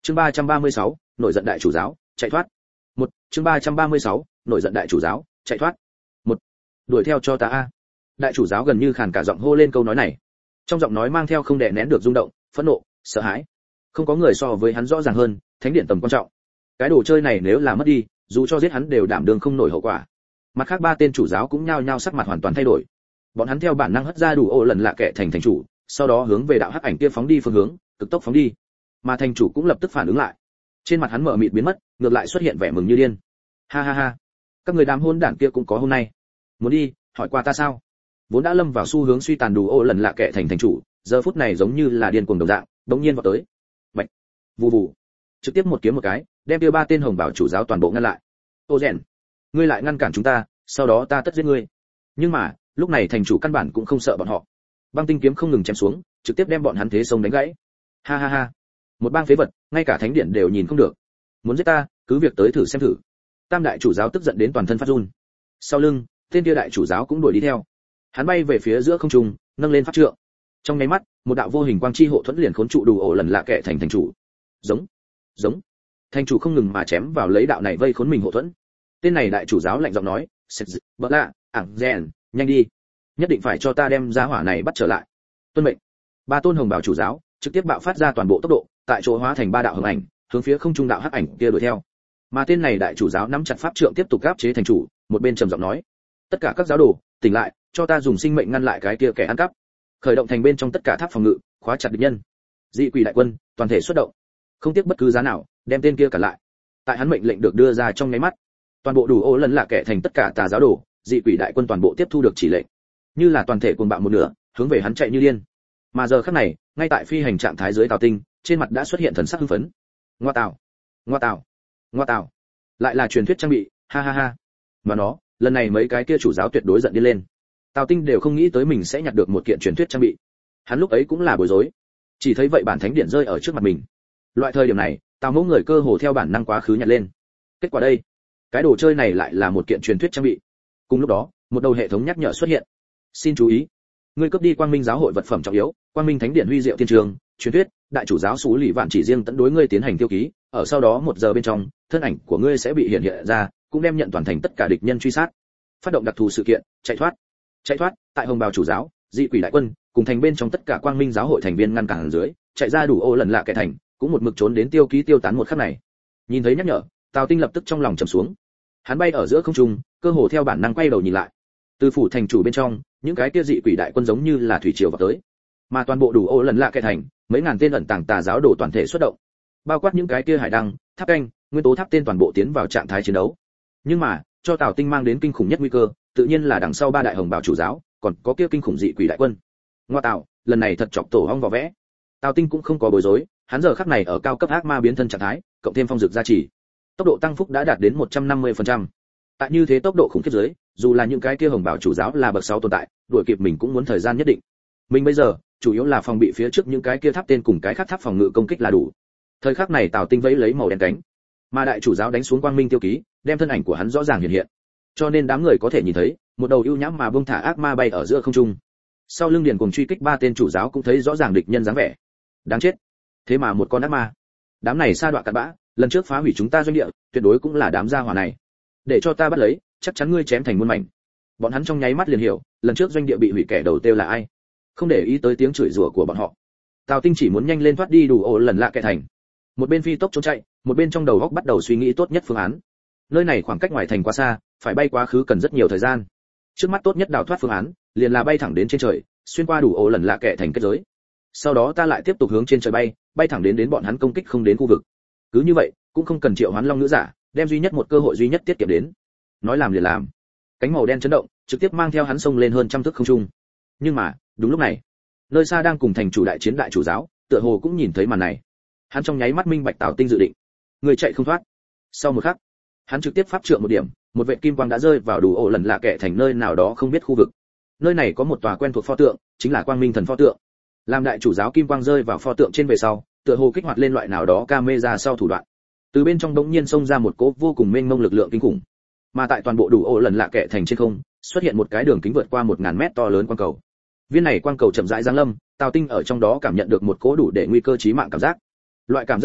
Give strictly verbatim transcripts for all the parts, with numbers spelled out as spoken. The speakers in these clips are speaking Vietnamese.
Chương ba trăm ba mươi sáu, nổi giận đại chủ giáo, chạy thoát. Một, chương ba trăm ba mươi sáu, nổi giận đại chủ giáo, chạy thoát. Một, đuổi theo cho ta a. Đại chủ giáo gần như khàn cả giọng hô lên câu nói này. Trong giọng nói mang theo không đè nén được rung động, phẫn nộ, sợ hãi. Không có người so với hắn rõ ràng hơn, thánh điện tầm quan trọng. Cái đồ chơi này nếu là mất đi, dù cho giết hắn đều đảm đương không nổi hậu quả. Mặt khác ba tên chủ giáo cũng nhao nhao sắc mặt hoàn toàn thay đổi. Bọn hắn theo bản năng hất ra đủ ô lần lạ kệ thành thành chủ, sau đó hướng về đạo hắc ảnh kia phóng đi phương hướng, cực tốc phóng đi. Mà thành chủ cũng lập tức phản ứng lại. Trên mặt hắn mở mịt biến mất, ngược lại xuất hiện vẻ mừng như điên. Ha ha ha, các người đám hôn đản kia cũng có hôm nay. Muốn đi, hỏi qua ta sao? Vốn đã lâm vào xu hướng suy tàn đủ ô lần lạ kệ thành thành chủ, giờ phút này giống như là điên cuồng đồng dạng, đống nhiên vào tới. Bạch, vù vù, trực tiếp một kiếm một cái, đem kia ba tên hồng bảo chủ giáo toàn bộ ngăn lại. Ô rèn, ngươi lại ngăn cản chúng ta, sau đó ta tất giết ngươi. Nhưng mà lúc này thành chủ căn bản cũng không sợ bọn họ, băng tinh kiếm không ngừng chém xuống, trực tiếp đem bọn hắn thế sông đánh gãy. Ha ha ha, một bang phế vật, ngay cả thánh điện đều nhìn không được, muốn giết ta, cứ việc tới thử xem thử. Tam đại chủ giáo tức giận đến toàn thân phát run. Sau lưng, tên kia đại chủ giáo cũng đuổi đi theo. Hắn bay về phía giữa không trung, nâng lên pháp trượng. Trong nháy mắt, một đạo vô hình quang chi hộ thuẫn liền khốn trụ đủ ổ lần lạ kệ thành thành chủ. Giống, giống. Thành chủ không ngừng mà chém vào lấy đạo này vây khốn mình hộ thuẫn. Tên này đại chủ giáo lạnh giọng nói, "Sệt dị, bỡ lạ, ảng rèn, nhanh đi, nhất định phải cho ta đem giá hỏa này bắt trở lại." Tuân mệnh. Ba tôn hồng bảo chủ giáo trực tiếp bạo phát ra toàn bộ tốc độ, tại chỗ hóa thành ba đạo hồng ảnh, hướng phía không trung đạo hắc ảnh kia đuổi theo. Mà tên này đại chủ giáo nắm chặt pháp trượng tiếp tục áp chế thành chủ, một bên trầm giọng nói, "Tất cả các giáo đồ, tỉnh lại, cho ta dùng sinh mệnh ngăn lại cái kia kẻ ăn cắp. Khởi động thành bên trong tất cả tháp phòng ngự, khóa chặt địch nhân. Dị quỷ đại quân, toàn thể xuất động, không tiếc bất cứ giá nào, đem tên kia cả lại." Tại hắn mệnh lệnh được đưa ra trong nháy mắt, toàn bộ đủ ô lần lạ kẻ thành tất cả tà giáo đồ, dị quỷ đại quân toàn bộ tiếp thu được chỉ lệnh, như là toàn thể cuồng bạo một nửa, hướng về hắn chạy như điên. Mà giờ khắc này, ngay tại phi hành trạng thái dưới Tào Tinh, trên mặt đã xuất hiện thần sắc hưng phấn. Ngoa tào, ngoa tào, ngoa tào, lại là truyền thuyết trang bị, ha ha ha. Mà nó, lần này mấy cái kia chủ giáo tuyệt đối giận đi lên. Tào Tinh đều không nghĩ tới mình sẽ nhặt được một kiện truyền thuyết trang bị. Hắn lúc ấy cũng là bối rối, chỉ thấy vậy bản thánh điện rơi ở trước mặt mình. Loại thời điểm này, Tào Mẫu người cơ hồ theo bản năng quá khứ nhặt lên. Kết quả đây, cái đồ chơi này lại là một kiện truyền thuyết trang bị. Cùng lúc đó, một đầu hệ thống nhắc nhở xuất hiện. Xin chú ý, ngươi cướp đi Quang Minh giáo hội vật phẩm trọng yếu, Quang Minh Thánh Điện huy diệu thiên trường, truyền thuyết, đại chủ giáo Sú Lì Vạn chỉ riêng tận đối ngươi tiến hành tiêu ký, ở sau đó một giờ bên trong, thân ảnh của ngươi sẽ bị hiện hiện ra, cũng đem nhận toàn thành tất cả địch nhân truy sát. Phát động đặc thù sự kiện, chạy thoát. Chạy thoát, tại Hồng Bào chủ giáo, Dị Quỷ đại quân, cùng thành bên trong tất cả Quang Minh giáo hội thành viên ngăn cản dưới, chạy ra đủ ô lần lạ kẻ thành, cũng một mực trốn đến tiêu ký tiêu tán một khắc này. Nhìn thấy nhắc nhở, Tào Tinh lập tức trong lòng trầm xuống. Hắn bay ở giữa không trung, cơ hồ theo bản năng quay đầu nhìn lại. Từ phủ thành chủ bên trong, những cái kia dị quỷ đại quân giống như là thủy triều vào tới, mà toàn bộ đủ ô lần lạ kẻ thành, mấy ngàn tên ẩn tàng tà giáo đồ toàn thể xuất động, bao quát những cái kia hải đăng, tháp canh, nguyên tố tháp tên toàn bộ tiến vào trạng thái chiến đấu. Nhưng mà, cho Tào Tinh mang đến kinh khủng nhất nguy cơ, tự nhiên là đằng sau ba đại hồng bảo chủ giáo, còn có kia kinh khủng dị quỷ đại quân. Ngoa tạo, lần này thật chọc tổ hong vò vẽ. Tào Tinh cũng không có bối rối, hắn giờ khắc này ở cao cấp ác ma biến thân trạng thái, cộng thêm phong dược gia trì, tốc độ tăng phúc đã đạt đến một trăm năm mươi phần trăm. Tại như thế tốc độ khủng khiếp dưới, dù là những cái kia hồng bảo chủ giáo là bậc sáu tồn tại, đuổi kịp mình cũng muốn thời gian nhất định. Mình bây giờ, chủ yếu là phòng bị phía trước những cái kia tháp tên cùng cái khác tháp phòng ngự công kích là đủ. Thời khắc này Tào Tinh vẫy lấy màu đen cánh, mà đại chủ giáo đánh xuống quang minh tiêu ký, đem thân ảnh của hắn rõ ràng hiện hiện. Cho nên đám người có thể nhìn thấy, một đầu ưu nhãm mà bông thả ác ma bay ở giữa không trung. Sau lưng điền cùng truy kích ba tên chủ giáo cũng thấy rõ ràng địch nhân dáng vẻ. Đáng chết, thế mà một con ác ma. Đám này sa đọa cặn bã, lần trước phá hủy chúng ta doanh địa, tuyệt đối cũng là đám gia hỏa này. Để cho ta bắt lấy, chắc chắn ngươi chém thành muôn mảnh. Bọn hắn trong nháy mắt liền hiểu, lần trước doanh địa bị hủy kẻ đầu tiêu là ai. Không để ý tới tiếng chửi rủa của bọn họ, Tào Tinh chỉ muốn nhanh lên thoát đi đủ ổ lần lạ kẻ thành. Một bên phi tốc trốn chạy, một bên trong đầu óc bắt đầu suy nghĩ tốt nhất phương án. Nơi này khoảng cách ngoài thành quá xa, phải bay quá khứ cần rất nhiều thời gian. Trước mắt tốt nhất đào thoát phương án, liền là bay thẳng đến trên trời, xuyên qua đủ ổ lần lạ kẻ thành kết giới. Sau đó ta lại tiếp tục hướng trên trời bay, bay thẳng đến đến bọn hắn công kích không đến khu vực. Cứ như vậy, cũng không cần triệu hoán long nữ giả, đem duy nhất một cơ hội duy nhất tiết kiệm đến. Nói làm liền làm. Cánh màu đen chấn động, trực tiếp mang theo hắn xông lên hơn trăm thước không trung. Nhưng mà, đúng lúc này, nơi xa đang cùng thành chủ đại chiến đại chủ giáo, tựa hồ cũng nhìn thấy màn này. Hắn trong nháy mắt minh bạch Tào Tinh dự định, người chạy không thoát. Sau một khắc, hắn trực tiếp pháp trượng một điểm, một vệt kim quang đã rơi vào đủ ổ lần lạ kẻ thành nơi nào đó không biết khu vực. Nơi này có một tòa quen thuộc pho tượng, chính là Quang Minh thần pho tượng. Làm đại chủ giáo kim quang rơi vào pho tượng trên về sau, tựa hồ kích hoạt lên loại nào đó camera sau thủ đoạn. Từ bên trong đống nhiên xông ra một cỗ vô cùng mênh mông lực lượng kinh khủng. Mà tại toàn bộ đủ ổ lần lạ kẻ thành trên không, xuất hiện một cái đường kính vượt qua một ngàn mét to lớn quang cầu. Viên này quang cầu chậm rãi giáng lâm, Tào Tinh ở trong đó cảm nhận được một cỗ đủ để nguy cơ chí mạng cảm giác. Loại cảm giác này,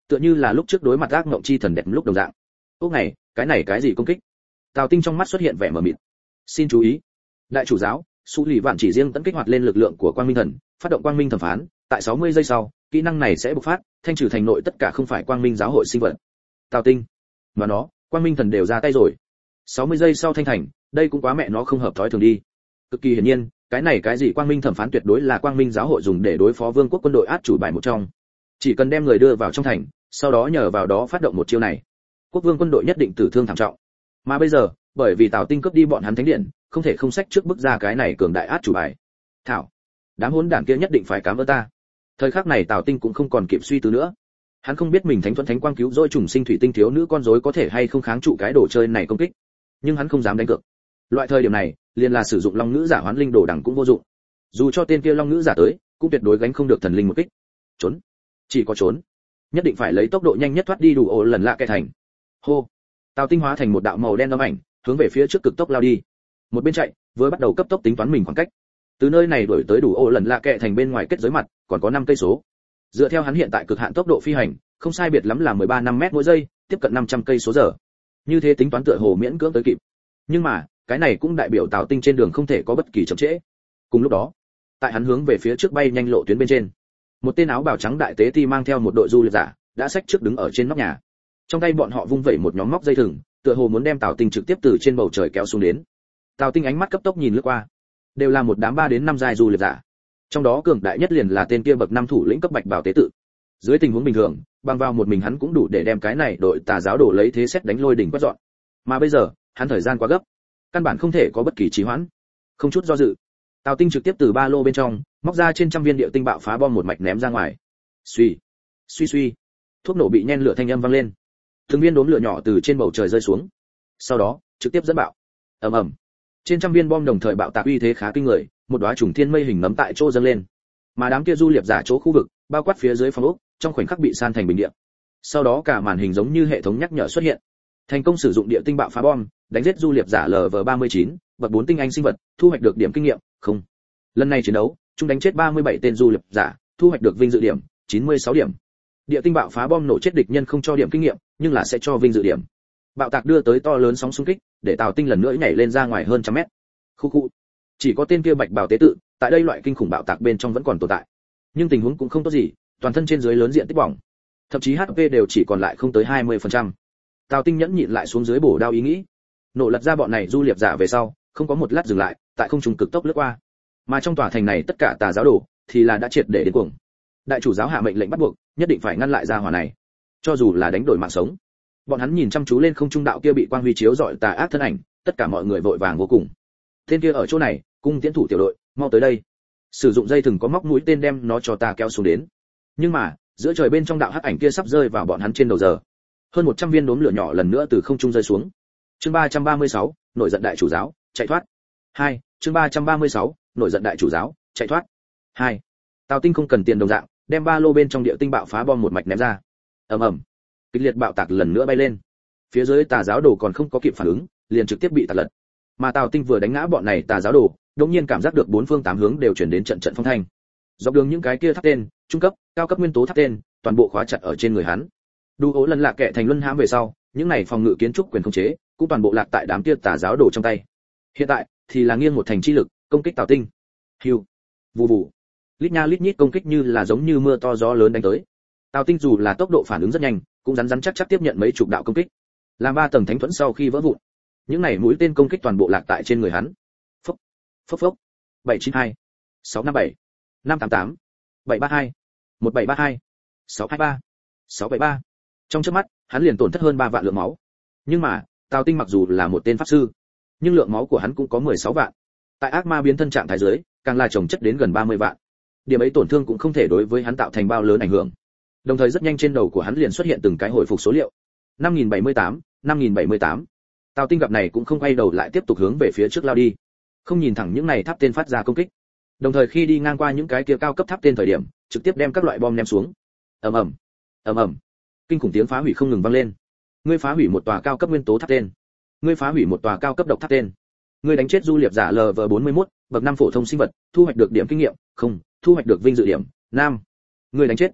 tựa như là lúc trước đối mặt ác ngộng chi thần đẹp lúc đồng dạng. Ốc này, cái này cái gì công kích? Tào Tinh trong mắt xuất hiện vẻ mờ mịt. Xin chú ý, đại chủ giáo, Sú Lì Vạn chỉ riêng tấn kích hoạt lên lực lượng của Quang Minh Thần, phát động Quang Minh thẩm phán, tại sáu mươi giây sau, kỹ năng này sẽ bộc phát, thanh trừ thành nội tất cả không phải Quang Minh giáo hội sinh vật. Tào Tinh, mà nó, Quang Minh Thần đều ra tay rồi. sáu mươi giây sau thanh thành, đây cũng quá mẹ nó không hợp thói thường đi. Cực kỳ hiển nhiên, cái này cái gì Quang Minh thẩm phán tuyệt đối là Quang Minh giáo hội dùng để đối phó vương quốc quân đội át chủ bài một trong. Chỉ cần đem người đưa vào trong thành, sau đó nhờ vào đó phát động một chiêu này, quốc vương quân đội nhất định tử thương thảm trọng. Mà bây giờ, bởi vì Tào Tinh cướp đi bọn hắn thánh điện, không thể không sách trước bước ra cái này cường đại át chủ bài. Thảo, đám hỗn đản kia nhất định phải cảm ơn ta. Thời khắc này Tào Tinh cũng không còn kịp suy tư nữa. Hắn không biết mình thánh thuẫn thánh quang cứu rỗi trùng sinh thủy tinh thiếu nữ con rối có thể hay không kháng trụ cái đồ chơi này công kích, nhưng hắn không dám đánh cược. Loại thời điểm này, liền là sử dụng long ngữ giả hoán linh đồ đẳng cũng vô dụng. Dù cho tên kia long ngữ giả tới, cũng tuyệt đối gánh không được thần linh một kích. Trốn, chỉ có trốn, nhất định phải lấy tốc độ nhanh nhất thoát đi đủ ổ lần lạ kẻ thành. Hô, Tào Tinh hóa thành một đạo màu đen âm ảnh, hướng về phía trước cực tốc lao đi. Một bên chạy, vừa bắt đầu cấp tốc tính toán mình khoảng cách. Từ nơi này đuổi tới đủ ổ lần lạ kẻ thành bên ngoài kết giới mặt, còn có năm cây số. Dựa theo hắn hiện tại cực hạn tốc độ phi hành, không sai biệt lắm là mười ba năm mét mỗi giây, tiếp cận năm trăm cây số giờ. Như thế tính toán tựa hồ miễn cưỡng tới kịp. Nhưng mà, cái này cũng đại biểu Tào Tinh trên đường không thể có bất kỳ chậm trễ. Cùng lúc đó, tại hắn hướng về phía trước bay nhanh lộ tuyến bên trên, một tên áo bào trắng đại tế ti mang theo một đội du lịch giả, đã xách trước đứng ở trên nóc nhà. Trong tay bọn họ vung vẩy một nhóm móc dây thừng, tựa hồ muốn đem Tào Tinh trực tiếp từ trên bầu trời kéo xuống đến. Tào Tinh ánh mắt cấp tốc nhìn lướt qua, đều là một đám ba đến năm giai du lịch giả. Trong đó cường đại nhất liền là tên kia bậc năm thủ lĩnh cấp bạch bảo tế tự. Dưới tình huống bình thường, bằng vào một mình hắn cũng đủ để đem cái này đội tà giáo đổ lấy thế xét đánh lôi đỉnh quét dọn. Mà bây giờ, hắn thời gian quá gấp, căn bản không thể có bất kỳ trì hoãn. Không chút do dự, Tào Tinh trực tiếp từ ba lô bên trong móc ra trên trăm viên điệu tinh bạo phá bom một mạch ném ra ngoài. Suy, suy suy, thuốc nổ bị nhen lửa thanh âm vang lên. Từng viên đốm lửa nhỏ từ trên bầu trời rơi xuống. Sau đó, trực tiếp dẫn bạo. Ầm ầm. Trên trăm viên bom đồng thời bạo tạc uy thế khá kinh người, một đóa trùng thiên mây hình nấm tại chỗ dâng lên. Mà đám kia du liệp giả chỗ khu vực, bao quát phía dưới phòng ốc, trong khoảnh khắc bị san thành bình địa. Sau đó cả màn hình giống như hệ thống nhắc nhở xuất hiện. Thành công sử dụng địa tinh bạo phá bom, đánh giết du liệp giả L V ba mươi chín, bậc bốn tinh anh sinh vật, thu hoạch được điểm kinh nghiệm, không. Lần này chiến đấu, chúng đánh chết ba mươi bảy tên du liệp giả, thu hoạch được vinh dự điểm, chín mươi sáu điểm. Địa tinh bạo phá bom nổ chết địch nhân không cho điểm kinh nghiệm, nhưng là sẽ cho vinh dự điểm. Bạo tạc đưa tới to lớn sóng xung kích, để Tào Tinh lần nữa nhảy lên ra ngoài hơn trăm mét. Khu khu. Chỉ có tên kia bạch bào tế tự, tại đây loại kinh khủng bạo tạc bên trong vẫn còn tồn tại. Nhưng tình huống cũng không tốt gì, toàn thân trên dưới lớn diện tích bỏng, thậm chí hát pê đều chỉ còn lại không tới hai mươi phần trăm. Tào Tinh nhẫn nhịn lại xuống dưới bổ đao ý nghĩ, nổ lật ra bọn này du liệp giả về sau, không có một lát dừng lại, tại không trung cực tốc lướt qua. Mà trong tòa thành này tất cả tà giáo đồ thì là đã triệt để đến cuồng. Đại chủ giáo hạ mệnh lệnh bắt buộc, nhất định phải ngăn lại gia hỏa này, cho dù là đánh đổi mạng sống. Bọn hắn nhìn chăm chú lên không trung đạo kia bị quang huy chiếu rọi tà ác thân ảnh, tất cả mọi người vội vàng vô cùng. Tên kia ở chỗ này, cung tiễn thủ tiểu đội, mau tới đây. Sử dụng dây thừng có móc mũi tên đem nó cho ta kéo xuống đến. Nhưng mà, giữa trời bên trong đạo hắc ảnh kia sắp rơi vào bọn hắn trên đầu giờ. Hơn một trăm viên đốm lửa nhỏ lần nữa từ không trung rơi xuống. Chương ba trăm ba mươi sáu, nổi giận đại chủ giáo, chạy thoát. hai, chương ba trăm ba mươi sáu, nổi giận đại chủ giáo, chạy thoát. hai. Tào Tinh không cần tiền đồng dạng, đem ba lô bên trong địa tinh bạo phá bom một mạch ném ra. Ầm ầm. Kịch liệt bạo tạc lần nữa bay lên. Phía dưới tà giáo đồ còn không có kịp phản ứng, liền trực tiếp bị tạt lật. Mà Tào Tinh vừa đánh ngã bọn này tà giáo đồ, đột nhiên cảm giác được bốn phương tám hướng đều chuyển đến trận trận phong thanh. Dọc đường những cái kia tháp tên, trung cấp, cao cấp nguyên tố tháp tên, toàn bộ khóa chặt ở trên người hắn. Đủ ố lần lạc kệ thành luân hãm về sau, những này phòng ngự kiến trúc quyền khống chế, cũng toàn bộ lạc tại đám kia tà giáo đồ trong tay. Hiện tại thì là nghiêng một thành chi lực, công kích Tào Tinh. Hiu, vù vù, lít nha lít nhít công kích như là giống như mưa to gió lớn đánh tới. Tào Tinh dù là tốc độ phản ứng rất nhanh, cũng rắn rắn chắc chắc tiếp nhận mấy chục đạo công kích. Làm ba tầng thánh thuẫn sau khi vỡ vụn, những này mũi tên công kích toàn bộ lạc tại trên người hắn. Phốc, phốc phốc. bảy chín hai, sáu năm bảy, năm tám tám, bảy ba hai, một bảy ba hai, sáu hai ba, sáu bảy ba. Trong chớp mắt, hắn liền tổn thất hơn ba vạn lượng máu. Nhưng mà, Tào Tinh mặc dù là một tên pháp sư, nhưng lượng máu của hắn cũng có mười sáu vạn. Tại ác ma biến thân trạng thái dưới, càng là chồng chất đến gần ba mươi vạn. Điểm ấy tổn thương cũng không thể đối với hắn tạo thành bao lớn ảnh hưởng. Đồng thời rất nhanh trên đầu của hắn liền xuất hiện từng cái hồi phục số liệu. năm nghìn bảy mươi tám, năm nghìn bảy mươi tám. Tào Tinh gặp này cũng không quay đầu lại tiếp tục hướng về phía trước lao đi. Không nhìn thẳng những này tháp tên phát ra công kích. Đồng thời khi đi ngang qua những cái kia cao cấp tháp tên thời điểm, trực tiếp đem các loại bom ném xuống. Ầm ầm, ầm ầm. Kinh khủng tiếng phá hủy không ngừng vang lên. Ngươi phá hủy một tòa cao cấp nguyên tố tháp tên. Ngươi phá hủy một tòa cao cấp độc tháp tên. Ngươi đánh chết du liệp giả L V bốn mươi mốt, bậc năm phổ thông sinh vật, thu hoạch được điểm kinh nghiệm, không, thu hoạch được vinh dự điểm, nam. Ngươi đánh chết.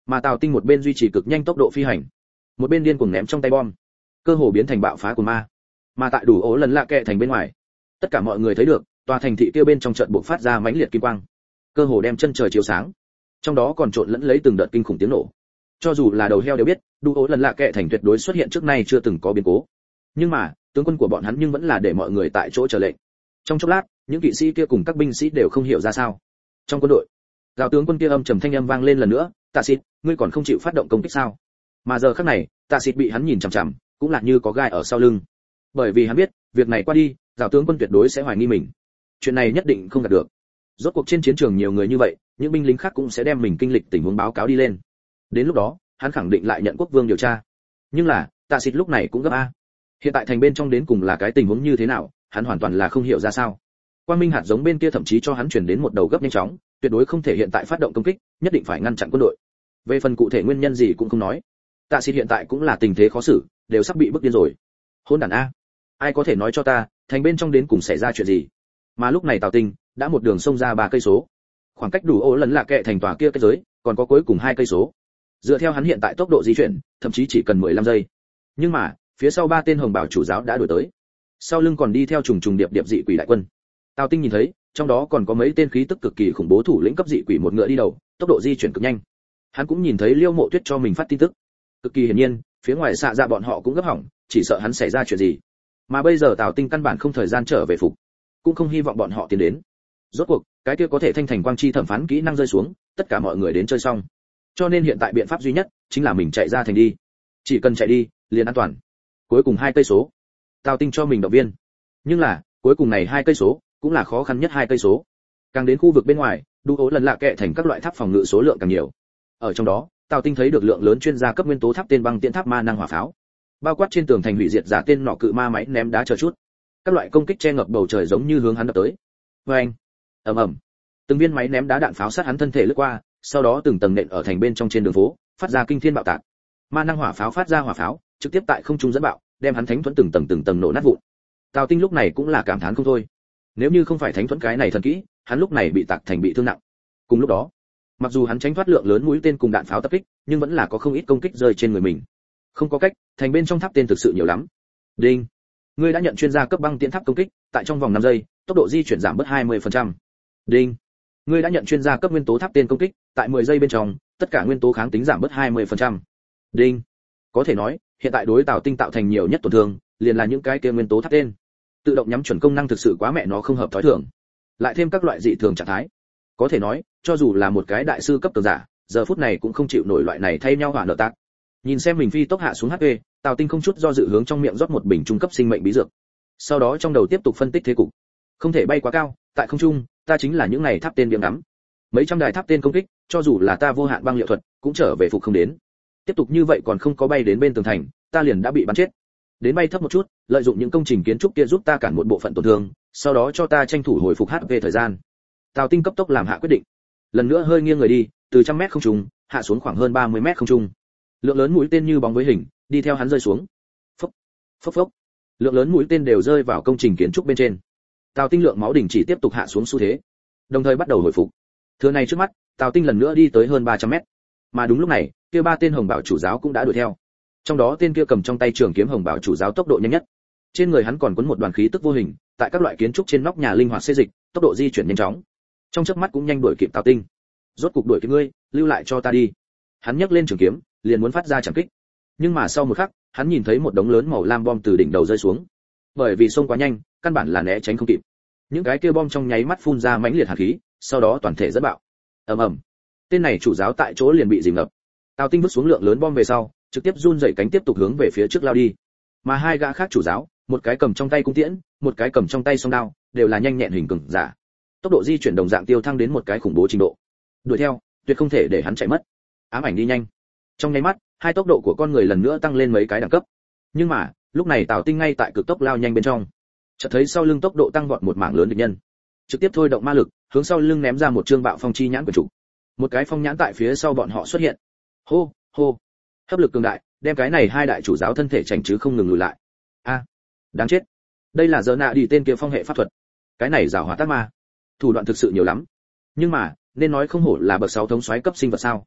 Mà Tào Tinh một bên duy trì cực nhanh tốc độ phi hành, một bên điên cuồng ném trong tay bom, cơ hồ biến thành bạo phá của ma. Mà tại đủ ố lần lạ kệ thành bên ngoài, tất cả mọi người thấy được tòa thành thị kia bên trong trận bộc phát ra mãnh liệt kim quang, cơ hồ đem chân trời chiếu sáng, trong đó còn trộn lẫn lấy từng đợt kinh khủng tiếng nổ. Cho dù là đầu heo đều biết đủ ố lần lạ kệ thành tuyệt đối xuất hiện trước nay chưa từng có biến cố, nhưng mà tướng quân của bọn hắn nhưng vẫn là để mọi người tại chỗ chờ lệnh. Trong chốc lát, những kỵ sĩ kia cùng các binh sĩ đều không hiểu ra sao. Trong quân đội, giáo tướng quân kia âm trầm thanh âm vang lên lần nữa, Tạ Xịt, ngươi còn không chịu phát động công kích sao? Mà giờ khắc này, Tạ Xịt bị hắn nhìn chằm chằm, cũng là như có gai ở sau lưng. Bởi vì hắn biết, việc này qua đi, giáo tướng quân tuyệt đối sẽ hoài nghi mình. Chuyện này nhất định không đạt được. Rốt cuộc trên chiến trường nhiều người như vậy, những binh lính khác cũng sẽ đem mình kinh lịch tình huống báo cáo đi lên. Đến lúc đó, hắn khẳng định lại nhận quốc vương điều tra. Nhưng là, Tạ Xịt lúc này cũng gấp a. Hiện tại thành bên trong đến cùng là cái tình huống như thế nào, hắn hoàn toàn là không hiểu ra sao. Quang Minh hạt giống bên kia thậm chí cho hắn truyền đến một đầu gấp nhanh chóng, tuyệt đối không thể hiện tại phát động công kích, nhất định phải ngăn chặn quân đội. Về phần cụ thể nguyên nhân gì cũng không nói. Tạ Xịt hiện tại cũng là tình thế khó xử, đều sắp bị bức điên rồi. Hỗn đản a, ai có thể nói cho ta, thành bên trong đến cùng xảy ra chuyện gì? Mà lúc này Tào Tinh đã một đường xông ra ba cây số, khoảng cách đủ ố lần lạ kệ thành tòa kia cái giới, còn có cuối cùng hai cây số. Dựa theo hắn hiện tại tốc độ di chuyển, thậm chí chỉ cần mười lăm giây. Nhưng mà, phía sau ba tên hồng bảo chủ giáo đã đuổi tới, sau lưng còn đi theo trùng trùng điệp điệp dị quỷ đại quân. Tào Tinh nhìn thấy, trong đó còn có mấy tên khí tức cực kỳ khủng bố thủ lĩnh cấp dị quỷ một ngựa đi đầu, tốc độ di chuyển cực nhanh. Hắn cũng nhìn thấy Liêu Mộ Tuyết cho mình phát tin tức. Cực kỳ hiển nhiên, phía ngoài xạ dạ bọn họ cũng gấp hỏng, chỉ sợ hắn xảy ra chuyện gì. Mà bây giờ Tào Tinh căn bản không thời gian trở về phục, cũng không hy vọng bọn họ tiến đến. Rốt cuộc, cái kia có thể thanh thành quang chi thẩm phán kỹ năng rơi xuống, tất cả mọi người đến chơi xong. Cho nên hiện tại biện pháp duy nhất chính là mình chạy ra thành đi. Chỉ cần chạy đi, liền an toàn. Cuối cùng hai cây số, Tào Tinh cho mình động viên. Nhưng là, cuối cùng này hai cây số cũng là khó khăn nhất hai cây số. Càng đến khu vực bên ngoài, đủ ố lần lạ kệ thành các loại tháp phòng ngự số lượng càng nhiều. Ở trong đó, Tào Tinh thấy được lượng lớn chuyên gia cấp nguyên tố tháp tên băng tiễn tháp ma năng hỏa pháo, bao quát trên tường thành hủy diệt giả tên nọ cự ma máy ném đá chờ chút. Các loại công kích che ngập bầu trời giống như hướng hắn đập tới. Oeng, ầm ầm, từng viên máy ném đá đạn pháo sát hắn thân thể lướt qua, sau đó từng tầng nện ở thành bên trong trên đường phố, phát ra kinh thiên bạo tạc. Ma năng hỏa pháo phát ra hỏa pháo, trực tiếp tại không trung dẫn bạo, đem hắn thánh thuẫn từng tầng từng tầng nổ nát vụn. Tào Tinh lúc này cũng là cảm thán không thôi. Nếu như không phải thánh thuẫn cái này thần kỹ, hắn lúc này bị tạc thành bị thương nặng. Cùng lúc đó, mặc dù hắn tránh thoát lượng lớn mũi tên cùng đạn pháo tập kích, nhưng vẫn là có không ít công kích rơi trên người mình. Không có cách, thành bên trong tháp tên thực sự nhiều lắm. Đinh, ngươi đã nhận chuyên gia cấp băng tiễn tháp công kích, tại trong vòng năm giây, tốc độ di chuyển giảm bớt hai mươi phần trăm. Đinh, ngươi đã nhận chuyên gia cấp nguyên tố tháp tên công kích, tại mười giây bên trong, tất cả nguyên tố kháng tính giảm bớt hai mươi phần trăm. Đinh, có thể nói, hiện tại đối Tào Tinh tạo thành nhiều nhất tổn thương, liền là những cái kia nguyên tố tháp tên. Tự động nhắm chuẩn công năng thực sự quá mẹ nó không hợp thói thường. Lại thêm các loại dị thường trạng thái. Có thể nói, cho dù là một cái đại sư cấp tường giả, giờ phút này cũng không chịu nổi loại này thay nhau hỏa nợ tạc. Nhìn xem mình phi tốc hạ xuống hát pê, Tào Tinh không chút do dự hướng trong miệng rót một bình trung cấp sinh mệnh bí dược. Sau đó trong đầu tiếp tục phân tích thế cục. Không thể bay quá cao, tại không trung, ta chính là những này tháp tên điểm ngắm. Mấy trăm đài tháp tên công kích, cho dù là ta vô hạn băng liệu thuật, cũng trở về phục không đến. Tiếp tục như vậy còn không có bay đến bên tường thành, ta liền đã bị bắn chết. Đến bay thấp một chút, lợi dụng những công trình kiến trúc kia giúp ta cản một bộ phận tổn thương, sau đó cho ta tranh thủ hồi phục hát pê thời gian. Tào Tinh cấp tốc làm hạ quyết định. Lần nữa hơi nghiêng người đi, từ trăm mét không trung, hạ xuống khoảng hơn ba mươi mét không trung. Lượng lớn mũi tên như bóng với hình, đi theo hắn rơi xuống. Phốc, phốc phốc. Lượng lớn mũi tên đều rơi vào công trình kiến trúc bên trên. Tào Tinh lượng máu đỉnh chỉ tiếp tục hạ xuống xu thế, đồng thời bắt đầu hồi phục. Thừa này trước mắt, Tào Tinh lần nữa đi tới hơn ba trăm mét. Mà đúng lúc này, kia ba tên hồng bảo chủ giáo cũng đã đuổi theo. Trong đó tên kia cầm trong tay trường kiếm hồng bảo chủ giáo tốc độ nhanh nhất. Trên người hắn còn quấn một đoàn khí tức vô hình, tại các loại kiến trúc trên nóc nhà linh hoạt xê dịch, tốc độ di chuyển nhanh chóng. Trong chớp mắt cũng nhanh đuổi kịp Tào Tinh. Rốt cục đuổi kịp ngươi, lưu lại cho ta đi. Hắn nhấc lên trường kiếm, liền muốn phát ra chạm kích. Nhưng mà sau một khắc, hắn nhìn thấy một đống lớn màu lam bom từ đỉnh đầu rơi xuống. Bởi vì xông quá nhanh, căn bản là né tránh không kịp. Những cái kia bom trong nháy mắt phun ra mãnh liệt hạt khí, sau đó toàn thể dẫn bạo. Ầm ầm. Tên này chủ giáo tại chỗ liền bị dìm ngập. Tào Tinh vứt xuống lượng lớn bom về sau, trực tiếp run rẩy cánh tiếp tục hướng về phía trước lao đi. Mà hai gã khác chủ giáo, một cái cầm trong tay cung tiễn, một cái cầm trong tay song đao, đều là nhanh nhẹn hình cường giả. Tốc độ di chuyển đồng dạng tiêu thăng đến một cái khủng bố trình độ. Đuổi theo, tuyệt không thể để hắn chạy mất. Ám ảnh đi nhanh. Trong nháy mắt, hai tốc độ của con người lần nữa tăng lên mấy cái đẳng cấp. Nhưng mà, lúc này Tào Tinh ngay tại cực tốc lao nhanh bên trong, chợt thấy sau lưng tốc độ tăng vọt một mảng lớn địch nhân, trực tiếp thôi động ma lực, hướng sau lưng ném ra một trương bạo phong chi nhãn của chủ. Một cái phong nhãn tại phía sau bọn họ xuất hiện. Hô, hô. Hấp lực cường đại, đem cái này hai đại chủ giáo thân thể chảnh chứ không ngừng lùi lại. A, đáng chết. Đây là giờ nạ đi tên kia phong hệ pháp thuật. Cái này giảo hoạt tác ma. Thủ đoạn thực sự nhiều lắm. Nhưng mà, nên nói không hổ là bậc sáu thống soái cấp sinh vật sao?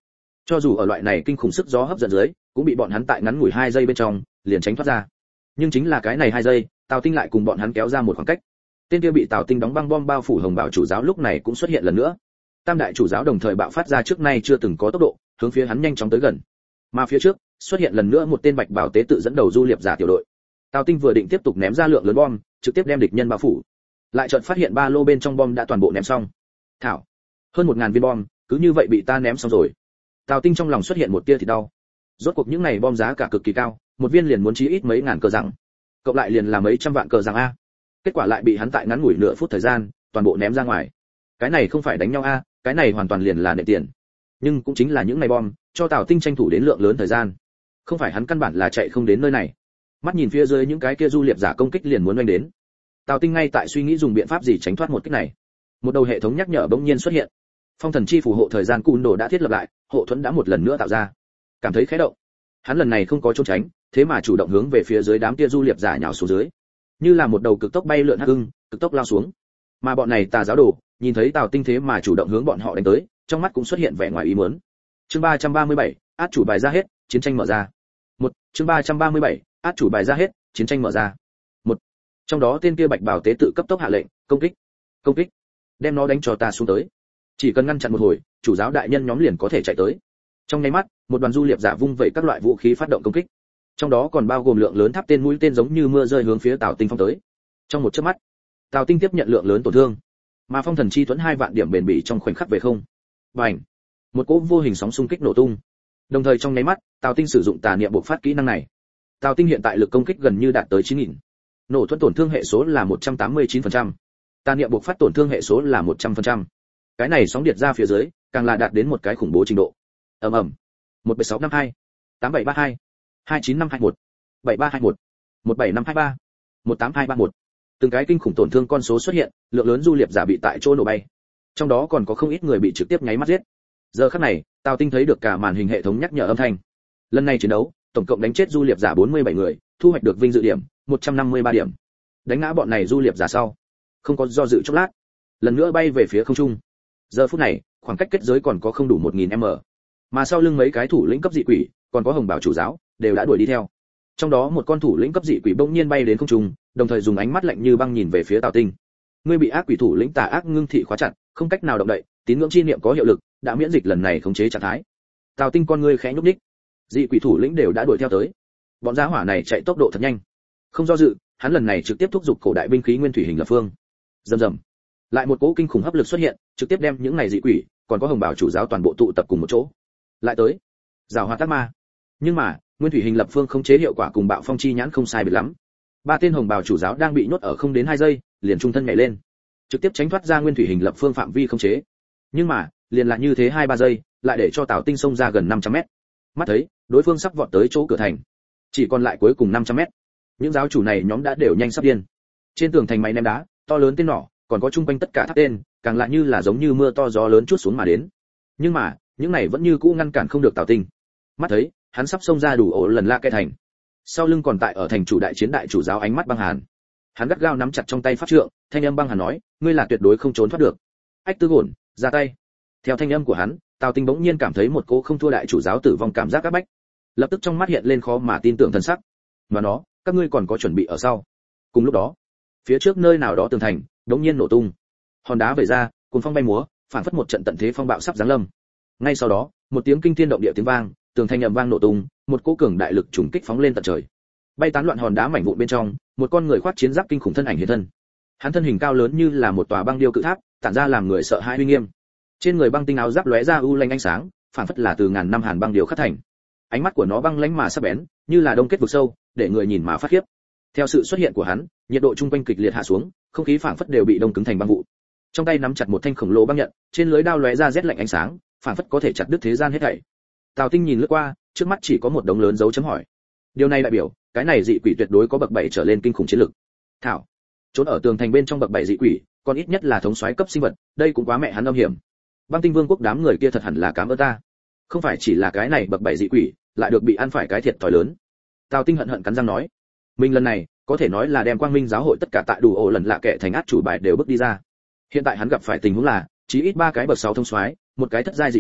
Cho dù ở loại này kinh khủng sức gió hấp dẫn dưới, cũng bị bọn hắn tại ngắn ngủi hai giây bên trong liền tránh thoát ra. Nhưng chính là cái này hai giây, Tào Tinh lại cùng bọn hắn kéo ra một khoảng cách. Tên kia bị Tào Tinh đóng băng bom bao phủ Hồng Bảo chủ giáo lúc này cũng xuất hiện lần nữa. Tam đại chủ giáo đồng thời bạo phát ra trước nay chưa từng có tốc độ, hướng phía hắn nhanh chóng tới gần. Mà phía trước, xuất hiện lần nữa một tên bạch bảo tế tự dẫn đầu du liệp giả tiểu đội. Tào Tinh vừa định tiếp tục ném ra lượng lớn bom, trực tiếp đem địch nhân bao phủ. Lại chợt phát hiện ba lô bên trong bom đã toàn bộ ném xong. Thảo, hơn một ngàn viên bom, cứ như vậy bị ta ném xong rồi. Tào Tinh trong lòng xuất hiện một tia thì đau. Rốt cuộc những này bom giá cả cực kỳ cao, một viên liền muốn chí ít mấy ngàn cờ rằng, cộng lại liền là mấy trăm vạn cờ rằng a. Kết quả lại bị hắn tại ngắn ngủi nửa phút thời gian, toàn bộ ném ra ngoài. Cái này không phải đánh nhau a, cái này hoàn toàn liền là nệ tiền. Nhưng cũng chính là những này bom, cho Tào Tinh tranh thủ đến lượng lớn thời gian. Không phải hắn căn bản là chạy không đến nơi này. Mắt nhìn phía dưới những cái kia du liệp giả công kích liền muốn oanh đến. Tào Tinh ngay tại suy nghĩ dùng biện pháp gì tránh thoát một kích này. Một đầu hệ thống nhắc nhở bỗng nhiên xuất hiện. Phong thần chi phù hộ thời gian cùn đồ đã thiết lập lại, hộ thuẫn đã một lần nữa tạo ra. Cảm thấy khẽ động, hắn lần này không có trốn tránh, thế mà chủ động hướng về phía dưới đám kia du liệp giả nhào xuống dưới, như là một đầu cực tốc bay lượn hắc ưng, cực tốc lao xuống. Mà bọn này tà giáo đồ, nhìn thấy Tào Tinh thế mà chủ động hướng bọn họ đánh tới, trong mắt cũng xuất hiện vẻ ngoài ý muốn. Chương ba trăm ba mươi bảy, át chủ bài ra hết, chiến tranh mở ra. Một, chương ba trăm ba mươi bảy, át chủ bài ra hết, chiến tranh mở ra. Một. Trong đó tên kia bạch bào tế tự cấp tốc hạ lệnh, công kích, công kích, đem nó đánh cho ta xuống tới. Chỉ cần ngăn chặn một hồi, chủ giáo đại nhân nhóm liền có thể chạy tới. Trong nháy mắt, một đoàn du liệp giả vung vẩy các loại vũ khí phát động công kích. Trong đó còn bao gồm lượng lớn tháp tên mũi tên giống như mưa rơi hướng phía Tào Tinh phong tới. Trong một chớp mắt, Tào Tinh tiếp nhận lượng lớn tổn thương, mà phong thần chi thuẫn hai vạn điểm bền bỉ trong khoảnh khắc về không. Bành! Một cỗ vô hình sóng xung kích nổ tung. Đồng thời trong nháy mắt, Tào Tinh sử dụng tà niệm bộc phát kỹ năng này. Tào Tinh hiện tại lực công kích gần như đạt tới chín nghìn. Nổ thuẫn tổn thương hệ số là một trăm tám mươi chín phần trăm. Tà niệm bộc phát tổn thương hệ số là một trăm phần trăm. Cái này sóng điệt ra phía dưới, càng là đạt đến một cái khủng bố trình độ. Ầm ầm. một bảy sáu năm hai, tám bảy ba hai, hai chín năm hai một, bảy ba hai một, một bảy năm hai ba, một tám hai ba một. Từng cái kinh khủng tổn thương con số xuất hiện, lượng lớn du liệp giả bị tại chỗ nổ bay. Trong đó còn có không ít người bị trực tiếp nháy mắt giết. Giờ khắc này, Tào Tinh thấy được cả màn hình hệ thống nhắc nhở âm thanh. Lần này chiến đấu, tổng cộng đánh chết du liệp giả bốn mươi bảy người, thu hoạch được vinh dự điểm một trăm năm mươi ba điểm. Đánh ngã bọn này du liệp giả sau, không có do dự chốc lát, lần nữa bay về phía không trung. Giờ phút này, khoảng cách kết giới còn có không đủ một nghìn mét, mà sau lưng mấy cái thủ lĩnh cấp dị quỷ, còn có Hồng Bảo chủ giáo, đều đã đuổi đi theo. Trong đó một con thủ lĩnh cấp dị quỷ bỗng nhiên bay đến không trung, đồng thời dùng ánh mắt lạnh như băng nhìn về phía Tào Tinh. Ngươi bị ác quỷ thủ lĩnh tà ác ngưng thị khóa chặt, không cách nào động đậy, tín ngưỡng chi niệm có hiệu lực, đã miễn dịch lần này khống chế trạng thái. Tào Tinh con ngươi khẽ nhúc nhích. Dị quỷ thủ lĩnh đều đã đuổi theo tới. Bọn gia hỏa này chạy tốc độ thật nhanh. Không do dự, hắn lần này trực tiếp thúc giục cổ đại binh khí nguyên thủy hình lập phương. Rầm rầm. Lại một cỗ kinh khủng hấp lực xuất hiện, trực tiếp đem những này dị quỷ, còn có Hồng Bảo chủ giáo toàn bộ tụ tập cùng một chỗ. Lại tới, giảo hoạt tác ma. Nhưng mà, nguyên thủy hình lập phương khống chế hiệu quả cùng bạo phong chi nhãn không sai biệt lắm. Ba tên Hồng Bảo chủ giáo đang bị nhốt ở không đến hai giây, liền trung thân nhảy lên, trực tiếp tránh thoát ra nguyên thủy hình lập phương phạm vi khống chế. Nhưng mà, liền là như thế hai ba giây, lại để cho Tào Tinh xông ra gần năm trăm mét. Mắt thấy, đối phương sắp vọt tới chỗ cửa thành, chỉ còn lại cuối cùng năm trăm mét. Những giáo chủ này nhóm đã đều nhanh sắp điên. Trên tường thành máy ném đá, to lớn tên nỏ, còn có trung quanh tất cả tháp tên, càng lại như là giống như mưa to gió lớn chút xuống mà đến. Nhưng mà, những này vẫn như cũ ngăn cản không được Tào Tinh. Mắt thấy, hắn sắp xông ra đủ ổ lần la kẻ thành. Sau lưng còn tại ở thành chủ đại chiến đại chủ giáo ánh mắt băng hàn. Hắn gắt gao nắm chặt trong tay pháp trượng, thanh âm băng hàn nói, ngươi là tuyệt đối không trốn thoát được. Ách Tư Hồn, ra tay. Theo thanh âm của hắn, Tào Tinh bỗng nhiên cảm thấy một cỗ không thua đại chủ giáo tử vong cảm giác áp bách. Lập tức trong mắt hiện lên khó mà tin tưởng thần sắc. Mà nó, các ngươi còn có chuẩn bị ở sau. Cùng lúc đó, phía trước nơi nào đó tường thành, đống nhiên nổ tung. Hòn đá vẩy ra, cuồng phong bay múa, phản phất một trận tận thế phong bạo sắp giáng lâm. Ngay sau đó, một tiếng kinh thiên động địa tiếng vang, tường thành ầm vang nổ tung, một cỗ cường đại lực trùng kích phóng lên tận trời. Bay tán loạn hòn đá mảnh vụn bên trong, một con người khoác chiến giáp kinh khủng thân ảnh hiện thân. Hắn thân hình cao lớn như là một tòa băng điêu cự tháp, tản ra làm người sợ hãi uy nghiêm. Trên người băng tinh áo giáp lóe ra u lanh ánh sáng, phản phất là từ ngàn năm hàn băng điêu khắc thành. Ánh mắt của nó băng lãnh mà sắc bén, như là đông kết vực sâu, để người nhìn mà phát khiếp. Theo sự xuất hiện của hắn, nhiệt độ trung quanh kịch liệt hạ xuống, không khí phảng phất đều bị đông cứng thành băng vụ. Trong tay nắm chặt một thanh khổng lồ băng nhận, trên lưới đao lóe ra rét lạnh ánh sáng, phảng phất có thể chặt đứt thế gian hết thảy. Tào Tinh nhìn lướt qua, trước mắt chỉ có một đống lớn dấu chấm hỏi. Điều này đại biểu, cái này dị quỷ tuyệt đối có bậc bảy trở lên kinh khủng chiến lực. Thảo, trốn ở tường thành bên trong bậc bảy dị quỷ, còn ít nhất là thống soái cấp sinh vật, đây cũng quá mẹ hắn âm hiểm. Băng Tinh Vương quốc đám người kia thật hẳn là cám ơn ta. Không phải chỉ là cái này bậc bảy dị quỷ, lại được bị ăn phải cái thiệt thòi lớn. Tào Tinh hận hận cắn răng nói, mình lần này có thể nói là đem Quang Minh giáo hội tất cả tại đủ ổ lần lạ kệ thành át chủ bài đều bước đi ra. Hiện tại hắn gặp phải tình huống là, chí ít ba cái bậc sáu thông soái, một cái thất giai dị quỷ,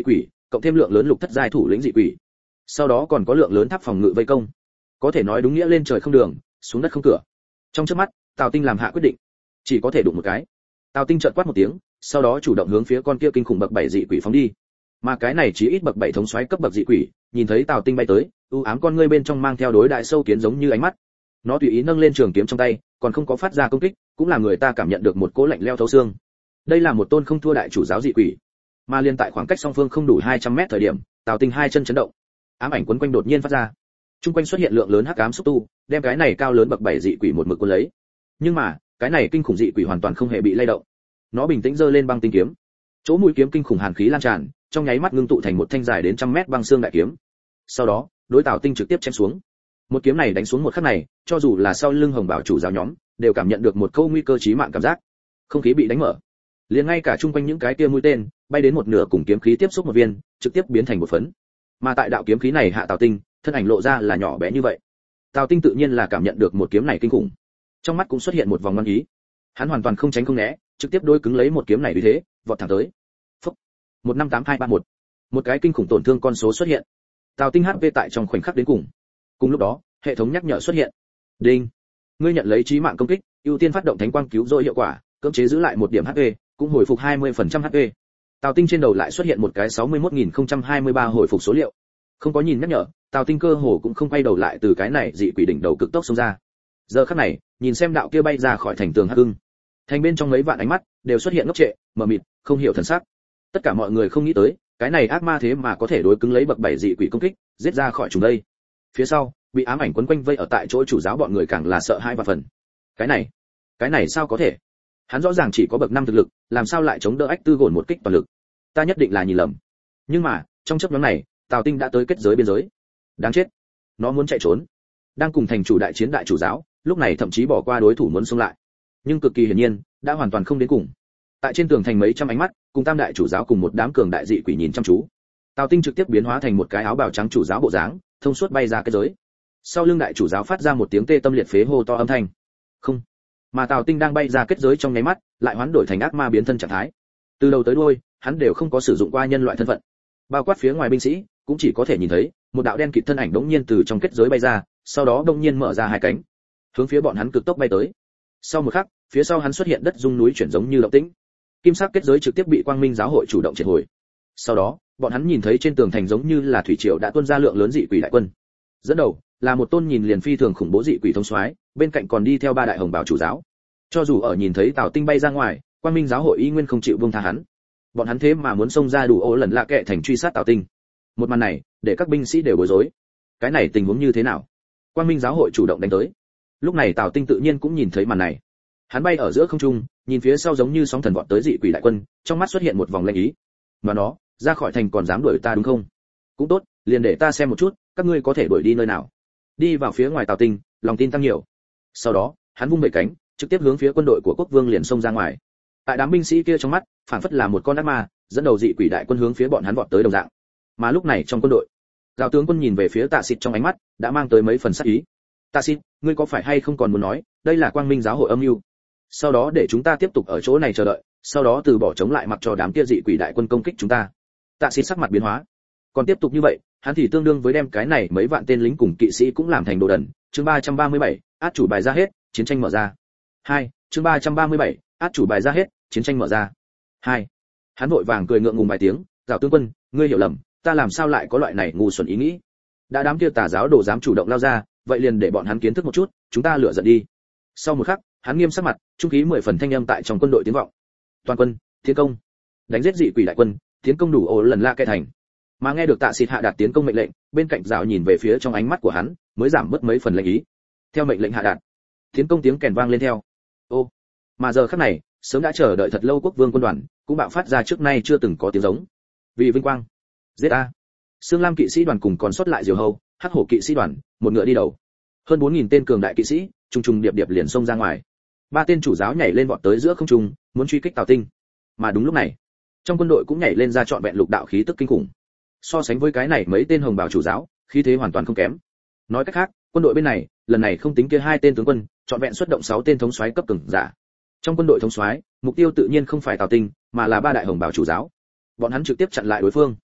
cộng thêm lượng lớn lục thất giai thủ lĩnh dị quỷ. Sau đó còn có lượng lớn tháp phòng ngự vây công. Có thể nói đúng nghĩa lên trời không đường, xuống đất không cửa. Trong chớp mắt, Tào Tinh làm hạ quyết định, chỉ có thể đụng một cái. Tào Tinh chợt quát một tiếng, sau đó chủ động hướng phía con kia kinh khủng bậc bảy dị quỷ phóng đi. Mà cái này chỉ ít bậc bảy thống soái cấp bậc dị quỷ, nhìn thấy Tào Tinh bay tới, u ám con ngươi bên trong mang theo đối đại sâu kiến giống như ánh mắt. Nó tùy ý nâng lên trường kiếm trong tay, còn không có phát ra công kích, cũng làm người ta cảm nhận được một cỗ lạnh lẽo thấu xương. Đây là một tôn không thua đại chủ giáo dị quỷ. Mà liên tại khoảng cách song phương không đủ hai trăm mét thời điểm, Tào Tinh hai chân chấn động, ám ảnh quấn quanh đột nhiên phát ra. Trung quanh xuất hiện lượng lớn hắc ám xúc tu, đem cái này cao lớn bậc bảy dị quỷ một mực cuốn lấy. Nhưng mà, cái này kinh khủng dị quỷ hoàn toàn không hề bị lay động. Nó bình tĩnh giơ lên băng tinh kiếm. Chỗ mũi kiếm kinh khủng hàn khí lan tràn, trong nháy mắt ngưng tụ thành một thanh dài đến trăm mét băng xương đại kiếm. Sau đó, đối Tào Tinh trực tiếp chém xuống. Một kiếm này đánh xuống một khắc này, cho dù là sau lưng Hồng Bảo chủ giáo nhóm, đều cảm nhận được một câu nguy cơ chí mạng cảm giác. Không khí bị đánh mở. Liền ngay cả chung quanh những cái kia mũi tên, bay đến một nửa cùng kiếm khí tiếp xúc một viên, trực tiếp biến thành một phấn. Mà tại đạo kiếm khí này hạ Tào Tinh, thân ảnh lộ ra là nhỏ bé như vậy. Tào Tinh tự nhiên là cảm nhận được một kiếm này kinh khủng. Trong mắt cũng xuất hiện một vòng ngoan ý. Hắn hoàn toàn không tránh không né, trực tiếp đối cứng lấy một kiếm này như thế, vọt thẳng tới. Phốc. một năm tám hai ba một. Một cái kinh khủng tổn thương con số xuất hiện. Tào Tinh hát pê tại trong khoảnh khắc đến cùng. Cùng lúc đó, hệ thống nhắc nhở xuất hiện. Đinh. Ngươi nhận lấy chí mạng công kích, ưu tiên phát động thánh quang cứu rỗi hiệu quả, cưỡng chế giữ lại một điểm hát pê, cũng hồi phục hai mươi phần trăm hát pê. Tào Tinh trên đầu lại xuất hiện một cái sáu mươi mốt nghìn không trăm hai mươi ba hồi phục số liệu. Không có nhìn nhắc nhở, Tào Tinh cơ hồ cũng không quay đầu lại từ cái này dị quỷ đỉnh đầu cực tốc xông ra. Giờ khắc này, nhìn xem đạo kia bay ra khỏi thành tường hắc ưng, thành bên trong mấy vạn ánh mắt đều xuất hiện ngốc trệ, mờ mịt, không hiểu thần sắc. Tất cả mọi người không nghĩ tới, cái này ác ma thế mà có thể đối cứng lấy bậc bảy dị quỷ công kích, giết ra khỏi chúng đây. Phía sau, bị ám ảnh quấn quanh vây ở tại chỗ chủ giáo bọn người càng là sợ hai và phần. Cái này, cái này sao có thể? Hắn rõ ràng chỉ có bậc năm thực lực, làm sao lại chống đỡ ách tư gồn một kích toàn lực? Ta nhất định là nhìn lầm. Nhưng mà, trong chớp nhoáng này, Tào Tinh đã tới kết giới biên giới. Đáng chết, nó muốn chạy trốn. Đang cùng thành chủ đại chiến đại chủ giáo, lúc này thậm chí bỏ qua đối thủ muốn xông lại. Nhưng cực kỳ hiển nhiên, đã hoàn toàn không đến cùng. Tại trên tường thành mấy trăm ánh mắt, cùng tam đại chủ giáo cùng một đám cường đại dị quỷ nhìn chăm chú. Tào Tinh trực tiếp biến hóa thành một cái áo bào trắng chủ giáo bộ dáng, thông suốt bay ra kết giới. Sau lưng đại chủ giáo phát ra một tiếng tê tâm liệt phế hô to âm thanh. Không. Mà Tào Tinh đang bay ra kết giới trong nháy mắt, lại hoán đổi thành ác ma biến thân trạng thái. Từ đầu tới đuôi, hắn đều không có sử dụng qua nhân loại thân phận. Bao quát phía ngoài binh sĩ, cũng chỉ có thể nhìn thấy một đạo đen kịt thân ảnh đống nhiên từ trong kết giới bay ra, sau đó đống nhiên mở ra hai cánh, hướng phía bọn hắn cực tốc bay tới. Sau một khắc, phía sau hắn xuất hiện đất rung núi chuyển giống như động tĩnh. Kim sắc kết giới trực tiếp bị Quang Minh giáo hội chủ động triệt hồi. Sau đó, bọn hắn nhìn thấy trên tường thành giống như là thủy triều đã tuôn ra lượng lớn dị quỷ đại quân. Dẫn đầu là một tôn nhìn liền phi thường khủng bố dị quỷ thống soái, bên cạnh còn đi theo ba đại hồng bào chủ giáo. Cho dù ở nhìn thấy Tào Tinh bay ra ngoài, Quang Minh giáo hội y nguyên không chịu buông tha hắn. Bọn hắn thế mà muốn xông ra đủ ô lần lạ kệ thành truy sát Tào Tinh. Một màn này, để các binh sĩ đều bối rối. Cái này tình huống như thế nào? Quang Minh giáo hội chủ động đánh tới. Lúc này Tào Tinh tự nhiên cũng nhìn thấy màn này. Hắn bay ở giữa không trung, nhìn phía sau giống như sóng thần vọt tới dị quỷ đại quân, trong mắt xuất hiện một vòng lanh ý. Mà nó, ra khỏi thành còn dám đuổi ta đúng không? Cũng tốt, liền để ta xem một chút, các ngươi có thể đuổi đi nơi nào. Đi vào phía ngoài Tào Tinh, lòng tin tăng nhiều. Sau đó, hắn vung bảy cánh, trực tiếp hướng phía quân đội của quốc vương liền xông ra ngoài. Tại đám binh sĩ kia trong mắt, phảng phất là một con ác ma, dẫn đầu dị quỷ đại quân hướng phía bọn hắn vọt tới đồng dạng. Mà lúc này trong quân đội, giáo tướng quân nhìn về phía Tạ Xịt trong ánh mắt đã mang tới mấy phần sát ý. Tạ Xịt, ngươi có phải hay không còn muốn nói, đây là Quang Minh giáo hội âm mưu? Sau đó để chúng ta tiếp tục ở chỗ này chờ đợi, sau đó từ bỏ chống lại mặc cho đám kia dị quỷ đại quân công kích chúng ta. Tạ Xịt sắc mặt biến hóa. Còn tiếp tục như vậy, hắn thì tương đương với đem cái này mấy vạn tên lính cùng kỵ sĩ cũng làm thành đồ đần. Chương ba trăm ba mươi bảy, át chủ bài ra hết, chiến tranh mở ra. Hai, chương ba trăm ba mươi bảy, át chủ bài ra hết, chiến tranh mở ra. Hai. Hắn vội vàng cười ngượng ngùng vài tiếng, "Giáo tướng quân, ngươi hiểu lầm, ta làm sao lại có loại này ngu xuẩn ý nghĩ? Đã đám kia tà giáo đồ dám chủ động lao ra, vậy liền để bọn hắn kiến thức một chút, chúng ta lựa giận đi." Sau một khắc, hắn nghiêm sắc mặt, trung khí mười phần thanh âm tại trong quân đội tiếng vọng. "Toàn quân, tiến công, đánh giết dị quỷ đại quân, tiến công đủ ổ lần la kệ thành." Mà nghe được Tạ Xịt hạ đạt tiến công mệnh lệnh, bên cạnh giáo nhìn về phía trong ánh mắt của hắn, mới giảm bớt mấy phần lệnh ý. Theo mệnh lệnh hạ đạt, tiến công tiếng kèn vang lên theo. Ô, mà giờ khắc này, sớm đã chờ đợi thật lâu quốc vương quân đoàn cũng bạo phát ra trước nay chưa từng có tiếng giống. Vì vinh quang, giết a! Sương Lam kỵ sĩ đoàn cùng còn sót lại Diều Hầu, Hắc Hổ kỵ sĩ đoàn, một ngựa đi đầu. Hơn bốn nghìn tên cường đại kỵ sĩ, trùng trùng điệp điệp liền xông ra ngoài. Ba tên chủ giáo nhảy lên vọt tới giữa không trung, muốn truy kích Tào Tinh. Mà đúng lúc này, trong quân đội cũng nhảy lên ra trọn vẹn lục đạo khí tức kinh khủng. So sánh với cái này mấy tên hồng bào chủ giáo, khí thế hoàn toàn không kém. Nói cách khác, quân đội bên này, lần này không tính kia hai tên tướng quân, trọn vẹn xuất động sáu tên thống soái cấp cường giả. Trong quân đội thống soái, mục tiêu tự nhiên không phải Tào Tinh, mà là ba đại hồng bào chủ giáo. Bọn hắn trực tiếp chặn lại đối phương.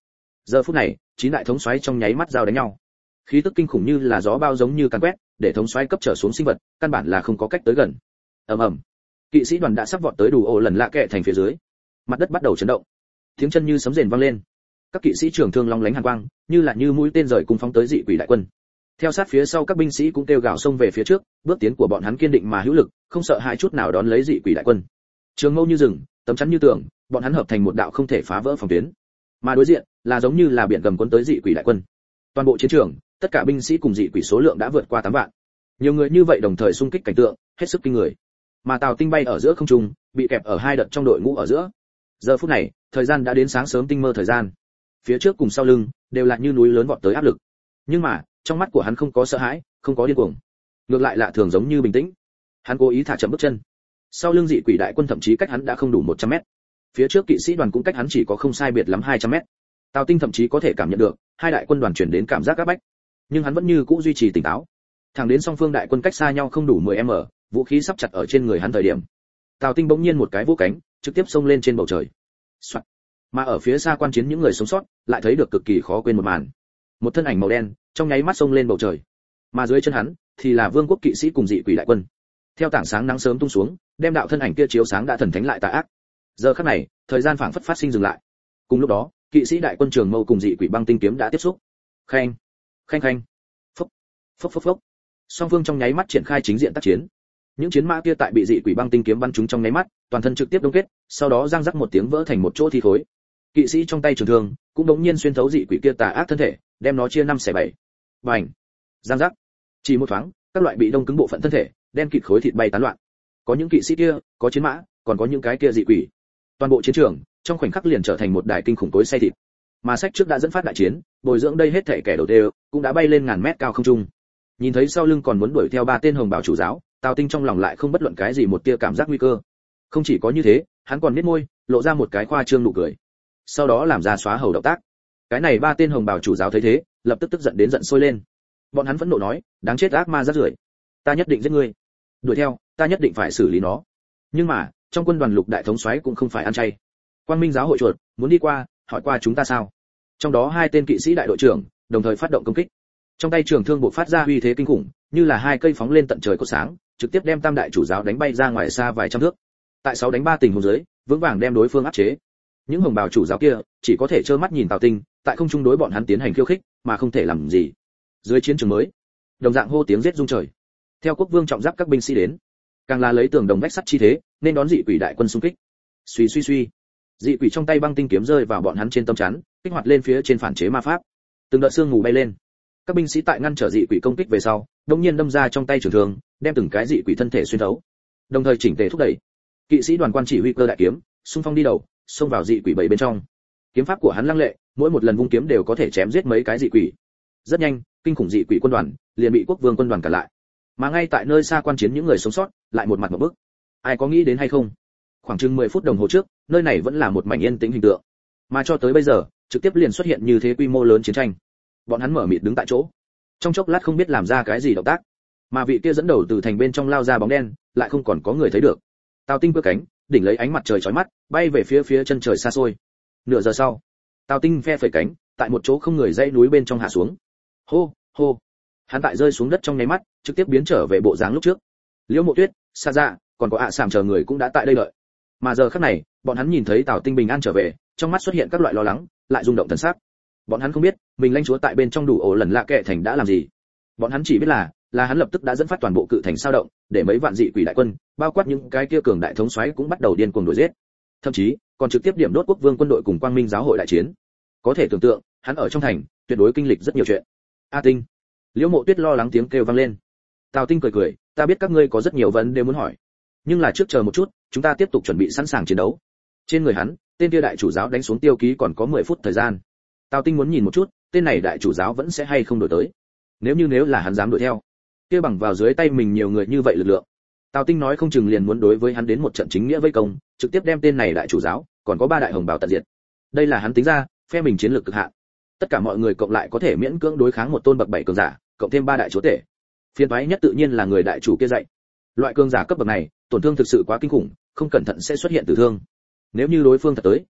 Giờ phút này, chín đại thống soái trong nháy mắt giao đánh nhau. Khí tức kinh khủng như là gió bao giống như càn quét, để thống soái cấp trở xuống sinh vật, căn bản là không có cách tới gần. Ầm ầm. Kỵ sĩ đoàn đã sắp vọt tới đủ ổ lần lạ kệ thành phía dưới. Mặt đất bắt đầu chấn động. Tiếng chân như sấm rền vang lên. Các kỵ sĩ trường thương long lánh hàn quang, như là như mũi tên rời cùng phóng tới dị quỷ đại quân. Theo sát phía sau các binh sĩ cũng kêu gào xông về phía trước, bước tiến của bọn hắn kiên định mà hữu lực, không sợ hãi chút nào đón lấy dị quỷ đại quân. Trường mâu như rừng, tấm chắn như tường, bọn hắn hợp thành một đạo không thể phá vỡ phòng tuyến. Mà đối diện là giống như là biển gầm cuốn tới dị quỷ đại quân. Toàn bộ chiến trường, tất cả binh sĩ cùng dị quỷ số lượng đã vượt qua tám vạn. Nhiều người như vậy đồng thời xung kích cảnh tượng, hết sức kinh người. Mà Tào Tinh bay ở giữa không trung, bị kẹp ở hai đợt trong đội ngũ ở giữa. Giờ phút này, thời gian đã đến sáng sớm tinh mơ thời gian. Phía trước cùng sau lưng đều là như núi lớn vọt tới áp lực. Nhưng mà, trong mắt của hắn không có sợ hãi, không có điên cuồng. Ngược lại lạ thường giống như bình tĩnh. Hắn cố ý thả chậm bước chân. Sau lưng dị quỷ đại quân thậm chí cách hắn đã không đủ một trăm mét. Phía trước kỵ sĩ đoàn cũng cách hắn chỉ có không sai biệt lắm hai trăm mét. Tào Tinh thậm chí có thể cảm nhận được hai đại quân đoàn chuyển đến cảm giác áp bách, nhưng hắn vẫn như cũ duy trì tỉnh táo. Thẳng đến song phương đại quân cách xa nhau không đủ mười mét, vũ khí sắp chặt ở trên người hắn thời điểm, Tào Tinh bỗng nhiên một cái vỗ cánh, trực tiếp xông lên trên bầu trời. Soạt. Mà ở phía xa quan chiến những người sống sót, lại thấy được cực kỳ khó quên một màn. Một thân ảnh màu đen, trong nháy mắt xông lên bầu trời. Mà dưới chân hắn thì là vương quốc kỵ sĩ cùng dị quỷ đại quân. Theo tảng sáng nắng sớm tung xuống, đem đạo thân ảnh kia chiếu sáng đã thần thánh lại tà ác. Giờ khắc này, thời gian phảng phất phát sinh dừng lại. Cùng lúc đó, kỵ sĩ đại quân trường mâu cùng dị quỷ băng tinh kiếm đã tiếp xúc. Khanh, khanh khanh, phốc, phốc phốc phốc. Song phương trong nháy mắt triển khai chính diện tác chiến. Những chiến mã kia tại bị dị quỷ băng tinh kiếm bắn trúng trong nháy mắt, toàn thân trực tiếp đông kết, sau đó răng rắc một tiếng vỡ thành một chỗ thi khối. Kỵ sĩ trong tay trường thương cũng đống nhiên xuyên thấu dị quỷ kia tà ác thân thể, đem nó chia năm xẻ bảy. Bành, răng rắc. Chỉ một thoáng, các loại bị đông cứng bộ phận thân thể, đen kịt khối thịt bay tán loạn. Có những kỵ sĩ kia, có chiến mã, còn có những cái kia dị quỷ. Toàn bộ chiến trường trong khoảnh khắc liền trở thành một đài kinh khủng cối xay thịt. Mà sách trước đã dẫn phát đại chiến, bồi dưỡng đây hết thảy kẻ đầu tiên cũng đã bay lên ngàn mét cao không trung. Nhìn thấy sau lưng còn muốn đuổi theo ba tên hồng bảo chủ giáo, Tào Tinh trong lòng lại không bất luận cái gì một tia cảm giác nguy cơ. Không chỉ có như thế, hắn còn nhếch môi, lộ ra một cái khoa trương nụ cười. Sau đó làm ra xóa hầu động tác. Cái này ba tên hồng bảo chủ giáo thấy thế, lập tức tức giận đến giận sôi lên. Bọn hắn vẫn nộ nói, đáng chết ác ma rác rưởi, ta nhất định giết ngươi. Đuổi theo, ta nhất định phải xử lý nó. Nhưng mà, trong quân đoàn lục đại thống soái cũng không phải ăn chay. Quang Minh giáo hội chuột, muốn đi qua, hỏi qua chúng ta sao? Trong đó hai tên kỵ sĩ đại đội trưởng, đồng thời phát động công kích. Trong tay trường thương bộc phát ra uy thế kinh khủng, như là hai cây phóng lên tận trời của sáng, trực tiếp đem tam đại chủ giáo đánh bay ra ngoài xa vài trăm thước. Tại sáu đánh ba tình huống dưới, vững vàng đem đối phương áp chế. Những hồng bào chủ giáo kia chỉ có thể trơ mắt nhìn Tào Tinh, tại không trung đối bọn hắn tiến hành khiêu khích, mà không thể làm gì. Dưới chiến trường mới, đồng dạng hô tiếng giết rung trời. Theo quốc vương trọng giáp các binh sĩ đến, càng là lấy tường đồng vách sắt chi thế, nên đón dị quỷ đại quân xung kích. Suy suy suy, dị quỷ trong tay băng tinh kiếm rơi vào bọn hắn trên tâm chắn, kích hoạt lên phía trên phản chế ma pháp. Từng đợt sương mù bay lên. Các binh sĩ tại ngăn trở dị quỷ công kích về sau, đột nhiên đâm ra trong tay trường thương, đem từng cái dị quỷ thân thể xuyên thấu. Đồng thời chỉnh tề thúc đẩy. Kỵ sĩ đoàn quan chỉ huy cơ đại kiếm, xung phong đi đầu, xông vào dị quỷ bảy bên trong. Kiếm pháp của hắn lăng lệ, mỗi một lần vung kiếm đều có thể chém giết mấy cái dị quỷ. Rất nhanh, kinh khủng dị quỷ quân đoàn liền bị quốc vương quân đoàn cản lại. Mà ngay tại nơi xa quan chiến những người sống sót, lại một mặt ngộp bức. Ai có nghĩ đến hay không? Khoảng chừng mười phút đồng hồ trước, nơi này vẫn là một mảnh yên tĩnh hình tượng. Mà cho tới bây giờ, trực tiếp liền xuất hiện như thế quy mô lớn chiến tranh. Bọn hắn mở mịt đứng tại chỗ. Trong chốc lát không biết làm ra cái gì động tác. Mà vị kia dẫn đầu từ thành bên trong lao ra bóng đen, lại không còn có người thấy được. Tào Tinh vươn cánh, đỉnh lấy ánh mặt trời chói mắt, bay về phía phía chân trời xa xôi. Nửa giờ sau, Tào Tinh phe phẩy cánh, tại một chỗ không người dãy núi bên trong hạ xuống. Hô, hô. Hắn tại rơi xuống đất trong nháy mắt, trực tiếp biến trở về bộ dáng lúc trước. Liễu Mộ Tuyết, Sa Dạ, còn có ạ Sảm chờ người cũng đã tại đây đợi. Mà giờ khắc này, bọn hắn nhìn thấy Tào Tinh bình an trở về, trong mắt xuất hiện các loại lo lắng, lại rung động thần sắc. Bọn hắn không biết, mình lãnh chúa tại bên trong đủ ổ lần lạ kệ thành đã làm gì. Bọn hắn chỉ biết là, là hắn lập tức đã dẫn phát toàn bộ cự thành sao động, để mấy vạn dị quỷ đại quân, bao quát những cái kia cường đại thống soái cũng bắt đầu điên cuồng đuổi giết. Thậm chí, còn trực tiếp điểm đốt quốc vương quân đội cùng Quang Minh giáo hội đại chiến. Có thể tưởng tượng, hắn ở trong thành, tuyệt đối kinh lịch rất nhiều chuyện. A Tinh, Liễu Mộ Tuyết lo lắng tiếng kêu vang lên. Tào Tinh cười cười, ta biết các ngươi có rất nhiều vấn đề muốn hỏi, nhưng là trước chờ một chút, chúng ta tiếp tục chuẩn bị sẵn sàng chiến đấu. Trên người hắn, tên kia đại chủ giáo đánh xuống tiêu ký còn có mười phút thời gian. Tào Tinh muốn nhìn một chút, tên này đại chủ giáo vẫn sẽ hay không đổi tới. Nếu như nếu là hắn dám đuổi theo, kia bằng vào dưới tay mình nhiều người như vậy lực lượng. Tào Tinh nói không chừng liền muốn đối với hắn đến một trận chính nghĩa vây công, trực tiếp đem tên này đại chủ giáo, còn có ba đại hồng bào tận diệt. Đây là hắn tính ra, phe mình chiến lược cực hạn. Tất cả mọi người cộng lại có thể miễn cưỡng đối kháng một tôn bậc bảy cường giả, cộng thêm ba đại chúa tể. Phiền toái nhất tự nhiên là người đại chủ kia dạy. Loại cường giả cấp bậc này, tổn thương thực sự quá kinh khủng, không cẩn thận sẽ xuất hiện tử thương. Nếu như đối phương thật tới,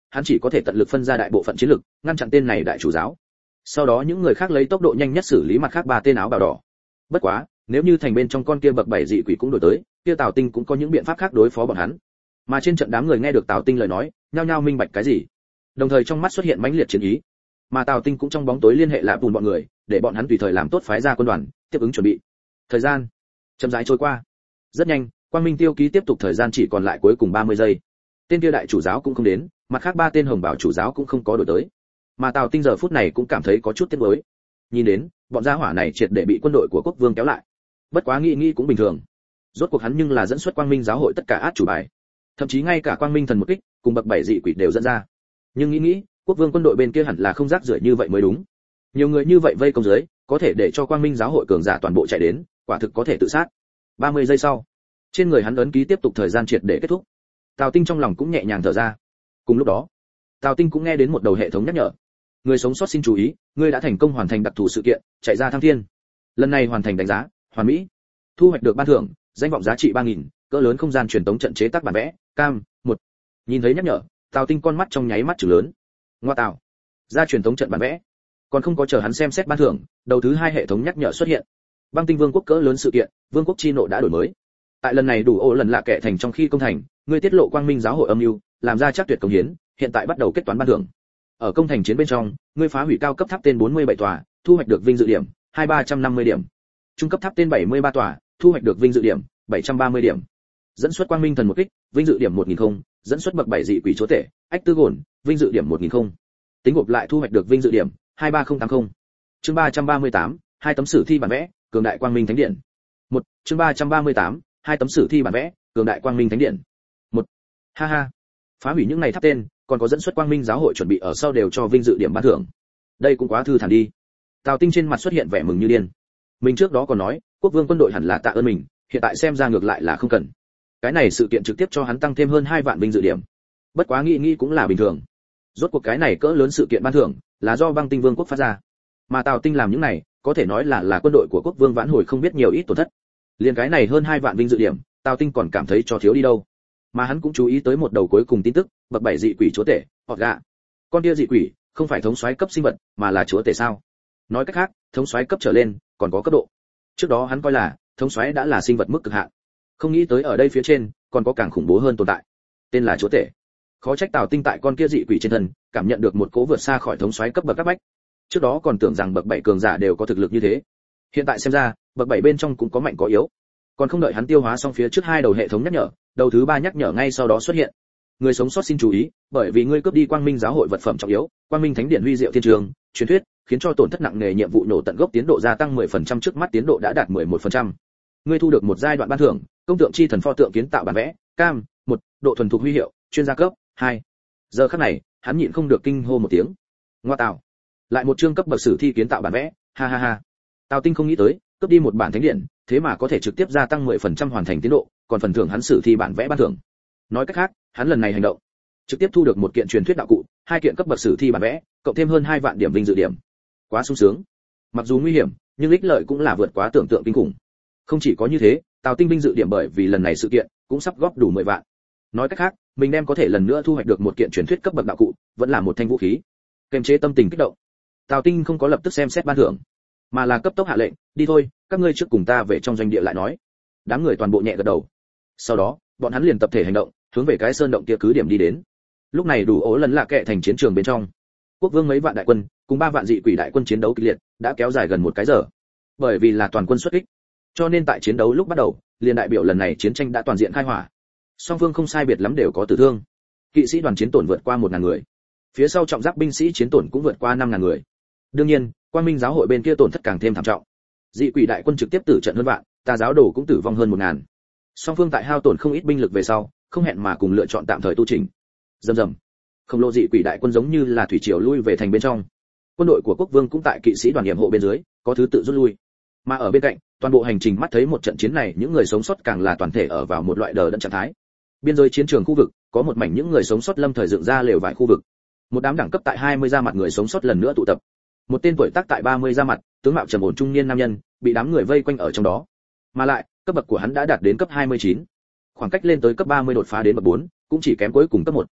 hắn chỉ có thể tận lực phân ra đại bộ phận chiến lực, ngăn chặn tên này đại chủ giáo. Sau đó những người khác lấy tốc độ nhanh nhất xử lý mặt khác ba tên áo bào đỏ. Bất quá, nếu như thành bên trong con kia bậc bảy dị quỷ cũng đổi tới, kia Tào Tinh cũng có những biện pháp khác đối phó bọn hắn. Mà trên trận đám người nghe được Tào Tinh lời nói, nhao nhao minh bạch cái gì, đồng thời trong mắt xuất hiện mãnh liệt chiến ý. Mà Tào Tinh cũng trong bóng tối liên hệ lại bùn bọn người, để bọn hắn tùy thời làm tốt phái ra quân đoàn, tiếp ứng chuẩn bị. Thời gian chậm rãi trôi qua. Rất nhanh, Quang Minh Tiêu Ký tiếp tục thời gian chỉ còn lại cuối cùng ba mươi giây. Tên kia đại chủ giáo cũng không đến, mặt khác ba tên hồng bảo chủ giáo cũng không có đổi tới. Mà Tào Tinh giờ phút này cũng cảm thấy có chút tiếc nuối. Nhìn đến, bọn gia hỏa này triệt để bị quân đội của quốc vương kéo lại. Bất quá nghĩ nghĩ cũng bình thường. Rốt cuộc hắn nhưng là dẫn xuất Quang Minh giáo hội tất cả át chủ bài. Thậm chí ngay cả Quang Minh thần một kích, cùng bậc bảy dị quỷ đều dẫn ra. Nhưng nghĩ nghĩ, quốc vương quân đội bên kia hẳn là không rác rưởi như vậy mới đúng. Nhiều người như vậy vây công dưới, có thể để cho Quang Minh giáo hội cường giả toàn bộ chạy đến, quả thực có thể tự sát. ba mươi giây sau, trên người hắn ấn ký tiếp tục thời gian triệt để kết thúc. Tào Tinh trong lòng cũng nhẹ nhàng thở ra. Cùng lúc đó, Tào Tinh cũng nghe đến một đầu hệ thống nhắc nhở. Người sống sót xin chú ý, ngươi đã thành công hoàn thành đặc thù sự kiện, chạy ra thăng thiên. Lần này hoàn thành đánh giá, hoàn mỹ. Thu hoạch được ban thưởng, danh vọng giá trị ba nghìn, cỡ lớn không gian truyền tống trận chế tác bản vẽ, cam, một. Nhìn thấy nhắc nhở, Tào Tinh con mắt trong nháy mắt trừng lớn. Ngoa tào, ra truyền tống trận bản vẽ. Còn không có chờ hắn xem xét ban thưởng, đầu thứ hai hệ thống nhắc nhở xuất hiện. Băng Tinh Vương quốc cỡ lớn sự kiện, Vương quốc chi nộ đã đổi mới. Tại lần này đủ ổ lần lạ kệ thành trong khi công thành, ngươi tiết lộ Quang Minh giáo hội âm mưu, làm ra chắc tuyệt công hiến, hiện tại bắt đầu kết toán ban thưởng. Ở công thành chiến bên trong, ngươi phá hủy cao cấp tháp tên bốn mươi bảy tòa, thu hoạch được vinh dự điểm hai nghìn ba trăm năm mươi điểm. Trung cấp tháp tên bảy mươi ba tòa, thu hoạch được vinh dự điểm bảy trăm ba mươi điểm. Dẫn xuất Quang Minh thần một kích, vinh dự điểm một nghìn không, dẫn xuất bậc bảy dị quỷ chúa tể, ách tư gồn, vinh dự điểm một nghìn không. Tính gộp lại thu hoạch được vinh dự điểm hai ba không tám không. Chương ba trăm ba mươi tám, hai tấm sử thi bản vẽ, cường đại Quang Minh thánh điện. một. Chương ba trăm ba mươi tám, hai tấm sử thi bản vẽ, cường đại Quang Minh thánh điện. một. Ha ha. Phá hủy những này tháp tên, còn có dẫn xuất Quang Minh giáo hội chuẩn bị ở sau đều cho vinh dự điểm ban thưởng. Đây cũng quá thư thản đi. Tào Tinh trên mặt xuất hiện vẻ mừng như điên. Mình trước đó còn nói, quốc vương quân đội hẳn là tạ ơn mình, hiện tại xem ra ngược lại là không cần. Cái này sự kiện trực tiếp cho hắn tăng thêm hơn hai vạn vinh dự điểm. Bất quá nghĩ nghĩ cũng là bình thường. Rốt cuộc cái này cỡ lớn sự kiện ban thưởng, là do Băng Tinh Vương quốc phát ra. Mà Tào Tinh làm những này, có thể nói là là quân đội của quốc vương vãn hồi không biết nhiều ít tổn thất. Liên cái này hơn hai vạn vinh dự điểm, Tào Tinh còn cảm thấy cho thiếu đi đâu. Mà hắn cũng chú ý tới một đầu cuối cùng tin tức, bậc bảy dị quỷ chúa tể, hoặc gạ. Con kia dị quỷ, không phải thống soái cấp sinh vật, mà là chúa tể sao? Nói cách khác, thống soái cấp trở lên, còn có cấp độ. Trước đó hắn coi là, thống soái đã là sinh vật mức cực hạn. Không nghĩ tới ở đây phía trên, còn có càng khủng bố hơn tồn tại. Tên là chúa tể. Khó trách Tào Tinh tại con kia dị quỷ trên thân, cảm nhận được một cỗ vượt xa khỏi thống soái cấp bậc các bách. Trước đó còn tưởng rằng bậc bảy cường giả đều có thực lực như thế. Hiện tại xem ra, bậc bảy bên trong cũng có mạnh có yếu. Còn không đợi hắn tiêu hóa xong phía trước hai đầu hệ thống nhắc nhở, đầu thứ ba nhắc nhở ngay sau đó xuất hiện. Người sống sót xin chú ý, bởi vì ngươi cướp đi Quang Minh giáo hội vật phẩm trọng yếu, Quang Minh thánh điện huy diệu thiên trường, truyền thuyết, khiến cho tổn thất nặng nề nhiệm vụ nổ tận gốc tiến độ gia tăng mười phần trăm, trước mắt tiến độ đã đạt mười một phần trăm. Ngươi thu được một giai đoạn ban thưởng, công tượng chi thần pho tượng kiến tạo bản vẽ, cam, một, độ thuần thục huy hiệu, chuyên gia cấp, hai. Giờ khắc này, hắn nhịn không được kinh hô một tiếng. Ngoa tào, lại một chương cấp bậc sử thi kiến tạo bản vẽ, ha ha ha. Tào Tinh không nghĩ tới, cướp đi một bản thánh điện, thế mà có thể trực tiếp gia tăng mười phần trăm hoàn thành tiến độ, còn phần thưởng hắn sử thi bản vẽ ban thưởng. Nói cách khác, hắn lần này hành động, trực tiếp thu được một kiện truyền thuyết đạo cụ, hai kiện cấp bậc sử thi bản vẽ, cộng thêm hơn hai vạn điểm vinh dự điểm. Quá sung sướng. Mặc dù nguy hiểm, nhưng ích lợi cũng là vượt quá tưởng tượng kinh khủng. Không chỉ có như thế, Tào Tinh vinh dự điểm bởi vì lần này sự kiện, cũng sắp góp đủ mười vạn. Nói cách khác, mình đem có thể lần nữa thu hoạch được một kiện truyền thuyết cấp bậc đạo cụ, vẫn là một thanh vũ khí. Kềm chế tâm tình kích động, Tào Tinh không có lập tức xem xét ban thưởng, mà là cấp tốc hạ lệnh, đi thôi, các ngươi trước cùng ta về trong doanh địa lại nói. Đám người toàn bộ nhẹ gật đầu. Sau đó, bọn hắn liền tập thể hành động, hướng về cái sơn động kia cứ điểm đi đến. Lúc này đủ ố lần lạ kệ thành chiến trường bên trong, quốc vương mấy vạn đại quân cùng ba vạn dị quỷ đại quân chiến đấu kịch liệt, đã kéo dài gần một cái giờ. Bởi vì là toàn quân xuất kích, cho nên tại chiến đấu lúc bắt đầu, liền đại biểu lần này chiến tranh đã toàn diện khai hỏa. Song phương không sai biệt lắm đều có tử thương. Kỵ sĩ đoàn chiến tổn vượt qua một ngàn người, phía sau trọng giáp binh sĩ chiến tổn cũng vượt qua năm ngàn người. Đương nhiên, Quang Minh giáo hội bên kia tổn thất càng thêm thảm trọng. Dị quỷ đại quân trực tiếp tử trận hơn vạn, Tà giáo đồ cũng tử vong hơn một ngàn. Song phương tại hao tổn không ít binh lực về sau, không hẹn mà cùng lựa chọn tạm thời tu chỉnh. Rầm rầm. Khổng lồ dị quỷ đại quân giống như là thủy triều lui về thành bên trong. Quân đội của quốc vương cũng tại kỵ sĩ đoàn yểm hộ bên dưới, có thứ tự rút lui. Mà ở bên cạnh, toàn bộ hành trình mắt thấy một trận chiến này, những người sống sót càng là toàn thể ở vào một loại đờ đẫn trạng thái. Biên giới chiến trường khu vực, có một mảnh những người sống sót lâm thời dựng ra lều vải khu vực. Một đám đẳng cấp tại hai mươi ra mặt người sống sót lần nữa tụ tập. Một tên tuổi tác tại ba mươi ra mặt, tướng mạo trầm ổn trung niên nam nhân, bị đám người vây quanh ở trong đó. Mà lại, cấp bậc của hắn đã đạt đến cấp hai mươi chín. Khoảng cách lên tới cấp ba mươi đột phá đến bậc bốn, cũng chỉ kém cuối cùng cấp một.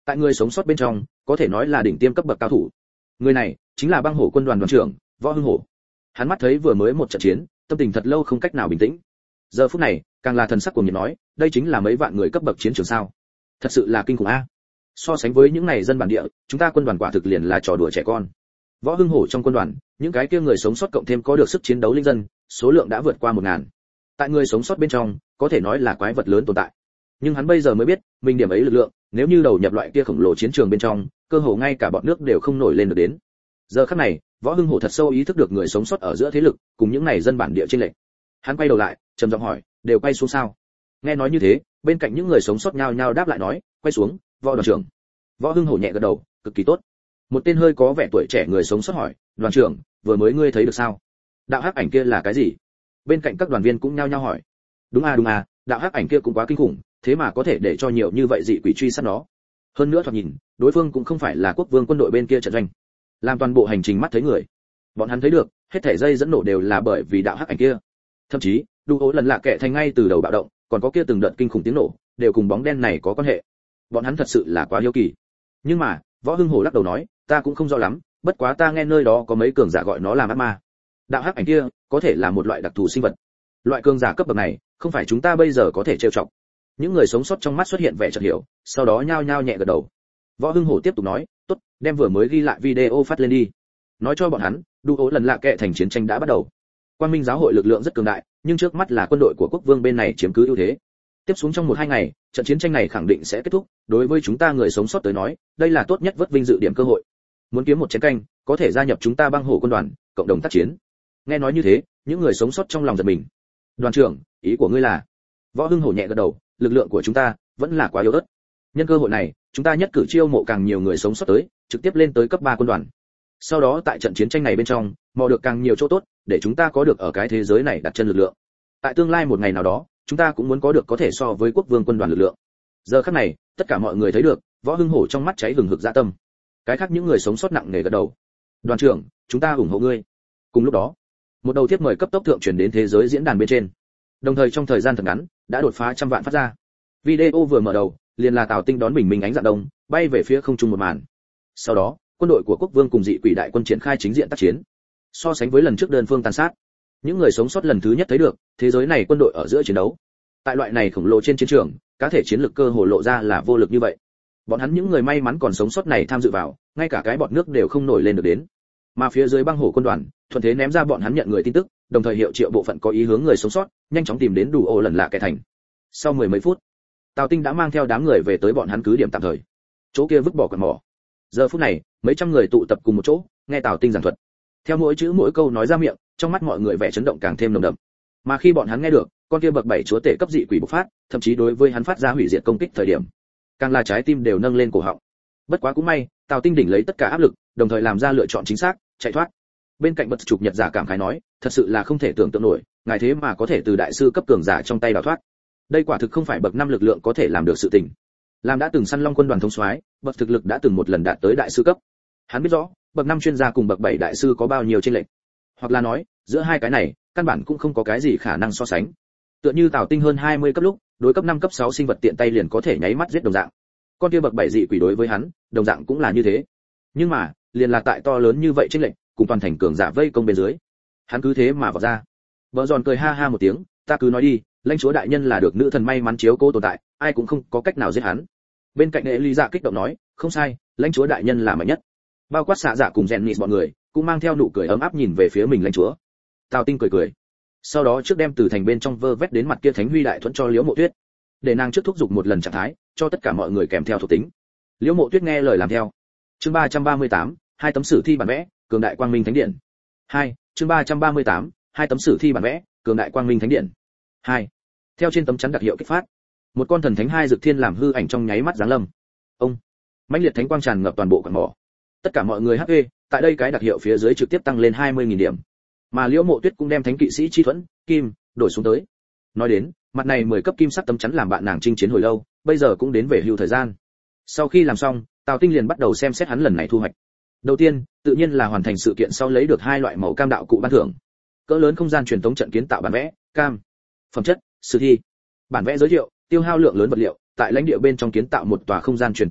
Tại người sống sót bên trong, có thể nói là đỉnh tiêm cấp bậc cao thủ. Người này chính là băng hổ quân đoàn đoàn trưởng Võ Hưng Hổ. Hắn mắt thấy vừa mới một trận chiến, tâm tình thật lâu không cách nào bình tĩnh. Giờ phút này, càng là thần sắc cuồng nhiệt nói, đây chính là mấy vạn người cấp bậc chiến trường sao? Thật sự là kinh khủng a. So sánh với những này dân bản địa, chúng ta quân đoàn quả thực liền là trò đùa trẻ con. Võ Hưng Hổ trong quân đoàn, những cái kia người sống sót cộng thêm có được sức chiến đấu linh dân, số lượng đã vượt qua một ngàn. Tại người sống sót bên trong, có thể nói là quái vật lớn tồn tại. Nhưng hắn bây giờ mới biết, mình điểm ấy lực lượng, nếu như đầu nhập loại kia khổng lồ chiến trường bên trong, cơ hồ ngay cả bọn nước đều không nổi lên được đến. Giờ khắc này, Võ Hưng Hổ thật sâu ý thức được người sống sót ở giữa thế lực, cùng những này dân bản địa chênh lệch. Hắn quay đầu lại, trầm giọng hỏi, đều quay xuống sao? Nghe nói như thế, bên cạnh những người sống sót nhao nhao đáp lại nói, quay xuống, Võ đoàn trưởng. Võ Hưng Hổ nhẹ gật đầu, cực kỳ tốt. Một tên hơi có vẻ tuổi trẻ người sống sót hỏi, đoàn trưởng, vừa mới ngươi thấy được sao? Đạo hắc ảnh kia là cái gì? Bên cạnh các đoàn viên cũng nhao nhao hỏi. Đúng à đúng à, đạo hắc ảnh kia cũng quá kinh khủng, thế mà có thể để cho nhiều như vậy dị quỷ truy sát nó. Hơn nữa thoạt nhìn, đối phương cũng không phải là quốc vương quân đội bên kia trận doanh, làm toàn bộ hành trình mắt thấy người. Bọn hắn thấy được, hết thảy dây dẫn nổ đều là bởi vì đạo hắc ảnh kia. Thậm chí, đủ ố lần lạ kệ thành ngay từ đầu bạo động, còn có kia từng đợt kinh khủng tiếng nổ, đều cùng bóng đen này có quan hệ. Bọn hắn thật sự là quá hiếu kỳ. Nhưng mà, Võ Hưng Hổ lắc đầu nói, ta cũng không rõ lắm, bất quá ta nghe nơi đó có mấy cường giả gọi nó là ác ma. Đạo hắc ảnh kia, có thể là một loại đặc thù sinh vật. Loại cường giả cấp bậc này, không phải chúng ta bây giờ có thể trêu chọc. Những người sống sót trong mắt xuất hiện vẻ chợt hiểu, sau đó nhao nhao nhẹ gật đầu. Võ Hưng Hổ tiếp tục nói, tốt, đem vừa mới ghi lại video phát lên đi. Nói cho bọn hắn, đủ ố lần lạ kệ thành chiến tranh đã bắt đầu. Quang Minh giáo hội lực lượng rất cường đại, nhưng trước mắt là quân đội của quốc vương bên này chiếm cứ ưu thế. Tiếp xuống trong một hai ngày, trận chiến tranh này khẳng định sẽ kết thúc, đối với chúng ta người sống sót tới nói, đây là tốt nhất vớt vinh dự điểm cơ hội. Muốn kiếm một chiến canh, có thể gia nhập chúng ta băng hổ quân đoàn, cộng đồng tác chiến. Nghe nói như thế, những người sống sót trong lòng giật mình. Đoàn trưởng, ý của ngươi là? Võ Hưng Hổ nhẹ gật đầu, lực lượng của chúng ta vẫn là quá yếu ớt. Nhân cơ hội này, chúng ta nhất cử chiêu mộ càng nhiều người sống sót tới, trực tiếp lên tới cấp ba quân đoàn. Sau đó tại trận chiến tranh này bên trong, mò được càng nhiều chỗ tốt, để chúng ta có được ở cái thế giới này đặt chân lực lượng. Tại tương lai một ngày nào đó, chúng ta cũng muốn có được có thể so với quốc vương quân đoàn lực lượng. Giờ khắc này, tất cả mọi người thấy được, Võ Hưng Hổ trong mắt cháy hừng hực dạ tâm. Cái khác những người sống sót nặng nề gật đầu. Đoàn trưởng, chúng ta ủng hộ ngươi. Cùng lúc đó, một đầu thiếp mời cấp tốc thượng truyền đến thế giới diễn đàn bên trên. Đồng thời trong thời gian thật ngắn, đã đột phá trăm vạn phát ra. Video vừa mở đầu, liền là Tào Tinh đón bình minh ánh dạng đông, bay về phía không trung một màn. Sau đó, quân đội của quốc vương cùng dị quỷ đại quân triển khai chính diện tác chiến. So sánh với lần trước đơn phương tàn sát, những người sống sót lần thứ nhất thấy được thế giới này quân đội ở giữa chiến đấu. Tại loại này khổng lồ trên chiến trường, cá thể chiến lược cơ hồ lộ ra là vô lực như vậy. Bọn hắn những người may mắn còn sống sót này tham dự vào, ngay cả cái bọt nước đều không nổi lên được đến. Mà phía dưới băng hổ quân đoàn, thuận thế ném ra bọn hắn nhận người tin tức, đồng thời hiệu triệu bộ phận có ý hướng người sống sót, nhanh chóng tìm đến đủ ổ lần lạ kẻ thành. Sau mười mấy phút, Tào Tinh đã mang theo đám người về tới bọn hắn cứ điểm tạm thời. Chỗ kia vứt bỏ quần mỏ. Giờ phút này, mấy trăm người tụ tập cùng một chỗ, nghe Tào Tinh giảng thuật. Theo mỗi chữ mỗi câu nói ra miệng, trong mắt mọi người vẻ chấn động càng thêm nồng đậm. Mà khi bọn hắn nghe được, con kia bậc bảy chúa tể cấp dị quỷ bộc phát, thậm chí đối với hắn phát ra hủy diệt công kích thời điểm, càng là trái tim đều nâng lên cổ họng. Bất quá cũng may, Tào Tinh đỉnh lấy tất cả áp lực, đồng thời làm ra lựa chọn chính xác, chạy thoát. Bên cạnh bật chụp nhật giả cảm khái nói, thật sự là không thể tưởng tượng nổi, ngài thế mà có thể từ đại sư cấp cường giả trong tay đào thoát. Đây quả thực không phải bậc năm lực lượng có thể làm được sự tình. Làm đã từng săn long quân đoàn thống soái, bậc thực lực đã từng một lần đạt tới đại sư cấp. Hắn biết rõ, bậc năm chuyên gia cùng bậc bảy đại sư có bao nhiêu chênh lệch. Hoặc là nói, giữa hai cái này, căn bản cũng không có cái gì khả năng so sánh. Tựa như Tào Tinh hơn hai mươi cấp lúc, đối cấp năm cấp sáu sinh vật tiện tay liền có thể nháy mắt giết đồng dạng. Con kia bậc bảy dị quỷ đối với hắn, đồng dạng cũng là như thế. Nhưng mà, liền là tại to lớn như vậy chênh lệch, cùng toàn thành cường giả vây công bên dưới, hắn cứ thế mà vào ra. Vợ giòn cười ha ha một tiếng, ta cứ nói đi, lãnh chúa đại nhân là được nữ thần may mắn chiếu cố tồn tại, ai cũng không có cách nào giết hắn. Bên cạnh Elisa kích động nói, không sai, lãnh chúa đại nhân là mạnh nhất. Bao quát xạ dạ cùng Jennings bọn người, cũng mang theo nụ cười ấm áp nhìn về phía mình lãnh chúa. Tào Tinh cười cười. Sau đó trước đem từ thành bên trong vơ vét đến mặt kia thánh huy đại thuẫn cho Liễu Mộ Tuyết, để nàng trước thúc giục một lần trạng thái, cho tất cả mọi người kèm theo thuộc tính. Liễu Mộ Tuyết nghe lời làm theo. Chương ba trăm ba mươi tám, hai tấm sử thi bản vẽ, cường đại quang minh thánh điện. hai, chương ba trăm ba mươi tám, hai tấm sử thi bản vẽ, cường đại quang minh thánh điện. hai. Theo trên tấm chắn đặc hiệu kích phát, một con thần thánh hai dược thiên làm hư ảnh trong nháy mắt giáng lâm. Ông, mãnh liệt thánh quang tràn ngập toàn bộ quần mỏ. Tất cả mọi người hát pê, tại đây cái đặc hiệu phía dưới trực tiếp tăng lên hai mươi nghìn điểm. Mà Liễu Mộ Tuyết cũng đem thánh kỵ sĩ chi thuẫn, kim, đổi xuống tới. Nói đến, mặt này mười cấp kim sắc tấm chắn làm bạn nàng chinh chiến hồi lâu, bây giờ cũng đến về hưu thời gian. Sau khi làm xong, Tào Tinh liền bắt đầu xem xét hắn lần này thu hoạch. Đầu tiên, tự nhiên là hoàn thành sự kiện sau lấy được hai loại màu cam đạo cụ ban thưởng. Cỡ lớn không gian truyền tống trận kiến tạo bản vẽ, cam. Phẩm chất, sử thi. Bản vẽ giới thiệu, tiêu hao lượng lớn vật liệu, tại lãnh địa bên trong kiến tạo một tòa không gian truyền tống trận,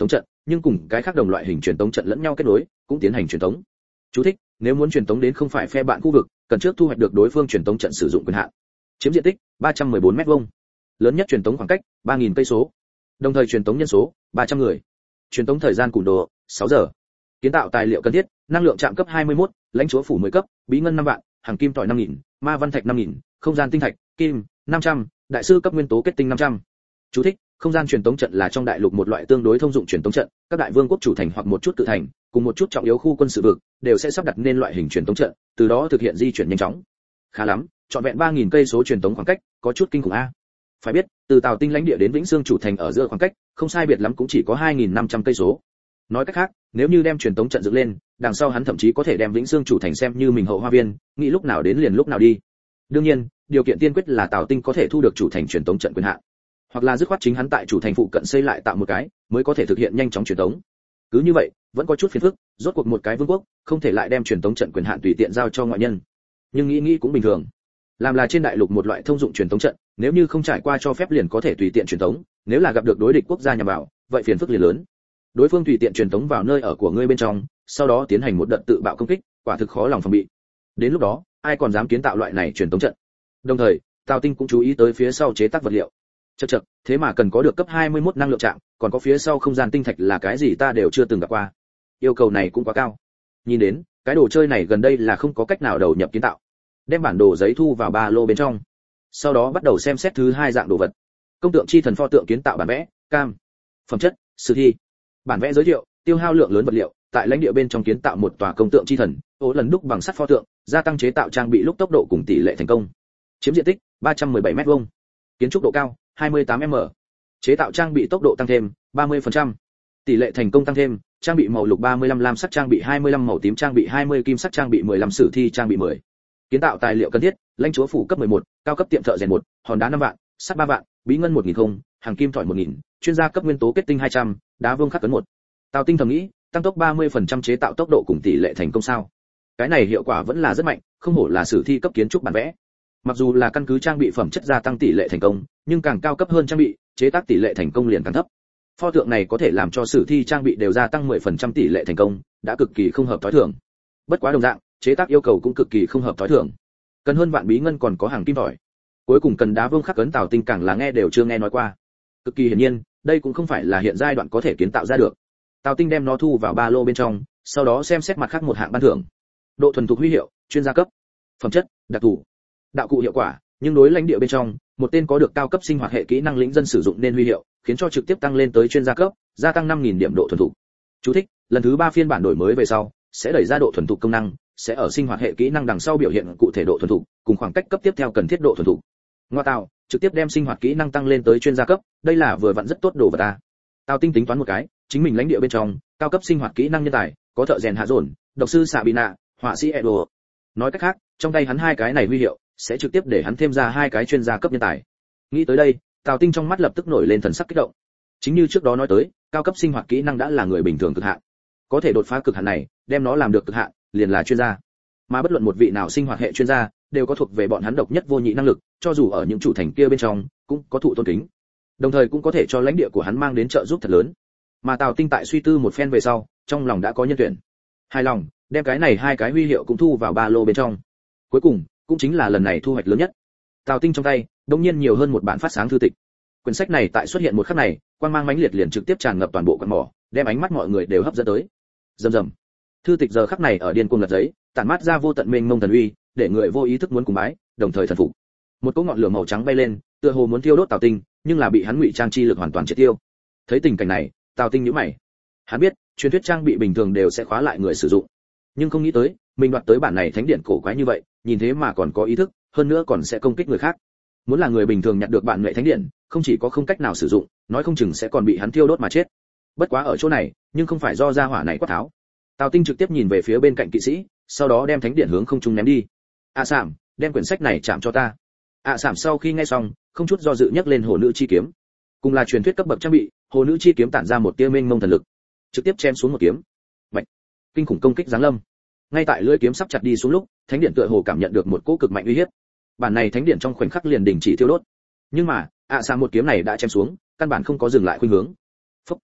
nhưng cùng cái khác đồng loại hình truyền tống trận lẫn nhau kết nối, cũng tiến hành truyền tống. Chú thích: nếu muốn truyền tống đến không phải phe bạn khu vực, cần trước thu hoạch được đối phương truyền tống trận sử dụng quyền hạn. Chiếm diện tích ba trăm mười bốn mét vuông. Lớn nhất truyền tống khoảng cách ba nghìn cây số. Đồng thời truyền tống nhân số ba trăm người. Truyền tống thời gian cùn đồ sáu giờ. Kiến tạo tài liệu cần thiết: năng lượng trạm cấp hai mươi mốt, lãnh chúa phủ mười cấp, bí ngân năm vạn, hàng kim tỏi năm nghìn, ma văn thạch năm nghìn, không gian tinh thạch, kim năm trăm, đại sư cấp nguyên tố kết tinh năm trăm. Chú thích: không gian truyền tống trận là trong đại lục một loại tương đối thông dụng truyền tống trận, các đại vương quốc chủ thành hoặc một chút tự thành, cùng một chút trọng yếu khu quân sự vực, đều sẽ sắp đặt nên loại hình truyền tống trận, từ đó thực hiện di chuyển nhanh chóng. Khá lắm, trọn vẹn ba nghìn cây số truyền tống khoảng cách, có chút kinh khủng a. Phải biết, từ Tào Tinh lãnh địa đến Vĩnh Xương chủ thành ở giữa khoảng cách, không sai biệt lắm cũng chỉ có hai nghìn năm trăm cây số. Nói cách khác, nếu như đem truyền tống trận dựng lên, đằng sau hắn thậm chí có thể đem Vĩnh Xương chủ thành xem như mình hậu hoa viên, nghĩ lúc nào đến liền lúc nào đi. Đương nhiên, điều kiện tiên quyết là Tào Tinh có thể thu được chủ thành truyền tống trận quyền hạn, hoặc là dứt khoát chính hắn tại chủ thành phụ cận xây lại tạo một cái, mới có thể thực hiện nhanh chóng truyền tống. Cứ như vậy, vẫn có chút phiền phức, rốt cuộc một cái vương quốc, không thể lại đem truyền tống trận quyền hạn tùy tiện giao cho ngoại nhân. Nhưng nghĩ nghĩ cũng bình thường. Làm là trên đại lục một loại thông dụng truyền tống trận, nếu như không trải qua cho phép liền có thể tùy tiện truyền tống, nếu là gặp được đối địch quốc gia nhằm vào, vậy phiền phức liền lớn. Đối phương tùy tiện truyền tống vào nơi ở của ngươi bên trong, sau đó tiến hành một đợt tự bạo công kích, quả thực khó lòng phòng bị. Đến lúc đó, ai còn dám kiến tạo loại này truyền tống trận? Đồng thời, Tào Tinh cũng chú ý tới phía sau chế tác vật liệu. Chậc chậc, thế mà cần có được cấp hai mươi mốt năng lượng trạm, còn có phía sau không gian tinh thạch là cái gì ta đều chưa từng gặp qua. Yêu cầu này cũng quá cao. Nhìn đến, cái đồ chơi này gần đây là không có cách nào đầu nhập kiến tạo. Đem bản đồ giấy thu vào ba lô bên trong. Sau đó bắt đầu xem xét thứ hai dạng đồ vật. Công tượng chi thần pho tượng kiến tạo bản vẽ, cam. Phẩm chất, sử thi. Bản vẽ giới thiệu, tiêu hao lượng lớn vật liệu, tại lãnh địa bên trong kiến tạo một tòa công tượng chi thần, ố lần đúc bằng sắt pho tượng, gia tăng chế tạo trang bị lúc tốc độ cùng tỷ lệ thành công. Chiếm diện tích ba trăm mười bảy mét vuông. Kiến trúc độ cao hai mươi tám mét. Chế tạo trang bị tốc độ tăng thêm ba mươi phần trăm. Tỷ lệ thành công tăng thêm, trang bị màu lục ba mươi lăm lam sắc trang bị hai mươi lăm màu tím trang bị hai mươi kim sắc trang bị mười lăm sử thi trang bị mười. Kiến tạo tài liệu cần thiết: lãnh chúa phủ cấp mười một, cao cấp tiệm thợ rèn một, hòn đá năm vạn, sắt ba vạn, bí ngân một nghìn không, hàng kim thỏi một nghìn, chuyên gia cấp nguyên tố kết tinh hai trăm, đá vương khắc cấn một. Tào Tinh thầm nghĩ, tăng tốc ba mươi phần trăm chế tạo tốc độ cùng tỷ lệ thành công sao? Cái này hiệu quả vẫn là rất mạnh, không hổ là sử thi cấp kiến trúc bản vẽ. Mặc dù là căn cứ trang bị phẩm chất gia tăng tỷ lệ thành công, nhưng càng cao cấp hơn trang bị, chế tác tỷ lệ thành công liền càng thấp. Pho tượng này có thể làm cho sử thi trang bị đều gia tăng mười phần trăm tỷ lệ thành công, đã cực kỳ không hợp tối thường. Bất quá đồng dạng, chế tác yêu cầu cũng cực kỳ không hợp tối thường. Cần hơn vạn bí ngân còn có hàng kim tỏi. Cuối cùng cần đá vương khắc cấn Tào Tinh càng là nghe đều chưa nghe nói qua. Cực kỳ hiển nhiên, đây cũng không phải là hiện giai đoạn có thể kiến tạo ra được. Tào Tinh đem nó thu vào ba lô bên trong, sau đó xem xét mặt khác một hạng ban thưởng. Độ thuần thục huy hiệu, chuyên gia cấp. Phẩm chất, đặc thù. Đạo cụ hiệu quả, nhưng đối lãnh địa bên trong, một tên có được cao cấp sinh hoạt hệ kỹ năng lĩnh dân sử dụng nên huy hiệu, khiến cho trực tiếp tăng lên tới chuyên gia cấp, gia tăng năm nghìn điểm độ thuần thục. Chú thích: lần thứ ba phiên bản đổi mới về sau, sẽ đẩy ra độ thuần thục công năng, sẽ ở sinh hoạt hệ kỹ năng đằng sau biểu hiện cụ thể độ thuần thục, cùng khoảng cách cấp tiếp theo cần thiết độ thuần thục. Ngoa tạo, trực tiếp đem sinh hoạt kỹ năng tăng lên tới chuyên gia cấp, đây là vừa vặn rất tốt đồ vật ta. Tào Tinh tính toán một cái, chính mình lãnh địa bên trong, cao cấp sinh hoạt kỹ năng nhân tài, có thợ rèn hạ dồn, độc sư xạ bị nạ, họa sĩ Edo. Nói cách khác, trong tay hắn hai cái này huy hiệu, sẽ trực tiếp để hắn thêm ra hai cái chuyên gia cấp nhân tài. Nghĩ tới đây, Tào Tinh trong mắt lập tức nổi lên thần sắc kích động. Chính như trước đó nói tới, cao cấp sinh hoạt kỹ năng đã là người bình thường cực hạn. Có thể đột phá cực hạn này, đem nó làm được cực hạn, liền là chuyên gia. Mà bất luận một vị nào sinh hoạt hệ chuyên gia, đều có thuộc về bọn hắn độc nhất vô nhị năng lực, cho dù ở những chủ thành kia bên trong, cũng có thụ tôn kính. Đồng thời cũng có thể cho lãnh địa của hắn mang đến trợ giúp thật lớn. Mà Tào Tinh tại suy tư một phen về sau, trong lòng đã có nhân tuyển. Hài lòng, đem cái này hai cái huy hiệu cũng thu vào ba lô bên trong. Cuối cùng, cũng chính là lần này thu hoạch lớn nhất. Tào Tinh trong tay, đột nhiên nhiều hơn một bản phát sáng thư tịch. Quyển sách này tại xuất hiện một khắc này, quang mang mãnh liệt liền trực tiếp tràn ngập toàn bộ căn mỏ, đem ánh mắt mọi người đều hấp dẫn tới. Rầm rầm. Thư tịch giờ khắc này ở điên cuồng lật giấy, tản mát ra vô tận mênh mông thần uy, để người vô ý thức muốn cùng bái, đồng thời thần phục. Một cỗ ngọn lửa màu trắng bay lên, tựa hồ muốn thiêu đốt Tào Tinh, nhưng là bị hắn ngụy trang chi lực hoàn toàn triệt tiêu. Thấy tình cảnh này, Tào Tinh nhíu mày. Hắn biết, truyền thuyết trang bị bình thường đều sẽ khóa lại người sử dụng, nhưng không nghĩ tới, mình đoạt tới bản này thánh điện cổ quái như vậy, nhìn thế mà còn có ý thức, hơn nữa còn sẽ công kích người khác. Muốn là người bình thường nhặt được bản nghệ thánh điện, không chỉ có không cách nào sử dụng, nói không chừng sẽ còn bị hắn thiêu đốt mà chết. Bất quá ở chỗ này, nhưng không phải do gia hỏa này quát tháo. Tào Tinh trực tiếp nhìn về phía bên cạnh kỵ sĩ, sau đó đem thánh điện hướng không trung ném đi. A Sảm, đem quyển sách này chạm cho ta. A Sảm sau khi nghe xong, không chút do dự nhấc lên hồ nữ chi kiếm. Cùng là truyền thuyết cấp bậc trang bị, hồ nữ chi kiếm tản ra một tia mênh mông thần lực, trực tiếp chém xuống một kiếm. Bạch, kinh khủng công kích giáng lâm. Ngay tại lưỡi kiếm sắp chặt đi xuống lúc, thánh điện tựa hồ cảm nhận được một cỗ cực mạnh uy hiếp. Bản này thánh điện trong khoảnh khắc liền đình chỉ thiêu đốt. Nhưng mà, ạ à, Sảm một kiếm này đã chém xuống, căn bản không có dừng lại khuynh hướng. Phúc.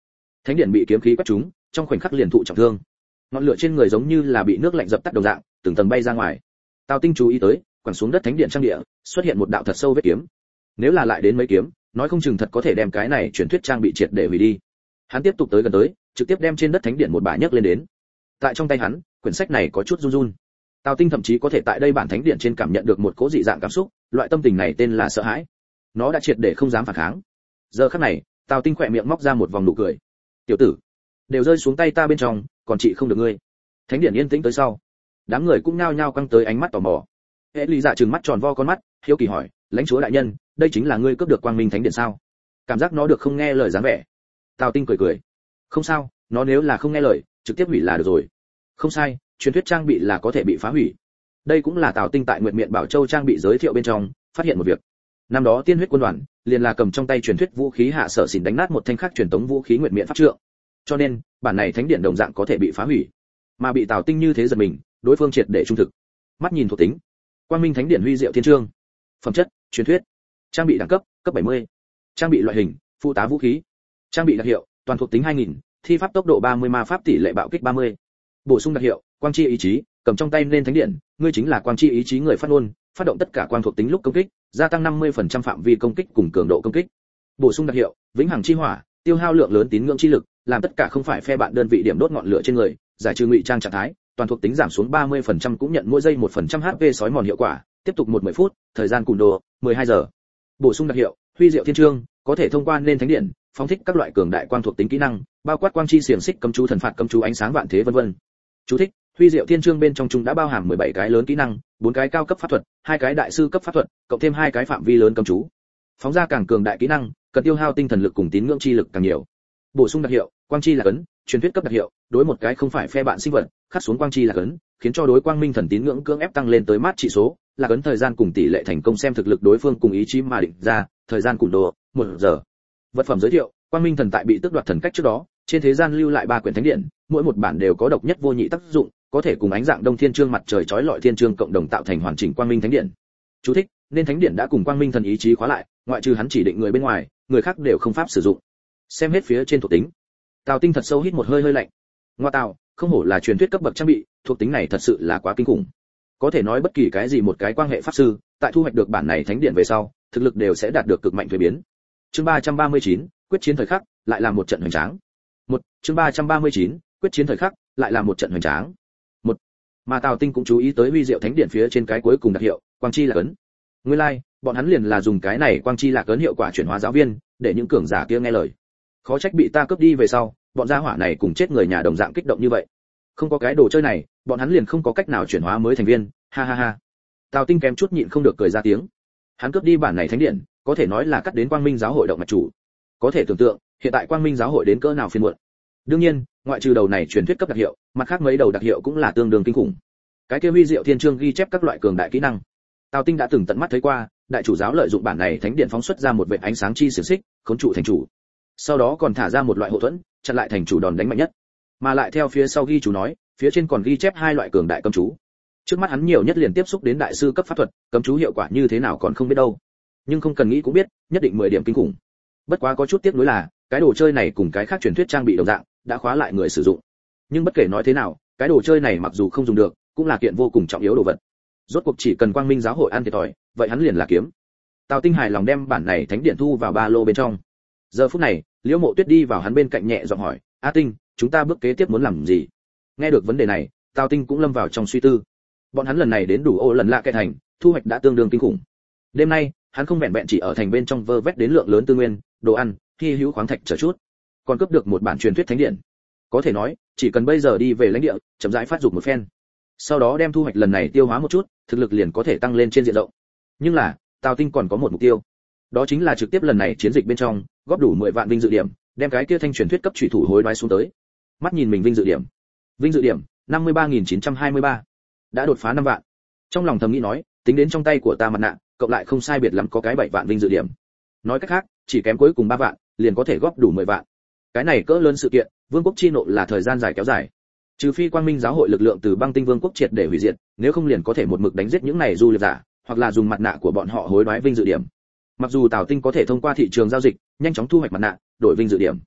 Thánh điện bị kiếm khí quét trúng, trong khoảnh khắc liền thụ trọng thương. Ngọn lửa trên người giống như là bị nước lạnh dập tắt đồng dạng, từng tầng bay ra ngoài. Tào Tinh chú ý tới, quẳng xuống đất thánh điện trang địa, xuất hiện một đạo thật sâu vết kiếm. Nếu là lại đến mấy kiếm, nói không chừng thật có thể đem cái này truyền thuyết trang bị triệt để hủy đi. Hắn tiếp tục tới gần tới, trực tiếp đem trên đất thánh điện một bả nhấc lên đến. Tại trong tay hắn, quyển sách này có chút run run. Tào Tinh thậm chí có thể tại đây bản thánh điện trên cảm nhận được một cỗ dị dạng cảm xúc, loại tâm tình này tên là sợ hãi. Nó đã triệt để không dám phản kháng. Giờ khắc này, Tào Tinh khỏe miệng móc ra một vòng nụ cười. "Tiểu tử, đều rơi xuống tay ta bên trong, còn chị không được ngươi." Thánh điện yên tĩnh tới sau, đám người cũng nhao nhao căng tới ánh mắt tò mò. Hệ Lý Dạ trừng mắt tròn vo con mắt, hiếu kỳ hỏi, "Lãnh chúa đại nhân, đây chính là ngươi cướp được Quang Minh Thánh điện sao?" Cảm giác nó được không nghe lời dáng vẻ. Tào Tinh cười cười, "Không sao, nó nếu là không nghe lời, trực tiếp hủy là được rồi." Không sai, truyền thuyết trang bị là có thể bị phá hủy. Đây cũng là Tào Tinh tại Nguyệt Miện Bảo Châu trang bị giới thiệu bên trong, phát hiện một việc. Năm đó Tiên huyết quân đoàn, liền là cầm trong tay truyền thuyết vũ khí hạ sở xỉn đánh nát một thanh khác truyền tống vũ khí Nguyệt Miện pháp trượng. Cho nên, bản này thánh điện đồng dạng có thể bị phá hủy. Mà bị Tào Tinh như thế giật mình, đối phương triệt để trung thực. Mắt nhìn thuộc tính. Quang Minh Thánh điện huy diệu thiên chương. Phẩm chất, truyền thuyết. Trang bị đẳng cấp, cấp bảy mươi. Trang bị loại hình, phụ tá vũ khí. Trang bị đặc hiệu, toàn thuộc tính hai nghìn, thi pháp tốc độ ba mươi, ma pháp tỷ lệ bạo kích ba mươi. Bổ sung đặc hiệu, quang chi ý chí, cầm trong tay lên thánh điện, ngươi chính là quang chi ý chí người phát ngôn, phát động tất cả quang thuộc tính lúc công kích, gia tăng năm mươi phần trăm phạm vi công kích cùng cường độ công kích. Bổ sung đặc hiệu, vĩnh hằng chi hỏa, tiêu hao lượng lớn tín ngưỡng chi lực, làm tất cả không phải phe bạn đơn vị điểm đốt ngọn lửa trên người, giải trừ ngụy trang trạng thái, toàn thuộc tính giảm xuống ba mươi phần trăm cũng nhận mỗi giây một phần trăm hát pê sói mòn hiệu quả, tiếp tục một mười phút, thời gian cùn đồ mười hai giờ. Bổ sung đặc hiệu, huy diệu thiên chương, có thể thông qua lên thánh điện, phóng thích các loại cường đại quang thuộc tính kỹ năng, bao quát quang chi xiềng xích cấm chú thần phạt cấm chú ánh sáng vạn thế vân vân. Chú thích: Huy diệu thiên chương bên trong chúng đã bao hàm mười bảy cái lớn kỹ năng, bốn cái cao cấp pháp thuật, hai cái đại sư cấp pháp thuật, cộng thêm hai cái phạm vi lớn cấm chú. Phóng ra càng cường đại kỹ năng, cần tiêu hao tinh thần lực cùng tín ngưỡng chi lực càng nhiều. Bổ sung đặc hiệu, quang chi là cấn, truyền thuyết cấp đặc hiệu, đối một cái không phải phe bạn sinh vật, khắc xuống quang chi là cấn, khiến cho đối quang minh thần tín ngưỡng cưỡng ép tăng lên tới mát trị số, là cấn thời gian cùng tỷ lệ thành công xem thực lực đối phương cùng ý chí mà định ra, thời gian cùn đồ một giờ. Vật phẩm giới thiệu, quang minh thần tại bị tước đoạt thần cách trước đó, trên thế gian lưu lại ba quyển thánh điện, mỗi một bản đều có độc nhất vô nhị tác dụng, có thể cùng ánh dạng đông thiên chương mặt trời chói lọi thiên chương cộng đồng tạo thành hoàn chỉnh quang minh thánh điện. Chú thích: nên thánh điện đã cùng quang minh thần ý chí khóa lại, ngoại trừ hắn chỉ định người bên ngoài, người khác đều không pháp sử dụng. Xem hết phía trên thuộc tính, Tào Tinh thật sâu hít một hơi hơi lạnh. Ngoa tào, không hổ là truyền thuyết cấp bậc trang bị, thuộc tính này thật sự là quá kinh khủng. Có thể nói bất kỳ cái gì một cái quan hệ pháp sư, tại thu hoạch được bản này thánh điện về sau, thực lực đều sẽ đạt được cực mạnh thuế biến. Chương ba trăm ba mươi chín, quyết chiến thời khắc, lại là một trận hoành tráng. Một, chương ba trăm ba mươi chín, quyết chiến thời khắc, lại là một trận hoành tráng. Một, mà Tào Tinh cũng chú ý tới huy diệu thánh điện phía trên cái cuối cùng đặc hiệu, quang chi là cấn. Nguyên lai, like, bọn hắn liền là dùng cái này quang chi là cấn hiệu quả chuyển hóa giáo viên, để những cường giả kia nghe lời. Khó trách bị ta cướp đi về sau, bọn gia hỏa này cùng chết người nhà đồng dạng kích động như vậy. Không có cái đồ chơi này, bọn hắn liền không có cách nào chuyển hóa mới thành viên, ha ha ha. Tào Tinh kém chút nhịn không được cười ra tiếng. Hắn cướp đi bản này thánh điện, có thể nói là cắt đến Quang Minh giáo hội động mạch chủ. Có thể tưởng tượng, hiện tại Quang Minh giáo hội đến cỡ nào phiền muộn. Đương nhiên, ngoại trừ đầu này truyền thuyết cấp đặc hiệu, mặt khác mấy đầu đặc hiệu cũng là tương đương kinh khủng. Cái kia huy diệu thiên chương ghi chép các loại cường đại kỹ năng. Tào Tinh đã từng tận mắt thấy qua, đại chủ giáo lợi dụng bản này thánh điện phóng xuất ra một vệt ánh sáng chi xiển xích, khống trụ thành chủ. Sau đó còn thả ra một loại hộ thuẫn, chặn lại thành chủ đòn đánh mạnh nhất. Mà lại theo phía sau ghi chú nói, phía trên còn ghi chép hai loại cường đại cấm chú. Trước mắt hắn nhiều nhất liền tiếp xúc đến đại sư cấp pháp thuật, cấm chú hiệu quả như thế nào còn không biết đâu. Nhưng không cần nghĩ cũng biết, nhất định mười điểm kinh khủng. Bất quá có chút tiếc nuối là, cái đồ chơi này cùng cái khác truyền thuyết trang bị đồng dạng, đã khóa lại người sử dụng. Nhưng bất kể nói thế nào, cái đồ chơi này mặc dù không dùng được, cũng là kiện vô cùng trọng yếu đồ vật. Rốt cuộc chỉ cần Quang Minh giáo hội ăn thiệt thòi, vậy hắn liền là kiếm. Tào Tinh hài lòng đem bản này thánh điện thu vào ba lô bên trong. Giờ phút này, Liễu Mộ Tuyết đi vào hắn bên cạnh nhẹ giọng hỏi, "A Tinh, chúng ta bước kế tiếp muốn làm gì?" Nghe được vấn đề này, Tào Tinh cũng lâm vào trong suy tư. Bọn hắn lần này đến đủ ô lần lạ kệ thành, thu hoạch đã tương đương kinh khủng. Đêm nay, hắn không vẹn vẹn chỉ ở thành bên trong vơ vét đến lượng lớn tư nguyên, đồ ăn, hy hữu khoáng thạch chờ chút, còn cướp được một bản truyền thuyết thánh điện. Có thể nói, chỉ cần bây giờ đi về lãnh địa, chậm rãi phát dục một phen, sau đó đem thu hoạch lần này tiêu hóa một chút, thực lực liền có thể tăng lên trên diện rộng. Nhưng là, Tào Tinh còn có một mục tiêu, đó chính là trực tiếp lần này chiến dịch bên trong, góp đủ mười vạn vinh dự điểm, đem cái kia thanh truyền thuyết cấp chủy thủ hối đoái xuống tới. Mắt nhìn mình vinh dự điểm, vinh dự điểm năm mươi ba nghìn chín trăm hai mươi ba, đã đột phá năm vạn. Trong lòng thầm nghĩ nói, tính đến trong tay của ta mặt nạ, cộng lại không sai biệt lắm có cái bảy vạn vinh dự điểm. Nói cách khác, chỉ kém cuối cùng ba vạn, liền có thể góp đủ mười vạn. Cái này cỡ lớn sự kiện, vương quốc chi nộ là thời gian dài kéo dài. Trừ phi Quang Minh giáo hội lực lượng từ băng tinh vương quốc triệt để hủy diệt, nếu không liền có thể một mực đánh giết những này du liệp giả, hoặc là dùng mặt nạ của bọn họ hối đoái vinh dự điểm. Mặc dù Tào Tinh có thể thông qua thị trường giao dịch, nhanh chóng thu hoạch mặt nạ, đổi vinh dự điểm,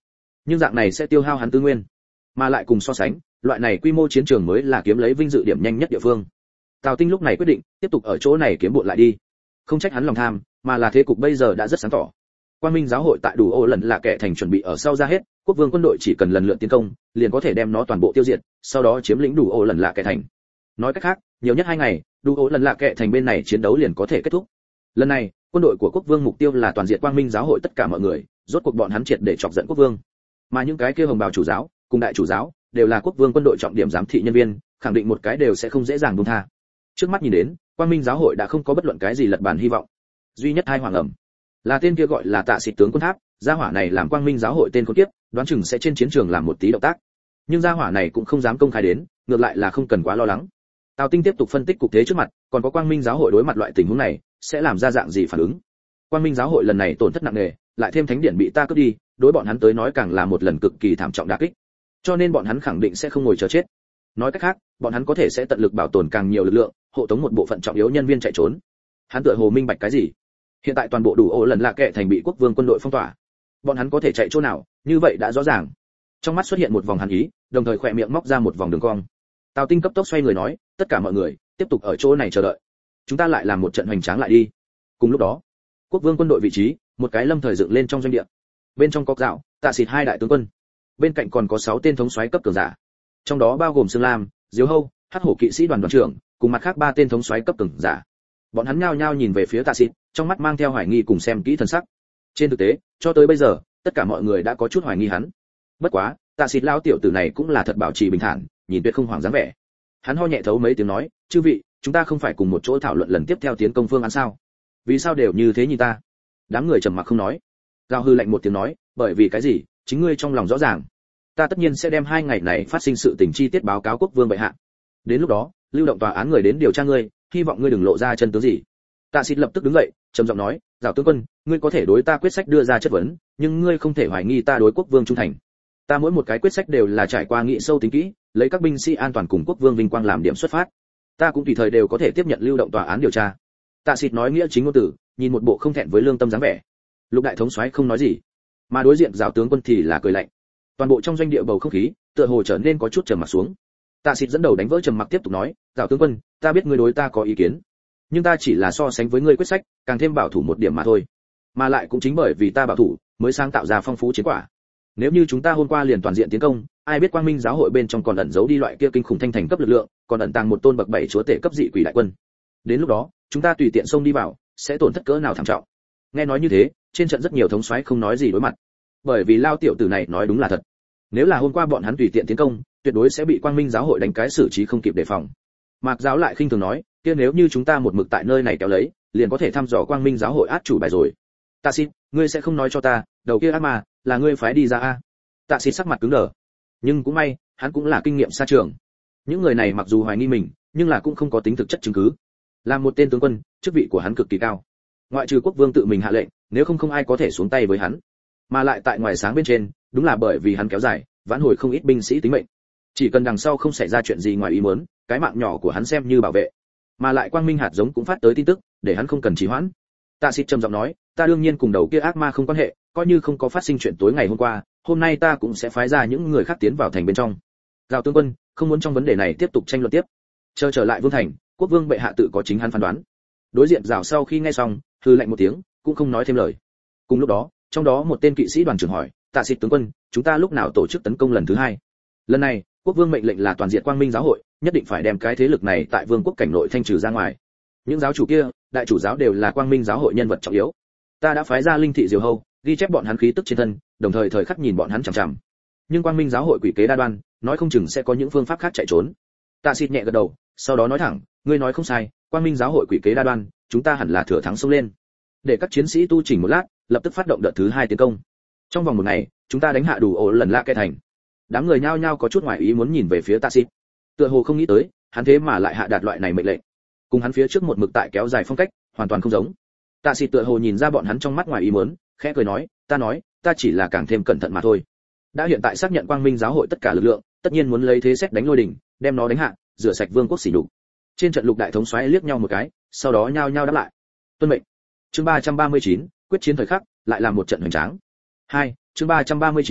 nhưng dạng này sẽ tiêu hao hắn tư nguyên, mà lại cùng so sánh, loại này quy mô chiến trường mới là kiếm lấy vinh dự điểm nhanh nhất địa phương. Tào Tinh lúc này quyết định tiếp tục ở chỗ này kiếm bộn lại đi, không trách hắn lòng tham, mà là thế cục bây giờ đã rất sáng tỏ. Quang Minh giáo hội tại đủ ô lần là kẻ thành chuẩn bị ở sau ra hết, quốc vương quân đội chỉ cần lần lượt tiến công, liền có thể đem nó toàn bộ tiêu diệt, sau đó chiếm lĩnh đủ ô lần là kẻ thành. Nói cách khác, nhiều nhất hai ngày, đủ ô lần là kẻ thành bên này chiến đấu liền có thể kết thúc. Lần này, quân đội của quốc vương mục tiêu là toàn diện Quang Minh giáo hội tất cả mọi người, rốt cuộc bọn hắn triệt để chọc giận quốc vương. Mà những cái kia hồng bào chủ giáo, cùng đại chủ giáo, đều là quốc vương quân đội trọng điểm giám thị nhân viên, khẳng định một cái đều sẽ không dễ dàng buông tha. Trước mắt nhìn đến, Quang Minh giáo hội đã không có bất luận cái gì lật bàn hy vọng. Duy nhất hai hoàng ẩm là tên kia gọi là Tạ Xịt tướng quân tháp, gia hỏa này làm Quang Minh giáo hội tên con kiếp, đoán chừng sẽ trên chiến trường làm một tí động tác. Nhưng gia hỏa này cũng không dám công khai đến, ngược lại là không cần quá lo lắng. Tào Tinh tiếp tục phân tích cục thế trước mặt, còn có Quang Minh giáo hội đối mặt loại tình huống này, sẽ làm ra dạng gì phản ứng. Quang Minh giáo hội lần này tổn thất nặng nề, lại thêm thánh điện bị ta cướp đi, đối bọn hắn tới nói càng là một lần cực kỳ thảm trọng đả kích. Cho nên bọn hắn khẳng định sẽ không ngồi chờ chết. Nói cách khác, bọn hắn có thể sẽ tận lực bảo tồn càng nhiều lực lượng, hộ tống một bộ phận trọng yếu nhân viên chạy trốn. Hắn tựa hồ minh bạch cái gì? Hiện tại toàn bộ đủ ổ lần lạ kệ thành bị quốc vương quân đội phong tỏa, bọn hắn có thể chạy chỗ nào, như vậy đã rõ ràng. Trong mắt xuất hiện một vòng hàn ý, đồng thời khỏe miệng móc ra một vòng đường cong. Tào Tinh cấp tốc xoay người nói, tất cả mọi người tiếp tục ở chỗ này chờ đợi, chúng ta lại làm một trận hoành tráng lại đi. Cùng lúc đó, quốc vương quân đội vị trí, một cái lâm thời dựng lên trong doanh địa. Bên trong có dạo, Tạ Xịt hai đại tướng quân, bên cạnh còn có sáu tên thống soái cấp cường giả, trong đó bao gồm Sương Lam, Diếu Hâu, Hắc Hổ kỵ sĩ đoàn đoàn trưởng, cùng mặt khác ba tên thống soái cấp cường giả. Bọn hắn nhao nhao nhìn về phía Tạ Xịt, trong mắt mang theo hoài nghi cùng xem kỹ thần sắc. Trên thực tế, cho tới bây giờ, tất cả mọi người đã có chút hoài nghi hắn. Bất quá, Tạ Xịt lão tiểu tử này cũng là thật bảo trì bình thản, nhìn tuyệt không hoảng dáng vẻ. Hắn ho nhẹ thấu mấy tiếng nói, "Chư vị, chúng ta không phải cùng một chỗ thảo luận lần tiếp theo tiến công phương án sao? Vì sao đều như thế nhìn ta?" Đám người trầm mặc không nói. Gào hư lạnh một tiếng nói, "Bởi vì cái gì? Chính ngươi trong lòng rõ ràng. Ta tất nhiên sẽ đem hai ngày này phát sinh sự tình chi tiết báo cáo quốc vương bệ hạ. Đến lúc đó, lưu động tòa án người đến điều tra ngươi, hy vọng ngươi đừng lộ ra chân tướng gì." Tạ Xịt lập tức đứng dậy, trầm giọng nói, "Giảo tướng quân, ngươi có thể đối ta quyết sách đưa ra chất vấn, nhưng ngươi không thể hoài nghi ta đối quốc vương trung thành. Ta mỗi một cái quyết sách đều là trải qua nghị sâu tính kỹ, lấy các binh sĩ an toàn cùng quốc vương vinh quang làm điểm xuất phát. Ta cũng tùy thời đều có thể tiếp nhận lưu động tòa án điều tra." Tạ Xịt nói nghĩa chính ngôn từ, nhìn một bộ không thẹn với lương tâm dáng vẻ. Lục đại thống soái không nói gì, mà đối diện Giảo tướng quân thì là cười lạnh. Toàn bộ trong doanh địa bầu không khí tựa hồ trở nên có chút trầm mặc xuống. Tạ Xịt dẫn đầu đánh vỡ trầm mặc tiếp tục nói, "Giảo tướng quân, ta biết ngươi đối ta có ý kiến, nhưng ta chỉ là so sánh với ngươi quyết sách, càng thêm bảo thủ một điểm mà thôi. Mà lại cũng chính bởi vì ta bảo thủ, mới sáng tạo ra phong phú chiến quả. Nếu như chúng ta hôm qua liền toàn diện tiến công, ai biết Quang Minh giáo hội bên trong còn ẩn giấu đi loại kia kinh khủng thanh thành cấp lực lượng, còn ẩn tàng một tôn bậc bảy chúa tể cấp dị quỷ đại quân. Đến lúc đó, chúng ta tùy tiện xông đi vào, sẽ tổn thất cỡ nào thảm trọng." Nghe nói như thế, trên trận rất nhiều thống soái không nói gì đối mặt. Bởi vì lao tiểu tử này nói đúng là thật. Nếu là hôm qua bọn hắn tùy tiện tiến công, tuyệt đối sẽ bị Quang Minh giáo hội đánh cái xử trí không kịp đề phòng. Mạc giáo lại khinh thường nói, kia nếu như chúng ta một mực tại nơi này kéo lấy, liền có thể thăm dò Quang Minh giáo hội át chủ bài rồi. Tạ Xịt, ngươi sẽ không nói cho ta, đầu kia ác ma là ngươi phái đi ra a? Tạ Xịt sắc mặt cứng đờ. Nhưng cũng may, hắn cũng là kinh nghiệm xa trường. Những người này mặc dù hoài nghi mình, nhưng là cũng không có tính thực chất chứng cứ. Làm một tên tướng quân, chức vị của hắn cực kỳ cao. Ngoại trừ quốc vương tự mình hạ lệnh, nếu không không ai có thể xuống tay với hắn. Mà lại tại ngoài sáng bên trên, đúng là bởi vì hắn kéo dài, vãn hồi không ít binh sĩ tính mệnh. Chỉ cần đằng sau không xảy ra chuyện gì ngoài ý muốn, cái mạng nhỏ của hắn xem như bảo vệ. Mà lại Quang Minh hạt giống cũng phát tới tin tức, để hắn không cần trì hoãn. Tạ Xịt trầm giọng nói, "Ta đương nhiên cùng đầu kia ác ma không quan hệ, coi như không có phát sinh chuyện tối ngày hôm qua, hôm nay ta cũng sẽ phái ra những người khác tiến vào thành bên trong." Giảo tướng quân, không muốn trong vấn đề này tiếp tục tranh luận tiếp. Chờ trở lại vương thành, quốc vương bệ hạ tự có chính hắn phán đoán. Đối diện Giảo sau khi nghe xong, hừ lạnh một tiếng, cũng không nói thêm lời. Cùng lúc đó, trong đó một tên kỵ sĩ đoàn trưởng hỏi, "Tạ Xịt tướng quân, chúng ta lúc nào tổ chức tấn công lần thứ hai?" Lần này, quốc vương mệnh lệnh là toàn diện Quang Minh giáo hội, nhất định phải đem cái thế lực này tại vương quốc cảnh nội thanh trừ ra ngoài. Những giáo chủ kia, đại chủ giáo đều là Quang Minh giáo hội nhân vật trọng yếu. Ta đã phái ra linh thị Diều Hâu, ghi chép bọn hắn khí tức trên thân, đồng thời thời khắc nhìn bọn hắn chằm chằm. Nhưng Quang Minh giáo hội quỷ kế đa đoan, nói không chừng sẽ có những phương pháp khác chạy trốn. Tạ Xịt nhẹ gật đầu, sau đó nói thẳng, "Ngươi nói không sai, Quang Minh giáo hội quỷ kế đa đoan, chúng ta hẳn là thừa thắng xông lên. Để các chiến sĩ tu chỉnh một lát, lập tức phát động đợt thứ hai tiến công. Trong vòng một ngày, chúng ta đánh hạ đủ ổ lần lạ kẻ thành." Đám người nhao nhao có chút ngoài ý muốn nhìn về phía Tạ Xịt. Tựa hồ không nghĩ tới, hắn thế mà lại hạ đạt loại này mệnh lệnh. Cùng hắn phía trước một mực tại kéo dài phong cách, hoàn toàn không giống. Tạ Xịt tựa hồ nhìn ra bọn hắn trong mắt ngoài ý muốn, khẽ cười nói, "Ta nói, ta chỉ là càng thêm cẩn thận mà thôi. Đã hiện tại xác nhận Quang Minh giáo hội tất cả lực lượng, tất nhiên muốn lấy thế xét đánh lôi đỉnh, đem nó đánh hạ, rửa sạch vương quốc sỉ nhục." Trên trận lục đại thống soái liếc nhau một cái, sau đó nhao nhao đáp lại. Tuân mệnh. Chương ba trăm ba mươi chín, quyết chiến thời khắc, lại là một trận hoành tráng. hai, chương ba trăm ba mươi chín,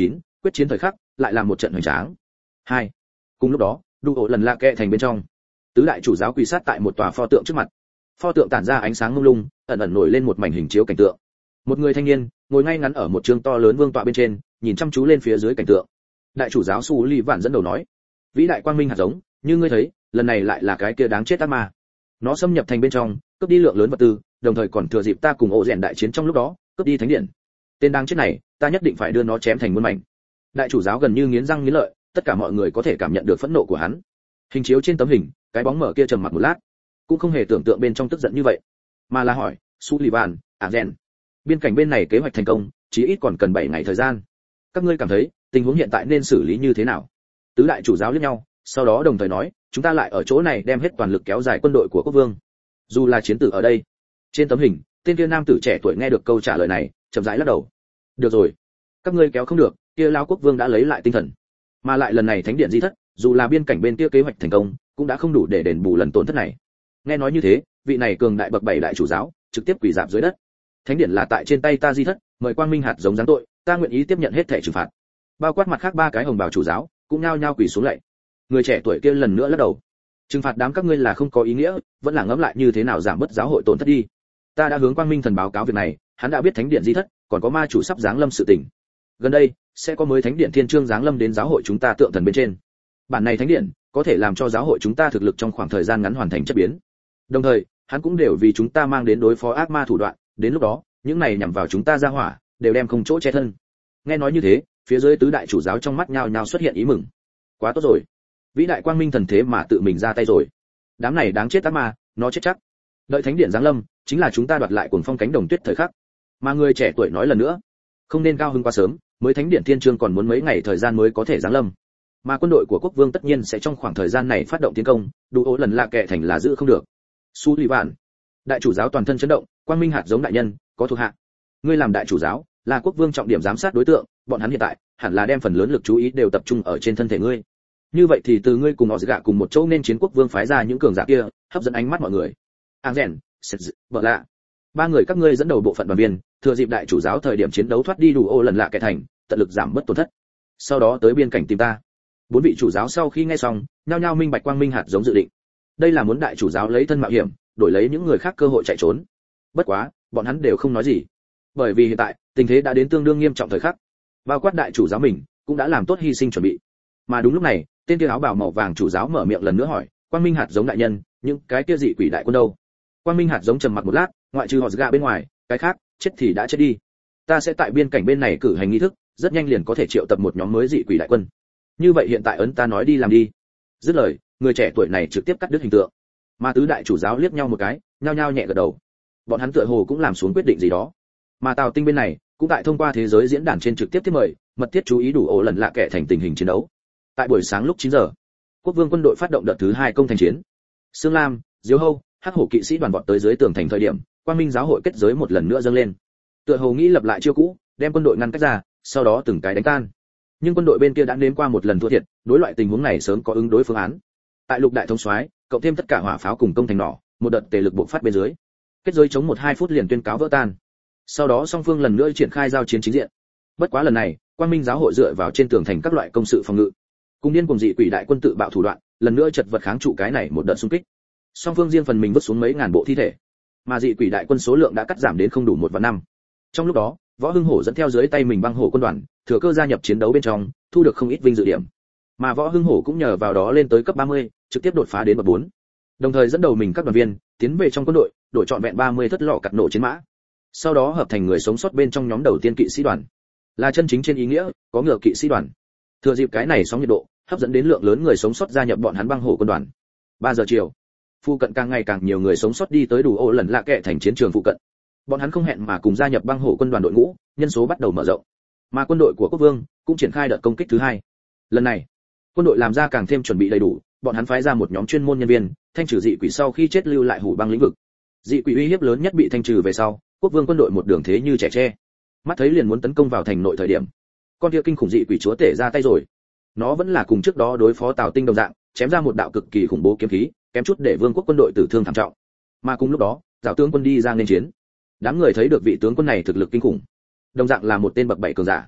quyết chiến thời khắc lại là một trận hoành tráng. Hai. Cùng lúc đó, đủ ổ lần lạ kệ thành bên trong, tứ đại chủ giáo quỳ sát tại một tòa pho tượng trước mặt. Pho tượng tản ra ánh sáng mông lung, ẩn ẩn nổi lên một mảnh hình chiếu cảnh tượng. Một người thanh niên ngồi ngay ngắn ở một trường to lớn vương tọa bên trên, nhìn chăm chú lên phía dưới cảnh tượng. Đại chủ giáo Su Ly Vạn dẫn đầu nói: "Vĩ đại quang minh hạt giống, như ngươi thấy, lần này lại là cái kia đáng chết ác ma. Nó xâm nhập thành bên trong, cướp đi lượng lớn vật tư, đồng thời còn thừa dịp ta cùng ổ rèn đại chiến trong lúc đó, cướp đi thánh điện. Tên đáng chết này, ta nhất định phải đưa nó chém thành muôn mảnh." Đại chủ giáo gần như nghiến răng nghiến lợi, tất cả mọi người có thể cảm nhận được phẫn nộ của hắn. Hình chiếu trên tấm hình, cái bóng mở kia trầm mặc một lát, cũng không hề tưởng tượng bên trong tức giận như vậy, mà là hỏi: "Sullivan, ả rèn, biên cảnh bên này kế hoạch thành công, chí ít còn cần bảy ngày thời gian. Các ngươi cảm thấy, tình huống hiện tại nên xử lý như thế nào?" Tứ đại chủ giáo liếc nhau, sau đó đồng thời nói: "Chúng ta lại ở chỗ này đem hết toàn lực kéo dài quân đội của quốc vương. Dù là chiến tử ở đây." Trên tấm hình, tên kia nam tử trẻ tuổi nghe được câu trả lời này, chậm rãi lắc đầu. "Được rồi, các ngươi kéo không được, kia lão quốc vương đã lấy lại tinh thần, mà lại lần này thánh điện di thất, dù là biên cảnh bên kia kế hoạch thành công, cũng đã không đủ để đền bù lần tổn thất này." Nghe nói như thế, vị này cường đại bậc bảy đại chủ giáo trực tiếp quỳ rạp dưới đất. "Thánh điện là tại trên tay ta di thất, mời quang minh hạt giống giáng tội, ta nguyện ý tiếp nhận hết thảy trừng phạt." Bao quát mặt khác ba cái hồng bào chủ giáo cũng nhao nhao quỳ xuống lạy. Người trẻ tuổi kia lần nữa lắc đầu: "Trừng phạt đám các ngươi là không có ý nghĩa, vẫn là ngẫm lại như thế nào giảm bớt giáo hội tổn thất đi. Ta đã hướng quang minh thần báo cáo việc này, hắn đã biết thánh điện di thất, còn có ma chủ sắp giáng lâm sự tình. Gần đây sẽ có mới thánh điện thiên chương giáng lâm đến giáo hội chúng ta tượng thần bên trên. Bản này thánh điện có thể làm cho giáo hội chúng ta thực lực trong khoảng thời gian ngắn hoàn thành chất biến. Đồng thời, hắn cũng đều vì chúng ta mang đến đối phó ác ma thủ đoạn, đến lúc đó, những này nhằm vào chúng ta ra hỏa, đều đem không chỗ che thân." Nghe nói như thế, phía dưới tứ đại chủ giáo trong mắt nhao nhao xuất hiện ý mừng. Quá tốt rồi, vĩ đại quang minh thần thế mà tự mình ra tay rồi. Đám này đáng chết ác ma, nó chết chắc. Đợi thánh điện giáng lâm, chính là chúng ta đoạt lại cuồng phong cánh đồng tuyết thời khắc. Mà người trẻ tuổi nói lần nữa, không nên cao hứng quá sớm, mới thánh điện thiên chương còn muốn mấy ngày thời gian mới có thể giáng lâm. Mà quân đội của quốc vương tất nhiên sẽ trong khoảng thời gian này phát động tiến công, đủ ố lần lạ kệ thành là giữ không được. Sullivan, đại chủ giáo toàn thân chấn động: "Quang minh hạt giống đại nhân, có thuộc hạ. Ngươi làm đại chủ giáo, là quốc vương trọng điểm giám sát đối tượng, bọn hắn hiện tại hẳn là đem phần lớn lực chú ý đều tập trung ở trên thân thể ngươi. Như vậy thì từ ngươi cùng họ gạ cùng một chỗ nên chiến quốc vương phái ra những cường giả kia, hấp dẫn ánh mắt mọi người. Angel, vợ lạ, ba người các ngươi dẫn đầu bộ phận đoàn viên, thừa dịp đại chủ giáo thời điểm chiến đấu thoát đi đủ ô lần lạ kẻ thành, tận lực giảm bớt tổn thất. Sau đó tới biên cảnh tìm ta." Bốn vị chủ giáo sau khi nghe xong, nhao nhao minh bạch quang minh hạt giống dự định. Đây là muốn đại chủ giáo lấy thân mạo hiểm, đổi lấy những người khác cơ hội chạy trốn. Bất quá, bọn hắn đều không nói gì, bởi vì hiện tại tình thế đã đến tương đương nghiêm trọng thời khắc. Bao quát đại chủ giáo mình cũng đã làm tốt hy sinh chuẩn bị. Mà đúng lúc này, tên kia áo bào màu vàng chủ giáo mở miệng lần nữa hỏi: "Quang minh hạt giống đại nhân, những cái kia dị quỷ đại quân đâu?" Quang minh hạt giống trầm mặc một lát, ngoại trừ họ gạ bên ngoài, cái khác chết thì đã chết đi. Ta sẽ tại biên cảnh bên này cử hành nghi thức, rất nhanh liền có thể triệu tập một nhóm mới dị quỷ đại quân. Như vậy hiện tại ấn ta nói đi làm đi. Dứt lời, người trẻ tuổi này trực tiếp cắt đứt hình tượng. Mà tứ đại chủ giáo liếc nhau một cái, nhao nhao nhẹ gật đầu. Bọn hắn tựa hồ cũng làm xuống quyết định gì đó. Mà Tào Tinh bên này cũng tại thông qua thế giới diễn đàn trên trực tiếp tiếp mời, mật thiết chú ý đủ ổ lần lạ kẻ thành tình hình chiến đấu. Tại buổi sáng lúc chín giờ, quốc vương quân đội phát động đợt thứ hai công thành chiến. Sương Lam, Diếu Hâu, Hắc Hổ kỵ sĩ đoàn vọt tới dưới tường thành thời điểm, Quang Minh giáo hội kết giới một lần nữa dâng lên. Tựa hồ nghĩ lập lại chiêu cũ, đem quân đội ngăn cách ra, sau đó từng cái đánh tan. Nhưng quân đội bên kia đã nếm qua một lần thua thiệt, đối loại tình huống này sớm có ứng đối phương án. Tại lục đại thống soái, cộng thêm tất cả hỏa pháo cùng công thành nỏ, một đợt tề lực bộc phát bên dưới. Kết giới chống một hai phút liền tuyên cáo vỡ tan. Sau đó song phương lần nữa triển khai giao chiến chính diện. Bất quá lần này, Quang Minh giáo hội dựa vào trên tường thành các loại công sự phòng ngự, cùng điên cùng dị quỷ đại quân tự bạo thủ đoạn, lần nữa chật vật kháng trụ cái này một đợt xung kích. Song phương riêng phần mình vứt xuống mấy ngàn bộ thi thể, mà dị quỷ đại quân số lượng đã cắt giảm đến không đủ một vạn năm. Trong lúc đó, Võ Hưng Hổ dẫn theo dưới tay mình băng hổ quân đoàn, thừa cơ gia nhập chiến đấu bên trong, thu được không ít vinh dự điểm. Mà Võ Hưng Hổ cũng nhờ vào đó lên tới cấp ba mươi, trực tiếp đột phá đến bậc bốn. Đồng thời dẫn đầu mình các đoàn viên tiến về trong quân đội, đổi trọn vẹn ba mươi thất lọ cặt nổ chiến mã. Sau đó hợp thành người sống sót bên trong nhóm đầu tiên kỵ sĩ đoàn, là chân chính trên ý nghĩa có ngựa kỵ sĩ đoàn. Thừa dịp cái này sóng nhiệt độ, hấp dẫn đến lượng lớn người sống sót gia nhập bọn hắn băng hổ quân đoàn. ba giờ chiều, phụ cận càng ngày càng nhiều người sống sót đi tới đủ ô lần lạ kệ thành chiến trường phụ cận. Bọn hắn không hẹn mà cùng gia nhập băng hổ quân đoàn đội ngũ, nhân số bắt đầu mở rộng. Mà quân đội của quốc vương cũng triển khai đợt công kích thứ hai. Lần này, quân đội làm ra càng thêm chuẩn bị đầy đủ, bọn hắn phái ra một nhóm chuyên môn nhân viên, thanh trừ dị quỷ sau khi chết lưu lại hủ băng lĩnh vực. Dị quỷ uy hiếp lớn nhất bị thanh trừ về sau, quốc vương quân đội một đường thế như trẻ tre. Mắt thấy liền muốn tấn công vào thành nội thời điểm, con kia kinh khủng dị quỷ chúa tể ra tay rồi. Nó vẫn là cùng trước đó đối phó Tào Tinh đồng dạng, chém ra một đạo cực kỳ khủng bố kiếm khí, kém chút để vương quốc quân đội tử thương thảm trọng. Mà cùng lúc đó, Giảo tướng quân đi ra nên chiến. Đám người thấy được vị tướng quân này thực lực kinh khủng, đồng dạng là một tên bậc bảy cường giả.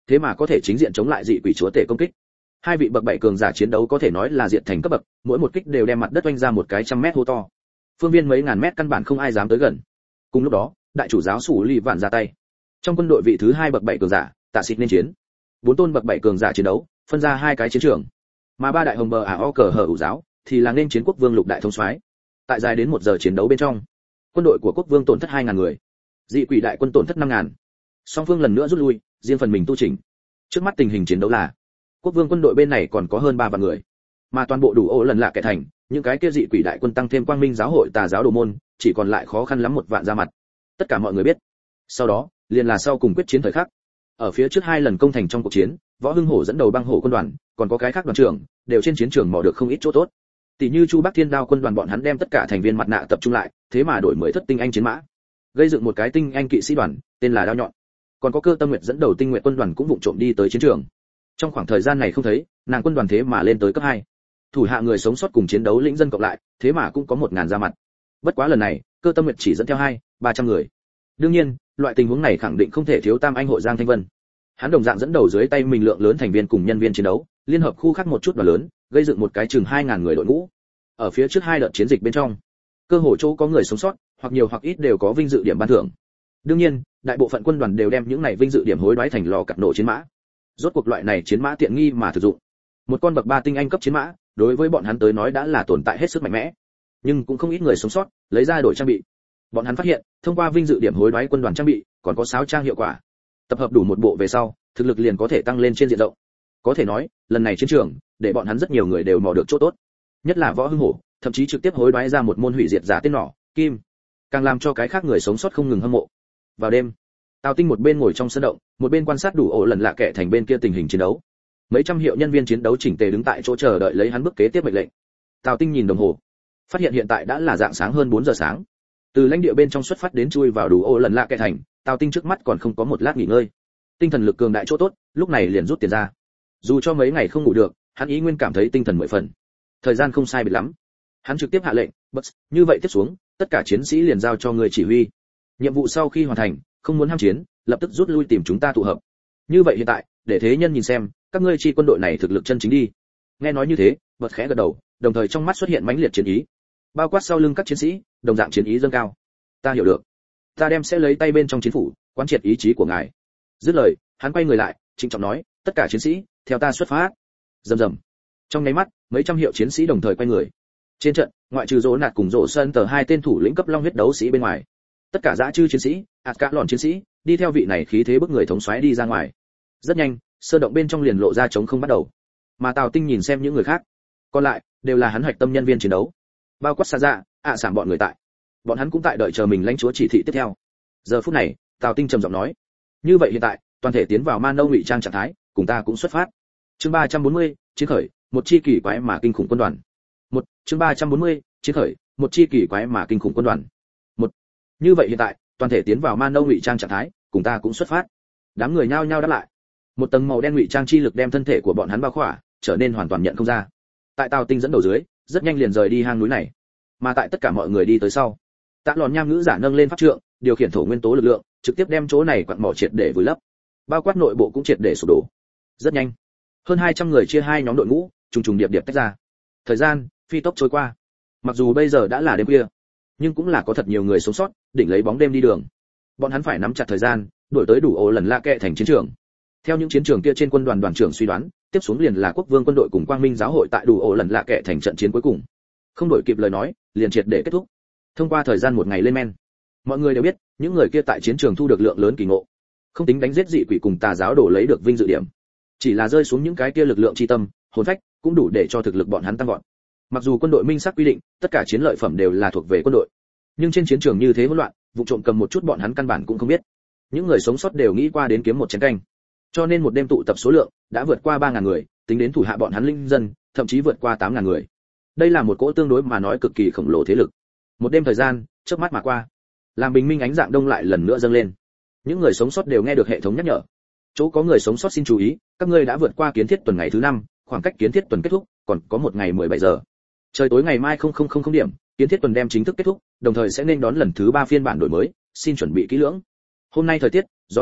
thế mà có thể chính diện chống lại dị quỷ chúa tể công kích. Hai vị bậc bảy cường giả chiến đấu có thể nói là diện thành cấp bậc, mỗi một kích đều đem mặt đất oanh ra một cái trăm mét hố to. Phương viên mấy ngàn mét căn bản không ai dám tới gần. Cùng lúc đó, đại chủ giáo Sủ Lì Vạn ra tay. Trong quân đội vị thứ hai bậc bảy cường giả, Tạ Xịt nên chiến. Bốn tôn bậc bảy cường giả chiến đấu, phân ra hai cái chiến trường. Mà ba đại hồng bờ ả o cờ hở ủ giáo thì là nên chiến quốc vương lục đại thống soái. Tại dài đến một giờ chiến đấu bên trong, quân đội của quốc vương tổn thất hai ngàn người, dị quỷ đại quân tổn thất năm ngàn. Song phương lần nữa rút lui, riêng phần mình tu chỉnh. Trước mắt tình hình chiến đấu là quốc vương quân đội bên này còn có hơn ba vạn người, mà toàn bộ đủ ô lần lạ kẻ thành, những cái kia dị quỷ đại quân tăng thêm quang minh giáo hội tà giáo đồ môn, chỉ còn lại khó khăn lắm một vạn ra mặt. Tất cả mọi người biết. Sau đó, liền là sau cùng quyết chiến thời khắc. Ở phía trước hai lần công thành trong cuộc chiến, Võ Hưng Hổ dẫn đầu băng hổ quân đoàn, còn có cái khác đoàn trưởng, đều trên chiến trường mò được không ít chỗ tốt. Tỷ như Chu Bắc Thiên Đao quân đoàn bọn hắn đem tất cả thành viên mặt nạ tập trung lại, thế mà đổi mới thất tinh anh chiến mã, gây dựng một cái tinh anh kỵ sĩ đoàn, tên là Đao nhọn. Còn có Cơ Tâm Nguyệt dẫn đầu tinh nguyện quân đoàn cũng vụng trộm đi tới chiến trường. Trong khoảng thời gian này không thấy, nàng quân đoàn thế mà lên tới cấp hai. Thủ hạ người sống sót cùng chiến đấu lĩnh dân cộng lại, thế mà cũng có một ngàn ra mặt. Bất quá lần này, Cơ Tâm Nguyệt chỉ dẫn theo hai, ba trăm người. Đương nhiên, loại tình huống này khẳng định không thể thiếu Tam anh hội Giang Thanh Vân. Hắn đồng dạng dẫn đầu dưới tay mình lượng lớn thành viên cùng nhân viên chiến đấu, liên hợp khu khác một chút và lớn, gây dựng một cái chừng hai ngàn người đội ngũ. Ở phía trước hai đợt chiến dịch bên trong, cơ hội chỗ có người sống sót, hoặc nhiều hoặc ít đều có vinh dự điểm ban thưởng. Đương nhiên, đại bộ phận quân đoàn đều đem những này vinh dự điểm hối đoái thành lò cặp nổ chiến mã. Rốt cuộc loại này chiến mã tiện nghi mà thực dụng. Một con bậc ba tinh anh cấp chiến mã, đối với bọn hắn tới nói đã là tồn tại hết sức mạnh mẽ. Nhưng cũng không ít người sống sót, lấy ra đổi trang bị. Bọn hắn phát hiện, thông qua vinh dự điểm hối đoái quân đoàn trang bị, còn có sáo trang hiệu quả. Tập hợp đủ một bộ về sau, thực lực liền có thể tăng lên trên diện rộng. Có thể nói, lần này chiến trường, để bọn hắn rất nhiều người đều mò được chỗ tốt. Nhất là Võ Hưng Hổ, thậm chí trực tiếp hối đoái ra một môn hủy diệt giả tên nỏ, kim, càng làm cho cái khác người sống sót không ngừng hâm mộ. Vào đêm, Tào Tinh một bên ngồi trong sân động, một bên quan sát đủ ổ lần lạ kẻ thành bên kia tình hình chiến đấu. Mấy trăm hiệu nhân viên chiến đấu chỉnh tề đứng tại chỗ chờ đợi lấy hắn bước kế tiếp mệnh lệnh. Tào Tinh nhìn đồng hồ, phát hiện hiện tại đã là dạng sáng hơn bốn giờ sáng. Từ lãnh địa bên trong xuất phát đến chui vào đủ ổ lần lạ kẻ thành, Tào Tinh trước mắt còn không có một lát nghỉ ngơi. Tinh thần lực cường đại chỗ tốt, lúc này liền rút tiền ra. Dù cho mấy ngày không ngủ được, hắn ý nguyên cảm thấy tinh thần mười phần. Thời gian không sai biệt lắm, hắn trực tiếp hạ lệnh, "Bus, như vậy tiếp xuống, tất cả chiến sĩ liền giao cho người chỉ huy. Nhiệm vụ sau khi hoàn thành, không muốn ham chiến, lập tức rút lui tìm chúng ta tụ hợp. Như vậy hiện tại, để thế nhân nhìn xem, các ngươi chi quân đội này thực lực chân chính đi." Nghe nói như thế, Bus khẽ gật đầu, đồng thời trong mắt xuất hiện mãnh liệt chiến ý. Bao quát sau lưng các chiến sĩ, đồng dạng chiến ý dâng cao. "Ta hiểu được. Ta đem sẽ lấy tay bên trong chiến phủ, quán triệt ý chí của ngài." Dứt lời, hắn quay người lại, trịnh trọng nói, "Tất cả chiến sĩ, theo ta xuất phát." Rầm rầm. Trong nháy mắt, mấy trăm hiệu chiến sĩ đồng thời quay người. Trên trận, ngoại trừ Dỗ Nạt cùng Dỗ Sơn tờ hai tên thủ lĩnh cấp long huyết đấu sĩ bên ngoài, tất cả dã chư chiến sĩ, ạt cả lòn chiến sĩ, đi theo vị này khí thế bức người thống soái đi ra ngoài. Rất nhanh, sơ động bên trong liền lộ ra trống không bắt đầu. Mà Tào Tinh nhìn xem những người khác, còn lại đều là hắn hoạch tâm nhân viên chiến đấu, bao quát xa dạ, ạ sảm bọn người tại. Bọn hắn cũng tại đợi chờ mình lãnh chúa chỉ thị tiếp theo. Giờ phút này, Tào Tinh trầm giọng nói, "Như vậy hiện tại, toàn thể tiến vào Man Nâu ngụy trang trạng thái, cùng ta cũng xuất phát." Chương ba trăm bốn mươi, chiến khởi, một chi kỳ quái mà kinh khủng quân đoàn. Một, chương ba trăm bốn mươi, chiến khởi, một chi kỳ quái mà kinh khủng quân đoàn. Một. Như vậy hiện tại, toàn thể tiến vào Man Nâu ngụy trang trạng thái, cùng ta cũng xuất phát. Đám người nhao nhao đáp lại. Một tầng màu đen ngụy trang chi lực đem thân thể của bọn hắn bao khỏa, trở nên hoàn toàn nhận không ra. Tại Tào Tinh dẫn đầu dưới, rất nhanh liền rời đi hang núi này. Mà tại tất cả mọi người đi tới sau, Tạ Lòn Nham ngữ giả nâng lên pháp trượng, điều khiển thổ nguyên tố lực lượng, trực tiếp đem chỗ này quặng mỏ triệt để vùi lấp. Bao quát nội bộ cũng triệt để sụp đổ. Rất nhanh, hơn hai trăm người chia hai nhóm đội ngũ, trùng trùng điệp điệp tách ra. Thời gian phi tốc trôi qua. Mặc dù bây giờ đã là đêm khuya, nhưng cũng là có thật nhiều người sống sót, đỉnh lấy bóng đêm đi đường. Bọn hắn phải nắm chặt thời gian, đuổi tới đủ ổ lần lạ kệ thành chiến trường. Theo những chiến trường kia trên quân đoàn đoàn trưởng suy đoán, tiếp xuống liền là quốc vương quân đội cùng quang minh giáo hội tại đủ ổ lần lạ kệ thành trận chiến cuối cùng. Không đổi kịp lời nói, liền triệt để kết thúc. Thông qua thời gian một ngày lên men, mọi người đều biết, những người kia tại chiến trường thu được lượng lớn kỳ ngộ. Không tính đánh giết dị quỷ cùng tà giáo đổ lấy được vinh dự điểm, chỉ là rơi xuống những cái kia lực lượng chi tâm, hồn phách, cũng đủ để cho thực lực bọn hắn tăng vọt. Mặc dù quân đội minh xác quy định, tất cả chiến lợi phẩm đều là thuộc về quân đội, nhưng trên chiến trường như thế hỗn loạn, vụ trộm cầm một chút bọn hắn căn bản cũng không biết. Những người sống sót đều nghĩ qua đến kiếm một chén canh, cho nên một đêm tụ tập số lượng đã vượt qua ba ngàn người, tính đến thủ hạ bọn hắn linh dân, thậm chí vượt qua tám ngàn người. Đây là một cỗ tương đối mà nói cực kỳ khổng lồ thế lực. Một đêm thời gian, chớp mắt mà qua, làm bình minh ánh dạng đông lại lần nữa dâng lên. Những người sống sót đều nghe được hệ thống nhắc nhở. Chỗ có người sống sót xin chú ý, các ngươi đã vượt qua kiến thiết tuần ngày thứ năm, khoảng cách kiến thiết tuần kết thúc còn có một ngày mười bảy giờ. Trời tối ngày mai không không không không điểm, kiến thiết tuần đem chính thức kết thúc, đồng thời sẽ nên đón lần thứ ba phiên bản đổi mới, xin chuẩn bị kỹ lưỡng. Hôm nay thời tiết gió nhẹ,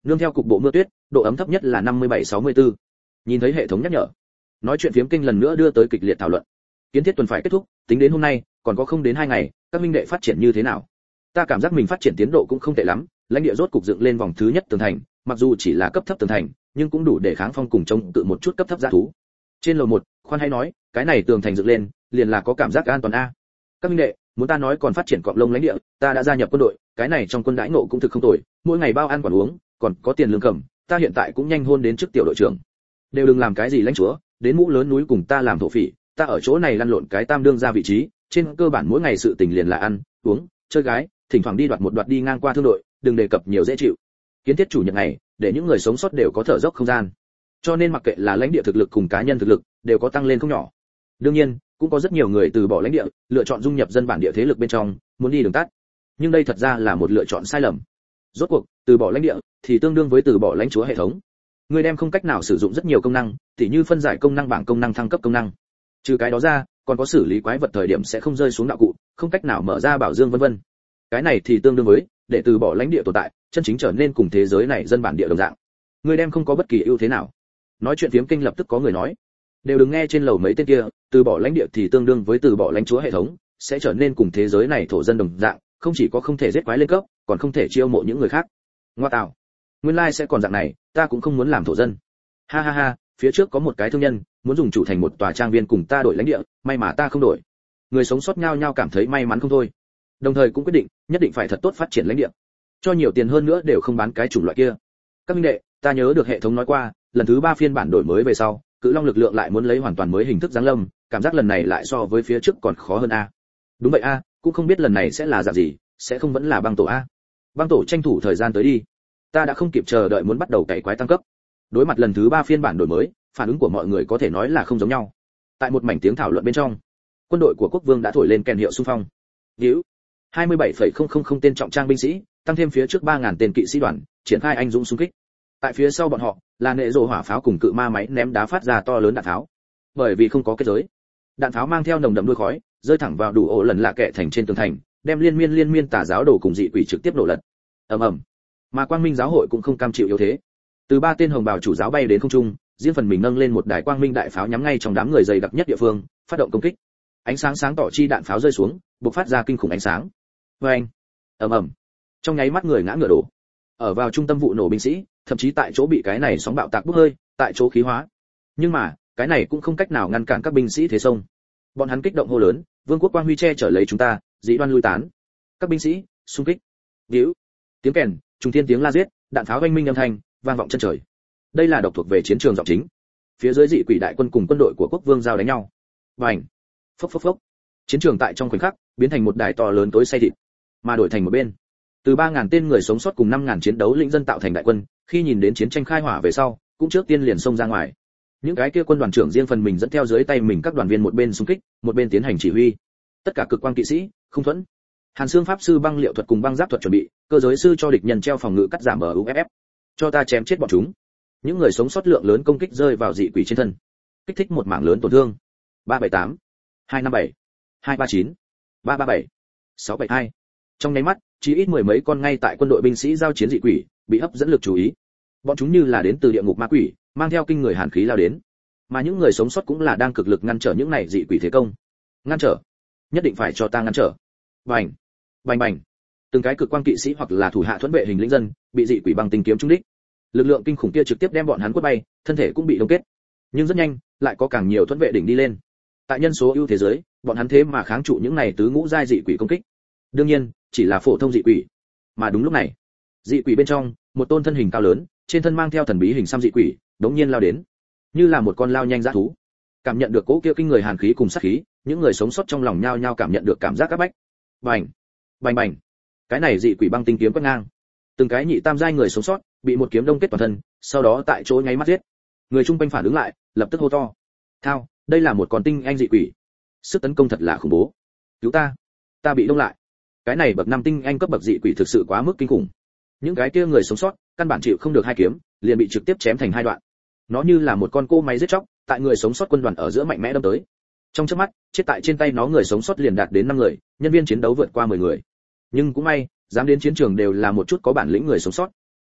nương theo cục bộ mưa tuyết, độ ấm thấp nhất là năm mươi bảy sáu mươi tư. Nhìn thấy hệ thống nhắc nhở, nói chuyện phiếm kinh lần nữa đưa tới kịch liệt thảo luận. Kiến thiết tuần phải kết thúc, tính đến hôm nay, còn có không đến hai ngày, các minh đệ phát triển như thế nào? Ta cảm giác mình phát triển tiến độ cũng không tệ lắm, lãnh địa rốt cục dựng lên vòng thứ nhất tường thành, mặc dù chỉ là cấp thấp tường thành, nhưng cũng đủ để kháng phong cùng chống cự một chút cấp thấp dã thú. Trên lầu một, khoan hay nói, cái này tường thành dựng lên, liền là có cảm giác an toàn a. Các minh đệ, muốn ta nói còn phát triển cọp lông lãnh địa, ta đã gia nhập quân đội, cái này trong quân đãi ngộ cũng thực không tồi, mỗi ngày bao ăn quản uống, còn có tiền lương cầm, ta hiện tại cũng nhanh hôn đến chức tiểu đội trưởng. Đều đừng làm cái gì lãnh chúa, đến mũ lớn núi cùng ta làm thổ phỉ, ta ở chỗ này lăn lộn cái tam đương ra vị trí, trên cơ bản mỗi ngày sự tình liền là ăn, uống, chơi gái, thỉnh thoảng đi đoạt một đoạt đi ngang qua thương đội, đừng đề cập nhiều dễ chịu. Kiến thiết chủ nhật này, để những người sống sót đều có thở dốc không gian. Cho nên mặc kệ là lãnh địa thực lực cùng cá nhân thực lực, đều có tăng lên không nhỏ. Đương nhiên, cũng có rất nhiều người từ bỏ lãnh địa, lựa chọn dung nhập dân bản địa thế lực bên trong, muốn đi đường tắt. Nhưng đây thật ra là một lựa chọn sai lầm. Rốt cuộc, từ bỏ lãnh địa thì tương đương với từ bỏ lãnh chúa hệ thống. Người đem không cách nào sử dụng rất nhiều công năng, tỉ như phân giải công năng bảng công năng thăng cấp công năng. Trừ cái đó ra, còn có xử lý quái vật thời điểm sẽ không rơi xuống đạo cụ, không cách nào mở ra bảo dương vân vân. Cái này thì tương đương với để từ bỏ lãnh địa tồn tại, chân chính trở nên cùng thế giới này dân bản địa đồng dạng. Người đem không có bất kỳ ưu thế nào. Nói chuyện phiếm kinh lập tức có người nói, đều đừng nghe trên lầu mấy tên kia, từ bỏ lãnh địa thì tương đương với từ bỏ lãnh chúa hệ thống, sẽ trở nên cùng thế giới này thổ dân đồng dạng, không chỉ có không thể giết quái lên cấp, còn không thể chiêu mộ những người khác. Ngoa tạo, nguyên lai sẽ còn dạng này, ta cũng không muốn làm thổ dân. Ha ha ha, phía trước có một cái thương nhân muốn dùng chủ thành một tòa trang viên cùng ta đổi lãnh địa, may mà ta không đổi. Người sống sót nhau nhau cảm thấy may mắn không thôi, đồng thời cũng quyết định nhất định phải thật tốt phát triển lãnh địa, cho nhiều tiền hơn nữa đều không bán cái chủng loại kia. Các minh đệ, ta nhớ được hệ thống nói qua, lần thứ ba phiên bản đổi mới về sau, cự long lực lượng lại muốn lấy hoàn toàn mới hình thức giáng lâm, cảm giác lần này lại so với phía trước còn khó hơn a. Đúng vậy a, cũng không biết lần này sẽ là dạng gì, sẽ không vẫn là băng tổ a. Băng tổ tranh thủ thời gian tới đi, ta đã không kịp chờ đợi muốn bắt đầu cày quái tăng cấp. Đối mặt lần thứ ba phiên bản đổi mới, phản ứng của mọi người có thể nói là không giống nhau. Tại một mảnh tiếng thảo luận bên trong, quân đội của quốc vương đã thổi lên kèn hiệu xung phong. Điếu, hai mươi bảy phẩy không không không tên trọng trang binh sĩ, tăng thêm phía trước ba nghìn tên kỵ sĩ đoàn, triển khai anh dũng xung kích. Tại phía sau bọn họ, là nệ rồ hỏa pháo cùng cự ma máy ném đá phát ra to lớn đạn pháo. Bởi vì không có kết giới, đạn pháo mang theo nồng đậm đuôi khói, rơi thẳng vào đủ ổ lần lạ kệ thành trên tường thành, đem liên miên liên miên tà giáo đồ cùng dị quỷ trực tiếp nổ lật. Ầm ầm. Mà Quang Minh giáo hội cũng không cam chịu yếu thế. Từ ba tên hồng bào chủ giáo bay đến không trung, riêng phần mình nâng lên một đài Quang Minh đại pháo nhắm ngay trong đám người dày đặc nhất địa phương, phát động công kích. Ánh sáng sáng tỏ chi đạn pháo rơi xuống, bộc phát ra kinh khủng ánh sáng. Oeng. Ầm ầm. Trong nháy mắt người ngã ngựa đổ. Ở vào trung tâm vụ nổ binh sĩ, thậm chí tại chỗ bị cái này sóng bạo tạc bốc hơi, tại chỗ khí hóa. Nhưng mà, cái này cũng không cách nào ngăn cản các binh sĩ thế sông. Bọn hắn kích động hô lớn, vương quốc quang huy che chở lấy chúng ta, dĩ đoan lui tán. Các binh sĩ, xung kích. Điếu. Tiếng kèn, trùng thiên tiếng la giết, đạn pháo oanh minh âm thanh, vang vọng chân trời. Đây là độc thuộc về chiến trường giọng chính. Phía dưới dị quỷ đại quân cùng quân đội của quốc vương giao đánh nhau. Bành. Phốc phốc phốc. Chiến trường tại trong khoảnh khắc biến thành một đài to lớn tối say thịt, mà đổi thành một bên. Từ ba nghìn tên người sống sót cùng năm nghìn chiến đấu lĩnh dân tạo thành đại quân, khi nhìn đến chiến tranh khai hỏa về sau, cũng trước tiên liền xông ra ngoài. Những cái kia quân đoàn trưởng riêng phần mình dẫn theo dưới tay mình các đoàn viên một bên xung kích, một bên tiến hành chỉ huy. Tất cả cực quang kỵ sĩ, không thuẫn. Hàn Xương pháp sư băng liệu thuật cùng băng giáp thuật chuẩn bị, cơ giới sư cho địch nhân treo phòng ngự cắt giảm ở u ép ép. Cho ta chém chết bọn chúng. Những người sống sót lượng lớn công kích rơi vào dị quỷ trên thân, kích thích một mảng lớn tổn thương. ba bảy tám, hai năm bảy, hai ba chín, ba ba bảy, sáu bảy hai. Trong nháy mắt, chỉ ít mười mấy con ngay tại quân đội binh sĩ giao chiến dị quỷ bị hấp dẫn lực chú ý. Bọn chúng như là đến từ địa ngục ma quỷ, mang theo kinh người hàn khí lao đến. Mà những người sống sót cũng là đang cực lực ngăn trở những này dị quỷ thế công. Ngăn trở, nhất định phải cho ta ngăn trở. Bành, bành bành. Từng cái cực quang kỵ sĩ hoặc là thủ hạ thuẫn vệ hình lĩnh dân, bị dị quỷ bằng tinh kiếm trúng đích. Lực lượng kinh khủng kia trực tiếp đem bọn hắn quất bay, thân thể cũng bị đông kết. Nhưng rất nhanh, lại có càng nhiều thuẫn vệ đỉnh đi lên. Tại nhân số ưu thế giới, bọn hắn thế mà kháng trụ những này tứ ngũ giai dị quỷ công kích. Đương nhiên, chỉ là phổ thông dị quỷ. Mà đúng lúc này, dị quỷ bên trong, một tôn thân hình cao lớn, trên thân mang theo thần bí hình xăm dị quỷ, đống nhiên lao đến, như là một con lao nhanh dã thú. Cảm nhận được cỗ kia kinh người hàn khí cùng sát khí, những người sống sót trong lòng nhao nhao cảm nhận được cảm giác áp bách. Bành, bành bành. Cái này dị quỷ băng tinh kiếm quét ngang. Từng cái nhị tam giai người sống sót, bị một kiếm đông kết toàn thân, sau đó tại chỗ nháy mắt giết. Người chung quanh phản ứng lại, lập tức hô to: "Thao, đây là một con tinh anh dị quỷ. Sức tấn công thật là khủng bố. Cứu ta, ta bị đông lại." Cái này bậc năm tinh anh cấp bậc dị quỷ thực sự quá mức kinh khủng. Những cái kia người sống sót, căn bản chịu không được hai kiếm, liền bị trực tiếp chém thành hai đoạn. Nó như là một con cô máy giết chóc, tại người sống sót quân đoàn ở giữa mạnh mẽ đâm tới. Trong chớp mắt, chết tại trên tay nó người sống sót liền đạt đến năm người, nhân viên chiến đấu vượt qua mười người. Nhưng cũng may, dám đến chiến trường đều là một chút có bản lĩnh người sống sót.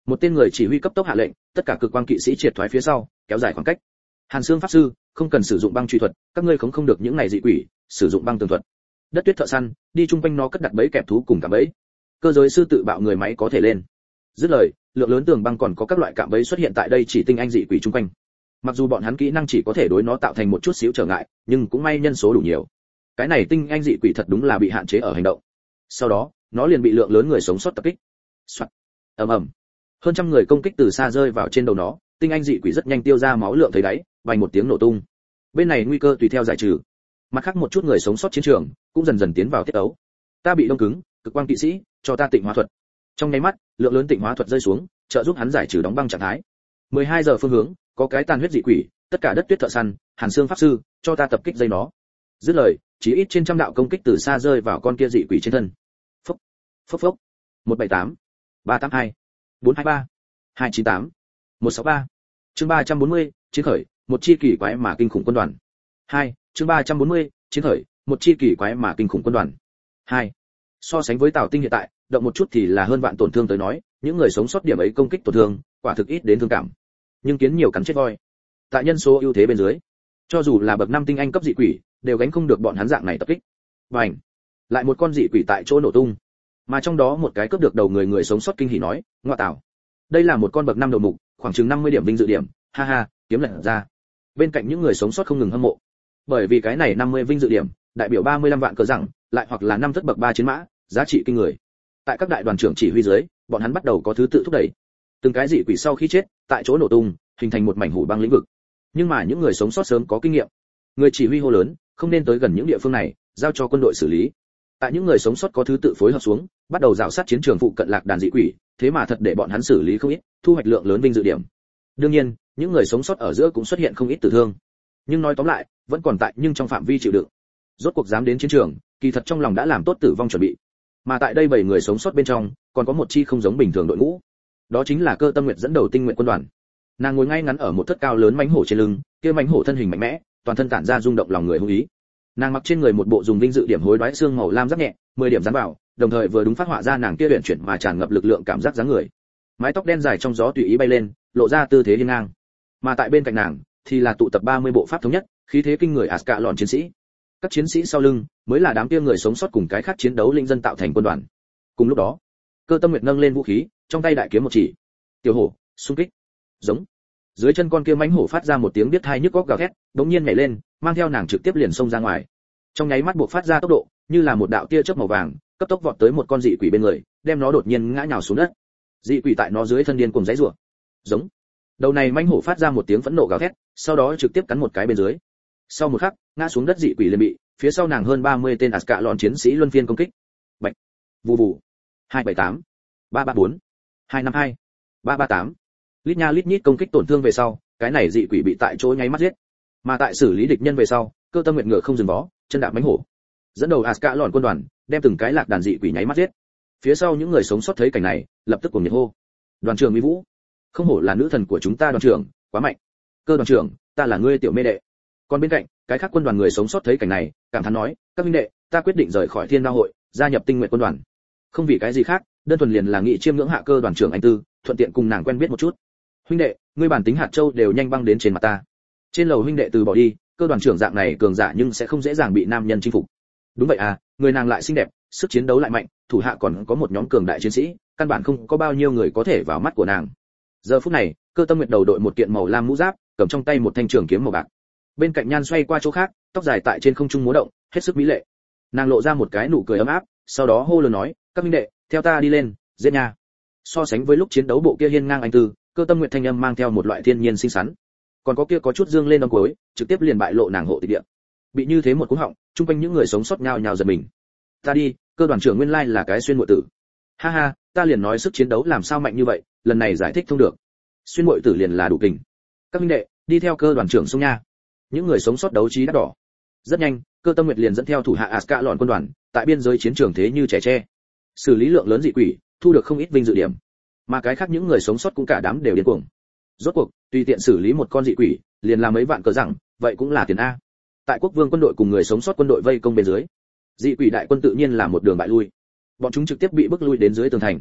Một tên người chỉ huy cấp tốc hạ lệnh, tất cả cực quang kỵ sĩ triệt thoái phía sau, kéo dài khoảng cách. Hàn Xương pháp sư, không cần sử dụng băng truy thuật, các ngươi không không được những này dị quỷ, sử dụng băng tường thuật. Đất tuyết thợ săn, đi chung quanh nó cất đặt bẫy kẹp thú cùng cả bẫy. Cơ giới sư tự bạo người máy có thể lên. Dứt lời, lượng lớn tường băng còn có các loại cạm bẫy xuất hiện tại đây chỉ tinh anh dị quỷ chung quanh. Mặc dù bọn hắn kỹ năng chỉ có thể đối nó tạo thành một chút xíu trở ngại, nhưng cũng may nhân số đủ nhiều. Cái này tinh anh dị quỷ thật đúng là bị hạn chế ở hành động. Sau đó, nó liền bị lượng lớn người sống sót tập kích. Soạt. Ầm ầm. Hơn trăm người công kích từ xa rơi vào trên đầu nó, tinh anh dị quỷ rất nhanh tiêu ra máu lượng thấy đáy, vang một tiếng nổ tung. Bên này nguy cơ tùy theo giải trừ. Mặt khác một chút người sống sót chiến trường cũng dần dần tiến vào tiết ấu. Ta bị đông cứng, cực quang kỵ sĩ, cho ta tịnh hóa thuật. Trong nháy mắt, lượng lớn tịnh hóa thuật rơi xuống, trợ giúp hắn giải trừ đóng băng trạng thái. mười hai giờ phương hướng, có cái tàn huyết dị quỷ, tất cả đất tuyết thợ săn, Hàn Xương pháp sư, cho ta tập kích dây nó. Dứt lời, chỉ ít trên trăm đạo công kích từ xa rơi vào con kia dị quỷ trên thân. Phốc, phốc phốc. một bảy tám, ba tám hai, bốn hai ba, hai chín tám, một sáu ba. Chương ba trăm bốn mươi, chiến khởi, một chi kỳ quái mà kinh khủng quân đoàn. hai, chương ba trăm bốn mươi, chiến khởi, một chi kỳ quái mà kinh khủng quân đoàn. hai. So sánh với Tào Tinh hiện tại, động một chút thì là hơn vạn tổn thương tới nói, những người sống sót điểm ấy công kích tổn thương, quả thực ít đến thương cảm. Nhưng kiến nhiều cắn chết voi. Tại nhân số ưu thế bên dưới, cho dù là bậc năm tinh anh cấp dị quỷ, đều gánh không được bọn hắn dạng này tập kích. Bành! Lại một con dị quỷ tại chỗ nổ tung. Mà trong đó một cái cướp được đầu người người sống sót kinh hỉ nói, ngoa tạo. Đây là một con bậc năm đầu mục, khoảng chừng năm mươi điểm vinh dự điểm, ha ha, kiếm lật ra. Bên cạnh những người sống sót không ngừng hâm mộ. Bởi vì cái này năm mươi vinh dự điểm, đại biểu ba mươi lăm vạn cờ rằng, lại hoặc là năm thất bậc ba chiến mã, giá trị kinh người. Tại các đại đoàn trưởng chỉ huy dưới, bọn hắn bắt đầu có thứ tự thúc đẩy. Từng cái dị quỷ sau khi chết, tại chỗ nổ tung, hình thành một mảnh hủ băng lĩnh vực. Nhưng mà những người sống sót sớm có kinh nghiệm. Người chỉ huy hô lớn, không nên tới gần những địa phương này, giao cho quân đội xử lý. Tại những người sống sót có thứ tự phối hợp xuống, bắt đầu rào sát chiến trường phụ cận lạc đàn dị quỷ, thế mà thật để bọn hắn xử lý không ít, thu hoạch lượng lớn vinh dự điểm. Đương nhiên, những người sống sót ở giữa cũng xuất hiện không ít tử thương. Nhưng nói tóm lại, vẫn còn tại nhưng trong phạm vi chịu đựng. Rốt cuộc dám đến chiến trường, kỳ thật trong lòng đã làm tốt tử vong chuẩn bị. Mà tại đây bảy người sống sót bên trong, còn có một chi không giống bình thường đội ngũ. Đó chính là Cơ Tâm Nguyệt dẫn đầu tinh nguyện quân đoàn. Nàng ngồi ngay ngắn ở một thất cao lớn mãnh hổ trên lưng, kia mãnh hổ thân hình mạnh mẽ, toàn thân tản ra rung động lòng người hung ý. Nàng mặc trên người một bộ dùng vinh dự điểm hối đoái xương màu lam rất nhẹ, mười điểm dán vào, đồng thời vừa đúng phát họa ra nàng kia huyền chuyển mà tràn ngập lực lượng cảm giác dáng người. Mái tóc đen dài trong gió tùy ý bay lên, lộ ra tư thế hiên ngang. Mà tại bên cạnh nàng thì là tụ tập ba mươi bộ pháp thống nhất, khí thế kinh người Ascalon chiến sĩ. Các chiến sĩ sau lưng mới là đám kia người sống sót cùng cái khác chiến đấu linh dân tạo thành quân đoàn. Cùng lúc đó, Cơ Tâm Nguyệt nâng lên vũ khí, trong tay đại kiếm một chỉ. Tiểu hổ, xung kích. Giống. Dưới chân con kia mãnh hổ phát ra một tiếng biết tai nhức óc gào thét, đống nhiên nhảy lên, mang theo nàng trực tiếp liền xông ra ngoài. Trong nháy mắt buộc phát ra tốc độ, như là một đạo tia chớp màu vàng, cấp tốc vọt tới một con dị quỷ bên người, đem nó đột nhiên ngã nhào xuống đất. Dị quỷ tại nó dưới thân điên cuồng giãy giụa. Giống. Đầu này mãnh hổ phát ra một tiếng phẫn nộ gào thét, sau đó trực tiếp cắn một cái bên dưới. Sau một khắc, ngã xuống đất dị quỷ liền bị phía sau nàng hơn ba mươi tên Ascalon chiến sĩ luân phiên công kích. Bạch. Vù vù. hai bảy tám, ba ba bốn, hai năm hai, ba ba tám. Lít nha lít nhít công kích tổn thương về sau, cái này dị quỷ bị tại chỗ nháy mắt giết. Mà tại xử lý địch nhân về sau, Cơ Tâm Nguyệt ngựa không dừng bó, chân đạp mãnh hổ, dẫn đầu Ascalon quân đoàn, đem từng cái lạc đàn dị quỷ nháy mắt giết. Phía sau những người sống sót thấy cảnh này, lập tức cuồng nhiệt hô: "Đoàn trưởng Mỹ Vũ, không hổ là nữ thần của chúng ta đoàn trưởng, quá mạnh. Cơ đoàn trưởng, ta là ngươi tiểu mê đệ." Còn bên cạnh, cái khác quân đoàn người sống sót thấy cảnh này, cảm thán nói: "Các huynh đệ, ta quyết định rời khỏi Thiên Đao hội, gia nhập Tinh Nguyện quân đoàn. Không vì cái gì khác, đơn thuần liền là nghị chiêm ngưỡng hạ Cơ đoàn trưởng anh tư, thuận tiện cùng nàng quen biết một chút. Huynh đệ, ngươi bản tính hạt châu đều nhanh băng đến trên mặt ta." Trên lầu huynh đệ từ bỏ đi, Cơ đoàn trưởng dạng này cường giả nhưng sẽ không dễ dàng bị nam nhân chinh phục. Đúng vậy à, người nàng lại xinh đẹp, sức chiến đấu lại mạnh, thủ hạ còn có một nhóm cường đại chiến sĩ, căn bản không có bao nhiêu người có thể vào mắt của nàng. Giờ phút này, Cơ Tâm Nguyệt đầu đội một kiện màu lam mũ giáp, cầm trong tay một thanh trường kiếm màu bạc. Bên cạnh Nhan xoay qua chỗ khác, tóc dài tại trên không trung múa động, hết sức mỹ lệ. Nàng lộ ra một cái nụ cười ấm áp, sau đó hô lớn nói: "Các huynh đệ, theo ta đi lên, giết nha." So sánh với lúc chiến đấu bộ kia hiên ngang anh tư, Cơ Tâm Nguyệt thanh âm mang theo một loại thiên nhiên xinh xắn. Còn có kia có chút dương lên đong cuối, trực tiếp liền bại lộ nàng hộ tịch địa. Bị như thế một cú họng, chung quanh những người sống sót nhao nhao giật mình. "Ta đi, Cơ đoàn trưởng nguyên lai là cái xuyên muội tử." "Ha ha, ta liền nói sức chiến đấu làm sao mạnh như vậy, lần này giải thích thông được. Xuyên muội tử liền là đủ kình. Các huynh đệ, đi theo Cơ đoàn trưởng xông nha." Những người sống sót đấu trí đắt đỏ. Rất nhanh, Cơ Tâm Nguyệt liền dẫn theo thủ hạ Ascalon quân đoàn, tại biên giới chiến trường thế như trẻ tre, xử lý lượng lớn dị quỷ, thu được không ít vinh dự điểm. Mà cái khác những người sống sót cũng cả đám đều điên cuồng. Rốt cuộc, tùy tiện xử lý một con dị quỷ, liền làm mấy vạn cờ rằng, vậy cũng là tiền a. Tại Quốc Vương quân đội cùng người sống sót quân đội vây công bên dưới, dị quỷ đại quân tự nhiên là một đường bại lui. Bọn chúng trực tiếp bị bức lui đến dưới tường thành.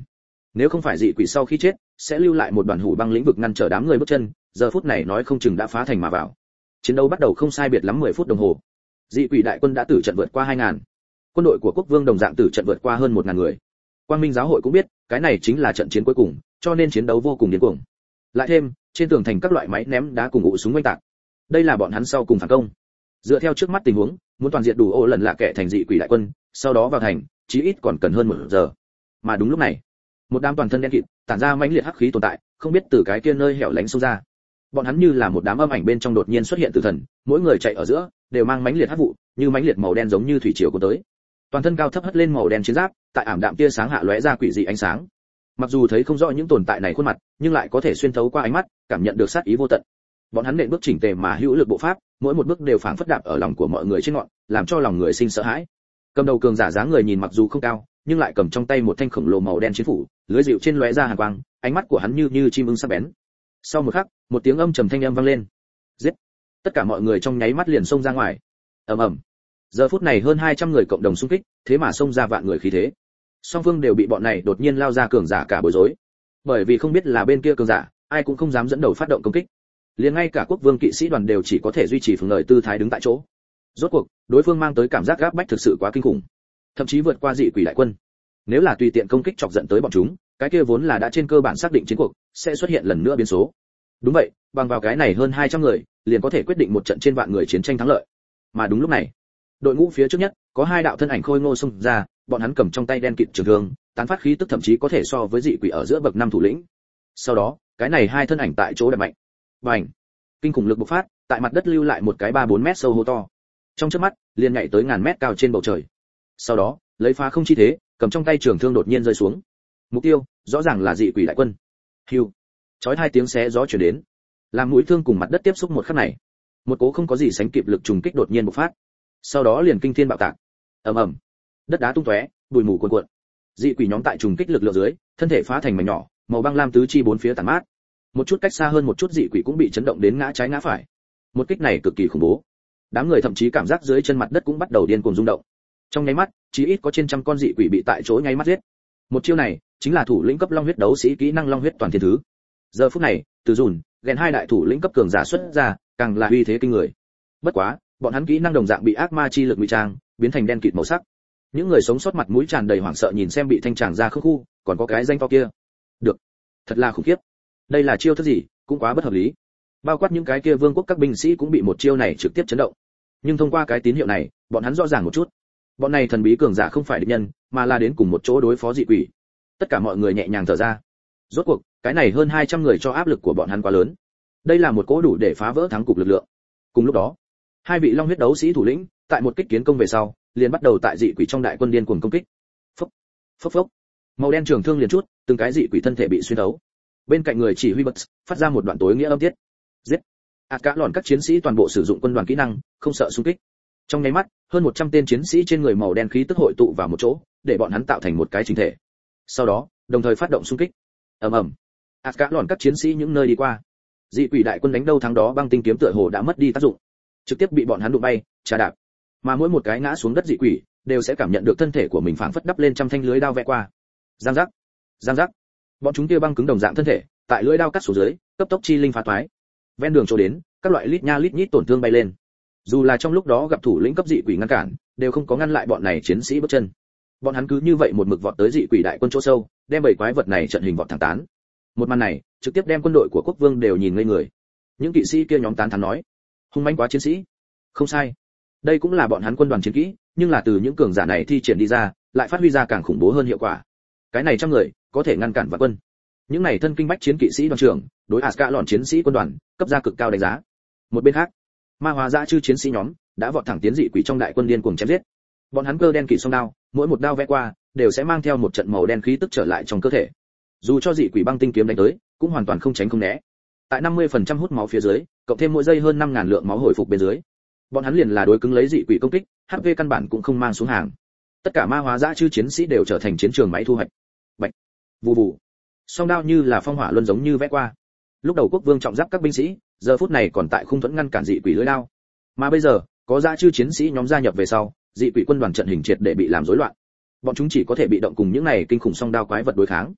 Nếu không phải dị quỷ sau khi chết sẽ lưu lại một đoàn hủ băng lĩnh vực ngăn trở đám người bước chân, giờ phút này nói không chừng đã phá thành mà vào. Chiến đấu bắt đầu không sai biệt lắm mười phút đồng hồ. Dị quỷ đại quân đã tử trận vượt qua hai ngàn. Quân đội của quốc vương đồng dạng tử trận vượt qua hơn một ngàn người. Quang Minh giáo hội cũng biết, cái này chính là trận chiến cuối cùng, cho nên chiến đấu vô cùng điên cuồng. Lại thêm, trên tường thành các loại máy ném đá cùng ụ súng oanh tạc. Đây là bọn hắn sau cùng phản công. Dựa theo trước mắt tình huống, muốn toàn diện đủ ô lần lạ kẻ thành dị quỷ đại quân, sau đó vào thành, chí ít còn cần hơn một giờ. Mà đúng lúc này, một đám toàn thân đen kịt, tản ra mãnh liệt hắc khí tồn tại, không biết từ cái kia nơi hẻo lánh xông ra. Bọn hắn như là một đám âm ảnh bên trong đột nhiên xuất hiện từ thần, mỗi người chạy ở giữa, đều mang mãnh liệt hắc vụ, như mãnh liệt màu đen giống như thủy triều của tới. Toàn thân cao thấp hất lên màu đen chiến giáp, tại ảm đạm tia sáng hạ lóe ra quỷ dị ánh sáng. Mặc dù thấy không rõ những tồn tại này khuôn mặt, nhưng lại có thể xuyên thấu qua ánh mắt, cảm nhận được sát ý vô tận. Bọn hắn nện bước chỉnh tề mà hữu lực bộ pháp, mỗi một bước đều phảng phất đạp ở lòng của mọi người trên ngọn, làm cho lòng người sinh sợ hãi. Cầm đầu cường giả dáng người nhìn mặc dù không cao, nhưng lại cầm trong tay một thanh khổng lồ màu đen chiến phủ, lưới dịu trên lóe ra hàn quang, ánh mắt của hắn như như chim ưng sắc bén. Sau một khắc, một tiếng âm trầm thanh âm vang lên. Giết! Tất cả mọi người trong nháy mắt liền xông ra ngoài. Ầm ầm. Giờ phút này hơn hai trăm người cộng đồng xung kích, thế mà xông ra vạn người khí thế. Song phương đều bị bọn này đột nhiên lao ra cường giả cả bối rối. Bởi vì không biết là bên kia cường giả, ai cũng không dám dẫn đầu phát động công kích. Liền ngay cả quốc vương kỵ sĩ đoàn đều chỉ có thể duy trì phường lợi tư thái đứng tại chỗ. Rốt cuộc, đối phương mang tới cảm giác gáp bách thực sự quá kinh khủng, thậm chí vượt qua dị quỷ đại quân. Nếu là tùy tiện công kích chọc giận tới bọn chúng, cái kia vốn là đã trên cơ bản xác định chiến cuộc sẽ xuất hiện lần nữa biến số. Đúng vậy, bằng vào cái này hơn hai trăm người, liền có thể quyết định một trận trên vạn người chiến tranh thắng lợi. Mà đúng lúc này, đội ngũ phía trước nhất có hai đạo thân ảnh khôi ngô xông ra, bọn hắn cầm trong tay đen kịt trường thương, tán phát khí tức thậm chí có thể so với dị quỷ ở giữa bậc năm thủ lĩnh. Sau đó, cái này hai thân ảnh tại chỗ đập mạnh. Bành! Kinh khủng lực bộc phát, tại mặt đất lưu lại một cái ba bốn mét sâu hố to. Trong chớp mắt, liền nhảy tới ngàn mét cao trên bầu trời. Sau đó, lấy phá không chi thế, cầm trong tay trường thương đột nhiên rơi xuống. Mục tiêu, rõ ràng là dị quỷ đại quân. Hưu! Chói hai tiếng xé gió truyền đến. Làm mũi thương cùng mặt đất tiếp xúc một khắc này, một cố không có gì sánh kịp lực trùng kích đột nhiên bộc phát. Sau đó liền kinh thiên bạo tạc. Ầm ầm. Đất đá tung tóe, bụi mù cuồn cuộn. Dị quỷ nhóm tại trùng kích lực lượng dưới, thân thể phá thành mảnh nhỏ, màu băng lam tứ chi bốn phía tản mát. Một chút cách xa hơn một chút dị quỷ cũng bị chấn động đến ngã trái ngã phải. Một kích này cực kỳ khủng bố. Đám người thậm chí cảm giác dưới chân mặt đất cũng bắt đầu điên cuồng rung động. Trong nháy mắt, chỉ ít có trên trăm con dị quỷ bị tại chỗ nháy mắt giết. Một chiêu này chính là thủ lĩnh cấp long huyết đấu sĩ kỹ năng long huyết toàn thiên thứ. Giờ phút này, từ dùn, ghen hai đại thủ lĩnh cấp cường giả xuất ra, càng là uy thế kinh người. Bất quá, bọn hắn kỹ năng đồng dạng bị ác ma chi lực ngụy trang, biến thành đen kịt màu sắc. Những người sống sót mặt mũi tràn đầy hoảng sợ nhìn xem bị thanh tràng ra khớp khu, còn có cái danh to kia. Được, thật là khủng khiếp. Đây là chiêu thức gì, cũng quá bất hợp lý. Bao quát những cái kia vương quốc các binh sĩ cũng bị một chiêu này trực tiếp chấn động. Nhưng thông qua cái tín hiệu này, bọn hắn rõ ràng một chút. Bọn này thần bí cường giả không phải địch nhân, mà là đến cùng một chỗ đối phó dị quỷ. Tất cả mọi người nhẹ nhàng thở ra. Rốt cuộc, cái này hơn hai trăm người cho áp lực của bọn hắn quá lớn. Đây là một cỗ đủ để phá vỡ thắng cục lực lượng. Cùng lúc đó, hai vị long huyết đấu sĩ thủ lĩnh, tại một kích kiến công về sau, liền bắt đầu tại dị quỷ trong đại quân điên cuồng công kích. Phốc, phốc phốc. Màu đen trường thương liền chút, từng cái dị quỷ thân thể bị xuyên thấu. Bên cạnh người chỉ huy bật phát ra một đoạn tối nghĩa âm tiết. Giết. Ạt cả lòn các chiến sĩ toàn bộ sử dụng quân đoàn kỹ năng, không sợ xung kích. Trong nháy mắt, hơn một trăm tên chiến sĩ trên người màu đen khí tức hội tụ vào một chỗ, để bọn hắn tạo thành một cái chỉnh thể. Sau đó, đồng thời phát động xung kích. Ầm ầm. Ạt cả lòn các chiến sĩ những nơi đi qua. Dị quỷ đại quân đánh đâu thắng đó băng tinh kiếm tựa hồ đã mất đi tác dụng, trực tiếp bị bọn hắn đụng bay, trà đạp. Mà mỗi một cái ngã xuống đất dị quỷ, đều sẽ cảm nhận được thân thể của mình phảng phất đắp lên trăm thanh lưới đao vẽ qua. Giang giác, giang giác. Bọn chúng kia băng cứng đồng dạng thân thể, tại lưỡi đao cắt xuống dưới, cấp tốc chi linh phá toái. Ven đường chỗ đến, các loại lít nha lít nhít tổn thương bay lên. Dù là trong lúc đó gặp thủ lĩnh cấp dị quỷ ngăn cản, đều không có ngăn lại bọn này chiến sĩ bước chân. Bọn hắn cứ như vậy một mực vọt tới dị quỷ đại quân chỗ sâu, đem bảy quái vật này trận hình vọt thẳng tán. Một màn này, trực tiếp đem quân đội của quốc vương đều nhìn ngây người. Những kỵ sĩ kia nhóm tán thán nói, hung mãnh quá chiến sĩ. Không sai, đây cũng là bọn hắn quân đoàn chiến kỹ, nhưng là từ những cường giả này thi triển đi ra, lại phát huy ra càng khủng bố hơn hiệu quả. Cái này trăm người, có thể ngăn cản vạn quân. Những này thân kinh bách chiến kỵ sĩ đoàn trưởng, đối Ascalon chiến sĩ quân đoàn, cấp ra cực cao đánh giá. Một bên khác, ma hóa dã chư chiến sĩ nhóm đã vọt thẳng tiến dị quỷ trong đại quân điên cuồng chém giết. Bọn hắn cơ đen kỵ song đao, mỗi một đao vẽ qua, đều sẽ mang theo một trận màu đen khí tức trở lại trong cơ thể. Dù cho dị quỷ băng tinh kiếm đánh tới, cũng hoàn toàn không tránh không né. Tại năm mươi phần trăm hút máu phía dưới, cộng thêm mỗi giây hơn năm nghìn lượng máu hồi phục bên dưới. Bọn hắn liền là đối cứng lấy dị quỷ công kích, hát pê căn bản cũng không mang xuống hàng. Tất cả ma hóa dã chư chiến sĩ đều trở thành chiến trường máy thu hoạch. Bạch, vù vù. Song đao như là phong hỏa luân giống như vẽ qua. Lúc đầu quốc vương trọng giáp các binh sĩ, giờ phút này còn tại khung thuẫn ngăn cản dị quỷ lưỡi đao. Mà bây giờ, có dã chư chiến sĩ nhóm gia nhập về sau, dị quỷ quân đoàn trận hình triệt để bị làm rối loạn. Bọn chúng chỉ có thể bị động cùng những này kinh khủng song đao quái vật đối kháng.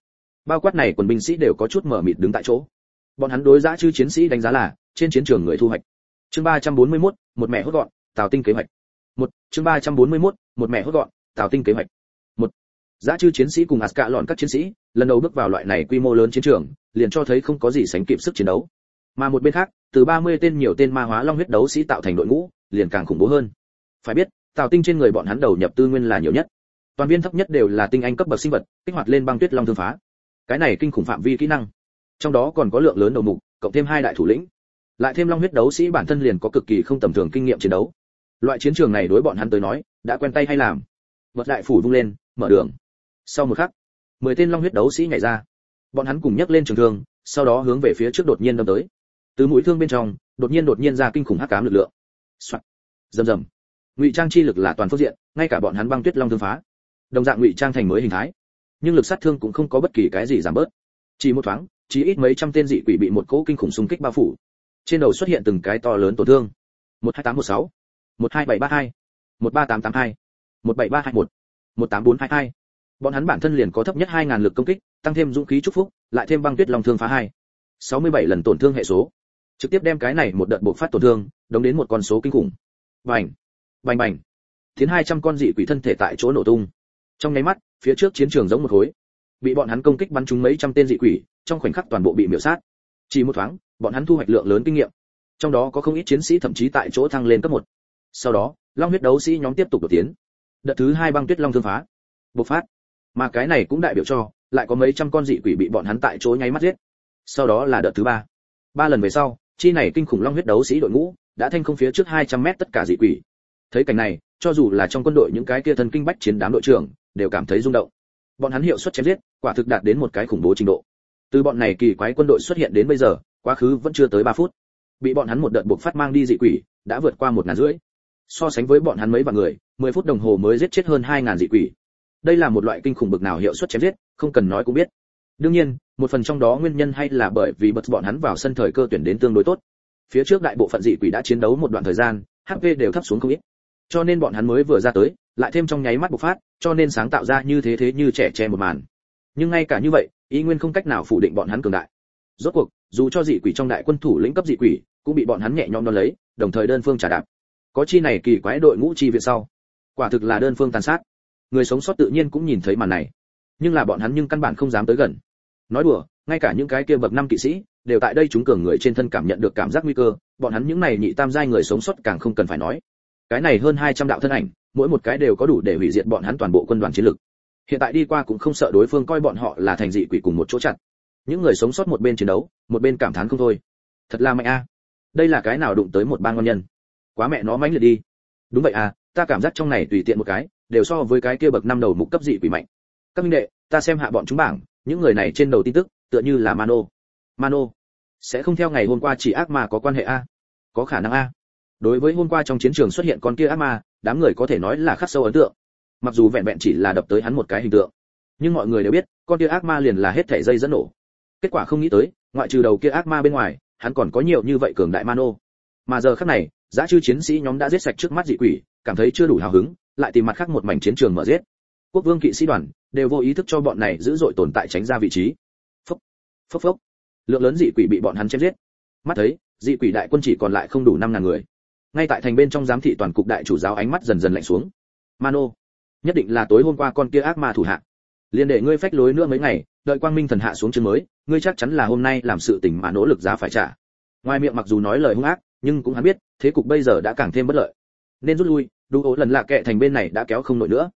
bao quát này quần binh sĩ đều có chút mở mịt đứng tại chỗ. Bọn hắn đối dã chư chiến sĩ đánh giá là trên chiến trường người thu hoạch. Chương ba trăm bốn mươi mốt, một mẹ hốt gọn, Tào Tinh kế hoạch. Một, chương ba trăm bốn mươi mốt, một mẹ hốt gọn, Tào Tinh kế hoạch. Một, dã chư chiến sĩ cùng Asca lọn các chiến sĩ, lần đầu bước vào loại này quy mô lớn chiến trường, liền cho thấy không có gì sánh kịp sức chiến đấu. Mà một bên khác, từ ba mươi tên nhiều tên ma hóa long huyết đấu sĩ tạo thành đội ngũ, liền càng khủng bố hơn. Phải biết, Tào Tinh trên người bọn hắn đầu nhập tư nguyên là nhiều nhất. Toàn viên thấp nhất đều là tinh anh cấp bậc sinh vật, kích hoạt lên băng tuyết long thương phá. Cái này kinh khủng phạm vi kỹ năng. Trong đó còn có lượng lớn đầu mục, cộng thêm hai đại thủ lĩnh. Lại thêm long huyết đấu sĩ bản thân liền có cực kỳ không tầm thường kinh nghiệm chiến đấu. Loại chiến trường này đối bọn hắn tới nói, đã quen tay hay làm. Vật đại phủ vung lên, mở đường. Sau một khắc, mười tên long huyết đấu sĩ nhảy ra. Bọn hắn cùng nhấc lên trường thương, sau đó hướng về phía trước đột nhiên đâm tới. Từ mũi thương bên trong, đột nhiên đột nhiên ra kinh khủng hắc ám lực lượng. Soạt. Rầm rầm. Ngụy trang chi lực là toàn phương diện, ngay cả bọn hắn băng tuyết long thương phá. Đồng dạng ngụy trang thành mới hình thái, nhưng lực sát thương cũng không có bất kỳ cái gì giảm bớt. Chỉ một thoáng, chỉ ít mấy trăm tên dị quỷ bị một cỗ kinh khủng xung kích bao phủ. Trên đầu xuất hiện từng cái to lớn tổn thương. một hai tám một sáu, một hai bảy ba hai, một ba tám tám hai, một bảy ba hai một, một tám bốn hai hai. Bọn hắn bản thân liền có thấp nhất hai nghìn lực công kích, tăng thêm dũng khí chúc phúc, lại thêm băng tuyết long thương phá hai. sáu mươi bảy lần tổn thương hệ số. Trực tiếp đem cái này một đợt bộc phát tổn thương, đống đến một con số kinh khủng. Bành, bành bành. Tiến hai trăm con dị quỷ thân thể tại chỗ nổ tung. Trong nháy mắt, phía trước chiến trường giống một khối. Bị bọn hắn công kích bắn trúng mấy trăm tên dị quỷ, trong khoảnh khắc toàn bộ bị miểu sát. Chỉ một thoáng, bọn hắn thu hoạch lượng lớn kinh nghiệm. Trong đó có không ít chiến sĩ thậm chí tại chỗ thăng lên cấp một. Sau đó, long huyết đấu sĩ nhóm tiếp tục đột tiến. Đợt thứ hai băng tuyết long thương phá, bộc phát. Mà cái này cũng đại biểu cho, lại có mấy trăm con dị quỷ bị bọn hắn tại chỗ nháy mắt giết. Sau đó là đợt thứ ba. Ba lần về sau, chi này kinh khủng long huyết đấu sĩ đội ngũ đã thanh không phía trước hai trăm mét tất cả dị quỷ. Thấy cảnh này, cho dù là trong quân đội những cái kia thần kinh bách chiến đám đội trưởng đều cảm thấy rung động. Bọn hắn hiệu suất chém giết, quả thực đạt đến một cái khủng bố trình độ. Từ bọn này kỳ quái quân đội xuất hiện đến bây giờ, quá khứ vẫn chưa tới ba phút. Bị bọn hắn một đợt buộc phát mang đi dị quỷ, đã vượt qua một ngàn rưỡi. So sánh với bọn hắn mấy vạn người, mười phút đồng hồ mới giết chết hơn hai ngàn dị quỷ. Đây là một loại kinh khủng bực nào hiệu suất chém giết, không cần nói cũng biết. Đương nhiên, một phần trong đó nguyên nhân hay là bởi vì bật bọn hắn vào sân thời cơ tuyển đến tương đối tốt. Phía trước đại bộ phận dị quỷ đã chiến đấu một đoạn thời gian, hát pê đều thấp xuống không ít. Cho nên bọn hắn mới vừa ra tới, lại thêm trong nháy mắt bộc phát, cho nên sáng tạo ra như thế thế như trẻ tre một màn. Nhưng ngay cả như vậy, ý nguyên không cách nào phủ định bọn hắn cường đại. Rốt cuộc, dù cho dị quỷ trong đại quân thủ lĩnh cấp dị quỷ, cũng bị bọn hắn nhẹ nhõm đón lấy, đồng thời đơn phương trả đạp. Có chi này kỳ quái đội ngũ chi viện sau, quả thực là đơn phương tàn sát. Người sống sót tự nhiên cũng nhìn thấy màn này, nhưng là bọn hắn nhưng căn bản không dám tới gần. Nói đùa, ngay cả những cái kia bậc năm kỵ sĩ đều tại đây chúng cường người trên thân cảm nhận được cảm giác nguy cơ, bọn hắn những này nhị tam giai người sống sót càng không cần phải nói. Cái này hơn hai trăm đạo thân ảnh, mỗi một cái đều có đủ để hủy diệt bọn hắn toàn bộ quân đoàn chiến lực. Hiện tại đi qua cũng không sợ đối phương coi bọn họ là thành dị quỷ cùng một chỗ chặt. Những người sống sót một bên chiến đấu, một bên cảm thán không thôi. Thật là mạnh a. Đây là cái nào đụng tới một ban ngon nhân. Quá mẹ nó mãnh liệt đi. Đúng vậy à, ta cảm giác trong này tùy tiện một cái, đều so với cái kia bậc năm đầu mục cấp dị quỷ mạnh. Các minh đệ, ta xem hạ bọn chúng bảng, những người này trên đầu tin tức, tựa như là Mano. Mano sẽ không theo ngày hôm qua chỉ ác ma có quan hệ a? Có khả năng a. Đối với hôm qua trong chiến trường xuất hiện con kia ác ma, đám người có thể nói là khắc sâu ấn tượng. Mặc dù vẹn vẹn chỉ là đập tới hắn một cái hình tượng, nhưng mọi người đều biết, con kia ác ma liền là hết thảy dây dẫn nổ. Kết quả không nghĩ tới, ngoại trừ đầu kia ác ma bên ngoài, hắn còn có nhiều như vậy cường đại Mano. Mà giờ khắc này, dã chư chiến sĩ nhóm đã giết sạch trước mắt dị quỷ, cảm thấy chưa đủ hào hứng, lại tìm mặt khác một mảnh chiến trường mở giết. Quốc vương kỵ sĩ đoàn đều vô ý thức cho bọn này dữ dội tồn tại tránh ra vị trí. Phốc, phốc phốc. Lượng lớn dị quỷ bị bọn hắn chém giết. Mắt thấy, dị quỷ đại quân chỉ còn lại không đủ năm ngàn người. Ngay tại thành bên trong giám thị toàn cục đại chủ giáo ánh mắt dần dần lạnh xuống. Mano, nhất định là tối hôm qua con kia ác ma thủ hạ. Liên để ngươi phách lối nữa mấy ngày, đợi quang minh thần hạ xuống chương mới, ngươi chắc chắn là hôm nay làm sự tình mà nỗ lực giá phải trả. Ngoài miệng mặc dù nói lời hung ác, nhưng cũng hắn biết, thế cục bây giờ đã càng thêm bất lợi. Nên rút lui, đủ ố lần lạ kệ thành bên này đã kéo không nổi nữa.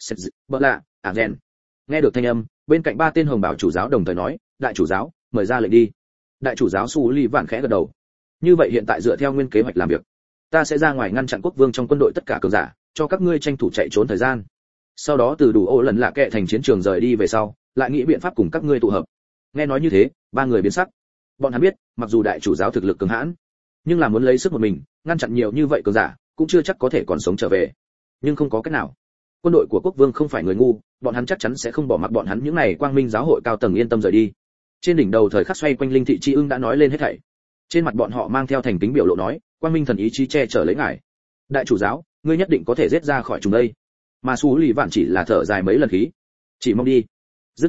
Bợ lạ, ả rèn. Nghe được thanh âm, bên cạnh ba tên hồng bảo chủ giáo đồng thời nói, đại chủ giáo, mời ra lệnh đi. Đại chủ giáo Su Ly vạn khẽ gật đầu. Như vậy hiện tại dựa theo nguyên kế hoạch làm việc, ta sẽ ra ngoài ngăn chặn quốc vương trong quân đội tất cả cường giả, cho các ngươi tranh thủ chạy trốn thời gian. Sau đó từ đủ ô lần lạ kệ thành chiến trường rời đi về sau, lại nghĩ biện pháp cùng các ngươi tụ hợp. Nghe nói như thế, ba người biến sắc. Bọn hắn biết, mặc dù đại chủ giáo thực lực cường hãn, nhưng là muốn lấy sức một mình, ngăn chặn nhiều như vậy cường giả, cũng chưa chắc có thể còn sống trở về. Nhưng không có cách nào. Quân đội của quốc vương không phải người ngu, bọn hắn chắc chắn sẽ không bỏ mặc bọn hắn những này quang minh giáo hội cao tầng yên tâm rời đi. Trên đỉnh đầu thời khắc xoay quanh linh thị chi ưng đã nói lên hết thảy. Trên mặt bọn họ mang theo thành kính biểu lộ nói, quang minh thần ý chí che chở lấy ngài. Đại chủ giáo, ngươi nhất định có thể giết ra khỏi chúng đây. Mà Sú Lì Vạn chỉ là thở dài mấy lần khí. Chỉ mong đi. Dứt lời,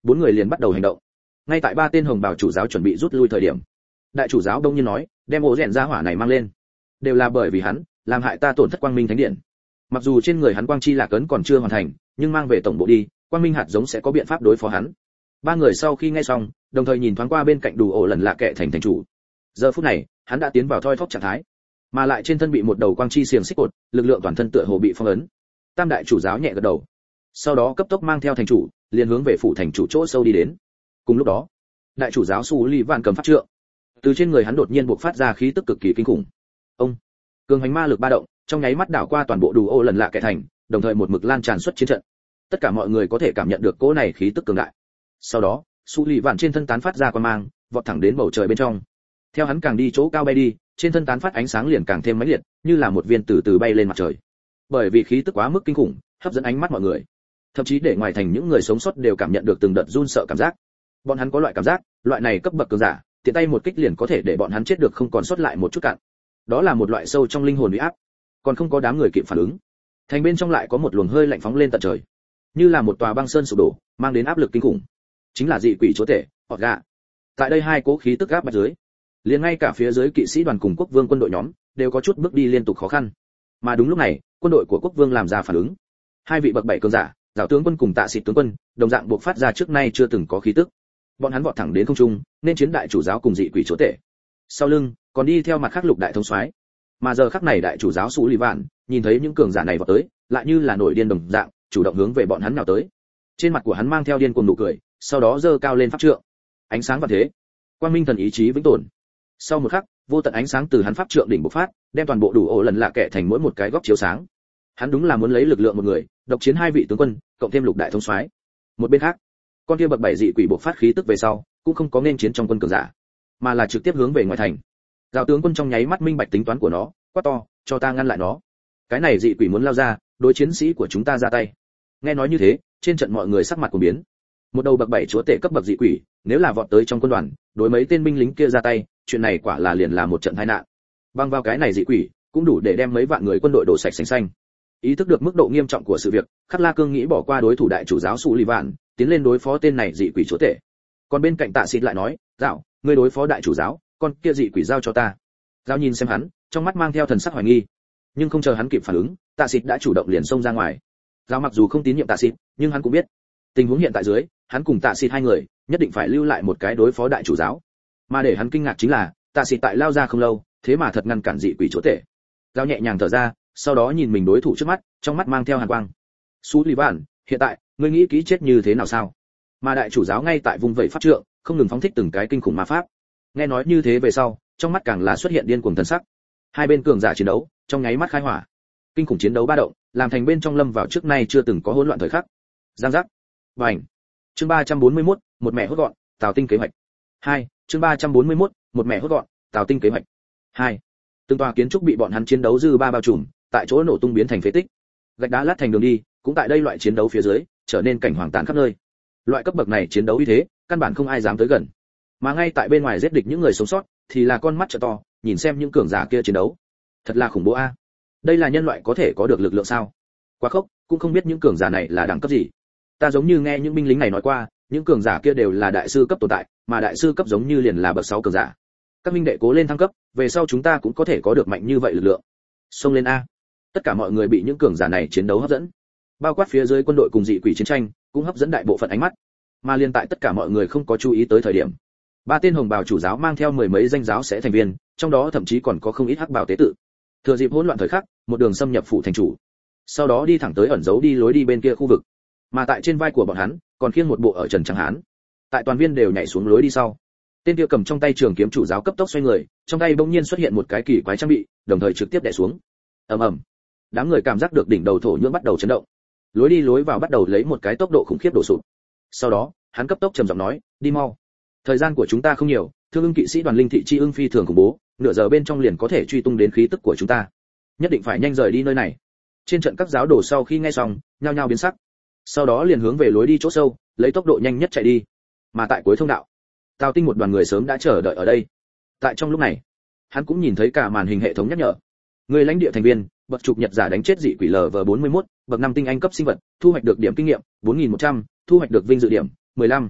bốn người liền bắt đầu hành động. Ngay tại ba tên hồng bào chủ giáo chuẩn bị rút lui thời điểm, đại chủ giáo đông nhiên nói, đem ổ rèn ra hỏa này mang lên, đều là bởi vì hắn làm hại ta tổn thất quang minh thánh điện. Mặc dù trên người hắn quang chi lạc ấn còn chưa hoàn thành, nhưng mang về tổng bộ đi, quang minh hạt giống sẽ có biện pháp đối phó hắn. Ba người sau khi nghe xong, đồng thời nhìn thoáng qua bên cạnh đủ ổ lần lạ kệ thành thành chủ. Giờ phút này, hắn đã tiến vào thoi thóp trạng thái, mà lại trên thân bị một đầu quang chi xiềng xích cột, lực lượng toàn thân tựa hồ bị phong ấn. Tam đại chủ giáo nhẹ gật đầu, sau đó cấp tốc mang theo thành chủ, liền hướng về phủ thành chủ chỗ sâu đi đến. Cùng lúc đó, đại chủ giáo Su Lý Vạn cầm pháp trượng, từ trên người hắn đột nhiên bộc phát ra khí tức cực kỳ kinh khủng. Ông, cường hành ma lực ba động, trong nháy mắt đảo qua toàn bộ đủ ô lần lạ kẻ thành, đồng thời một mực lan tràn xuất chiến trận. Tất cả mọi người có thể cảm nhận được cỗ này khí tức cường đại. Sau đó, Su Lý Vạn trên thân tán phát ra quang mang, vọt thẳng đến bầu trời bên trong. Theo hắn càng đi chỗ cao bay đi, trên thân tán phát ánh sáng liền càng thêm mãnh liệt, như là một viên từ từ bay lên mặt trời. Bởi vì khí tức quá mức kinh khủng, hấp dẫn ánh mắt mọi người, thậm chí để ngoài thành những người sống sót đều cảm nhận được từng đợt run sợ cảm giác. Bọn hắn có loại cảm giác, loại này cấp bậc cường giả, tiện tay một kích liền có thể để bọn hắn chết được không còn sót lại một chút cạn. Đó là một loại sâu trong linh hồn uy áp, còn không có đám người kịp phản ứng. Thành bên trong lại có một luồng hơi lạnh phóng lên tận trời, như là một tòa băng sơn sụp đổ, mang đến áp lực kinh khủng. Chính là dị quỷ chúa tể, hoặc gạ. Tại đây hai cố khí tức áp bách dưới, liền ngay cả phía dưới kỵ sĩ đoàn cùng quốc vương quân đội nhóm đều có chút bước đi liên tục khó khăn. Mà đúng lúc này, quân đội của quốc vương làm ra phản ứng. Hai vị bậc bảy cường giả, giáo tướng quân cùng tạ sĩ tướng quân, đồng dạng buộc phát ra trước nay chưa từng có khí tức. Bọn hắn vọt thẳng đến không trung, nên chiến đại chủ giáo cùng dị quỷ chúa tể. Sau lưng, còn đi theo mặt khác lục đại thống soái. Mà giờ khắc này đại chủ giáo Sú Lì Vạn, nhìn thấy những cường giả này vọt tới, lại như là nổi điên đồng dạng, chủ động hướng về bọn hắn nào tới. Trên mặt của hắn mang theo điên cuồng nụ cười, sau đó giơ cao lên pháp trượng. Ánh sáng vạn thế, quang minh thần ý chí vĩnh tồn. Sau một khắc, vô tận ánh sáng từ hắn pháp trượng đỉnh bộc phát, đem toàn bộ đủ ổ lần lạ kẻ thành mỗi một cái góc chiếu sáng. Hắn đúng là muốn lấy lực lượng một người, độc chiến hai vị tướng quân, cộng thêm lục đại thống soái. Một bên khác, con kia bậc bảy dị quỷ bộc phát khí tức về sau, cũng không có nên chiến trong quân cường giả, mà là trực tiếp hướng về ngoài thành. Giáo tướng quân trong nháy mắt minh bạch tính toán của nó, quát to, cho ta ngăn lại nó. Cái này dị quỷ muốn lao ra, đối chiến sĩ của chúng ta ra tay. Nghe nói như thế, trên trận mọi người sắc mặt của biến. Một đầu bậc bảy chúa tể cấp bậc dị quỷ, nếu là vọt tới trong quân đoàn, đối mấy tên binh lính kia ra tay, chuyện này quả là liền là một trận tai nạn. Băng vào cái này dị quỷ, cũng đủ để đem mấy vạn người quân đội đổ sạch sành xanh. Ý thức được mức độ nghiêm trọng của sự việc, Khắc La Cương nghĩ bỏ qua đối thủ đại chủ giáo Sú Lì Vạn, tiến lên đối phó tên này dị quỷ chúa tể. Còn bên cạnh Tạ Xịt lại nói, "Dạo, ngươi đối phó đại chủ giáo, con kia dị quỷ giao cho ta." Dạo nhìn xem hắn, trong mắt mang theo thần sắc hoài nghi, nhưng không chờ hắn kịp phản ứng, Tạ Xịt đã chủ động liền xông ra ngoài. Dạo mặc dù không tín nhiệm Tạ Xịt, nhưng hắn cũng biết, tình huống hiện tại dưới, hắn cùng Tạ Xịt hai người, nhất định phải lưu lại một cái đối phó đại chủ giáo. Mà để hắn kinh ngạc chính là, Tạ Xịt tại lao ra không lâu, thế mà thật ngăn cản dị quỷ chúa tể. Dạo nhẹ nhàng thở ra, sau đó nhìn mình đối thủ trước mắt, trong mắt mang theo hàn quang. Sú Lì Vạn, hiện tại, ngươi nghĩ kỹ chết như thế nào sao? Mà đại chủ giáo ngay tại vùng vẫy pháp trượng, không ngừng phóng thích từng cái kinh khủng ma pháp. Nghe nói như thế về sau, trong mắt càng là xuất hiện điên cuồng thần sắc. Hai bên cường giả chiến đấu, trong nháy mắt khai hỏa. Kinh khủng chiến đấu ba động, làm thành bên trong lâm vào trước nay chưa từng có hỗn loạn thời khắc. Giang giác. Bành. Chương ba trăm bốn mươi mốt, một mẹ hốt gọn, Tào Tinh kế hoạch. Hai, chương ba trăm bốn mươi mốt, một mẹ hốt gọn, Tào Tinh kế hoạch. Hai. Từng tòa kiến trúc bị bọn hắn chiến đấu dư ba bao trùm, tại chỗ nổ tung biến thành phế tích. Gạch đá lát thành đường đi, cũng tại đây loại chiến đấu phía dưới, trở nên cảnh hoàng tàn khắp nơi. Loại cấp bậc này chiến đấu như thế, căn bản không ai dám tới gần. Mà ngay tại bên ngoài giết địch những người sống sót, thì là con mắt trợ to, nhìn xem những cường giả kia chiến đấu. Thật là khủng bố a. Đây là nhân loại có thể có được lực lượng sao? Quá khốc, cũng không biết những cường giả này là đẳng cấp gì. Ta giống như nghe những binh lính này nói qua, những cường giả kia đều là đại sư cấp tồn tại, mà đại sư cấp giống như liền là bậc sáu cường giả. Các minh đệ cố lên thăng cấp, về sau chúng ta cũng có thể có được mạnh như vậy lực lượng. Xông lên a. Tất cả mọi người bị những cường giả này chiến đấu hấp dẫn. Bao quát phía dưới quân đội cùng dị quỷ chiến tranh, cũng hấp dẫn đại bộ phận ánh mắt. Mà liên tại tất cả mọi người không có chú ý tới thời điểm, ba tên hồng bào chủ giáo mang theo mười mấy danh giáo sẽ thành viên, trong đó thậm chí còn có không ít hắc bào tế tự. Thừa dịp hỗn loạn thời khắc, một đường xâm nhập phủ thành chủ. Sau đó đi thẳng tới ẩn giấu đi lối đi bên kia khu vực. Mà tại trên vai của bọn hắn, còn khiêng một bộ ở trần trắng hán. Tại toàn viên đều nhảy xuống lối đi sau. Tên kia cầm trong tay trường kiếm chủ giáo cấp tốc xoay người, trong tay bỗng nhiên xuất hiện một cái kỳ quái trang bị, đồng thời trực tiếp đè xuống. Ầm ầm. Đám người cảm giác được đỉnh đầu thổ nhưỡng bắt đầu chấn động. Lối đi lối vào bắt đầu lấy một cái tốc độ khủng khiếp đổ sụp. Sau đó, hắn cấp tốc trầm giọng nói, đi mau. Thời gian của chúng ta không nhiều, Thương Ưng kỵ sĩ đoàn linh thị chi ưng phi thường khủng bố, nửa giờ bên trong liền có thể truy tung đến khí tức của chúng ta. Nhất định phải nhanh rời đi nơi này. Trên trận các giáo đồ sau khi nghe xong, nhao nhao biến sắc. Sau đó liền hướng về lối đi chỗ sâu, lấy tốc độ nhanh nhất chạy đi. Mà tại cuối thông đạo, Tào Tinh một đoàn người sớm đã chờ đợi ở đây. Tại trong lúc này, hắn cũng nhìn thấy cả màn hình hệ thống nhắc nhở. Người lãnh địa thành viên, bậc chụp nhật giả đánh chết dị quỷ lờ vê bốn mươi mốt, bậc năm tinh anh cấp sinh vật, thu hoạch được điểm kinh nghiệm bốn nghìn một trăm, thu hoạch được vinh dự điểm mười lăm.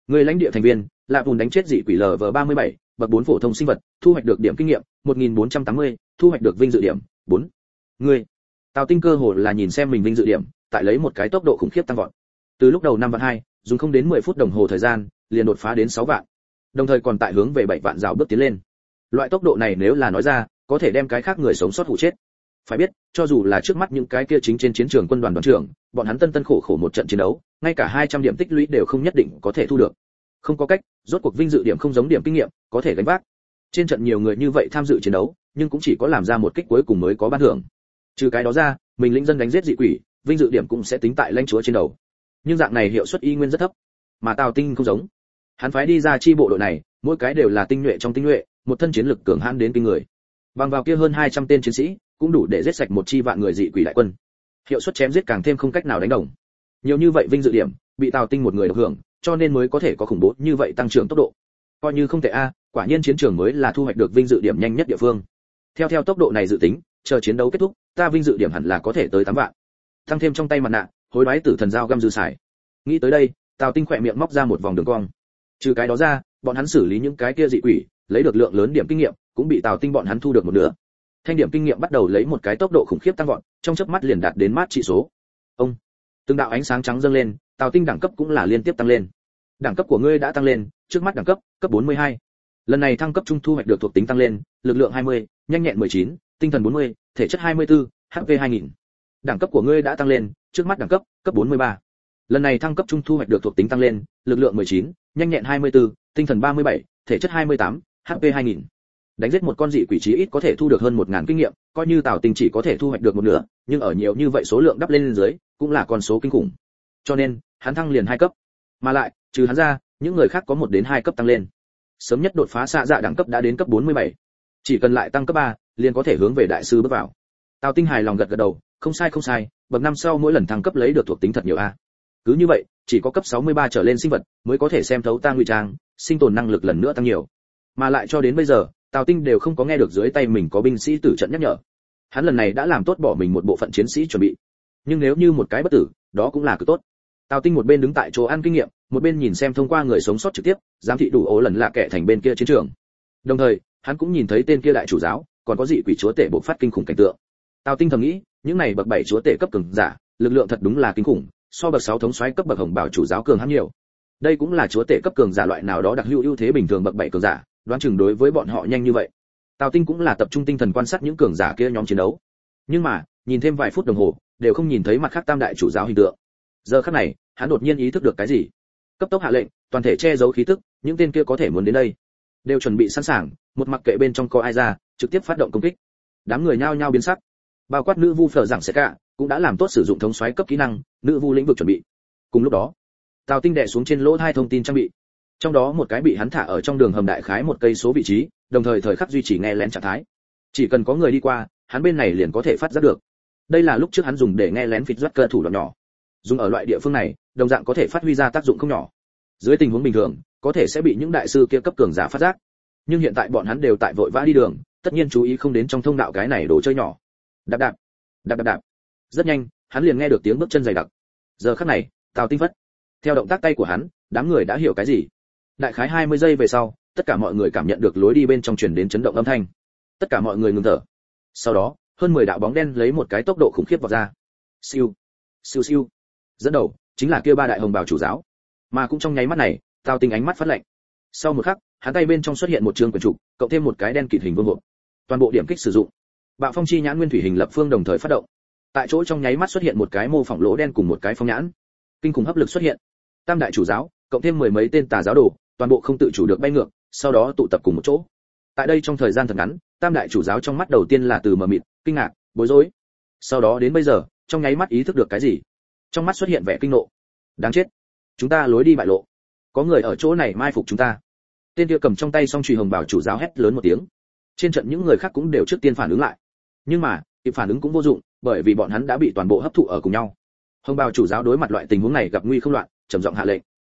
Người lãnh địa thành viên, Lạ Bùn đánh chết dị quỷ lv ba mươi bảy, bậc bốn phổ thông sinh vật, thu hoạch được điểm kinh nghiệm một nghìn bốn trăm tám mươi, thu hoạch được vinh dự điểm bốn. Người. Tào Tinh cơ hồ là nhìn xem mình vinh dự điểm, tại lấy một cái tốc độ khủng khiếp tăng vọt. Từ lúc đầu năm vạn hai, dùng không đến mười phút đồng hồ thời gian, liền đột phá đến sáu vạn. Đồng thời còn tại hướng về bảy vạn rào bước tiến lên. Loại tốc độ này nếu là nói ra, có thể đem cái khác người sống sót hụ chết. Phải biết, cho dù là trước mắt những cái kia chính trên chiến trường quân đoàn đoàn trưởng, bọn hắn tân tân khổ khổ một trận chiến đấu, ngay cả hai trăm điểm tích lũy đều không nhất định có thể thu được. Không có cách, rốt cuộc vinh dự điểm không giống điểm kinh nghiệm, có thể gánh vác. Trên trận nhiều người như vậy tham dự chiến đấu, nhưng cũng chỉ có làm ra một kích cuối cùng mới có ban thưởng. Trừ cái đó ra, mình lĩnh dân đánh giết dị quỷ, vinh dự điểm cũng sẽ tính tại lãnh chúa trên đầu. Nhưng dạng này hiệu suất y nguyên rất thấp. Mà Tào Tinh không giống. Hắn phái đi ra chi bộ đội này, mỗi cái đều là tinh nhuệ trong tinh nhuệ, một thân chiến lực cường hãn đến kinh người. Bằng vào kia hơn hai trăm tên chiến sĩ, cũng đủ để giết sạch một chi vạn người dị quỷ đại quân. Hiệu suất chém giết càng thêm không cách nào đánh đồng. Nhiều như vậy vinh dự điểm, bị Tào Tinh một người được hưởng, cho nên mới có thể có khủng bố như vậy tăng trưởng tốc độ. Coi như không tệ a, quả nhiên chiến trường mới là thu hoạch được vinh dự điểm nhanh nhất địa phương. Theo theo tốc độ này dự tính, chờ chiến đấu kết thúc, ta vinh dự điểm hẳn là có thể tới tám vạn. Tăng thêm trong tay mặt nạ, hối đoái tử thần dao găm dư xài. Nghĩ tới đây, Tào Tinh khỏe miệng móc ra một vòng đường cong. Trừ cái đó ra, bọn hắn xử lý những cái kia dị quỷ, lấy được lượng lớn điểm kinh nghiệm, cũng bị Tào Tinh bọn hắn thu được một nửa. Thanh điểm kinh nghiệm bắt đầu lấy một cái tốc độ khủng khiếp tăng vọt, trong chớp mắt liền đạt đến mát trị số. Ông, từng đạo ánh sáng trắng dâng lên, Tào Tinh đẳng cấp cũng là liên tiếp tăng lên. Đẳng cấp của ngươi đã tăng lên, trước mắt đẳng cấp cấp bốn mươi hai. Lần này thăng cấp trung thu hoạch được thuộc tính tăng lên, lực lượng hai mươi, nhanh nhẹn mười chín, tinh thần bốn mươi, thể chất hai mươi tư, hát pê hai nghìn. Đẳng cấp của ngươi đã tăng lên, trước mắt đẳng cấp cấp bốn mươi ba. Lần này thăng cấp trung thu hoạch được thuộc tính tăng lên, lực lượng mười chín, nhanh nhẹn hai mươi tư, tinh thần ba mươi bảy, thể chất hai mươi tám, hát pê hai nghìn. Đánh giết một con dị quỷ chí ít có thể thu được hơn một nghìn kinh nghiệm, coi như Tào Tinh chỉ có thể thu hoạch được một nửa, nhưng ở nhiều như vậy số lượng đắp lên dưới, cũng là con số kinh khủng. Cho nên, hắn thăng liền hai cấp. Mà lại, trừ hắn ra, những người khác có một đến hai cấp tăng lên. Sớm nhất đột phá xạ dạ đẳng cấp đã đến cấp bốn mươi bảy. Chỉ cần lại tăng cấp ba, liền có thể hướng về đại sư bước vào. Tào Tinh hài lòng gật gật đầu, không sai không sai, bậc năm sau mỗi lần thăng cấp lấy được thuộc tính thật nhiều a. Cứ như vậy, chỉ có cấp sáu mươi ba trở lên sinh vật mới có thể xem thấu ta ngụy trang, sinh tồn năng lực lần nữa tăng nhiều. Mà lại cho đến bây giờ, Tào Tinh đều không có nghe được dưới tay mình có binh sĩ tử trận nhắc nhở. Hắn lần này đã làm tốt bỏ mình một bộ phận chiến sĩ chuẩn bị. Nhưng nếu như một cái bất tử, đó cũng là cực tốt. Tào Tinh một bên đứng tại chỗ ăn kinh nghiệm, một bên nhìn xem thông qua người sống sót trực tiếp, giám thị đủ ố lần lạ kẻ thành bên kia chiến trường. Đồng thời, hắn cũng nhìn thấy tên kia đại chủ giáo, còn có dị quỷ chúa tể bộc phát kinh khủng cảnh tượng. Tào Tinh thầm nghĩ, những này bậc bảy chúa tể cấp cường giả, lực lượng thật đúng là kinh khủng, so bậc sáu thống soái cấp bậc hồng bảo chủ giáo cường hắn nhiều. Đây cũng là chúa tể cấp cường giả loại nào đó đặc hữu ưu thế bình thường bậc bảy cường giả, đoán chừng đối với bọn họ nhanh như vậy. Tào Tinh cũng là tập trung tinh thần quan sát những cường giả kia nhóm chiến đấu. Nhưng mà, nhìn thêm vài phút đồng hồ, đều không nhìn thấy mặt khác tam đại chủ giáo hình tượng. Giờ khắc này, hắn đột nhiên ý thức được cái gì. Cấp tốc hạ lệnh, toàn thể che giấu khí tức, những tên kia có thể muốn đến đây, đều chuẩn bị sẵn sàng, một mặc kệ bên trong có ai ra, trực tiếp phát động công kích. Đám người nhao nhao biến sắc. Bao quát nữ vu phở giảng sẽ cả, cũng đã làm tốt sử dụng thống soái cấp kỹ năng, nữ vu lĩnh vực chuẩn bị. Cùng lúc đó, Tào Tinh đè xuống trên lỗ hai thông tin trang bị. Trong đó một cái bị hắn thả ở trong đường hầm đại khái một cây số vị trí, đồng thời thời khắc duy trì nghe lén trạng thái. Chỉ cần có người đi qua, hắn bên này liền có thể phát giác được. Đây là lúc trước hắn dùng để nghe lén phịt rất cơ thủ đoạn nhỏ. Dùng ở loại địa phương này, đồng dạng có thể phát huy ra tác dụng không nhỏ. Dưới tình huống bình thường, có thể sẽ bị những đại sư kia cấp cường giả phát giác. Nhưng hiện tại bọn hắn đều tại vội vã đi đường, tất nhiên chú ý không đến trong thông đạo cái này đồ chơi nhỏ. Đạp đạp, đạp đạp đạp. Rất nhanh, hắn liền nghe được tiếng bước chân dày đặc. Giờ khắc này, Tào Tinh phất. Theo động tác tay của hắn, đám người đã hiểu cái gì. Đại khái hai mươi giây về sau, tất cả mọi người cảm nhận được lối đi bên trong truyền đến chấn động âm thanh. Tất cả mọi người ngừng thở. Sau đó, hơn mười đạo bóng đen lấy một cái tốc độ khủng khiếp vọt ra. Siêu, siêu siêu. Dẫn đầu chính là kia ba đại hồng bào chủ giáo. Mà cũng trong nháy mắt này, Tào Tinh ánh mắt phát lạnh. Sau một khắc, hắn tay bên trong xuất hiện một trường quyển trục, cộng thêm một cái đen kịt hình vương hộp. Toàn bộ điểm kích sử dụng. Bạo phong chi nhãn nguyên thủy hình lập phương đồng thời phát động. Tại chỗ trong nháy mắt xuất hiện một cái mô phỏng lỗ đen cùng một cái phong nhãn. Kinh khủng hấp lực xuất hiện. Tam đại chủ giáo, cộng thêm mười mấy tên tà giáo đồ, toàn bộ không tự chủ được bay ngược, sau đó tụ tập cùng một chỗ. Tại đây trong thời gian thật ngắn, tam đại chủ giáo trong mắt đầu tiên là từ mờ mịt, kinh ngạc, bối rối. Sau đó đến bây giờ, trong nháy mắt ý thức được cái gì. Trong mắt xuất hiện vẻ kinh nộ. Đáng chết, chúng ta lối đi bại lộ. Có người ở chỗ này mai phục chúng ta. Tên kia cầm trong tay song chùy hồng bảo chủ giáo hét lớn một tiếng. Trên trận những người khác cũng đều trước tiên phản ứng lại. Nhưng mà, kịp phản ứng cũng vô dụng, bởi vì bọn hắn đã bị toàn bộ hấp thụ ở cùng nhau. Hồng bào chủ giáo đối mặt loại tình huống này gặp nguy không loạn, trầm giọng hạ lệnh.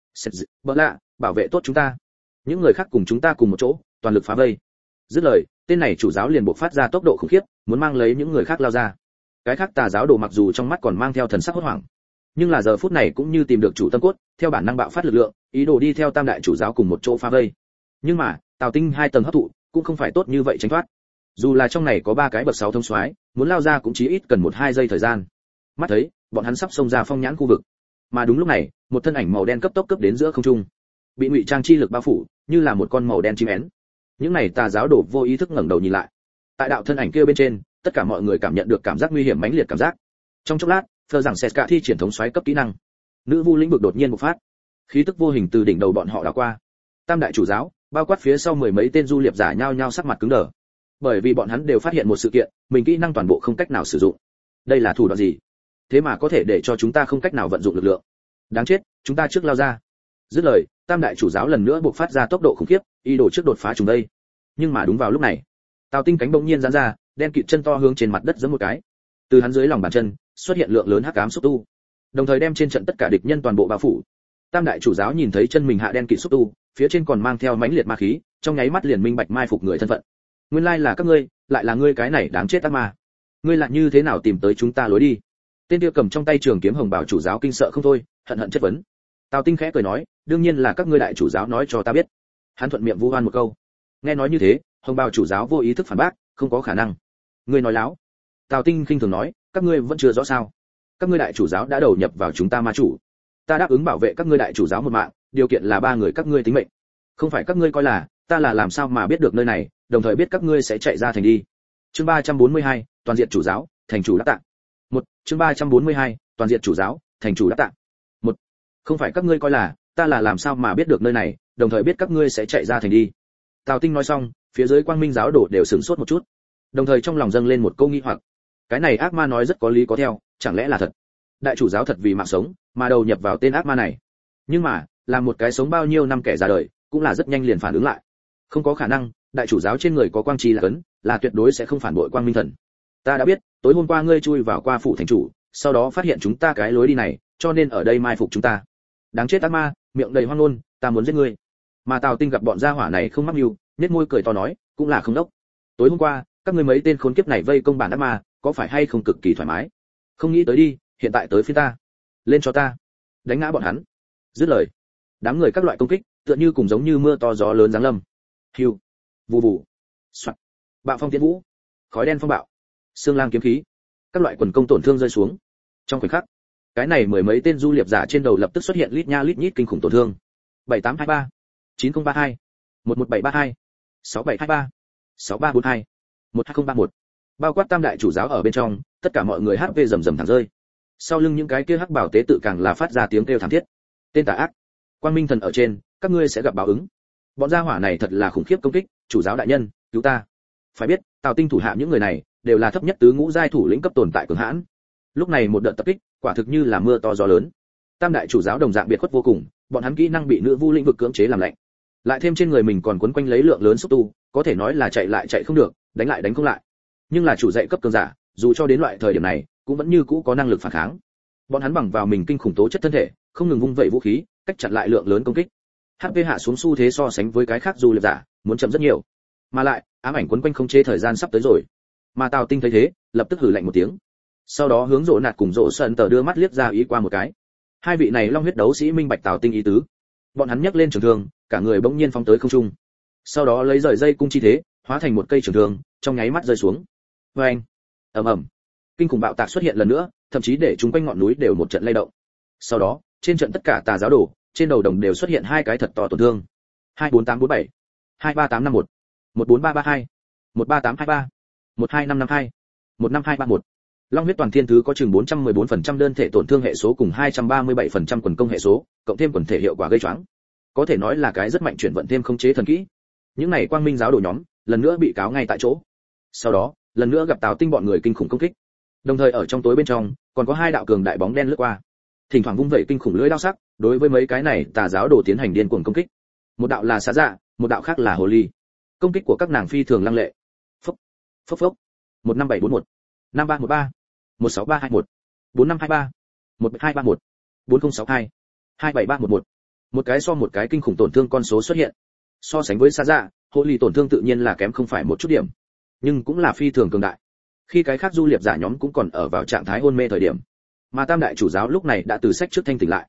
Bỡ lạ, bảo vệ tốt chúng ta. Những người khác cùng chúng ta cùng một chỗ, toàn lực phá vây. Dứt lời, tên này chủ giáo liền bộc phát ra tốc độ khủng khiếp, muốn mang lấy những người khác lao ra. Cái khác tà giáo đồ mặc dù trong mắt còn mang theo thần sắc hốt hoảng, nhưng là giờ phút này cũng như tìm được chủ tâm cốt, theo bản năng bạo phát lực lượng, ý đồ đi theo tam đại chủ giáo cùng một chỗ phá vây. Nhưng mà Tào Tinh hai tầng hấp thụ cũng không phải tốt như vậy tránh thoát. Dù là trong này có ba cái bậc sáu thông soái, muốn lao ra cũng chỉ ít cần một hai giây thời gian. Mắt thấy bọn hắn sắp xông ra phong nhãn khu vực, mà đúng lúc này một thân ảnh màu đen cấp tốc cấp đến giữa không trung, bị ngụy trang chi lực bao phủ, như là một con màu đen chim én. Những này tà giáo đổ vô ý thức ngẩng đầu nhìn lại. Tại đạo thân ảnh kia bên trên, tất cả mọi người cảm nhận được cảm giác nguy hiểm mãnh liệt cảm giác. Trong chốc lát, Phờ rằng Seska thi triển thống soái cấp kỹ năng. Nữ vu lĩnh vực đột nhiên bộc phát, khí tức vô hình từ đỉnh đầu bọn họ đảo qua. Tam đại chủ giáo, bao quát phía sau mười mấy tên du liệp giả nhao nhao sắc mặt cứng đờ. Bởi vì bọn hắn đều phát hiện một sự kiện, mình kỹ năng toàn bộ không cách nào sử dụng. Đây là thủ đoạn gì? Thế mà có thể để cho chúng ta không cách nào vận dụng lực lượng. Đáng chết, chúng ta trước lao ra. Dứt lời, tam đại chủ giáo lần nữa bộc phát ra tốc độ khủng khiếp, ý đồ trước đột phá chúng đây. Nhưng mà đúng vào lúc này, Tào Tinh cánh bỗng nhiên giãn ra, đen kịt chân to hướng trên mặt đất giẫm một cái. Từ hắn dưới lòng bàn chân, xuất hiện lượng lớn hắc ám xúc tu, đồng thời đem trên trận tất cả địch nhân toàn bộ bao phủ. Tam đại chủ giáo nhìn thấy chân mình hạ đen kịt xúc tu, phía trên còn mang theo mãnh liệt ma khí, trong nháy mắt liền minh bạch mai phục người thân phận. Nguyên lai là các ngươi, lại là ngươi cái này đáng chết ác ma. Ngươi lại như thế nào tìm tới chúng ta lối đi? Tên kia cầm trong tay trường kiếm hồng bảo chủ giáo kinh sợ không thôi, hận hận chất vấn. Tào Tinh khẽ cười nói, đương nhiên là các ngươi đại chủ giáo nói cho ta biết. Hắn thuận miệng vu oan một câu. Nghe nói như thế, hồng bảo chủ giáo vô ý thức phản bác, không có khả năng. Ngươi nói láo. Tào Tinh khinh thường nói, các ngươi vẫn chưa rõ sao? Các ngươi đại chủ giáo đã đầu nhập vào chúng ta ma chủ. Ta đáp ứng bảo vệ các ngươi đại chủ giáo một mạng, điều kiện là ba người các ngươi tính mệnh. Không phải các ngươi coi là, ta là làm sao mà biết được nơi này, đồng thời biết các ngươi sẽ chạy ra thành đi. Chương ba trăm bốn mươi hai, toàn diện chủ giáo, thành chủ đáp tạ. Một, chương ba trăm bốn mươi hai, toàn diện chủ giáo, thành chủ đáp tạ. Một, không phải các ngươi coi là, ta là làm sao mà biết được nơi này, đồng thời biết các ngươi sẽ chạy ra thành đi. Tào Tinh nói xong, phía dưới Quang Minh giáo đồ đều sửng sốt một chút, đồng thời trong lòng dâng lên một câu nghi hoặc. Cái này ác ma nói rất có lý có theo, chẳng lẽ là thật? Đại chủ giáo thật vì mạng sống mà đầu nhập vào tên ác ma này. Nhưng mà, làm một cái sống bao nhiêu năm kẻ ra đời, cũng là rất nhanh liền phản ứng lại. Không có khả năng, đại chủ giáo trên người có quang chi là cấn, là tuyệt đối sẽ không phản bội Quang Minh thần. Ta đã biết, tối hôm qua ngươi chui vào qua phủ thành chủ, sau đó phát hiện chúng ta cái lối đi này, cho nên ở đây mai phục chúng ta. Đáng chết ác ma, miệng đầy hoang ngôn, ta muốn giết ngươi. Mà Tào Tinh gặp bọn gia hỏa này không mắc mưu, nhếch môi cười to nói, cũng là không đốc. Tối hôm qua, các ngươi mấy tên khốn kiếp này vây công bản ác ma, có phải hay không cực kỳ thoải mái? Không nghĩ tới đi, hiện tại tới phía ta. Lên cho ta, đánh ngã bọn hắn. Dứt lời, đám người các loại công kích, tựa như cùng giống như mưa to gió lớn giáng lâm. Hưu, vù vù, soạt, bạo phong tiến vũ, khói đen phong bạo, xương lang kiếm khí, các loại quần công tổn thương rơi xuống. Trong khoảnh khắc, cái này mười mấy tên du liệp giả trên đầu lập tức xuất hiện lít nha lít nhít kinh khủng tổn thương. bảy tám hai ba, chín không ba hai, một một bảy ba hai, sáu bảy hai ba, sáu ba bốn hai, một hai không ba một. Bao quát tam đại chủ giáo ở bên trong, tất cả mọi người hát vê rầm rầm thẳng rơi. Sau lưng những cái kia hắc bảo tế tự càng là phát ra tiếng kêu thảm thiết. Tên tà ác, Quang Minh thần ở trên, các ngươi sẽ gặp báo ứng. Bọn gia hỏa này thật là khủng khiếp công kích, chủ giáo đại nhân, cứu ta. Phải biết, Tào Tinh thủ hạ những người này đều là thấp nhất tứ ngũ giai thủ lĩnh cấp tồn tại cường hãn. Lúc này một đợt tập kích, quả thực như là mưa to gió lớn. Tam đại chủ giáo đồng dạng biệt khuất vô cùng, bọn hắn kỹ năng bị nữ vu lĩnh vực cưỡng chế làm lạnh. Lại thêm trên người mình còn quấn quanh lấy lượng lớn xúc tu, có thể nói là chạy lại chạy không được, đánh lại đánh không lại. Nhưng là chủ dạy cấp cường giả, dù cho đến loại thời điểm này, cũng vẫn như cũ có năng lực phản kháng. Bọn hắn bằng vào mình kinh khủng tố chất thân thể, không ngừng vung vẩy vũ khí, cách chặn lại lượng lớn công kích. hát pê hạ xuống xu thế so sánh với cái khác du liệp giả, muốn chậm rất nhiều. Mà lại, ám ảnh quấn quanh không chế thời gian sắp tới rồi. Mà Tào Tinh thấy thế, lập tức hừ lạnh một tiếng. Sau đó hướng Rỗ Nạt cùng Rỗ Sân Tờ đưa mắt liếc ra ý qua một cái. Hai vị này long huyết đấu sĩ minh bạch Tào Tinh ý tứ. Bọn hắn nhấc lên trường thương, cả người bỗng nhiên phóng tới không trung. Sau đó lấy rời dây cung chi thế, hóa thành một cây trường thương, trong nháy mắt rơi xuống. Oeng! Ầm ầm! Kinh khủng bạo tạc xuất hiện lần nữa, thậm chí để chúng quanh ngọn núi đều một trận lay động. Sau đó, trên trận tất cả tà giáo đồ, trên đầu đồng đều xuất hiện hai cái thật to tổn thương. hai bốn tám bốn bảy, hai ba tám năm một, một bốn ba ba hai, một ba tám hai ba, một hai năm năm hai, một năm hai ba một. Long huyết toàn thiên thứ có chừng bốn trăm mười bốn phần trăm đơn thể tổn thương hệ số cùng hai trăm ba mươi bảy phần trăm quần công hệ số, cộng thêm quần thể hiệu quả gây choáng. Có thể nói là cái rất mạnh chuyển vận thêm khống chế thần kỹ. Những này Quang Minh giáo đồ nhóm, lần nữa bị cáo ngay tại chỗ. Sau đó, lần nữa gặp Tào Tinh bọn người kinh khủng công kích. Đồng thời ở trong tối bên trong, còn có hai đạo cường đại bóng đen lướt qua. Thỉnh thoảng vung vẩy kinh khủng lưỡi đao sắc, đối với mấy cái này tà giáo đồ tiến hành điên cuồng công kích. Một đạo là xá dạ, một đạo khác là hồ ly. Công kích của các nàng phi thường lăng lệ. Phốc, phốc phốc. một năm bảy bốn một, năm ba một ba, một sáu ba hai một, bốn năm hai ba, một hai ba một, bốn không sáu hai, hai bảy ba một một. Một cái so một cái kinh khủng tổn thương con số xuất hiện. So sánh với xá dạ, hồ ly tổn thương tự nhiên là kém không phải một chút điểm, nhưng cũng là phi thường cường đại. Khi cái khác du liệp giả nhóm cũng còn ở vào trạng thái hôn mê thời điểm, mà tam đại chủ giáo lúc này đã từ sách trước thanh tỉnh lại.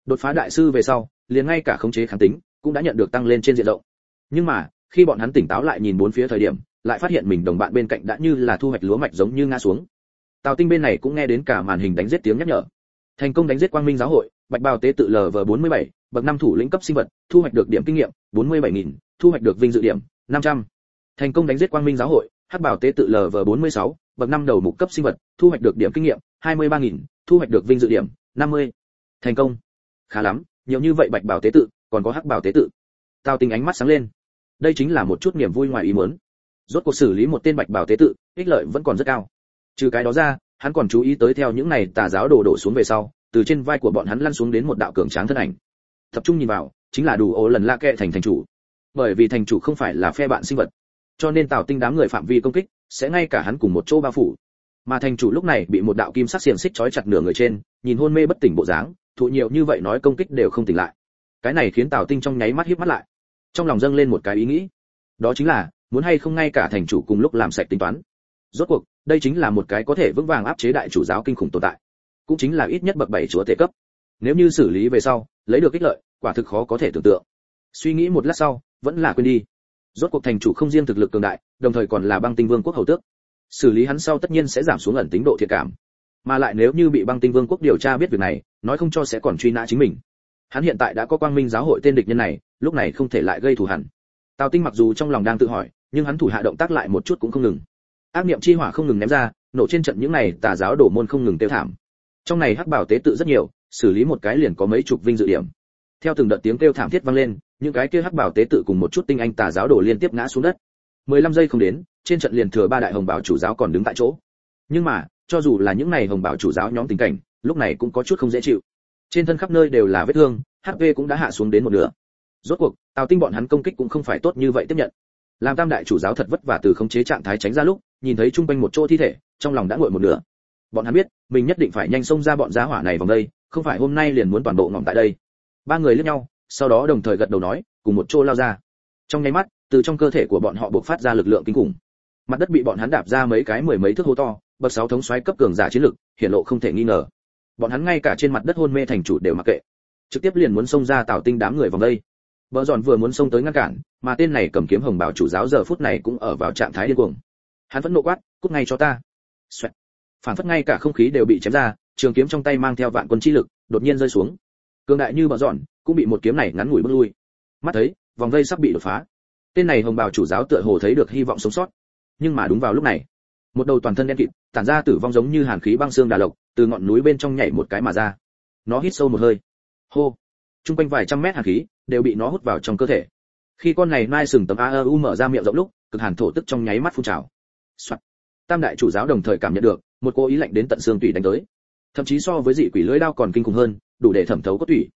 Đột phá đại sư về sau, liền ngay cả khống chế kháng tính cũng đã nhận được tăng lên trên diện rộng. Nhưng mà, khi bọn hắn tỉnh táo lại nhìn bốn phía thời điểm, lại phát hiện mình đồng bạn bên cạnh đã như là thu hoạch lúa mạch giống như ngã xuống. Tào Tinh bên này cũng nghe đến cả màn hình đánh giết tiếng nhắc nhở. Thành công đánh giết Quang Minh giáo hội, Bạch Bào tế tự L V bốn mươi bảy, bậc năm thủ lĩnh cấp sinh vật, thu hoạch được điểm kinh nghiệm bốn mươi bảy nghìn, thu hoạch được vinh dự điểm năm trăm. Thành công đánh giết Quang Minh giáo hội, Hắc Bảo tế tự L V bốn mươi sáu, bậc năm đầu mục cấp sinh vật, thu hoạch được điểm kinh nghiệm hai mươi ba nghìn, thu hoạch được vinh dự điểm năm mươi. Thành công. Khá lắm, nhiều như vậy Bạch Bảo tế tự, còn có Hắc Bảo tế tự. Tào Tinh ánh mắt sáng lên. Đây chính là một chút niềm vui ngoài ý muốn. Rốt cuộc xử lý một tên Bạch Bảo tế tự, ích lợi vẫn còn rất cao. Trừ cái đó ra, hắn còn chú ý tới theo những này tà giáo đổ đổ xuống về sau, từ trên vai của bọn hắn lăn xuống đến một đạo cường tráng thân ảnh. Tập trung nhìn vào, chính là đủ ố lần la kệ thành thành chủ. Bởi vì thành chủ không phải là phe bạn sinh vật, cho nên Tào Tinh đám người phạm vi công kích sẽ ngay cả hắn cùng một chỗ bao phủ. Mà thành chủ lúc này bị một đạo kim sắc xiềng xích trói chặt nửa người trên, nhìn hôn mê bất tỉnh bộ dáng, thụ nhiều như vậy nói công kích đều không tỉnh lại. Cái này khiến Tào Tinh trong nháy mắt híp mắt lại. Trong lòng dâng lên một cái ý nghĩ, đó chính là muốn hay không ngay cả thành chủ cùng lúc làm sạch tính toán. Rốt cuộc, đây chính là một cái có thể vững vàng áp chế đại chủ giáo kinh khủng tồn tại, cũng chính là ít nhất bậc bảy chúa tể cấp. Nếu như xử lý về sau, lấy được ích lợi, quả thực khó có thể tưởng tượng. Suy nghĩ một lát sau, vẫn là quên đi. Rốt cuộc thành chủ không riêng thực lực cường đại, đồng thời còn là Băng Tinh Vương quốc hầu tước. Xử lý hắn sau tất nhiên sẽ giảm xuống ẩn tính độ thiện cảm. Mà lại nếu như bị Băng Tinh Vương quốc điều tra biết việc này, nói không cho sẽ còn truy nã chính mình. Hắn hiện tại đã có Quang Minh giáo hội tên địch nhân này, lúc này không thể lại gây thù hằn. Tào Tinh mặc dù trong lòng đang tự hỏi, nhưng hắn thủ hạ động tác lại một chút cũng không ngừng. Ác niệm chi hỏa không ngừng ném ra, nổ trên trận những này tà giáo đổ môn không ngừng tiêu thảm. Trong này Hắc Bảo tế tự rất nhiều, xử lý một cái liền có mấy chục vinh dự điểm. Theo từng đợt tiếng kêu thảm thiết vang lên, những cái kia Hắc Bảo tế tự cùng một chút tinh anh tà giáo đổ liên tiếp ngã xuống đất. mười lăm giây không đến, trên trận liền thừa ba đại hồng bảo chủ giáo còn đứng tại chỗ. Nhưng mà, cho dù là những này hồng bảo chủ giáo nhóm tình cảnh, lúc này cũng có chút không dễ chịu. Trên thân khắp nơi đều là vết thương, hát pê cũng đã hạ xuống đến một nửa. Rốt cuộc, Tào Tinh bọn hắn công kích cũng không phải tốt như vậy tiếp nhận. Làm tam đại chủ giáo thật vất vả từ khống chế trạng thái tránh ra lúc, nhìn thấy trung quanh một chỗ thi thể, trong lòng đã nguội một nửa. Bọn hắn biết, mình nhất định phải nhanh xông ra bọn giá hỏa này vòng đây, không phải hôm nay liền muốn toàn bộ ngỏm tại đây. Ba người liếc nhau, sau đó đồng thời gật đầu nói, cùng một chỗ lao ra. Trong nháy mắt, từ trong cơ thể của bọn họ bộc phát ra lực lượng kinh khủng. Mặt đất bị bọn hắn đạp ra mấy cái mười mấy thước hố to, bậc sáu thống soái cấp cường giả chiến lực, hiển lộ không thể nghi ngờ. Bọn hắn ngay cả trên mặt đất hôn mê thành chủ đều mặc kệ, trực tiếp liền muốn xông ra Tào Tinh đám người vòng đây. Bờ giòn vừa muốn xông tới ngăn cản, mà tên này cầm kiếm hồng bảo chủ giáo giờ phút này cũng ở vào trạng thái điên cuồng. Hắn vẫn nộ quát, cút ngay cho ta. Xoẹt. Phản phất ngay cả không khí đều bị chém ra, trường kiếm trong tay mang theo vạn quân chi lực, đột nhiên rơi xuống. Cường đại như bờ giòn, cũng bị một kiếm này ngắn ngủi bước lui. Mắt thấy, vòng vây sắp bị đột phá. Tên này hồng bảo chủ giáo tựa hồ thấy được hy vọng sống sót. Nhưng mà đúng vào lúc này, một đầu toàn thân đen kịt, tản ra tử vong giống như hàn khí băng xương đà lộc, từ ngọn núi bên trong nhảy một cái mà ra. Nó hít sâu một hơi. Hô. Trung quanh vài trăm mét hàn khí đều bị nó hút vào trong cơ thể. Khi con này nai sừng tấm a e u mở ra miệng rộng lúc, cực hàn thổ tức trong nháy mắt phun trào. Soạt. Tam đại chủ giáo đồng thời cảm nhận được một cô ý lạnh đến tận xương tủy đánh tới, thậm chí so với dị quỷ lưỡi đao còn kinh khủng hơn, đủ để thẩm thấu cốt tủy.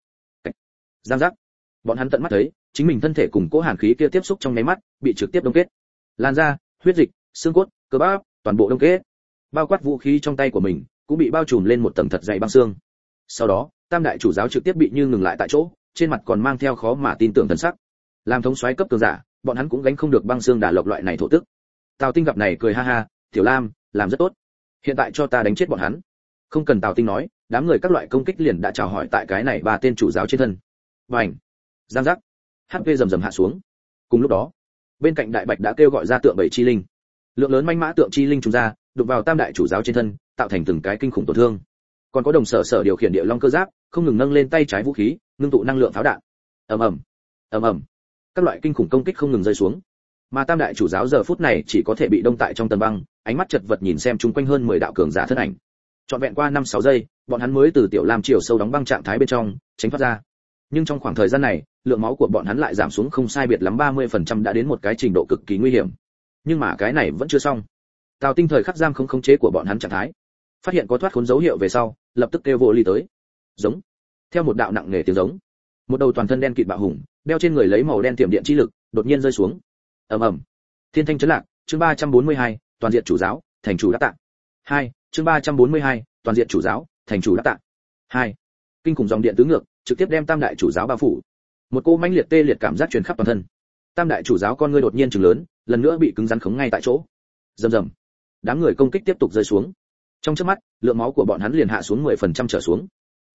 Giang giác. Bọn hắn tận mắt thấy, chính mình thân thể cùng cỗ hàn khí kia tiếp xúc trong nháy mắt, bị trực tiếp đông kết. Làn da, huyết dịch, xương cốt, cơ bắp, toàn bộ đông kết. Bao quát vũ khí trong tay của mình, cũng bị bao trùm lên một tầng thật dày băng xương. Sau đó, tam đại chủ giáo trực tiếp bị như ngừng lại tại chỗ, trên mặt còn mang theo khó mà tin tưởng thần sắc. Làm thống soái cấp cường giả, bọn hắn cũng gánh không được băng xương đả lộc loại này thổ tức. Tào Tinh gặp này cười ha ha, "Tiểu Lam, làm rất tốt. Hiện tại cho ta đánh chết bọn hắn." Không cần Tào Tinh nói, đám người các loại công kích liền đã chào hỏi tại cái này ba tên chủ giáo trên thân. Bành! Giang giác! hát pê rầm rầm hạ xuống. Cùng lúc đó, bên cạnh Đại Bạch đã kêu gọi ra tượng bảy chi linh. Lượng lớn manh mã tượng chi linh trùng ra, đụng vào tam đại chủ giáo trên thân, tạo thành từng cái kinh khủng tổn thương. Còn có đồng sở sở điều khiển địa long cơ giáp, không ngừng nâng lên tay trái vũ khí, ngưng tụ năng lượng pháo đạn. Ầm ầm, ầm ầm. Các loại kinh khủng công kích không ngừng rơi xuống. Mà tam đại chủ giáo giờ phút này chỉ có thể bị đông tại trong tầng băng, ánh mắt chật vật nhìn xem chung quanh hơn mười đạo cường giả thân ảnh. Trọn vẹn qua năm sáu giây, bọn hắn mới từ tiểu lam chiều sâu đóng băng trạng thái bên trong tránh thoát ra. Nhưng trong khoảng thời gian này, lượng máu của bọn hắn lại giảm xuống không sai biệt lắm ba mươi phần trăm, đã đến một cái trình độ cực kỳ nguy hiểm. Nhưng mà cái này vẫn chưa xong. Tào Tinh thời khắc giam không khống chế của bọn hắn trạng thái, phát hiện có thoát khốn dấu hiệu về sau, lập tức kêu vô ly tới. Giống. Theo một đạo nặng nề tiếng giống, một đầu toàn thân đen kịt bạo hùng, đeo trên người lấy màu đen tiềm điện chi lực, đột nhiên rơi xuống. Ầm ầm. Thiên thanh chấn lạc, chương ba trăm bốn mươi hai, toàn diện chủ giáo, thành chủ đáp tạ. hai, chương ba trăm bốn mươi hai, toàn diện chủ giáo, thành chủ đáp tạ. hai. Kinh khủng dòng điện tứ ngược, trực tiếp đem tam đại chủ giáo bao phủ. Một cô mãnh liệt tê liệt cảm giác truyền khắp toàn thân. Tam đại chủ giáo con ngươi đột nhiên trừng lớn, lần nữa bị cứng rắn khống ngay tại chỗ. Rầm rầm. Đám người công kích tiếp tục rơi xuống. Trong chớp mắt, lượng máu của bọn hắn liền hạ xuống mười phần trăm trở xuống.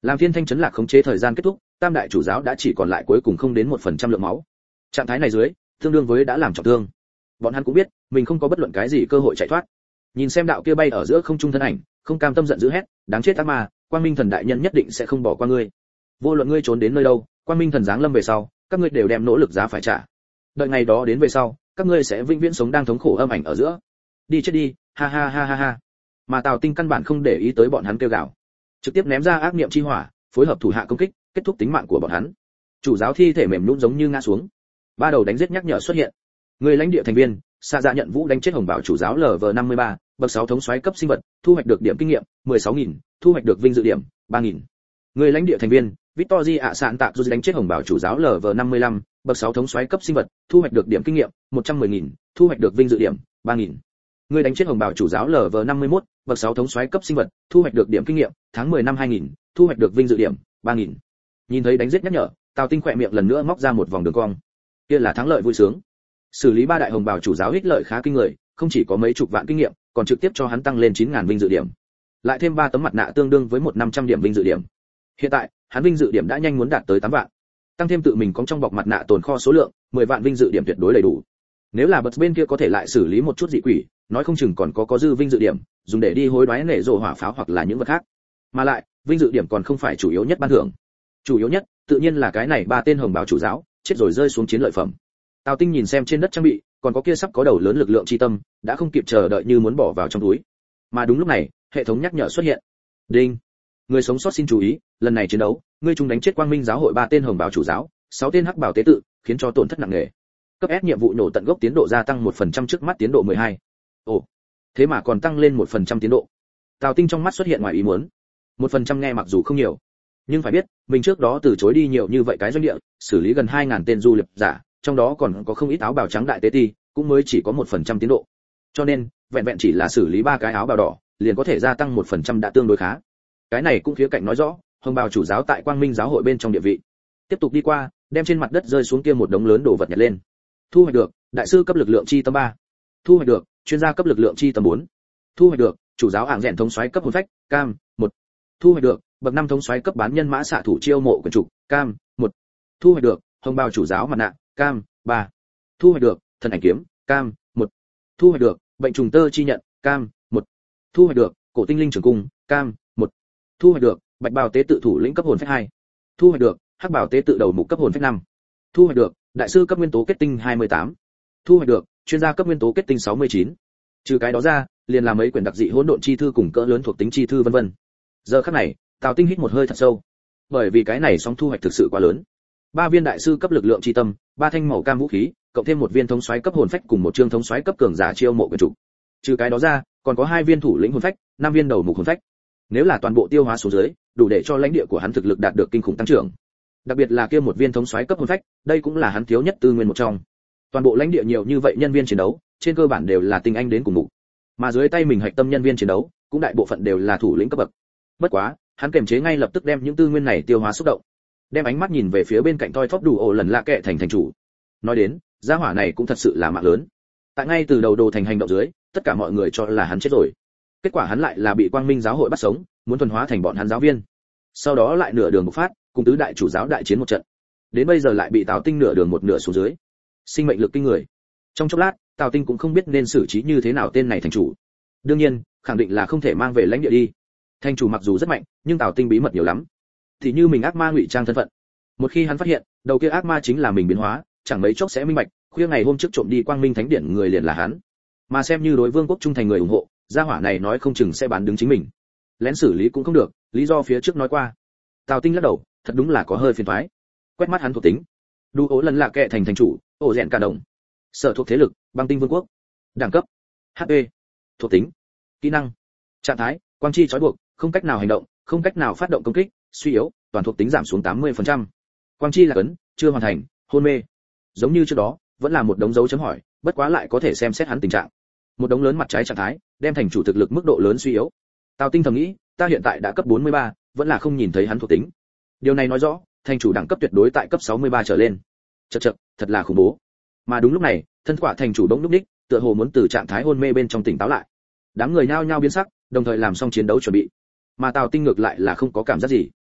Làm Thiên Thanh chấn lạc khống chế thời gian kết thúc, tam đại chủ giáo đã chỉ còn lại cuối cùng không đến một phần trăm lượng máu. Trạng thái này dưới, tương đương với đã làm trọng thương. Bọn hắn cũng biết, mình không có bất luận cái gì cơ hội chạy thoát. Nhìn xem đạo kia bay ở giữa không trung thân ảnh, không cam tâm giận dữ hét, đáng chết ác ma, Quang Minh Thần đại nhân nhất định sẽ không bỏ qua ngươi. Vô luận ngươi trốn đến nơi đâu, Quang Minh Thần giáng lâm về sau, các ngươi đều đem nỗ lực giá phải trả. Đợi ngày đó đến về sau, các ngươi sẽ vĩnh viễn sống đang thống khổ âm ảnh ở giữa. Đi chết đi, ha ha ha ha ha. Mà Tào Tinh căn bản không để ý tới bọn hắn kêu gào, trực tiếp ném ra ác niệm chi hỏa, phối hợp thủ hạ công kích, kết thúc tính mạng của bọn hắn. Chủ giáo thi thể mềm nhũn giống như ngã xuống. Ba đầu đánh giết nhắc nhở xuất hiện. Người lãnh địa thành viên, Sa Dạ nhận vũ đánh chết Hồng Bảo chủ giáo L V năm mươi ba, bậc sáu thống soái cấp sinh vật, thu hoạch được điểm kinh nghiệm mười sáu nghìn, thu hoạch được vinh dự điểm ba nghìn. Người lãnh địa thành viên, Victory ạ sạn tạc dù đánh chết Hồng Bảo chủ giáo L V năm mươi lăm, bậc sáu thống soái cấp sinh vật, thu hoạch được điểm kinh nghiệm một trăm mười nghìn, thu hoạch được vinh dự điểm ba nghìn. Người đánh chết Hồng Bảo chủ giáo L V năm mươi mốt, bậc sáu thống soái cấp sinh vật, thu hoạch được điểm kinh nghiệm tháng mười năm hai nghìn, thu hoạch được vinh dự điểm ba nghìn. Nhìn thấy đánh giết nhắc nhở, Tào Tinh khỏe miệng lần nữa móc ra một vòng đường cong. Kia là thắng lợi vui sướng. Xử lý ba đại Hồng Bảo chủ giáo ích lợi khá kinh người, không chỉ có mấy chục vạn kinh nghiệm, còn trực tiếp cho hắn tăng lên chín nghìn vinh dự điểm. Lại thêm ba tấm mặt nạ tương đương với một năm trăm điểm vinh dự điểm. Hiện tại, hắn vinh dự điểm đã nhanh muốn đạt tới tám vạn. Tăng thêm tự mình có trong bọc mặt nạ tồn kho số lượng, mười vạn vinh dự điểm tuyệt đối đầy đủ. Nếu là bật bên kia có thể lại xử lý một chút dị quỷ, nói không chừng còn có có dư vinh dự điểm, dùng để đi hối đoái nể rồ hỏa pháo hoặc là những vật khác. Mà lại, vinh dự điểm còn không phải chủ yếu nhất ban thưởng. Chủ yếu nhất, tự nhiên là cái này ba tên Hồng Bảo chủ giáo, chết rồi rơi xuống chiến lợi phẩm. Tào Tinh nhìn xem trên đất trang bị, còn có kia sắp có đầu lớn lực lượng chi tâm, đã không kịp chờ đợi như muốn bỏ vào trong túi. Mà đúng lúc này, hệ thống nhắc nhở xuất hiện. Đinh. Người sống sót xin chú ý, lần này chiến đấu, ngươi chúng đánh chết Quang Minh giáo hội ba tên Hồng Bảo chủ giáo, sáu tên Hắc Bảo tế tự, khiến cho tổn thất nặng nề. Cấp S nhiệm vụ nổ tận gốc tiến độ gia tăng một phần trăm trước mắt tiến độ mười hai. Ồ, thế mà còn tăng lên một phần trăm tiến độ. Tào Tinh trong mắt xuất hiện ngoài ý muốn. một phần trăm nghe mặc dù không nhiều, nhưng phải biết, mình trước đó từ chối đi nhiều như vậy cái doanh địa, xử lý gần hai nghìn tên du lịch giả, trong đó còn có không ít áo bào trắng đại tế ti, cũng mới chỉ có một phần trăm tiến độ. Cho nên, vẹn vẹn chỉ là xử lý ba cái áo bào đỏ, liền có thể gia tăng một phần trăm đã tương đối khá. Cái này cũng khía cạnh nói rõ, Hồng Bào chủ giáo tại Quang Minh giáo hội bên trong địa vị. Tiếp tục đi qua, đem trên mặt đất rơi xuống kia một đống lớn đồ vật nhặt lên. Thu hoạch được, đại sư cấp lực lượng chi tâm ba. Thu hoạch được, chuyên gia cấp lực lượng chi tâm bốn. Thu hoạch được, chủ giáo ảng rèn thống soái cấp hồn phách, cam, một. Thu hoạch được, bậc năm thống soái cấp bán nhân mã xạ thủ chiêu mộ quyển trục, cam, một. Thu hoạch được, Hồng Bào chủ giáo mặt nạ, cam, ba. Thu hoạch được, thần ảnh kiếm, cam, một. Thu hoạch được, bệnh trùng tơ chi nhận, cam, một. Thu hoạch được, cổ tinh linh trường cung, cam, một. Thu hoạch được, bạch bào tế tự thủ lĩnh cấp hồn phách hai. Thu hoạch được, hắc bào tế tự đầu mục cấp hồn phách năm. Thu hoạch được, đại sư cấp nguyên tố kết tinh hai mươi tám. Thu hoạch được, chuyên gia cấp nguyên tố kết tinh sáu mươi chín. Trừ cái đó ra, liền là mấy quyển đặc dị hỗn độn chi thư cùng cỡ lớn thuộc tính chi thư vân vân. Giờ khắc này, Tào Tinh hít một hơi thật sâu, bởi vì cái này sóng thu hoạch thực sự quá lớn. Ba viên đại sư cấp lực lượng chi tâm, ba thanh màu cam vũ khí, cộng thêm một viên thống soái cấp hồn phách cùng một chương thống soái cấp cường giả chiêu mộ quyển trục. Trừ cái đó ra, còn có hai viên thủ lĩnh hồn phách, năm viên đầu mục hồn phách. Nếu là toàn bộ tiêu hóa xuống dưới, đủ để cho lãnh địa của hắn thực lực đạt được kinh khủng tăng trưởng. Đặc biệt là kia một viên thống soái cấp hồn phách, đây cũng là hắn thiếu nhất tư nguyên một trong. Toàn bộ lãnh địa nhiều như vậy nhân viên chiến đấu, trên cơ bản đều là tinh anh đến cùng mục. Mà dưới tay mình hạch tâm nhân viên chiến đấu, cũng đại bộ phận đều là thủ lĩnh cấp bậc. Bất quá, hắn kiềm chế ngay lập tức đem những tư nguyên này tiêu hóa xúc động, đem ánh mắt nhìn về phía bên cạnh Toi Thóp đủ ổ lần lạ kệ thành thành chủ. Nói đến, gia hỏa này cũng thật sự là mạng lớn. Tại ngay từ đầu đồ thành hành động dưới, tất cả mọi người cho là hắn chết rồi. Kết quả hắn lại là bị Quang Minh giáo hội bắt sống, muốn thuần hóa thành bọn hắn giáo viên. Sau đó lại nửa đường bộc phát, cùng tứ đại chủ giáo đại chiến một trận. Đến bây giờ lại bị Tào Tinh nửa đường một nửa xuống dưới. Sinh mệnh lực kinh người. Trong chốc lát, Tào Tinh cũng không biết nên xử trí như thế nào tên này thành chủ. Đương nhiên, khẳng định là không thể mang về lãnh địa đi. Thành chủ mặc dù rất mạnh, nhưng Tào Tinh bí mật nhiều lắm. Thì như mình ác ma ngụy trang thân phận. Một khi hắn phát hiện, đầu kia ác ma chính là mình biến hóa, chẳng mấy chốc sẽ minh bạch, khuya ngày hôm trước trộm đi Quang Minh Thánh Điện người liền là hắn. Mà xem như đối vương quốc trung thành người ủng hộ, gia hỏa này nói không chừng sẽ bán đứng chính mình. Lén xử lý cũng không được, lý do phía trước nói qua. Tào Tinh lắc đầu, thật đúng là có hơi phiền toái. Quét mắt hắn thuộc tính. Đủ ố lần lạ kệ thành thành chủ, ổ rèn cả đồng. Sở thuộc thế lực, băng tinh vương quốc. Đẳng cấp, hát pê. Thuộc tính, kỹ năng, trạng thái, quang chi trói buộc, không cách nào hành động, không cách nào phát động công kích, suy yếu, toàn thuộc tính giảm xuống tám mươi phần trăm. Quang chi là cấn, chưa hoàn thành, hôn mê. Giống như trước đó, vẫn là một đống dấu chấm hỏi, bất quá lại có thể xem xét hắn tình trạng. Một đống lớn mặt trái trạng thái, đem thành chủ thực lực mức độ lớn suy yếu. Tào Tinh thầm nghĩ, ta hiện tại đã cấp bốn mươi ba, vẫn là không nhìn thấy hắn thuộc tính. Điều này nói rõ, thành chủ đẳng cấp tuyệt đối tại cấp sáu mươi ba trở lên. Chậc chậc, thật là khủng bố. Mà đúng lúc này, thân quả thành chủ bỗng lúc ních, tựa hồ muốn từ trạng thái hôn mê bên trong tỉnh táo lại. Đám người nhao nhao biến sắc, đồng thời làm xong chiến đấu chuẩn bị. Mà Tào Tinh ngược lại là không có cảm giác gì.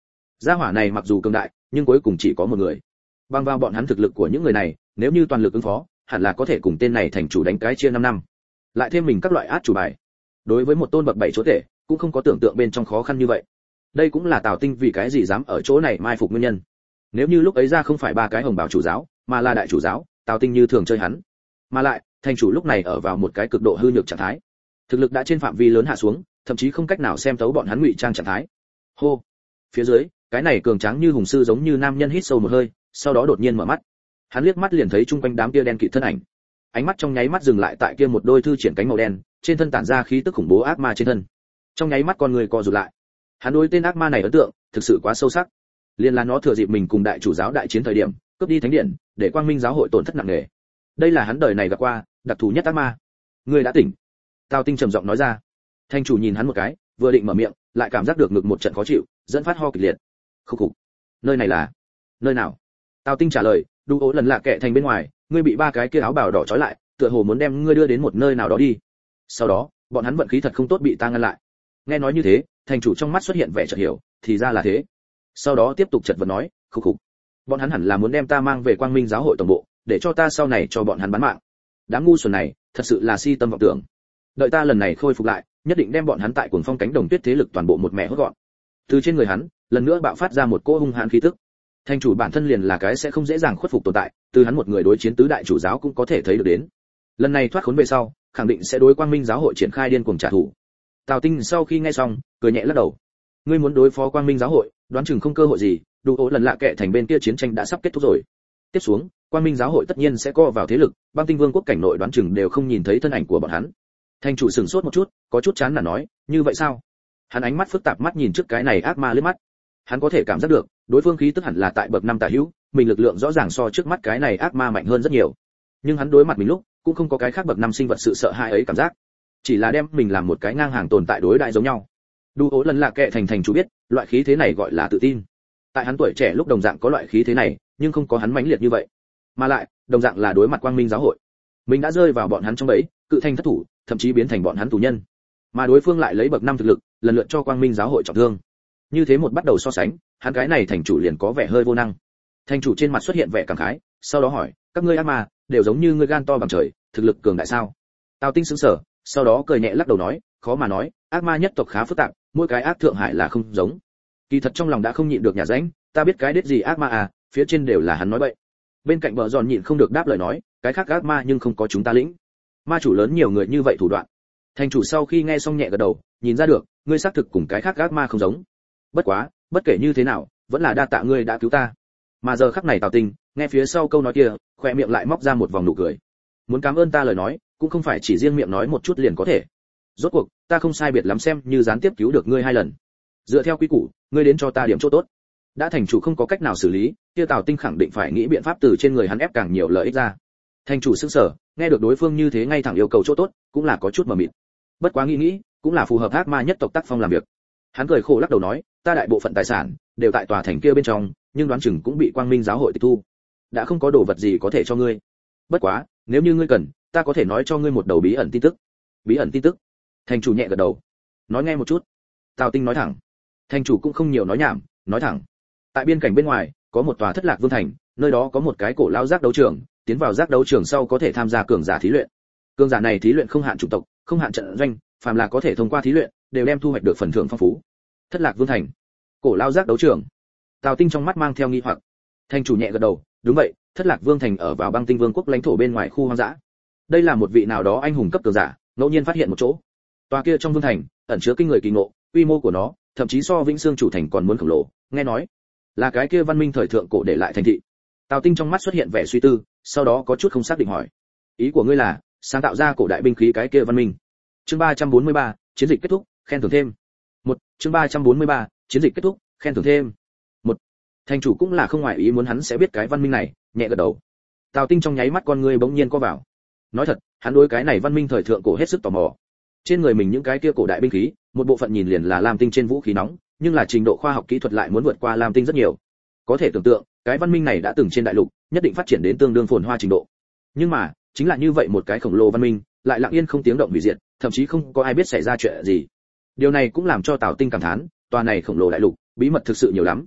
Gia hỏa này mặc dù cường đại, nhưng cuối cùng chỉ có một người. Bằng vào bọn hắn thực lực của những người này, nếu như toàn lực ứng phó, hẳn là có thể cùng tên này thành chủ đánh cái chia năm năm. Lại thêm mình các loại át chủ bài. Đối với một tôn bậc bảy chúa tể, cũng không có tưởng tượng bên trong khó khăn như vậy. Đây cũng là Tào Tinh vì cái gì dám ở chỗ này mai phục nguyên nhân. Nếu như lúc ấy ra không phải ba cái hồng bảo chủ giáo, mà là đại chủ giáo, Tào Tinh như thường chơi hắn. Mà lại, thành chủ lúc này ở vào một cái cực độ hư nhược trạng thái. Thực lực đã trên phạm vi lớn hạ xuống, thậm chí không cách nào xem thấu bọn hắn ngụy trang trạng thái. Hô. Phía dưới, cái này cường tráng như hùng sư giống như nam nhân hít sâu một hơi, sau đó đột nhiên mở mắt. Hắn liếc mắt liền thấy chung quanh đám kia đen kịt thân ảnh. Ánh mắt trong nháy mắt dừng lại tại kia một đôi thư triển cánh màu đen, trên thân tản ra khí tức khủng bố ác ma trên thân. Trong nháy mắt con người co rụt lại. Hắn đối tên ác ma này ấn tượng thực sự quá sâu sắc. Liên là nó thừa dịp mình cùng đại chủ giáo đại chiến thời điểm, cướp đi thánh điện, để Quang Minh giáo hội tổn thất nặng nề. Đây là hắn đời này gặp qua đặc thù nhất ác ma. Ngươi đã tỉnh. Tào Tinh trầm giọng nói ra. Thanh chủ nhìn hắn một cái, vừa định mở miệng, lại cảm giác được ngực một trận khó chịu, dẫn phát ho kịch liệt. Khục khục. Nơi này là? Nơi nào? Tào Tinh trả lời, đủ ố lần lạ kệ thành bên ngoài, ngươi bị ba cái kia áo bào đỏ trói lại, tựa hồ muốn đem ngươi đưa đến một nơi nào đó đi. Sau đó, bọn hắn vận khí thật không tốt bị ta ngăn lại. Nghe nói như thế, thành chủ trong mắt xuất hiện vẻ chợt hiểu, thì ra là thế. Sau đó tiếp tục chật vật nói, khục khục. Bọn hắn hẳn là muốn đem ta mang về Quang Minh giáo hội tổng bộ, để cho ta sau này cho bọn hắn bán mạng. Đám ngu xuẩn này, thật sự là si tâm vọng tưởng. Đợi ta lần này khôi phục lại, nhất định đem bọn hắn tại Cuồng Phong cánh đồng tuyết thế lực toàn bộ một mẹ hốt gọn. Từ trên người hắn, lần nữa bạo phát ra một cỗ hung hãn khí tức. Thành chủ bản thân liền là cái sẽ không dễ dàng khuất phục tồn tại, từ hắn một người đối chiến tứ đại chủ giáo cũng có thể thấy được đến. Lần này thoát khốn về sau, khẳng định sẽ đối Quang Minh giáo hội triển khai điên cuồng trả thù. Tào Tinh sau khi nghe xong, cười nhẹ lắc đầu. Ngươi muốn đối phó Quang Minh giáo hội, đoán chừng không cơ hội gì, đủ ố lần lạ kệ thành bên kia chiến tranh đã sắp kết thúc rồi. Tiếp xuống, Quang Minh giáo hội tất nhiên sẽ co vào thế lực, Băng Tinh Vương quốc cảnh nội đoán chừng đều không nhìn thấy thân ảnh của bọn hắn. Thành chủ sửng sốt một chút, có chút chán nản nói, như vậy sao? Hắn ánh mắt phức tạp mắt nhìn trước cái này ác ma liếc mắt. Hắn có thể cảm giác được, đối phương khí tức hẳn là tại bậc năm tả hữu, mình lực lượng rõ ràng so trước mắt cái này ác ma mạnh hơn rất nhiều. Nhưng hắn đối mặt mình lúc, cũng không có cái khác bậc năm sinh vật sự sợ hãi ấy cảm giác, chỉ là đem mình làm một cái ngang hàng tồn tại đối đại giống nhau. Đủ ố lần lạ kệ thành thành chủ biết, loại khí thế này gọi là tự tin. Tại hắn tuổi trẻ lúc đồng dạng có loại khí thế này, nhưng không có hắn mãnh liệt như vậy. Mà lại, đồng dạng là đối mặt Quang Minh giáo hội, mình đã rơi vào bọn hắn trong bẫy, cự thành thất thủ, thậm chí biến thành bọn hắn tù nhân. Mà đối phương lại lấy bậc năm thực lực, lần lượt cho Quang Minh giáo hội trọng thương. Như thế một bắt đầu so sánh, hắn cái này thành chủ liền có vẻ hơi vô năng. Thành chủ trên mặt xuất hiện vẻ cảm khái, sau đó hỏi, các ngươi ác ma đều giống như ngươi gan to bằng trời, thực lực cường đại sao? Tào Tinh sững sờ, sau đó cười nhẹ lắc đầu nói, khó mà nói, ác ma nhất tộc khá phức tạp, mỗi cái ác thượng hải là không giống. Kỳ thật trong lòng đã không nhịn được nhà rãnh, ta biết cái đết gì ác ma à, phía trên đều là hắn nói bậy. Bên cạnh bờ giòn nhịn không được đáp lời nói, cái khác ác ma nhưng không có chúng ta lĩnh. Ma chủ lớn nhiều người như vậy thủ đoạn. Thành chủ sau khi nghe xong nhẹ gật đầu, nhìn ra được, ngươi xác thực cùng cái khác ác ma không giống. Bất quá, bất kể như thế nào, vẫn là đa tạ ngươi đã cứu ta. Mà giờ khắc này Tào Tinh, nghe phía sau câu nói kia, khoe miệng lại móc ra một vòng nụ cười. Muốn cảm ơn ta lời nói, cũng không phải chỉ riêng miệng nói một chút liền có thể. Rốt cuộc, ta không sai biệt lắm xem như gián tiếp cứu được ngươi hai lần. Dựa theo quy củ, ngươi đến cho ta điểm chỗ tốt. Đã thành chủ không có cách nào xử lý, kia Tào Tinh khẳng định phải nghĩ biện pháp từ trên người hắn ép càng nhiều lợi ích ra. Thành chủ sững sờ, nghe được đối phương như thế ngay thẳng yêu cầu chỗ tốt, cũng là có chút mờ mịt. Bất quá nghĩ nghĩ, cũng là phù hợp ác ma nhất tộc tác phong làm việc. Hắn cười khổ lắc đầu nói, ta đại bộ phận tài sản đều tại tòa thành kia bên trong, nhưng đoán chừng cũng bị Quang Minh giáo hội tịch thu. Đã không có đồ vật gì có thể cho ngươi. Bất quá, nếu như ngươi cần, ta có thể nói cho ngươi một đầu bí ẩn tin tức. Bí ẩn tin tức? Thành chủ nhẹ gật đầu. Nói nghe một chút. Tào Tinh nói thẳng. Thành chủ cũng không nhiều nói nhảm, nói thẳng. Tại biên cảnh bên ngoài, có một tòa Thất Lạc Vương thành, nơi đó có một cái cổ lao giác đấu trường, tiến vào giác đấu trường sau có thể tham gia cường giả thí luyện. Cường giả này thí luyện không hạn chủng tộc, không hạn trận doanh, phàm là có thể thông qua thí luyện, đều đem thu hoạch được phần thưởng phong phú. Thất Lạc Vương thành, cổ lao giác đấu trường. Tào Tinh trong mắt mang theo nghi hoặc. Thành chủ nhẹ gật đầu, đúng vậy, Thất Lạc Vương thành ở vào Băng Tinh Vương quốc lãnh thổ bên ngoài khu hoang dã. Đây là một vị nào đó anh hùng cấp cường giả, ngẫu nhiên phát hiện một chỗ. Tòa kia trong vương thành, ẩn chứa kinh người kỳ ngộ, quy mô của nó, thậm chí so Vĩnh Xương chủ thành còn muốn khổng lồ, nghe nói là cái kia văn minh thời thượng cổ để lại thành thị. Tào Tinh trong mắt xuất hiện vẻ suy tư, sau đó có chút không xác định hỏi, ý của ngươi là sáng tạo ra cổ đại binh khí cái kia văn minh? Chương ba trăm bốn mươi ba, chiến dịch kết thúc, khen thưởng thêm. Một, chương ba trăm bốn mươi ba, chiến dịch kết thúc, khen thưởng thêm. Một. Thành chủ cũng là không ngoại ý muốn hắn sẽ biết cái văn minh này, nhẹ gật đầu. Tào Tinh trong nháy mắt con ngươi bỗng nhiên co vào. Nói thật, hắn đối cái này văn minh thời thượng cổ hết sức tò mò. Trên người mình những cái kia cổ đại binh khí, một bộ phận nhìn liền là Lam Tinh trên vũ khí nóng, nhưng là trình độ khoa học kỹ thuật lại muốn vượt qua Lam Tinh rất nhiều. Có thể tưởng tượng, cái văn minh này đã từng trên đại lục, nhất định phát triển đến tương đương phồn hoa trình độ. Nhưng mà, chính là như vậy một cái khổng lồ văn minh, lại lặng yên không tiếng động hủy diệt, thậm chí không có ai biết xảy ra chuyện gì. Điều này cũng làm cho Tào Tinh cảm thán, tòa này khổng lồ đại lục, bí mật thực sự nhiều lắm.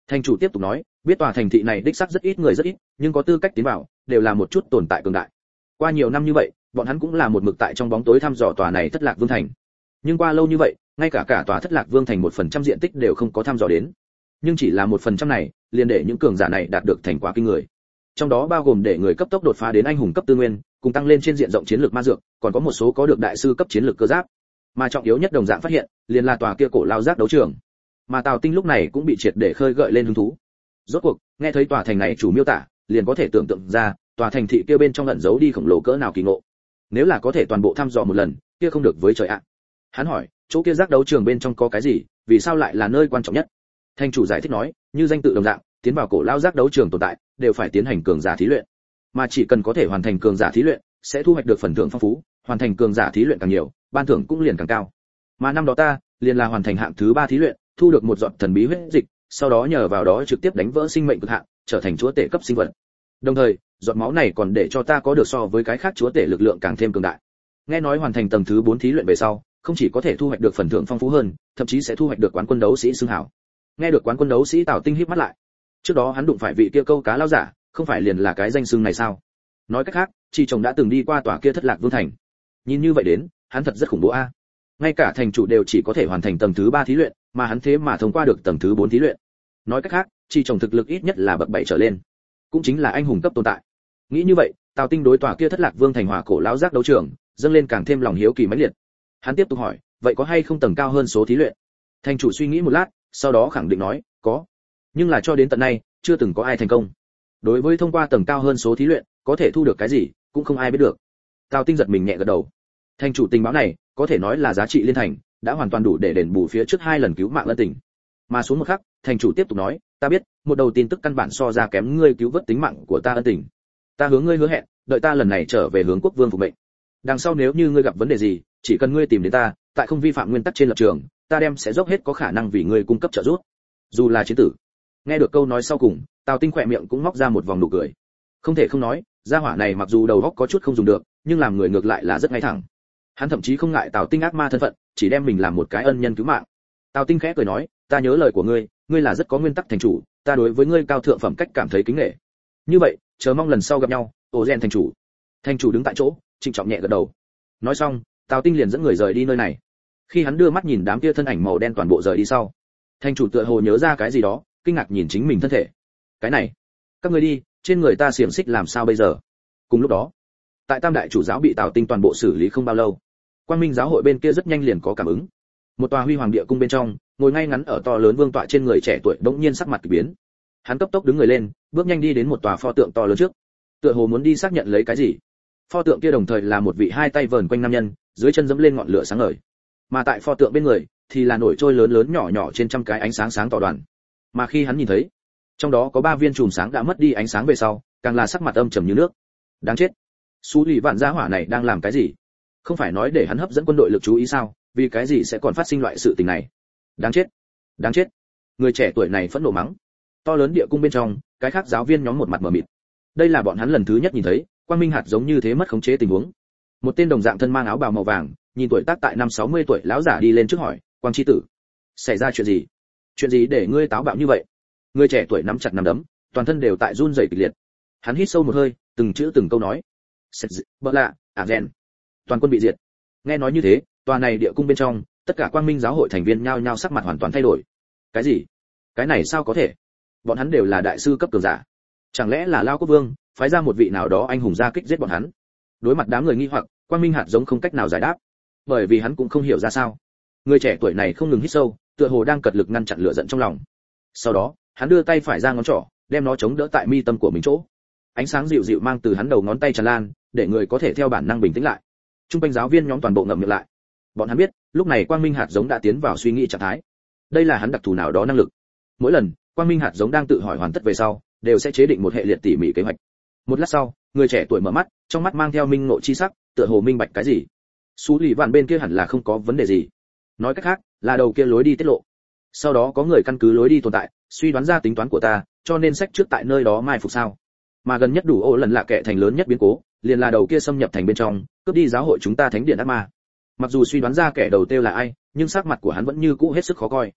Thành chủ tiếp tục nói, biết tòa thành thị này đích xác rất ít người rất ít, nhưng có tư cách tiến vào, đều là một chút tồn tại cường đại. Qua nhiều năm như vậy, bọn hắn cũng là một mực tại trong bóng tối thăm dò tòa này Thất Lạc Vương thành. Nhưng qua lâu như vậy, ngay cả cả tòa Thất Lạc Vương thành một phần trăm diện tích đều không có thăm dò đến. Nhưng chỉ là một phần trăm này, liền để những cường giả này đạt được thành quả kinh người. Trong đó bao gồm để người cấp tốc đột phá đến anh hùng cấp tư nguyên, cùng tăng lên trên diện rộng chiến lược ma dược, còn có một số có được đại sư cấp chiến lược cơ giáp. Mà trọng yếu nhất đồng dạng phát hiện, liền là tòa kia cổ lao giác đấu trường. Mà Tào Tinh lúc này cũng bị triệt để khơi gợi lên hứng thú. Rốt cuộc, nghe thấy tòa thành này chủ miêu tả, liền có thể tưởng tượng ra, tòa thành thị kia bên trong ẩn giấu đi khổng lồ cỡ nào kỳ ngộ. Nếu là có thể toàn bộ thăm dò một lần, kia không được với trời ạ. Hắn hỏi, chỗ kia giác đấu trường bên trong có cái gì, vì sao lại là nơi quan trọng nhất? Thành chủ giải thích nói, như danh tự đồng dạng, tiến vào cổ lao giác đấu trường tồn tại, đều phải tiến hành cường giả thí luyện. Mà chỉ cần có thể hoàn thành cường giả thí luyện, sẽ thu hoạch được phần thưởng phong phú, hoàn thành cường giả thí luyện càng nhiều, ban thưởng cũng liền càng cao. Mà năm đó ta, liền là hoàn thành hạng thứ ba thí luyện, thu được một giọt thần bí huyết dịch, sau đó nhờ vào đó trực tiếp đánh vỡ sinh mệnh cực hạn, trở thành chúa tể cấp sinh vật. Đồng thời, giọt máu này còn để cho ta có được so với cái khác chúa tể lực lượng càng thêm cường đại. Nghe nói hoàn thành tầng thứ bốn thí luyện về sau, không chỉ có thể thu hoạch được phần thưởng phong phú hơn, thậm chí sẽ thu hoạch được quán quân đấu sĩ xưng hảo. Nghe được quán quân đấu sĩ, Tào Tinh híp mắt lại. Trước đó hắn đụng phải vị kia câu cá lao giả, không phải liền là cái danh xưng này sao? Nói cách khác, chị chồng đã từng đi qua tòa kia Thất Lạc Vương thành. Nhìn như vậy đến, hắn thật rất khủng bố a. Ngay cả thành chủ đều chỉ có thể hoàn thành tầng thứ ba thí luyện, mà hắn thế mà thông qua được tầng thứ bốn thí luyện. Nói cách khác, chị chồng thực lực ít nhất là bậc bảy trở lên, cũng chính là anh hùng cấp tồn tại. Nghĩ như vậy, Tào Tinh đối tòa kia Thất Lạc Vương thành hòa cổ lão giác đấu trường, dâng lên càng thêm lòng hiếu kỳ mãnh liệt. Hắn tiếp tục hỏi, vậy có hay không tầng cao hơn số thí luyện? Thành chủ suy nghĩ một lát, sau đó khẳng định nói, có. Nhưng là cho đến tận nay, chưa từng có ai thành công. Đối với thông qua tầng cao hơn số thí luyện, có thể thu được cái gì, cũng không ai biết được. Tào Tinh giật mình nhẹ gật đầu. Thành chủ tình báo này, có thể nói là giá trị liên thành, đã hoàn toàn đủ để đền bù phía trước hai lần cứu mạng ân tình. Mà xuống một khắc, thành chủ tiếp tục nói, ta biết, một đầu tin tức căn bản so ra kém ngươi cứu vớt tính mạng của ta ân tình. Ta hướng ngươi hứa hẹn, đợi ta lần này trở về hướng quốc vương phục mệnh. Đằng sau nếu như ngươi gặp vấn đề gì, chỉ cần ngươi tìm đến ta, tại không vi phạm nguyên tắc trên lập trường, ta đem sẽ dốc hết có khả năng vì ngươi cung cấp trợ giúp. Dù là chiến tử. Nghe được câu nói sau cùng, Tào Tinh khỏe miệng cũng móc ra một vòng nụ cười. Không thể không nói, gia hỏa này mặc dù đầu óc có chút không dùng được, nhưng làm người ngược lại là rất ngay thẳng. Hắn thậm chí không ngại Tào Tinh ác ma thân phận, chỉ đem mình làm một cái ân nhân cứu mạng. Tào Tinh khẽ cười nói, ta nhớ lời của ngươi, ngươi là rất có nguyên tắc thành chủ, ta đối với ngươi cao thượng phẩm cách cảm thấy kính nể. Như vậy, chờ mong lần sau gặp nhau, Ổ Gen thành chủ. Thành chủ đứng tại chỗ, trịnh trọng nhẹ gật đầu. Nói xong, Tào Tinh liền dẫn người rời đi nơi này. Khi hắn đưa mắt nhìn đám kia thân ảnh màu đen toàn bộ rời đi sau, thành chủ tựa hồ nhớ ra cái gì đó, kinh ngạc nhìn chính mình thân thể. Cái này, các ngươi đi, trên người ta xiềng xích làm sao bây giờ? Cùng lúc đó, tại Tam đại chủ giáo bị Tào Tinh toàn bộ xử lý không bao lâu, Quang Minh giáo hội bên kia rất nhanh liền có cảm ứng. Một tòa huy hoàng địa cung bên trong, ngồi ngay ngắn ở to lớn vương tọa trên người trẻ tuổi bỗng nhiên sắc mặt kỳ biến. Hắn cấp tốc đứng người lên, bước nhanh đi đến một tòa pho tượng to lớn trước, tựa hồ muốn đi xác nhận lấy cái gì. Pho tượng kia đồng thời là một vị hai tay vờn quanh nam nhân, dưới chân dẫm lên ngọn lửa sáng ngời. Mà tại pho tượng bên người thì là nổi trôi lớn lớn nhỏ nhỏ trên trăm cái ánh sáng sáng tỏ đoàn. Mà khi hắn nhìn thấy, trong đó có ba viên chùm sáng đã mất đi ánh sáng về sau, càng là sắc mặt âm trầm như nước. Đáng chết, Sú Lì Vạn gia hỏa này đang làm cái gì? Không phải nói để hắn hấp dẫn quân đội lực chú ý sao? Vì cái gì sẽ còn phát sinh loại sự tình này? Đáng chết, đáng chết. Người trẻ tuổi này phẫn nộ mắng. To lớn địa cung bên trong, cái khác giáo viên nhóm một mặt mờ mịt. Đây là bọn hắn lần thứ nhất nhìn thấy, quang minh hạt giống như thế mất khống chế tình huống. Một tên đồng dạng thân mang áo bào màu vàng, nhìn tuổi tác tại năm sáu mươi tuổi lão giả đi lên trước hỏi, "Quang chi tử, xảy ra chuyện gì? Chuyện gì để ngươi táo bạo như vậy?" Người trẻ tuổi nắm chặt nắm đấm, toàn thân đều tại run rẩy kịch liệt. Hắn hít sâu một hơi, từng chữ từng câu nói, "Sét bợ lạ, ả rèn, toàn quân bị diệt." Nghe nói như thế, tòa này địa cung bên trong, tất cả quang minh giáo hội thành viên nhao nhao sắc mặt hoàn toàn thay đổi. Cái gì? Cái này sao có thể? Bọn hắn đều là đại sư cấp cường giả. Chẳng lẽ là Lao Quốc Vương phái ra một vị nào đó anh hùng ra kích giết bọn hắn? Đối mặt đám người nghi hoặc, quang minh hạt giống không cách nào giải đáp, bởi vì hắn cũng không hiểu ra sao. Người trẻ tuổi này không ngừng hít sâu, tựa hồ đang cật lực ngăn chặn lửa giận trong lòng. Sau đó, hắn đưa tay phải ra ngón trỏ, đem nó chống đỡ tại mi tâm của mình chỗ. Ánh sáng dịu dịu mang từ hắn đầu ngón tay tràn lan, để người có thể theo bản năng bình tĩnh lại. Trung quanh giáo viên nhóm toàn bộ ngậm miệng lại. Bọn hắn biết, lúc này quang minh hạt giống đã tiến vào suy nghĩ trạng thái. Đây là hắn đặc thù nào đó năng lực. Mỗi lần, quang minh hạt giống đang tự hỏi hoàn tất về sau, đều sẽ chế định một hệ liệt tỉ mỉ kế hoạch. Một lát sau, người trẻ tuổi mở mắt, trong mắt mang theo minh ngộ chi sắc, tựa hồ minh bạch cái gì. Sú Lì Vạn bên kia hẳn là không có vấn đề gì. Nói cách khác, là đầu kia lối đi tiết lộ. Sau đó có người căn cứ lối đi tồn tại, suy đoán ra tính toán của ta, cho nên sách trước tại nơi đó mai phục sao? Mà gần nhất đủ ô lần lạ kệ thành lớn nhất biến cố, liền là đầu kia xâm nhập thành bên trong, cướp đi giáo hội chúng ta thánh điện ác ma. Mặc dù suy đoán ra kẻ đầu tiêu là ai, nhưng sắc mặt của hắn vẫn như cũ hết sức khó coi.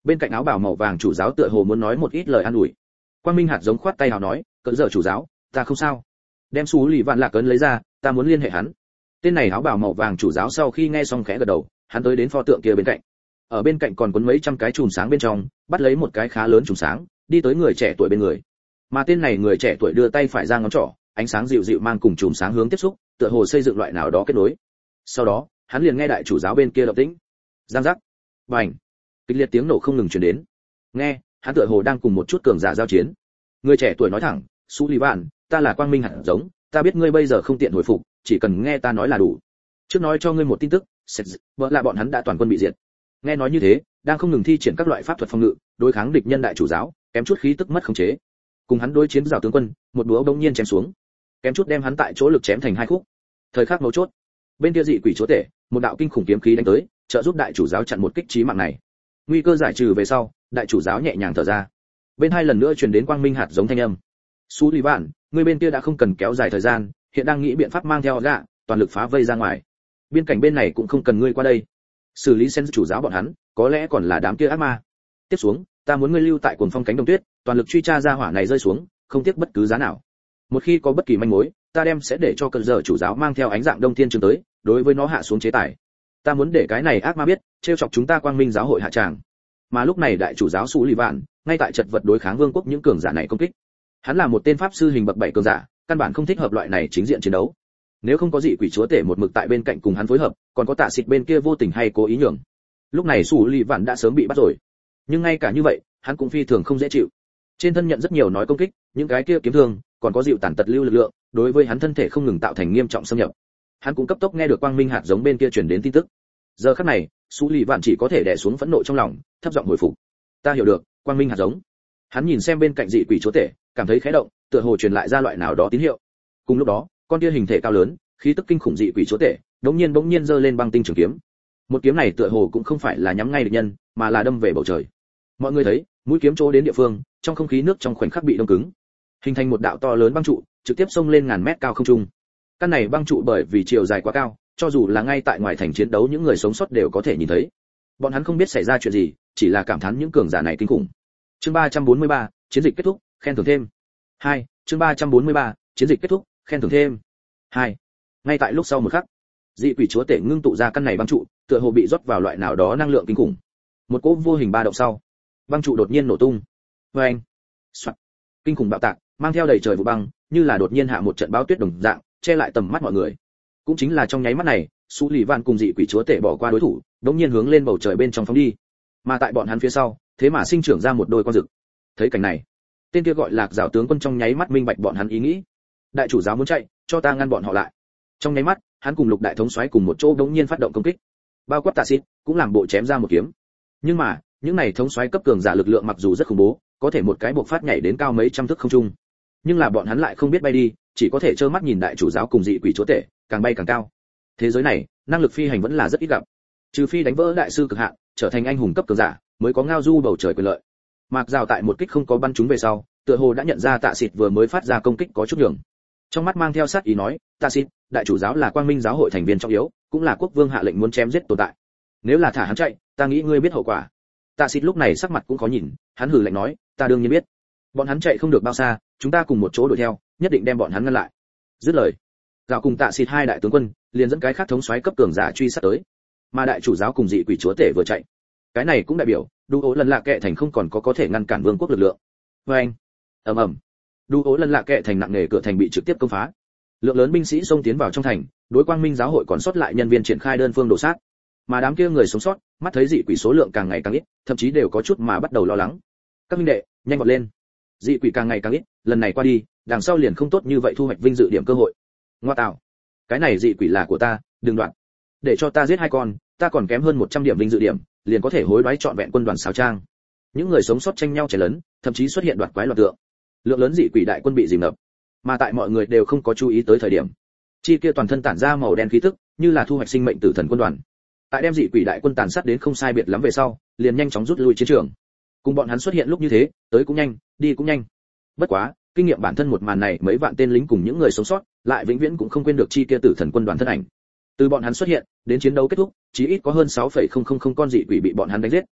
Bên cạnh áo bào màu vàng chủ giáo tựa hồ muốn nói một ít lời an ủi. Quang Minh hạt giống khoát tay hào nói, cỡ giờ chủ giáo, ta không sao. Đem Sú Lì Vạn Lạc cấn lấy ra, ta muốn liên hệ hắn. Tên này áo bào màu vàng chủ giáo sau khi nghe xong khẽ gật đầu, hắn tới đến pho tượng kia bên cạnh. Ở bên cạnh còn cuốn mấy trăm cái chùm sáng bên trong, bắt lấy một cái khá lớn chùm sáng, đi tới người trẻ tuổi bên người. Mà tên này người trẻ tuổi đưa tay phải ra ngón trỏ, ánh sáng dịu dịu mang cùng chùm sáng hướng tiếp xúc, tựa hồ xây dựng loại nào đó kết nối. Sau đó, hắn liền nghe đại chủ giáo bên kia động tĩnh. Giang giác, bành, kịch liệt tiếng nổ không ngừng truyền đến. Nghe, hắn tựa hồ đang cùng một chút cường giả giao chiến. Người trẻ tuổi nói thẳng, Sullivan, ta là Quang Minh hạt giống, ta biết ngươi bây giờ không tiện hồi phục, chỉ cần nghe ta nói là đủ. Trước nói cho ngươi một tin tức, vợ là bọn hắn đã toàn quân bị diệt. Nghe nói như thế, đang không ngừng thi triển các loại pháp thuật phòng ngự, đối kháng địch nhân đại chủ giáo, kém chút khí tức mất khống chế. Cùng hắn đối chiến rào tướng quân, một búa bỗng nhiên chém xuống, kém chút đem hắn tại chỗ lực chém thành hai khúc. Thời khắc mấu chốt, bên kia dị quỷ chúa tể, một đạo kinh khủng kiếm khí đánh tới, trợ giúp đại chủ giáo chặn một kích chí mạng này. Nguy cơ giải trừ về sau, đại chủ giáo nhẹ nhàng thở ra. Bên hai lần nữa truyền đến Quang Minh hạt giống thanh âm. Sullivan, ngươi bên kia đã không cần kéo dài thời gian, hiện đang nghĩ biện pháp mang theo gạ, toàn lực phá vây ra ngoài. Biên cảnh bên này cũng không cần ngươi qua đây. Xử lý sen chủ giáo bọn hắn, có lẽ còn là đám kia ác ma. Tiếp xuống, ta muốn ngươi lưu tại cuồng phong cánh đồng tuyết, toàn lực truy tra ra hỏa này rơi xuống, không tiếc bất cứ giá nào. Một khi có bất kỳ manh mối, ta đem sẽ để cho cơn giờ chủ giáo mang theo ánh dạng đông thiên trường tới, đối với nó hạ xuống chế tài. Ta muốn để cái này ác ma biết, trêu chọc chúng ta Quang Minh giáo hội hạ tràng. Mà lúc này đại chủ giáo Sullivan, ngay tại chật vật đối kháng vương quốc những cường giả này công kích. Hắn là một tên pháp sư hình bậc bảy cường giả, căn bản không thích hợp loại này chính diện chiến đấu. Nếu không có dị quỷ chúa tể một mực tại bên cạnh cùng hắn phối hợp, còn có tạ xịt bên kia vô tình hay cố ý nhường, lúc này Sullivan đã sớm bị bắt rồi. Nhưng ngay cả như vậy, hắn cũng phi thường không dễ chịu. Trên thân nhận rất nhiều nói công kích, những cái kia kiếm thương, còn có dịu tàn tật lưu lực lượng, đối với hắn thân thể không ngừng tạo thành nghiêm trọng xâm nhập. Hắn cũng cấp tốc nghe được Quang Minh hạt giống bên kia truyền đến tin tức. Giờ khắc này, Sullivan chỉ có thể đè xuống phẫn nộ trong lòng, thấp giọng hồi phục. Ta hiểu được, Quang Minh hạt giống. Hắn nhìn xem bên cạnh dị quỷ chúa tể, cảm thấy khẽ động, tựa hồ truyền lại ra loại nào đó tín hiệu. Cùng lúc đó, con kia hình thể cao lớn, khí tức kinh khủng dị quỷ chúa tể, đống nhiên bỗng nhiên giơ lên băng tinh trường kiếm. Một kiếm này tựa hồ cũng không phải là nhắm ngay địch nhân, mà là đâm về bầu trời. Mọi người thấy, mũi kiếm chỗ đến địa phương, trong không khí nước trong khoảnh khắc bị đông cứng, hình thành một đạo to lớn băng trụ, trực tiếp xông lên ngàn mét cao không trung. Căn này băng trụ bởi vì chiều dài quá cao, cho dù là ngay tại ngoài thành chiến đấu những người sống sót đều có thể nhìn thấy. Bọn hắn không biết xảy ra chuyện gì, chỉ là cảm thán những cường giả này kinh khủng. Chương ba trăm bốn mươi ba, chiến dịch kết thúc, khen thưởng thêm. hai, chương ba trăm bốn mươi ba, chiến dịch kết thúc, khen thưởng thêm. hai. Ngay tại lúc sau một khắc, dị quỷ chúa tể ngưng tụ ra căn này băng trụ, tựa hồ bị rót vào loại nào đó năng lượng kinh khủng. Một cỗ vô hình ba động sau, băng trụ đột nhiên nổ tung. Oeng! Soạt! Kinh khủng bạo tạc, mang theo đầy trời vụ băng, như là đột nhiên hạ một trận bão tuyết đồng dạng, che lại tầm mắt mọi người. Cũng chính là trong nháy mắt này, Sullivan cùng dị quỷ chúa tể bỏ qua đối thủ, đột nhiên hướng lên bầu trời bên trong phóng đi. Mà tại bọn hắn phía sau, thế mà sinh trưởng ra một đôi con rực. Thấy cảnh này, tên kia gọi Lạc Giảo tướng quân trong nháy mắt minh bạch bọn hắn ý nghĩ. Đại chủ giáo muốn chạy, cho ta ngăn bọn họ lại. Trong nháy mắt, hắn cùng Lục đại thống soái cùng một chỗ đột nhiên phát động công kích. Bao quát Tạ Xít cũng làm bộ chém ra một kiếm. Nhưng mà, những này thống soái cấp cường giả lực lượng mặc dù rất khủng bố, có thể một cái buộc phát nhảy đến cao mấy trăm thước không trung. Nhưng là bọn hắn lại không biết bay đi, chỉ có thể trơ mắt nhìn đại chủ giáo cùng dị quỷ chúa tể càng bay càng cao. Thế giới này, năng lực phi hành vẫn là rất ít gặp. Trừ phi đánh vỡ đại sư cực hạn, trở thành anh hùng cấp cường giả, mới có ngao du bầu trời quyền lợi. Mạc Giào tại một kích không có bắn trúng về sau, tựa hồ đã nhận ra Tạ Xịt vừa mới phát ra công kích có chút nhường. Trong mắt mang theo sát ý nói, Tạ Xịt, đại chủ giáo là Quang Minh giáo hội thành viên trọng yếu, cũng là quốc vương hạ lệnh muốn chém giết tồn tại. Nếu là thả hắn chạy, ta nghĩ ngươi biết hậu quả. Tạ Xịt lúc này sắc mặt cũng khó nhìn, hắn hừ lạnh nói, ta đương nhiên biết. Bọn hắn chạy không được bao xa, chúng ta cùng một chỗ đuổi theo, nhất định đem bọn hắn ngăn lại. Dứt lời, Gạo cùng Tạ Xịt hai đại tướng quân, liền dẫn cái khác thống soái cấp cường giả truy sát tới. Mà đại chủ giáo cùng dị quỷ chúa tể vừa chạy, cái này cũng đại biểu, Đu Ố lần lạ kệ thành không còn có có thể ngăn cản vương quốc lực lượng. Oeng, ầm ầm, Đu Ố lần lạ kệ thành nặng nề cửa thành bị trực tiếp công phá. Lượng lớn binh sĩ xông tiến vào trong thành, đối Quang Minh giáo hội còn sót lại nhân viên triển khai đơn phương đổ sát. Mà đám kia người sống sót, mắt thấy dị quỷ số lượng càng ngày càng ít, thậm chí đều có chút mà bắt đầu lo lắng. Các minh đệ, nhanh vọt lên. Dị quỷ càng ngày càng ít, lần này qua đi, đằng sau liền không tốt như vậy thu hoạch vinh dự điểm cơ hội. Ngoa tạo, cái này dị quỷ là của ta, đừng đoạn. Để cho ta giết hai con, ta còn kém hơn một trăm điểm vinh dự điểm, liền có thể hối đoái trọn vẹn quân đoàn sáo trang. Những người sống sót tranh nhau chảy lớn, thậm chí xuất hiện đoạt quái loạn tượng. Lượng lớn dị quỷ đại quân bị dìm ngập. Mà tại mọi người đều không có chú ý tới thời điểm, chi kia toàn thân tản ra màu đen khí tức, như là thu hoạch sinh mệnh tử thần quân đoàn. Tại đem dị quỷ đại quân tàn sát đến không sai biệt lắm về sau, liền nhanh chóng rút lui chiến trường. Cùng bọn hắn xuất hiện lúc như thế, tới cũng nhanh, đi cũng nhanh. Bất quá, kinh nghiệm bản thân một màn này, mấy vạn tên lính cùng những người sống sót, lại vĩnh viễn cũng không quên được chi kia tử thần quân đoàn thân ảnh. Từ bọn hắn xuất hiện, đến chiến đấu kết thúc, chí ít có hơn sáu phẩy không không không con dị quỷ bị bọn hắn đánh giết.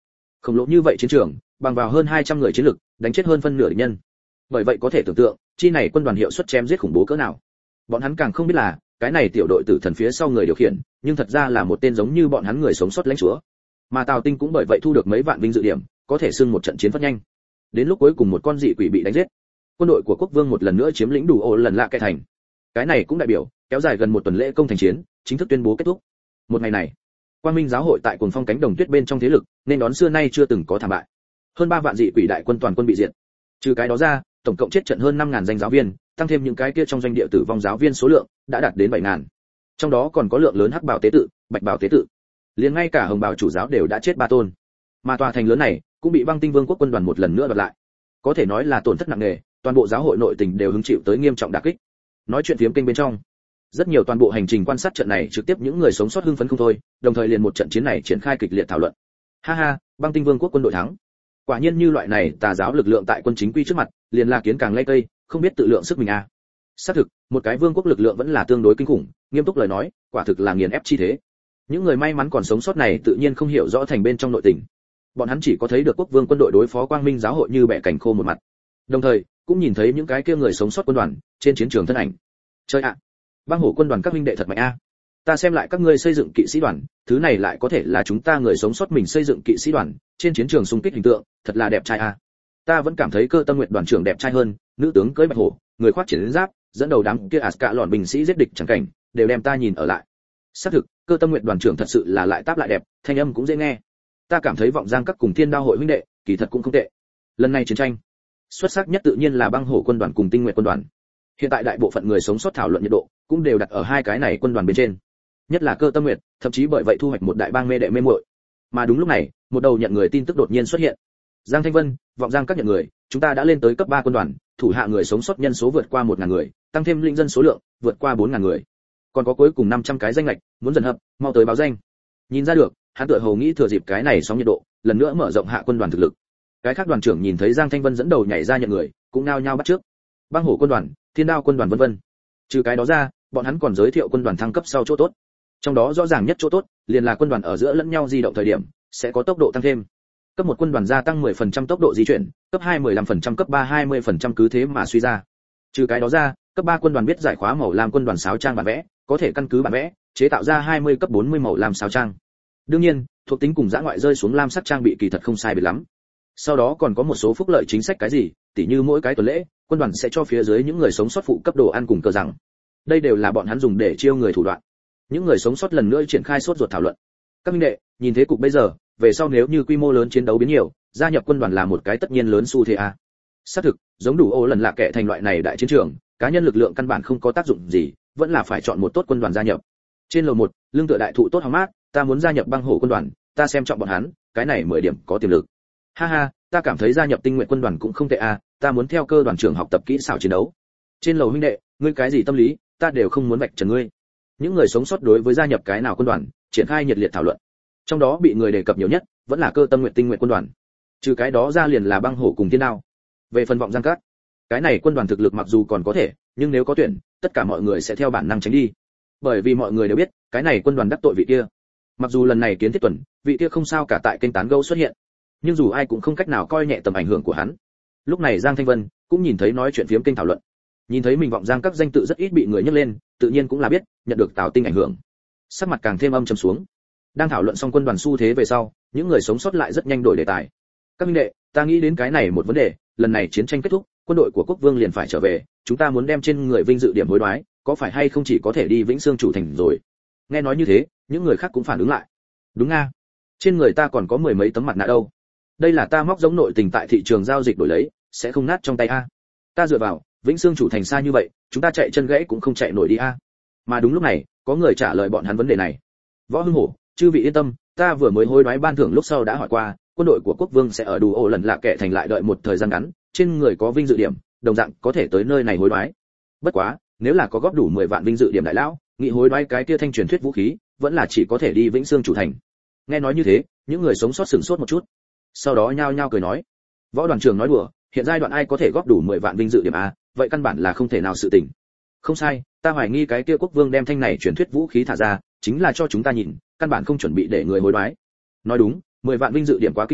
Khổng lồ như vậy chiến trường, bằng vào hơn hai trăm người chiến lực, đánh chết hơn phân nửa địch nhân. Bởi vậy có thể tưởng tượng, chi này quân đoàn hiệu suất chém giết khủng bố cỡ nào. Bọn hắn càng không biết là, cái này tiểu đội tử thần phía sau người điều khiển, nhưng thật ra là một tên giống như bọn hắn người sống sót lãnh chúa. Mà Tào Tinh cũng bởi vậy thu được mấy vạn vinh dự điểm, có thể xưng một trận chiến phát nhanh. Đến lúc cuối cùng một con dị quỷ bị đánh giết, quân đội của quốc vương một lần nữa chiếm lĩnh đủ ổ lần lạ kẻ thành. Cái này cũng đại biểu kéo dài gần một tuần lễ công thành chiến chính thức tuyên bố kết thúc. Một ngày này, Quang Minh giáo hội tại Cuồng Phong cánh đồng tuyết bên trong thế lực, nên đón xưa nay chưa từng có thảm bại. Hơn ba vạn dị quỷ đại quân toàn quân bị diệt. Trừ cái đó ra, tổng cộng chết trận hơn năm ngàn danh giáo viên, tăng thêm những cái kia trong doanh địa tử vong giáo viên số lượng đã đạt đến bảy ngàn. Trong đó còn có lượng lớn hắc bảo tế tự, bạch bảo tế tự. Liền ngay cả hồng bào chủ giáo đều đã chết ba tôn. Mà tòa thành lớn này cũng bị Băng Tinh Vương quốc quân đoàn một lần nữa đoạt lại. Có thể nói là tổn thất nặng nề, toàn bộ giáo hội nội tình đều hứng chịu tới nghiêm trọng đả kích. Nói chuyện phiếm kênh bên trong, rất nhiều toàn bộ hành trình quan sát trận này trực tiếp những người sống sót hưng phấn không thôi, đồng thời liền một trận chiến này triển khai kịch liệt thảo luận. Ha ha, Băng Tinh Vương quốc quân đội thắng. Quả nhiên như loại này tà giáo lực lượng tại quân chính quy trước mặt, liền là kiến càng lây cây, không biết tự lượng sức mình à. Xác thực, một cái vương quốc lực lượng vẫn là tương đối kinh khủng, nghiêm túc lời nói, quả thực là nghiền ép chi thế. Những người may mắn còn sống sót này tự nhiên không hiểu rõ thành bên trong nội tình. Bọn hắn chỉ có thấy được quốc vương quân đội đối phó Quang Minh giáo hội như bẻ cành khô một mặt. Đồng thời, cũng nhìn thấy những cái kia người sống sót quân đoàn trên chiến trường thân ảnh. Chơi ạ, Băng Hổ quân đoàn các huynh đệ thật mạnh a. Ta xem lại các ngươi xây dựng kỵ sĩ đoàn, thứ này lại có thể là chúng ta người sống sót mình xây dựng kỵ sĩ đoàn, trên chiến trường xung kích hình tượng, thật là đẹp trai a. Ta vẫn cảm thấy Cơ Tâm Nguyệt đoàn trưởng đẹp trai hơn, nữ tướng cưỡi bạch hổ, người khoác chiến giáp, dẫn đầu đám kia ạt cả lọn binh sĩ giết địch chẳng cảnh, đều đem ta nhìn ở lại. Xác thực, Cơ Tâm Nguyệt đoàn trưởng thật sự là lại táp lại đẹp, thanh âm cũng dễ nghe. Ta cảm thấy Vọng Giang các cùng Thiên Đao hội huynh đệ, kỳ thật cũng không tệ. Lần này chiến tranh, xuất sắc nhất tự nhiên là Băng Hổ quân đoàn cùng Tinh Nguyệt quân đoàn. Hiện tại đại bộ phận người sống sót thảo luận nhiệt độ cũng đều đặt ở hai cái này quân đoàn bên trên. Nhất là Cơ Tâm Nguyệt, thậm chí bởi vậy thu hoạch một đại bang mê đệ mê muội. Mà đúng lúc này, một đầu nhận người tin tức đột nhiên xuất hiện. Giang Thanh Vân, Vọng Giang các nhận người, chúng ta đã lên tới cấp ba quân đoàn, thủ hạ người sống sót nhân số vượt qua một ngàn người, tăng thêm linh dân số lượng vượt qua bốn ngàn người. Còn có cuối cùng năm trăm cái danh lệch, muốn dần hấp, mau tới báo danh. Nhìn ra được, hắn tựa hồ nghĩ thừa dịp cái này sóng nhiệt độ, lần nữa mở rộng hạ quân đoàn thực lực. Cái khác đoàn trưởng nhìn thấy Giang Thanh Vân dẫn đầu nhảy ra nhận người, cũng nao nhao bắt trước. Băng Hổ quân đoàn, Thiên Đao quân đoàn vân vân. Trừ cái đó ra, bọn hắn còn giới thiệu quân đoàn thăng cấp sau chỗ tốt. Trong đó rõ ràng nhất chỗ tốt, liền là quân đoàn ở giữa lẫn nhau di động thời điểm, sẽ có tốc độ tăng thêm. Cấp một quân đoàn gia tăng mười phần trăm tốc độ di chuyển, cấp hai mười lăm phần trăm, cấp ba hai mươi phần trăm cứ thế mà suy ra. Trừ cái đó ra, cấp ba quân đoàn biết giải khóa màu lam quân đoàn sáo trang bản vẽ, có thể căn cứ bản vẽ, chế tạo ra hai mươi cấp bốn mươi màu lam sáo trang. Đương nhiên, thuộc tính cùng dã ngoại rơi xuống lam sắc trang bị kỳ thật không sai biệt lắm. Sau đó còn có một số phúc lợi chính sách cái gì, tỉ như mỗi cái tuần lễ, quân đoàn sẽ cho phía dưới những người sống sót phụ cấp đồ ăn cùng cơ rằng. Đây đều là bọn hắn dùng để chiêu người thủ đoạn. Những người sống sót lần nữa triển khai sốt ruột thảo luận. Các minh đệ, nhìn thế cục bây giờ, về sau nếu như quy mô lớn chiến đấu biến nhiều, gia nhập quân đoàn là một cái tất nhiên lớn xu thế a. Xác thực, giống đủ ô lần lạ kệ thành loại này đại chiến trường, cá nhân lực lượng căn bản không có tác dụng gì, vẫn là phải chọn một tốt quân đoàn gia nhập. Trên lầu một, lương tựa đại thụ tốt hóng mát, ta muốn gia nhập Băng Hổ quân đoàn, ta xem trọng bọn hắn, cái này mười điểm có tiềm lực. Ha ha, ta cảm thấy gia nhập Tinh Nguyện quân đoàn cũng không tệ a, ta muốn theo Cơ đoàn trưởng học tập kỹ xảo chiến đấu. Trên lầu huynh đệ, ngươi cái gì tâm lý, ta đều không muốn vạch trần ngươi. Những người sống sót đối với gia nhập cái nào quân đoàn, triển khai nhiệt liệt thảo luận. Trong đó bị người đề cập nhiều nhất, vẫn là Cơ Tâm Nguyện Tinh Nguyện quân đoàn. Trừ cái đó ra liền là Băng Hổ cùng Thiên Đao. Về phần Vọng Giang các, cái này quân đoàn thực lực mặc dù còn có thể, nhưng nếu có tuyển, tất cả mọi người sẽ theo bản năng tránh đi. Bởi vì mọi người đều biết, cái này quân đoàn đắc tội vị kia. Mặc dù lần này Kiến Thiết Tuần, vị kia không sao cả tại kênh tán gẫu xuất hiện, nhưng dù ai cũng không cách nào coi nhẹ tầm ảnh hưởng của hắn. Lúc này Giang Thanh Vân cũng nhìn thấy nói chuyện phiếm kênh thảo luận, nhìn thấy mình Vọng Giang các danh tự rất ít bị người nhắc lên, tự nhiên cũng là biết nhận được Tào Tinh ảnh hưởng, sắc mặt càng thêm âm trầm xuống. Đang thảo luận xong quân đoàn xu thế về sau, những người sống sót lại rất nhanh đổi đề tài. Các minh đệ, ta nghĩ đến cái này một vấn đề, lần này chiến tranh kết thúc, quân đội của quốc vương liền phải trở về, chúng ta muốn đem trên người vinh dự điểm hối đoái, có phải hay không chỉ có thể đi Vĩnh Xương chủ thành rồi? Nghe nói như thế, những người khác cũng phản ứng lại. Đúng nga, trên người ta còn có mười mấy tấm mặt nạ đâu. Đây là ta móc giống nội tình tại thị trường giao dịch đổi lấy, sẽ không nát trong tay a. Ta dựa vào, Vĩnh Xương chủ thành xa như vậy, chúng ta chạy chân gãy cũng không chạy nổi đi a. Mà đúng lúc này, có người trả lời bọn hắn vấn đề này. Võ Hưng Hổ, chư vị yên tâm, ta vừa mới hối đoái ban thưởng lúc sau đã hỏi qua, quân đội của quốc vương sẽ ở đủ ổ lần lạ kệ thành lại đợi một thời gian ngắn, trên người có vinh dự điểm, đồng dạng có thể tới nơi này hối đoái. Bất quá, nếu là có góp đủ mười vạn vinh dự điểm đại lão, nghị hối đoái cái kia thanh truyền thuyết vũ khí, vẫn là chỉ có thể đi Vĩnh Xương chủ thành. Nghe nói như thế, những người sống sót sửng sốt một chút. Sau đó nhao nhao cười nói, Võ đoàn trưởng nói đùa, hiện giai đoạn ai có thể góp đủ mười vạn vinh dự điểm a, vậy căn bản là không thể nào sự tình. Không sai, ta hoài nghi cái kia quốc vương đem thanh này truyền thuyết vũ khí thả ra, chính là cho chúng ta nhìn, căn bản không chuẩn bị để người hối đoái. Nói đúng, mười vạn vinh dự điểm quá kinh khủng,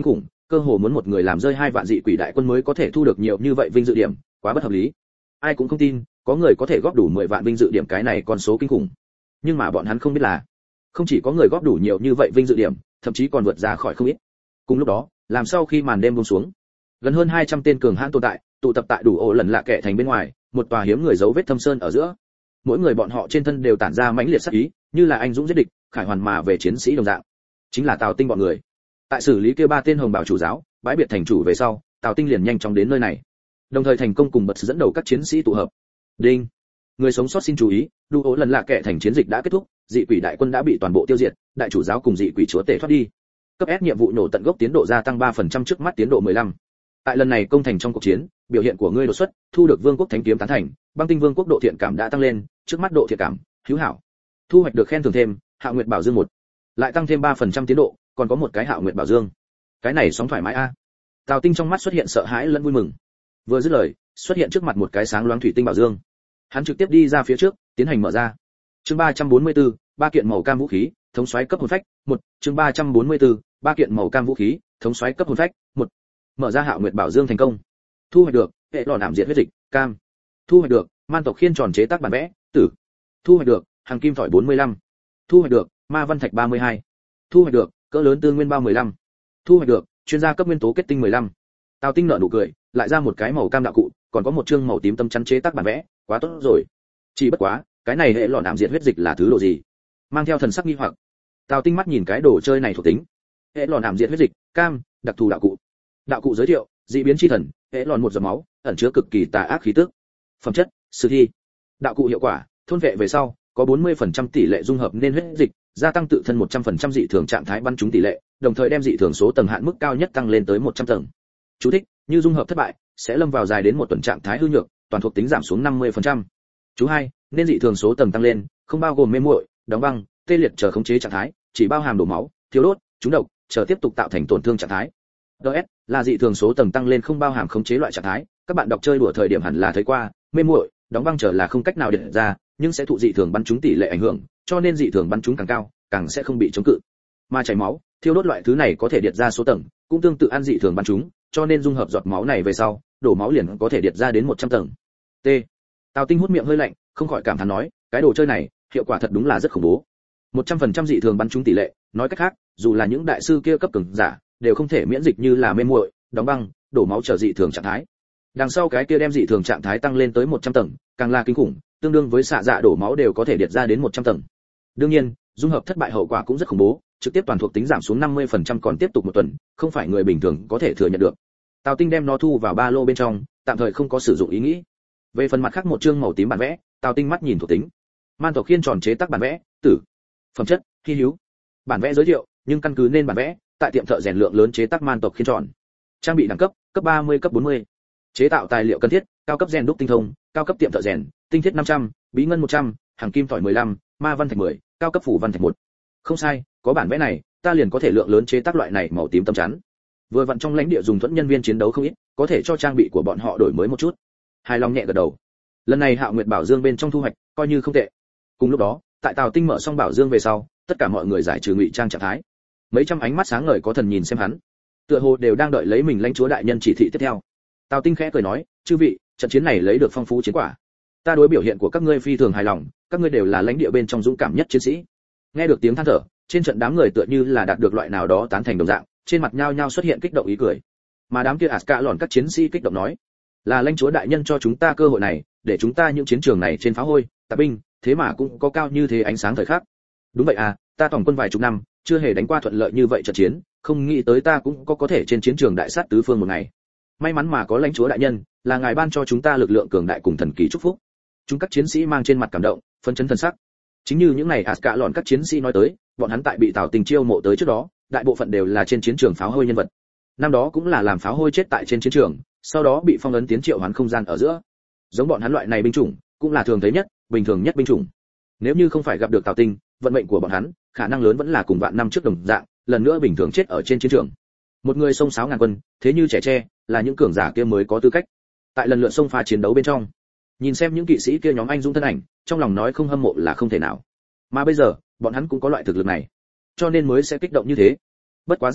cơ hồ muốn một người làm rơi hai vạn dị quỷ đại quân mới có thể thu được nhiều như vậy vinh dự điểm, quá bất hợp lý. Ai cũng không tin có người có thể góp đủ mười vạn vinh dự điểm, cái này con số kinh khủng. Nhưng mà bọn hắn không biết là không chỉ có người góp đủ nhiều như vậy vinh dự điểm, thậm chí còn vượt ra khỏi không ít. Cùng lúc đó, làm sau khi màn đêm buông xuống, gần hơn hai trăm tên cường hãn tồn tại tụ tập tại đủ ổ lần lạ kệ thành bên ngoài, một tòa hiếm người dấu vết thâm sơn ở giữa. Mỗi người bọn họ trên thân đều tản ra mãnh liệt sát ý, như là anh dũng giết địch, khải hoàn mà về chiến sĩ đồng dạng. Chính là Tào Tinh bọn người. Tại xử lý kia ba tên hồng bảo chủ giáo, bãi biệt thành chủ về sau, Tào Tinh liền nhanh chóng đến nơi này, đồng thời thành công cùng bật dẫn đầu các chiến sĩ tụ hợp. Đinh, người sống sót xin chú ý, đủ ổ lần lạ kệ thành chiến dịch đã kết thúc, dị quỷ đại quân đã bị toàn bộ tiêu diệt, đại chủ giáo cùng dị quỷ chúa tể thoát đi. Cấp S nhiệm vụ nổ tận gốc tiến độ gia tăng ba phần trăm, trước mắt tiến độ mười lăm. Tại lần này công thành trong cuộc chiến, biểu hiện của ngươi đột xuất, thu được vương quốc thánh kiếm tán thành, băng tinh vương quốc độ thiện cảm đã tăng lên, trước mắt độ thiện cảm hữu hảo. Thu hoạch được khen thưởng thêm, Hạo Nguyệt Bảo Dương một, lại tăng thêm ba phần trăm tiến độ, còn có một cái Hạo Nguyệt Bảo Dương. Cái này sóng thoải mái a. Tào Tinh trong mắt xuất hiện sợ hãi lẫn vui mừng. Vừa dứt lời, xuất hiện trước mặt một cái sáng loáng thủy tinh bảo dương. Hắn trực tiếp đi ra phía trước, tiến hành mở ra. Chương ba trăm bốn mươi tư, ba kiện màu cam vũ khí, thống soái cấp hồn phách, một, chương ba trăm bốn mươi tư, ba kiện màu cam vũ khí, thống soái cấp hồn phách, một. Mở ra Hạo Nguyệt Bảo Dương thành công. Thu hoạch được hệ lò ảm diệt huyết dịch, cam. Thu hoạch được man tộc khiên tròn chế tác bản vẽ, tử. Thu hoạch được hàng kim thỏi bốn mươi lăm. Thu hoạch được ma văn thạch ba mươi hai. Thu hoạch được cỡ lớn tương nguyên bao mười lăm. Thu hoạch được chuyên gia cấp nguyên tố kết tinh mười lăm. Tào Tinh nở nụ cười, lại ra một cái màu cam đạo cụ, còn có một chương màu tím tâm chắn chế tác bản vẽ, quá tốt rồi. Chỉ bất quá, cái này hệ lò ảm diệt huyết dịch là thứ độ gì? Mang theo thần sắc nghi hoặc, Tào Tinh mắt nhìn cái đồ chơi này thuộc tính. Hệ lò ảm diệt huyết dịch, cam, đặc thù đạo cụ. Đạo cụ giới thiệu, dị biến chi thần, hệ lòn một giọt máu, ẩn chứa cực kỳ tà ác khí tức. Phẩm chất, sử thi. Đạo cụ hiệu quả, thôn vệ về sau, có bốn mươi phần trăm tỷ lệ dung hợp nên huyết dịch, gia tăng tự thân một trăm phần trăm dị thường trạng thái bắn trúng tỷ lệ, đồng thời đem dị thường số tầng hạn mức cao nhất tăng lên tới một trăm tầng. Chú thích, như dung hợp thất bại, sẽ lâm vào dài đến một tuần trạng thái hư nhược, toàn thuộc tính giảm xuống năm mươi phần trăm. Chú hai, nên dị thường số tầng tăng lên, không bao gồm mê muội, đóng băng, tê liệt chờ khống chế trạng thái, chỉ bao hàm đổ máu, thiếu đốt, trúng độc, chờ tiếp tục tạo thành tổn thương trạng thái. đê ét là dị thường số tầng tăng lên không bao hàm khống chế loại trạng thái, các bạn đọc chơi đùa thời điểm hẳn là thấy qua, mê muội, đóng băng trở là không cách nào điện ra, nhưng sẽ thụ dị thường bắn trúng tỷ lệ ảnh hưởng, cho nên dị thường bắn trúng càng cao, càng sẽ không bị chống cự. Mà chảy máu, thiêu đốt loại thứ này có thể điện ra số tầng, cũng tương tự ăn dị thường bắn trúng, cho nên dung hợp giọt máu này về sau, đổ máu liền có thể điện ra đến một trăm tầng. T. Tào Tinh hút miệng hơi lạnh, không khỏi cảm thán nói, cái đồ chơi này, hiệu quả thật đúng là rất khủng bố. một trăm phần trăm dị thường bắn trúng tỷ lệ, nói cách khác, dù là những đại sư kia cấp cường giả, đều không thể miễn dịch như là mê muội, đóng băng, đổ máu trở dị thường trạng thái. Đằng sau cái kia đem dị thường trạng thái tăng lên tới một trăm tầng, càng là kinh khủng, tương đương với xạ dạ đổ máu đều có thể điệt ra đến một trăm tầng. Đương nhiên, dung hợp thất bại hậu quả cũng rất khủng bố, trực tiếp toàn thuộc tính giảm xuống năm mươi phần trăm còn tiếp tục một tuần, không phải người bình thường có thể thừa nhận được. Tào Tinh đem nó thu vào ba lô bên trong, tạm thời không có sử dụng ý nghĩ. Về phần mặt khác một chương màu tím bản vẽ, Tào Tinh mắt nhìn thuộc tính. Man tộc khiên tròn chế tác bản vẽ, tử. Phẩm chất, hi hữu. Bản vẽ giới thiệu, nhưng căn cứ nên bản vẽ, tại tiệm thợ rèn lượng lớn chế tác man tộc khiên tròn. Trang bị đẳng cấp, cấp ba mươi cấp bốn mươi. Chế tạo tài liệu cần thiết, cao cấp rèn đúc tinh thông, cao cấp tiệm thợ rèn, tinh thiết năm trăm, bí ngân một trăm, hàng kim tỏi mười lăm, ma văn thạch mười, cao cấp phủ văn thạch một. Không sai, có bản vẽ này, ta liền có thể lượng lớn chế tác loại này màu tím tâm chắn. Vừa vặn trong lãnh địa dùng thuẫn nhân viên chiến đấu không ít, có thể cho trang bị của bọn họ đổi mới một chút. Hài lòng nhẹ gật đầu. Lần này Hạo Nguyệt Bảo Dương bên trong thu hoạch, coi như không tệ. Cùng lúc đó, tại Tào Tinh mở xong bảo dương về sau, tất cả mọi người giải trừ ngụy trang trạng thái. Mấy trăm ánh mắt sáng ngời có thần nhìn xem hắn, tựa hồ đều đang đợi lấy mình lãnh chúa đại nhân chỉ thị tiếp theo. Tào Tinh khẽ cười nói, chư vị, trận chiến này lấy được phong phú chiến quả, ta đối biểu hiện của các ngươi phi thường hài lòng, các ngươi đều là lãnh địa bên trong dũng cảm nhất chiến sĩ. Nghe được tiếng than thở, trên trận đám người tựa như là đạt được loại nào đó tán thành đồng dạng, trên mặt nhao nhao xuất hiện kích động ý cười. Mà đám kia Aska lòn các chiến sĩ kích động nói, là lãnh chúa đại nhân cho chúng ta cơ hội này, để chúng ta những chiến trường này trên phá hôi, tạp binh, thế mà cũng có cao như thế ánh sáng thời khắc. Đúng vậy à, ta tổng quân vài chục năm, chưa hề đánh qua thuận lợi như vậy trận chiến, không nghĩ tới ta cũng có có thể trên chiến trường đại sát tứ phương một ngày. May mắn mà có lãnh chúa đại nhân, là ngài ban cho chúng ta lực lượng cường đại cùng thần kỳ chúc phúc. Chúng các chiến sĩ mang trên mặt cảm động, phấn chấn thần sắc. Chính như những này Aska lòn các chiến sĩ nói tới, bọn hắn tại bị Tào Tinh chiêu mộ tới trước đó, đại bộ phận đều là trên chiến trường pháo hôi nhân vật. Năm đó cũng là làm pháo hôi chết tại trên chiến trường, sau đó bị phong ấn tiến triệu hoán không gian ở giữa. Giống bọn hắn loại này binh chủng, cũng là thường thấy nhất, bình thường nhất binh chủng. Nếu như không phải gặp được Tào Tinh, vận mệnh của bọn hắn, khả năng lớn vẫn là cùng vạn năm trước đồng dạng, lần nữa bình thường chết ở trên chiến trường. Một người xông xáo ngàn quân, thế như trẻ tre, là những cường giả kia mới có tư cách. Tại lần lượt xông pha chiến đấu bên trong, nhìn xem những kỵ sĩ kia nhóm anh dũng thân ảnh, trong lòng nói không hâm mộ là không thể nào. Mà bây giờ, bọn hắn cũng có loại thực lực này, cho nên mới sẽ kích động như thế. Bất quá rất nhanh,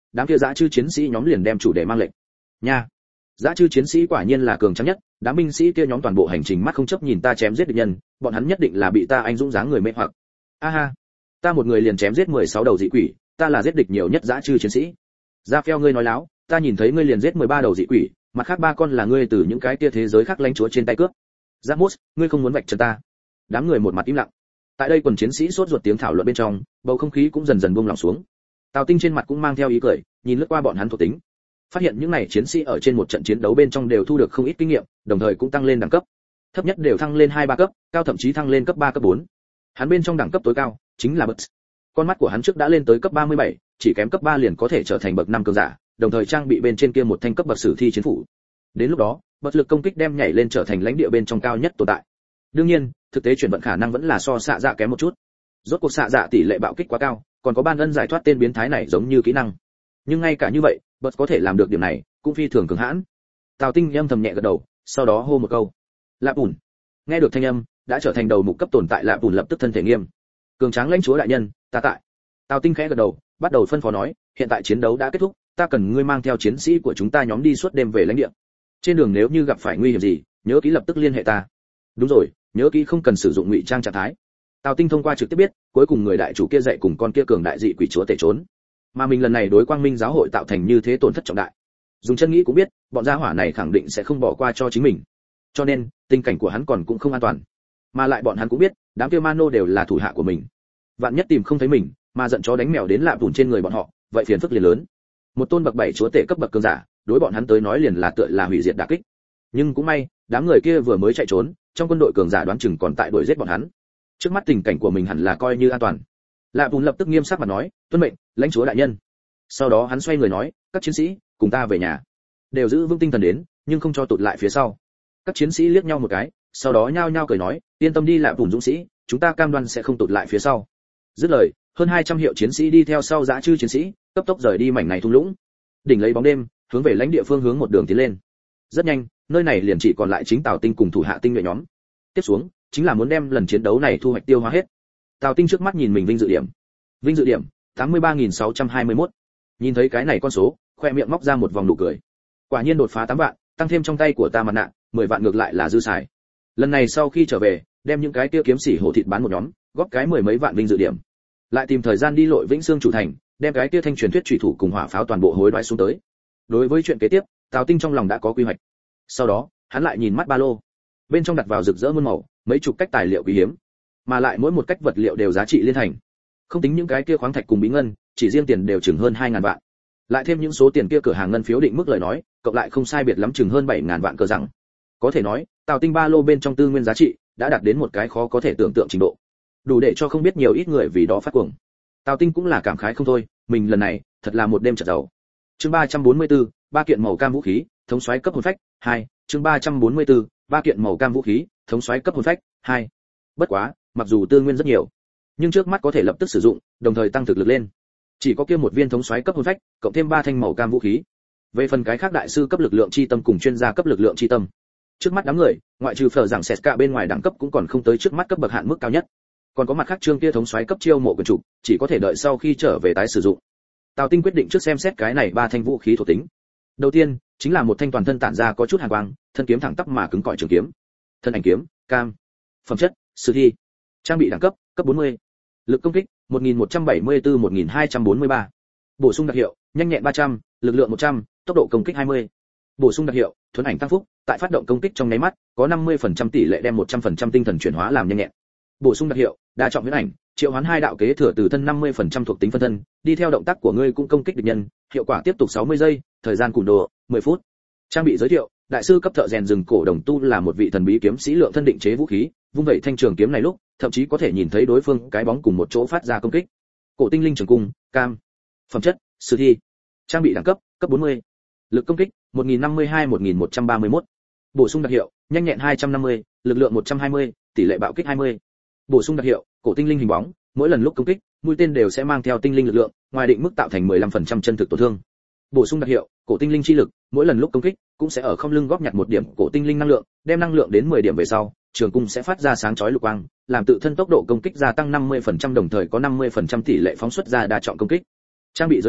đám kia dã chư chiến sĩ nhóm liền đem chủ đề mang lệnh. Nha, dã chư chiến sĩ quả nhiên là cường tráng nhất, đám binh sĩ kia nhóm toàn bộ hành trình mắt không chấp nhìn ta chém giết địch nhân, bọn hắn nhất định là bị ta anh dũng dáng người mê hoặc. A ha, ta một người liền chém giết mười sáu đầu dị quỷ, ta là giết địch nhiều nhất dã chư chiến sĩ. Ra phèo ngươi nói láo, ta nhìn thấy ngươi liền giết mười ba đầu dị quỷ, mặt khác ba con là ngươi từ những cái kia thế giới khác lãnh chúa trên tay cướp. Giáp ngươi không muốn vạch trần ta. Đám người một mặt im lặng. Tại đây quần chiến sĩ sốt ruột tiếng thảo luận bên trong, bầu không khí cũng dần dần buông lỏng xuống. Tào Tinh trên mặt cũng mang theo ý cười, nhìn lướt qua bọn hắn thuộc tính, phát hiện những này chiến sĩ ở trên một trận chiến đấu bên trong đều thu được không ít kinh nghiệm, đồng thời cũng tăng lên đẳng cấp. Thấp nhất đều thăng lên hai ba cấp, cao thậm chí thăng lên cấp ba cấp bốn. Hắn bên trong đẳng cấp tối cao chính là bậc. Con mắt của hắn trước đã lên tới cấp ba mươi bảy, chỉ kém cấp ba liền có thể trở thành bậc năm cường giả, đồng thời trang bị bên trên kia một thanh cấp bậc sử thi chiến phủ. Đến lúc đó, bậc lực công kích đem nhảy lên trở thành lãnh địa bên trong cao nhất tồn tại. Đương nhiên, thực tế chuyển vận khả năng vẫn là so xạ dạ kém một chút. Rốt cuộc xạ dạ tỷ lệ bạo kích quá cao, còn có ban ân giải thoát tên biến thái này giống như kỹ năng. Nhưng ngay cả như vậy, bậc có thể làm được điểm này, cũng phi thường cường hãn. Tào Tinh âm thầm nhẹ gật đầu, sau đó hô một câu: "Lạp Bùn." Nghe được thanh âm, đã trở thành đầu mục cấp tồn tại Lạp Bùn lập tức thân thể nghiêm. "Cường tráng lãnh chúa đại nhân, ta tại." Tào Tinh khẽ gật đầu, bắt đầu phân phó nói: "Hiện tại chiến đấu đã kết thúc, ta cần ngươi mang theo chiến sĩ của chúng ta nhóm đi suốt đêm về lãnh địa. Trên đường nếu như gặp phải nguy hiểm gì, nhớ kỹ lập tức liên hệ ta." "Đúng rồi, nhớ kỹ không cần sử dụng ngụy trang trạng thái." Tào Tinh thông qua trực tiếp biết, cuối cùng người đại chủ kia dạy cùng con kia cường đại dị quỷ chúa tể trốn. Mà mình lần này đối Quang Minh giáo hội tạo thành như thế tổn thất trọng đại. Dùng chân nghĩ cũng biết, bọn gia hỏa này khẳng định sẽ không bỏ qua cho chính mình. Cho nên, tình cảnh của hắn còn cũng không an toàn. Mà lại bọn hắn cũng biết, đám kia Mano đều là thủ hạ của mình. Vạn nhất tìm không thấy mình, mà giận chó đánh mèo đến lạ bùn trên người bọn họ, vậy phiền phức liền lớn. Một tôn bậc bảy chúa tể cấp bậc cường giả, đối bọn hắn tới nói liền là tựa là hủy diệt đả kích. Nhưng cũng may, đám người kia vừa mới chạy trốn, trong quân đội cường giả đoán chừng còn tại đuổi giết bọn hắn. Trước mắt tình cảnh của mình hẳn là coi như an toàn. Lạ bùn lập tức nghiêm sắc mặt nói: "Tuân mệnh, lãnh chúa đại nhân." Sau đó hắn xoay người nói: "Các chiến sĩ, cùng ta về nhà." Đều giữ vững tinh thần đến, nhưng không cho tụt lại phía sau. Các chiến sĩ liếc nhau một cái, sau đó nhao nhao cười nói: "Yên tâm đi Lạ bùn dũng sĩ, chúng ta cam đoan sẽ không tụt lại phía sau." Dứt lời, hơn hai trăm hiệu chiến sĩ đi theo sau dã chư chiến sĩ, cấp tốc rời đi mảnh này thung lũng. Đỉnh lấy bóng đêm, hướng về lãnh địa phương hướng một đường tiến lên. Rất nhanh, nơi này liền chỉ còn lại chính Tào Tinh cùng thủ hạ tinh nhuệ nhóm. Tiếp xuống, chính là muốn đem lần chiến đấu này thu hoạch tiêu hóa hết. Tào Tinh trước mắt nhìn mình vinh dự điểm. Vinh dự điểm tám mươi ba nghìn sáu trăm hai mươi mốt. Nhìn thấy cái này con số, khoe miệng móc ra một vòng nụ cười. Quả nhiên đột phá tám vạn, tăng thêm trong tay của ta mặt nạ, mười vạn ngược lại là dư xài. Lần này sau khi trở về, đem những cái kia kiếm sĩ hổ thịt bán một nhóm, góp cái mười mấy vạn vinh dự điểm. Lại tìm thời gian đi lội Vĩnh Xương chủ thành, đem cái kia thanh truyền thuyết chủy thủ cùng hỏa pháo toàn bộ hối đoái xuống tới. Đối với chuyện kế tiếp, Tào Tinh trong lòng đã có quy hoạch. Sau đó, hắn lại nhìn mắt ba lô. Bên trong đặt vào rực rỡ muôn màu, mấy chục cách tài liệu quý hiếm, mà lại mỗi một cách vật liệu đều giá trị liên thành. Không tính những cái kia khoáng thạch cùng bí ngân, chỉ riêng tiền đều chừng hơn hai ngàn vạn. Lại thêm những số tiền kia cửa hàng ngân phiếu định mức lời nói, cộng lại không sai biệt lắm chừng hơn bảy ngàn vạn cờ rằng. Có thể nói, Tào Tinh ba lô bên trong tư nguyên giá trị đã đạt đến một cái khó có thể tưởng tượng trình độ. Đủ để cho không biết nhiều ít người vì đó phát cuồng. Tào Tinh cũng là cảm khái không thôi, mình lần này thật là một đêm chợt giàu. Chương ba trăm bốn mươi tư, ba kiện màu cam vũ khí, thống soái cấp hồn phách, hai, chương ba trăm bốn mươi tư, ba kiện màu cam vũ khí, thống soái cấp hồn phách, hai. Bất quá, mặc dù tư nguyên rất nhiều, nhưng trước mắt có thể lập tức sử dụng, đồng thời tăng thực lực lên. Chỉ có kia một viên thống soái cấp hồn phách, cộng thêm ba thanh màu cam vũ khí. Về phần cái khác đại sư cấp lực lượng chi tâm cùng chuyên gia cấp lực lượng chi tâm, trước mắt đám người, ngoại trừ phở rằng sệt cả bên ngoài đẳng cấp cũng còn không tới trước mắt cấp bậc hạn mức cao nhất. Còn có mặt khác trương kia thống soái cấp chiêu mộ quyền chủ, chỉ có thể đợi sau khi trở về tái sử dụng. Tào Tinh quyết định trước xem xét cái này ba thanh vũ khí thuộc tính. Đầu tiên, chính là một thanh toàn thân tản ra có chút hàn quang, thân kiếm thẳng tắp mà cứng cỏi trường kiếm. Thân ảnh kiếm, cam. Phẩm chất, sử thi. Trang bị đẳng cấp, cấp bốn mươi. Lực công kích, một nghìn một trăm bảy mươi tư một nghìn hai trăm bốn mươi ba. Bổ sung đặc hiệu, nhanh nhẹn ba trăm, lực lượng một trăm, tốc độ công kích hai mươi. Bổ sung đặc hiệu, thuần ảnh tăng phúc, tại phát động công kích trong nháy mắt, có năm mươi phần trăm tỷ lệ đem một trăm phần trăm tinh thần chuyển hóa làm nhanh nhẹn. Bổ sung đặc hiệu, đa trọng huyễn ảnh, triệu hoán hai đạo kế thừa từ thân năm mươi phần trăm thuộc tính phân thân, đi theo động tác của ngươi cũng công kích địch nhân, hiệu quả tiếp tục sáu mươi giây, thời gian cùn đồ mười phút. Trang bị giới thiệu, đại sư cấp thợ rèn rừng cổ đồng tu là một vị thần bí kiếm sĩ lượng thân định chế vũ khí, vung vẩy thanh trường kiếm này lúc, thậm chí có thể nhìn thấy đối phương cái bóng cùng một chỗ phát ra công kích. Cổ tinh linh trường cung, cam. Phẩm chất, sử thi. Trang bị đẳng cấp, cấp bốn mươi. Lực công kích, một nghìn năm mươi hai một nghìn một trăm ba mươi mốt. Bổ sung đặc hiệu, nhanh nhẹn hai trăm năm mươi, lực lượng một trăm hai mươi, tỷ lệ bạo kích hai mươi. Bổ sung đặc hiệu, cổ tinh linh hình bóng, mỗi lần lúc công kích, mũi tên đều sẽ mang theo tinh linh lực lượng, ngoài định mức tạo thành mười lăm phần trăm chân thực tổn thương. Bổ sung đặc hiệu, cổ tinh linh chi lực, mỗi lần lúc công kích, cũng sẽ ở không lưng góp nhặt một điểm cổ tinh linh năng lượng, đem năng lượng đến mười điểm về sau, trường cung sẽ phát ra sáng chói lục quang, làm tự thân tốc độ công kích gia tăng năm mươi phần trăm đồng thời có năm mươi phần trăm tỷ lệ phóng xuất ra đa trọng công kích. Trang bị giới thiệu,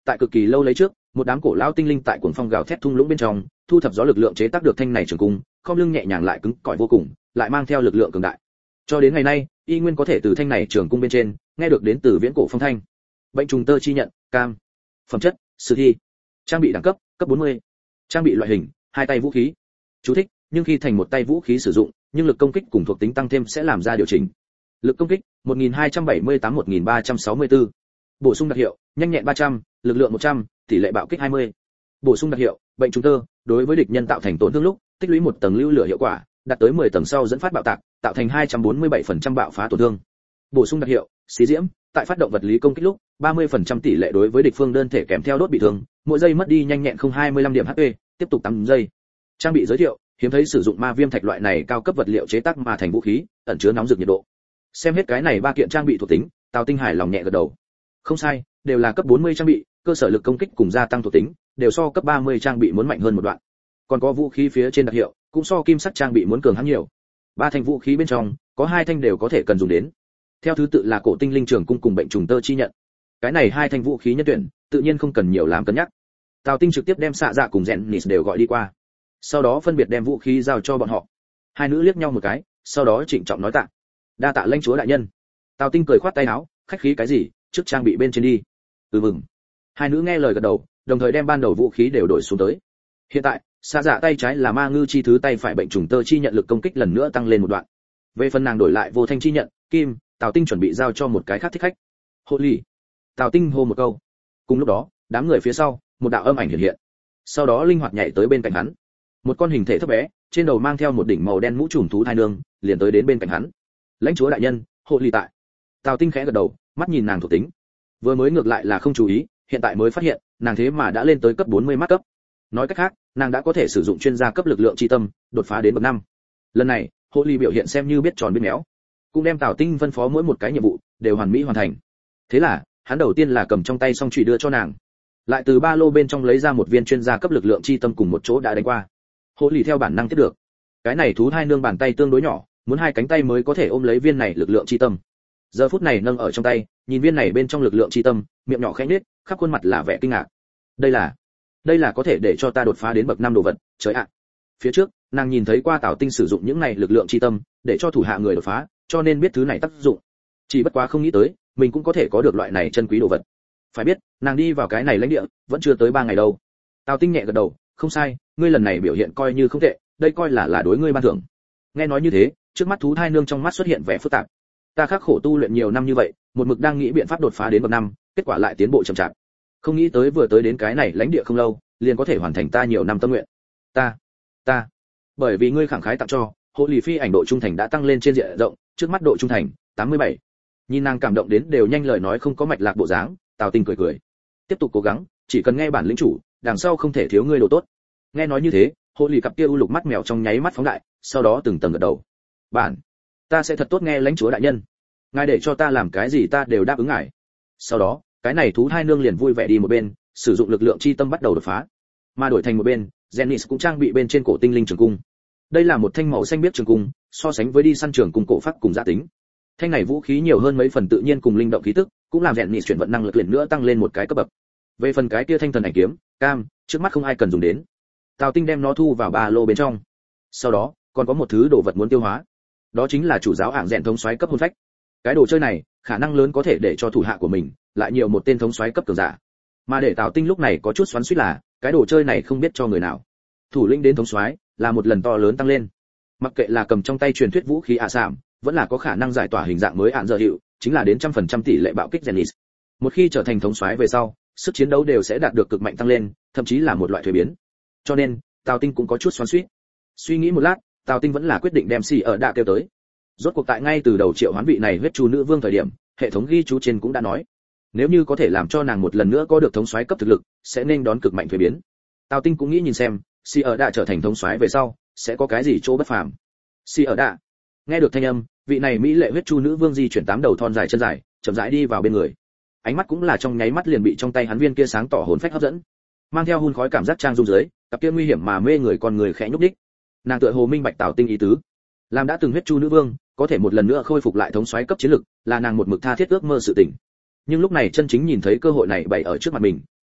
Tại cực kỳ lâu lấy trước, một đám cổ lão tinh linh tại cuồng phong gào thét thung lũng bên trong, thu thập gió lực lượng chế tác được thanh này trường cung, không lưng nhẹ nhàng lại cứng cỏi vô cùng, lại mang theo lực lượng cường đại. Cho đến ngày nay, y nguyên có thể từ thanh này trường cung bên trên nghe được đến từ viễn cổ phong thanh. Bệnh trùng tơ chi nhận, cam. Phẩm chất, sử thi. Trang bị đẳng cấp, cấp bốn mươi. Trang bị loại hình, hai tay vũ khí. Chú thích, nhưng khi thành một tay vũ khí sử dụng, nhưng lực công kích cùng thuộc tính tăng thêm sẽ làm ra điều chỉnh. Lực công kích, một nghìn hai trăm bảy mươi tám một nghìn ba trăm sáu mươi tư. Bổ sung đặc hiệu, nhanh nhẹn ba trăm, lực lượng một trăm, tỷ lệ bạo kích hai mươi. Bổ sung đặc hiệu, bệnh trùng tơ, đối với địch nhân tạo thành tổn thương lúc, tích lũy một tầng lưu lửa hiệu quả, đạt tới mười tầng sau dẫn phát bạo tạc, tạo thành hai trăm bốn mươi bảy phần trăm bạo phá tổn thương. Bổ sung đặc hiệu, xí diễm, tại phát động vật lý công kích lúc, ba mươi phần trăm tỷ lệ đối với địch phương đơn thể kèm theo đốt bị thương, mỗi giây mất đi nhanh nhẹn không hai mươi lăm điểm hát pê, tiếp tục tám giây. Trang bị giới thiệu, hiếm thấy sử dụng ma viêm thạch loại này cao cấp vật liệu chế tác mà thành vũ khí, ẩn chứa nóng rực nhiệt độ. Xem hết cái này ba kiện trang bị thuộc tính, Tào Tinh hài lòng nhẹ gật đầu. Không sai, đều là cấp bốn mươi trang bị, cơ sở lực công kích cùng gia tăng thuộc tính, đều so cấp ba mươi trang bị muốn mạnh hơn một đoạn. Còn có vũ khí phía trên đặc hiệu, cũng so kim sắc trang bị muốn cường hãn nhiều. Ba thanh vũ khí bên trong, có hai thanh đều có thể cần dùng đến. Theo thứ tự là cổ tinh linh trường cung cùng bệnh trùng tơ chi nhận. Cái này hai thanh vũ khí nhân tuyển, tự nhiên không cần nhiều làm cân nhắc. Tào Tinh trực tiếp đem xạ dạ cùng rèn nịt đều gọi đi qua. Sau đó phân biệt đem vũ khí giao cho bọn họ. Hai nữ liếc nhau một cái, sau đó trịnh trọng nói tạ. Đa tạ lãnh chúa đại nhân. Tào Tinh cười khoát tay áo, khách khí cái gì, trước trang bị bên trên đi. Ừ mừng. Hai nữ nghe lời gật đầu, đồng thời đem ban đầu vũ khí đều đổi xuống tới. Hiện tại, xạ dạ tay trái là ma ngư chi thứ, tay phải bệnh trùng tơ chi nhận lực công kích lần nữa tăng lên một đoạn. Về phần nàng đổi lại vô thanh chi nhận, kim, Tào Tinh chuẩn bị giao cho một cái khác thích khách. Hộ lì. Tào Tinh hô một câu. Cùng lúc đó, đám người phía sau, một đạo âm ảnh hiện hiện. Sau đó linh hoạt nhảy tới bên cạnh hắn. Một con hình thể thấp bé, trên đầu mang theo một đỉnh màu đen mũ trùm thú thai nương, liền tới đến bên cạnh hắn. Lãnh chúa đại nhân, hộ lì tại. Tào Tinh khẽ gật đầu, mắt nhìn nàng thuộc tính. Vừa mới ngược lại là không chú ý, hiện tại mới phát hiện, nàng thế mà đã lên tới cấp bốn mươi mắt cấp. Nói cách khác, nàng đã có thể sử dụng chuyên gia cấp lực lượng chi tâm, đột phá đến bậc năm. Lần này, hộ lì biểu hiện xem như biết tròn biết méo, cũng đem Tào Tinh phân phó mỗi một cái nhiệm vụ đều hoàn mỹ hoàn thành. Thế là, hắn đầu tiên là cầm trong tay song chùy đưa cho nàng, lại từ ba lô bên trong lấy ra một viên chuyên gia cấp lực lượng chi tâm cùng một chỗ đã đánh qua. Hộ lì theo bản năng tiếp được. Cái này thú hai nương bàn tay tương đối nhỏ, muốn hai cánh tay mới có thể ôm lấy viên này lực lượng chi tâm. Giờ phút này nâng ở trong tay, nhìn viên này bên trong lực lượng chi tâm, miệng nhỏ khẽ nhếch, khắp khuôn mặt là vẻ kinh ngạc. Đây là, đây là có thể để cho ta đột phá đến bậc năm đồ vật, trời ạ. Phía trước, nàng nhìn thấy qua Tào Tinh sử dụng những này lực lượng chi tâm, để cho thủ hạ người đột phá, cho nên biết thứ này tác dụng. Chỉ bất quá không nghĩ tới, mình cũng có thể có được loại này chân quý đồ vật. Phải biết, nàng đi vào cái này lãnh địa, vẫn chưa tới ba ngày đâu. Tào Tinh nhẹ gật đầu, không sai, ngươi lần này biểu hiện coi như không tệ, đây coi là là đối ngươi ban thưởng. Nghe nói như thế, trước mắt thú thai nương trong mắt xuất hiện vẻ phức tạp. Ta khắc khổ tu luyện nhiều năm như vậy, một mực đang nghĩ biện pháp đột phá đến bậc năm, kết quả lại tiến bộ chậm chạp. Không nghĩ tới vừa tới đến cái này lãnh địa không lâu, liền có thể hoàn thành ta nhiều năm tâm nguyện. Ta, ta, bởi vì ngươi khẳng khái tặng cho, hộ lì phi ảnh độ trung thành đã tăng lên trên diện rộng, trước mắt độ trung thành tám mươi bảy. Nhìn nàng cảm động đến đều nhanh lời nói không có mạch lạc bộ dáng, Tào Tinh cười cười. Tiếp tục cố gắng, chỉ cần nghe bản lĩnh chủ, đằng sau không thể thiếu ngươi đồ tốt. Nghe nói như thế, hộ lì cặp kia u lục mắt mèo trong nháy mắt phóng đại, sau đó từng tầng gật đầu. Bản, ta sẽ thật tốt nghe lãnh chúa đại nhân. Ngài để cho ta làm cái gì ta đều đáp ứng ngài. Sau đó, cái này thú hai nương liền vui vẻ đi một bên, sử dụng lực lượng chi tâm bắt đầu đột phá. Mà đổi thành một bên, Janice cũng trang bị bên trên cổ tinh linh trường cung. Đây là một thanh màu xanh biếc trường cung, so sánh với đi săn trường cung cổ phát cùng giá tính. Thanh này vũ khí nhiều hơn mấy phần tự nhiên cùng linh động khí tức, cũng làm Janice chuyển vận năng lực liền nữa tăng lên một cái cấp bậc. Về phần cái kia thanh thần ảnh kiếm, cam, trước mắt không ai cần dùng đến. Tào Tinh đem nó thu vào ba lô bên trong. Sau đó, còn có một thứ đồ vật muốn tiêu hóa. Đó chính là chủ giáo ảng rèn thống soái cấp hồn phách. Cái đồ chơi này, khả năng lớn có thể để cho thủ hạ của mình lại nhiều một tên thống soái cấp cường giả. Mà để Tào Tinh lúc này có chút xoắn xuýt là, cái đồ chơi này không biết cho người nào. Thủ lĩnh đến thống soái, là một lần to lớn tăng lên. Mặc kệ là cầm trong tay truyền thuyết vũ khí ạ sạm, vẫn là có khả năng giải tỏa hình dạng mới án giờ hiệu, chính là đến trăm phần trăm tỷ lệ bạo kích Janice. Một khi trở thành thống soái về sau, sức chiến đấu đều sẽ đạt được cực mạnh tăng lên, thậm chí là một loại thuế biến. Cho nên, Tào Tinh cũng có chút xoắn xuýt. Suy nghĩ một lát, Tào Tinh vẫn là quyết định đem Si ở đạ kêu tới. Rốt cuộc tại ngay từ đầu triệu hoán vị này huyết chu nữ vương thời điểm, hệ thống ghi chú trên cũng đã nói, nếu như có thể làm cho nàng một lần nữa có được thống soái cấp thực lực, sẽ nên đón cực mạnh thuế biến. Tào Tinh cũng nghĩ nhìn xem, Si ở đạ trở thành thống soái về sau, sẽ có cái gì chỗ bất phàm. Si ở đạ. Nghe được thanh âm, vị này mỹ lệ huyết chu nữ vương di chuyển tám đầu thon dài chân dài, chậm rãi đi vào bên người. Ánh mắt cũng là trong nháy mắt liền bị trong tay hắn viên kia sáng tỏ hồn phách hấp dẫn. Mang theo hun khói cảm giác trang dung dưới, cặp kia nguy hiểm mà mê người con người khẽ nhúc nhích. Nàng tựa hồ minh bạch Tào Tinh ý tứ. Làm đã từng huyết chu nữ vương, có thể một lần nữa khôi phục lại thống soái cấp chiến lực, là nàng một mực tha thiết ước mơ sự tình. Nhưng lúc này chân chính nhìn thấy cơ hội này bày ở trước mặt mình,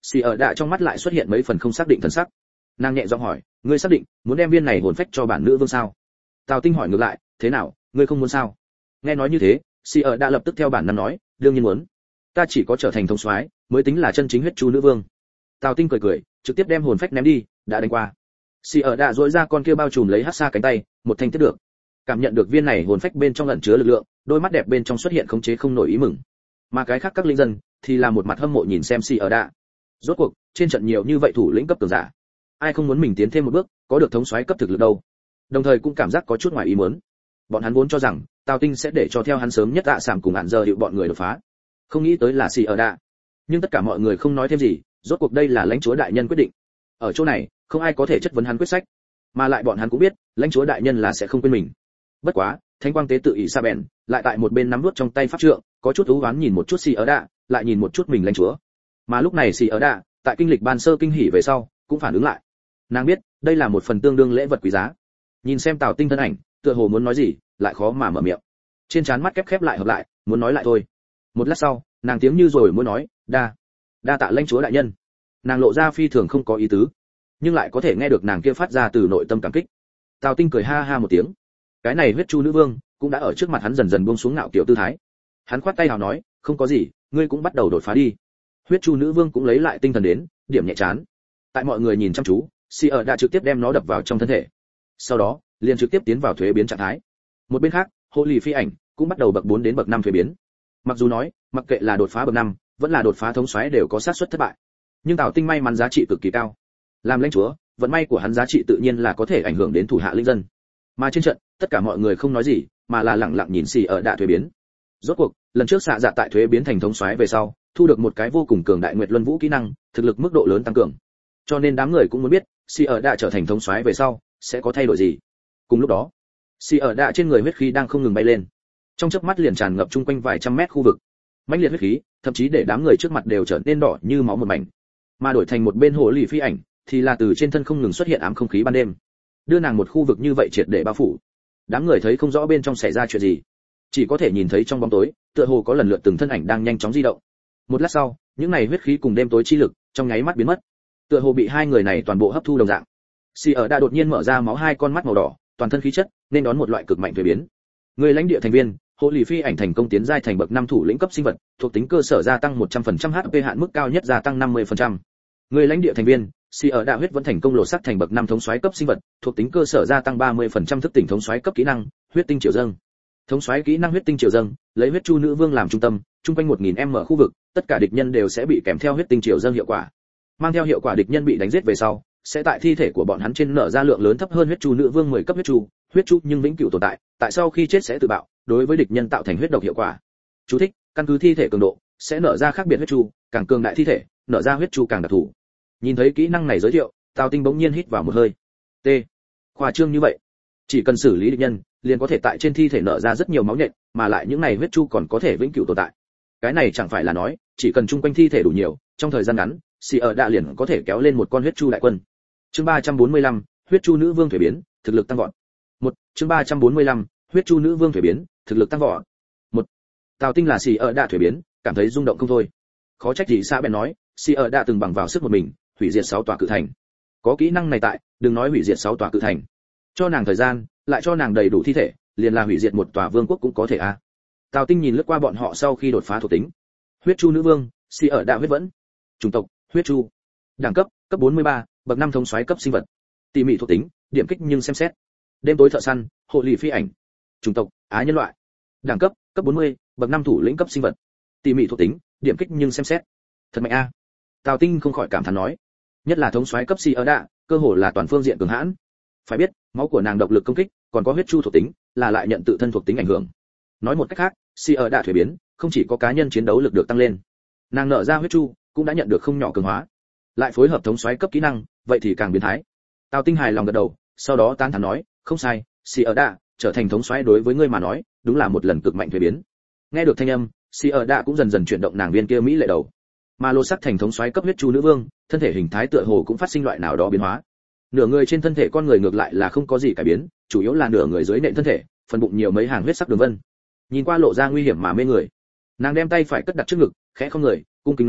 Xì ở đạ trong mắt lại xuất hiện mấy phần không xác định thần sắc. Nàng nhẹ giọng hỏi, ngươi xác định muốn đem viên này hồn phách cho bản nữ vương sao? Tào Tinh hỏi ngược lại, thế nào, ngươi không muốn sao? Nghe nói như thế, Xì ở đạ lập tức theo bản năng nói, đương nhiên muốn. Ta chỉ có trở thành thống soái mới tính là chân chính huyết chu nữ vương. Tào Tinh cười cười, trực tiếp đem hồn phách ném đi, đã đánh qua. Xì ở đạ duỗi ra con kia bao trùm lấy hắc sa cánh tay, một thanh tiếp được. Cảm nhận được viên này hồn phách bên trong ẩn chứa lực lượng, đôi mắt đẹp bên trong xuất hiện khống chế không nổi ý mừng. Mà cái khác các linh dân thì là một mặt hâm mộ nhìn xem Xì ở đạ. Rốt cuộc, trên trận nhiều như vậy thủ lĩnh cấp cường giả, ai không muốn mình tiến thêm một bước, có được thống soái cấp thực lực đâu. Đồng thời cũng cảm giác có chút ngoài ý muốn. Bọn hắn vốn cho rằng Tào Tinh sẽ để cho theo hắn sớm nhất ạ sảm cùng hạn giờ hiệu bọn người đột phá, không nghĩ tới là Xì ở đạ. Nhưng tất cả mọi người không nói thêm gì, rốt cuộc đây là lãnh chúa đại nhân quyết định. Ở chỗ này, không ai có thể chất vấn hắn quyết sách, mà lại bọn hắn cũng biết, lãnh chúa đại nhân là sẽ không quên mình. Bất quá, Thánh quang tế tự ỷ sa bèn lại tại một bên nắm nuốt trong tay pháp trượng, có chút ú oán nhìn một chút Xì ở đạ, lại nhìn một chút mình lãnh chúa. Mà lúc này Xì ở đạ, tại kinh lịch ban sơ kinh hỉ về sau, cũng phản ứng lại. Nàng biết, đây là một phần tương đương lễ vật quý giá. Nhìn xem Tào Tinh thân ảnh, tựa hồ muốn nói gì, lại khó mà mở miệng. Trên trán mắt khép khép lại hợp lại, muốn nói lại thôi. Một lát sau, nàng tiếng như rồi muốn nói, đa, đa tạ lãnh chúa đại nhân. Nàng lộ ra phi thường không có ý tứ, nhưng lại có thể nghe được nàng kia phát ra từ nội tâm cảm kích. Tào Tinh cười ha ha một tiếng. Cái này huyết chu nữ vương cũng đã ở trước mặt hắn dần dần buông xuống ngạo kiểu tư thái. Hắn khoát tay hào nói, không có gì, ngươi cũng bắt đầu đột phá đi. Huyết chu nữ vương cũng lấy lại tinh thần đến, điểm nhẹ chán. Tại mọi người nhìn chăm chú, Xì ở đã trực tiếp đem nó đập vào trong thân thể. Sau đó, liền trực tiếp tiến vào thuế biến trạng thái. Một bên khác, Hồ Lì Phi Ảnh cũng bắt đầu bậc bốn đến bậc năm thuế biến. Mặc dù nói, mặc kệ là đột phá bậc năm, vẫn là đột phá thống soái đều có xác suất thất bại. Nhưng Tào Tinh may mắn giá trị cực kỳ cao. Làm lãnh chúa, vận may của hắn giá trị tự nhiên là có thể ảnh hưởng đến thủ hạ linh dân. Mà trên trận, tất cả mọi người không nói gì, mà là lặng lặng nhìn Xì ở đạ thuế biến. Rốt cuộc, lần trước xạ dạ tại thuế biến thành thống soái về sau, thu được một cái vô cùng cường đại nguyệt luân vũ kỹ năng, thực lực mức độ lớn tăng cường. Cho nên đám người cũng muốn biết, Xì ở đạ trở thành thống soái về sau, sẽ có thay đổi gì. Cùng lúc đó, Xì ở đạ trên người huyết khí đang không ngừng bay lên, trong chớp mắt liền tràn ngập chung quanh vài trăm mét khu vực. Mãnh liệt huyết khí, thậm chí để đám người trước mặt đều trở nên đỏ như máu một mảnh. Mà đổi thành một bên Hồ Lì Phi Ảnh, thì là từ trên thân không ngừng xuất hiện ám không khí ban đêm, đưa nàng một khu vực như vậy triệt để bao phủ. Đám người thấy không rõ bên trong xảy ra chuyện gì, chỉ có thể nhìn thấy trong bóng tối, tựa hồ có lần lượt từng thân ảnh đang nhanh chóng di động. Một lát sau, những này huyết khí cùng đêm tối chi lực trong nháy mắt biến mất, tựa hồ bị hai người này toàn bộ hấp thu đồng dạng. Xì ở đã đột nhiên mở ra máu hai con mắt màu đỏ, toàn thân khí chất nên đón một loại cực mạnh thuế biến. Người lãnh địa thành viên, Hồ Lì Phi Ảnh thành công tiến giai thành bậc năm thủ lĩnh cấp sinh vật, thuộc tính cơ sở gia tăng một trăm phần trăm hát pê hạn mức cao nhất gia tăng năm mươi phần trăm. Người lãnh địa thành viên, Xì ở đạ huyết vẫn thành công lộ sắc thành bậc năm thống soái cấp sinh vật, thuộc tính cơ sở gia tăng ba mươi phần trăm thức tỉnh thống soái cấp kỹ năng, huyết tinh triều dâng. Thống soái kỹ năng huyết tinh triều dâng, lấy huyết chu nữ vương làm trung tâm, trung quanh một nghìn m khu vực, tất cả địch nhân đều sẽ bị kèm theo huyết tinh triều dâng hiệu quả. Mang theo hiệu quả địch nhân bị đánh giết về sau, sẽ tại thi thể của bọn hắn trên nở ra lượng lớn thấp hơn huyết chu nữ vương mười cấp huyết chu, huyết chu nhưng vĩnh cửu tồn tại, tại sau khi chết sẽ tự bạo, đối với địch nhân tạo thành huyết độc hiệu quả. Chú thích: căn cứ thi thể cường độ, sẽ nở ra khác biệt huyết chu, càng cường đại thi thể, nở ra huyết chu càng đặc thù. Nhìn thấy kỹ năng này giới thiệu, Tào Tinh bỗng nhiên hít vào một hơi. T. Khoa trương như vậy, chỉ cần xử lý địch nhân, liền có thể tại trên thi thể nở ra rất nhiều máu nhện, mà lại những này huyết chu còn có thể vĩnh cửu tồn tại. Cái này chẳng phải là nói, chỉ cần chung quanh thi thể đủ nhiều, trong thời gian ngắn, Xì ở đạ liền có thể kéo lên một con huyết chu đại quân. Chương ba trăm bốn mươi lăm, huyết chu nữ vương thủy biến, thực lực tăng vọt. Một, chương ba trăm bốn mươi lăm, huyết chu nữ vương thủy biến, thực lực tăng vọt. Một. Tào Tinh là Xì ở đạ thủy biến, cảm thấy rung động không thôi. Khó trách gì xa bèn nói, Xì ở đạ từng bằng vào sức một mình, hủy diệt sáu tòa cự thành. Có kỹ năng này tại, đừng nói hủy diệt sáu tòa cự thành, cho nàng thời gian, lại cho nàng đầy đủ thi thể, liền là hủy diệt một tòa vương quốc cũng có thể a. À. Tào Tinh nhìn lướt qua bọn họ sau khi đột phá thuộc tính. Huyết chu nữ vương, Xì ở đạ huyết vẫn. Chủng tộc, huyết chu. Đẳng cấp, cấp bốn mươi ba, bậc năm thống soái cấp sinh vật. Tỉ mỉ thuộc tính, điểm kích nhưng xem xét. Đêm tối thợ săn, Hồ Lì Phi Ảnh. Chủng tộc, á nhân loại. Đẳng cấp, cấp bốn mươi, bậc năm thủ lĩnh cấp sinh vật. Tỉ mỉ thuộc tính, điểm kích nhưng xem xét. Thật mạnh a. À. Tào Tinh không khỏi cảm thán nói, nhất là thống soái cấp Xì ở đạ, cơ hồ là toàn phương diện cường hãn. Phải biết, máu của nàng độc lực công kích, còn có huyết chu thuộc tính, là lại nhận tự thân thuộc tính ảnh hưởng. Nói một cách khác, Xì ở đạ thuế biến, không chỉ có cá nhân chiến đấu lực được tăng lên, nàng nở ra huyết chu, cũng đã nhận được không nhỏ cường hóa. Lại phối hợp thống soái cấp kỹ năng, vậy thì càng biến thái. Tào Tinh hài lòng gật đầu, sau đó tán thán nói, không sai, Xì ở đạ trở thành thống soái đối với ngươi mà nói, đúng là một lần cực mạnh thuế biến. Nghe được thanh âm, Xì ở đạ cũng dần dần chuyển động nàng viên kia mỹ lệ đầu. Mà lô sắc thành thống soái cấp huyết chu nữ vương, thân thể hình thái tựa hồ cũng phát sinh loại nào đó biến hóa. Nửa người trên thân thể con người ngược lại là không có gì cải biến, chủ yếu là nửa người dưới nện thân thể, phần bụng nhiều mấy hàng huyết sắc đường vân. Nhìn qua lộ ra nguy hiểm mà mê người. Nàng đem tay phải cất đặt trước ngực, khẽ không người, cung kính nói,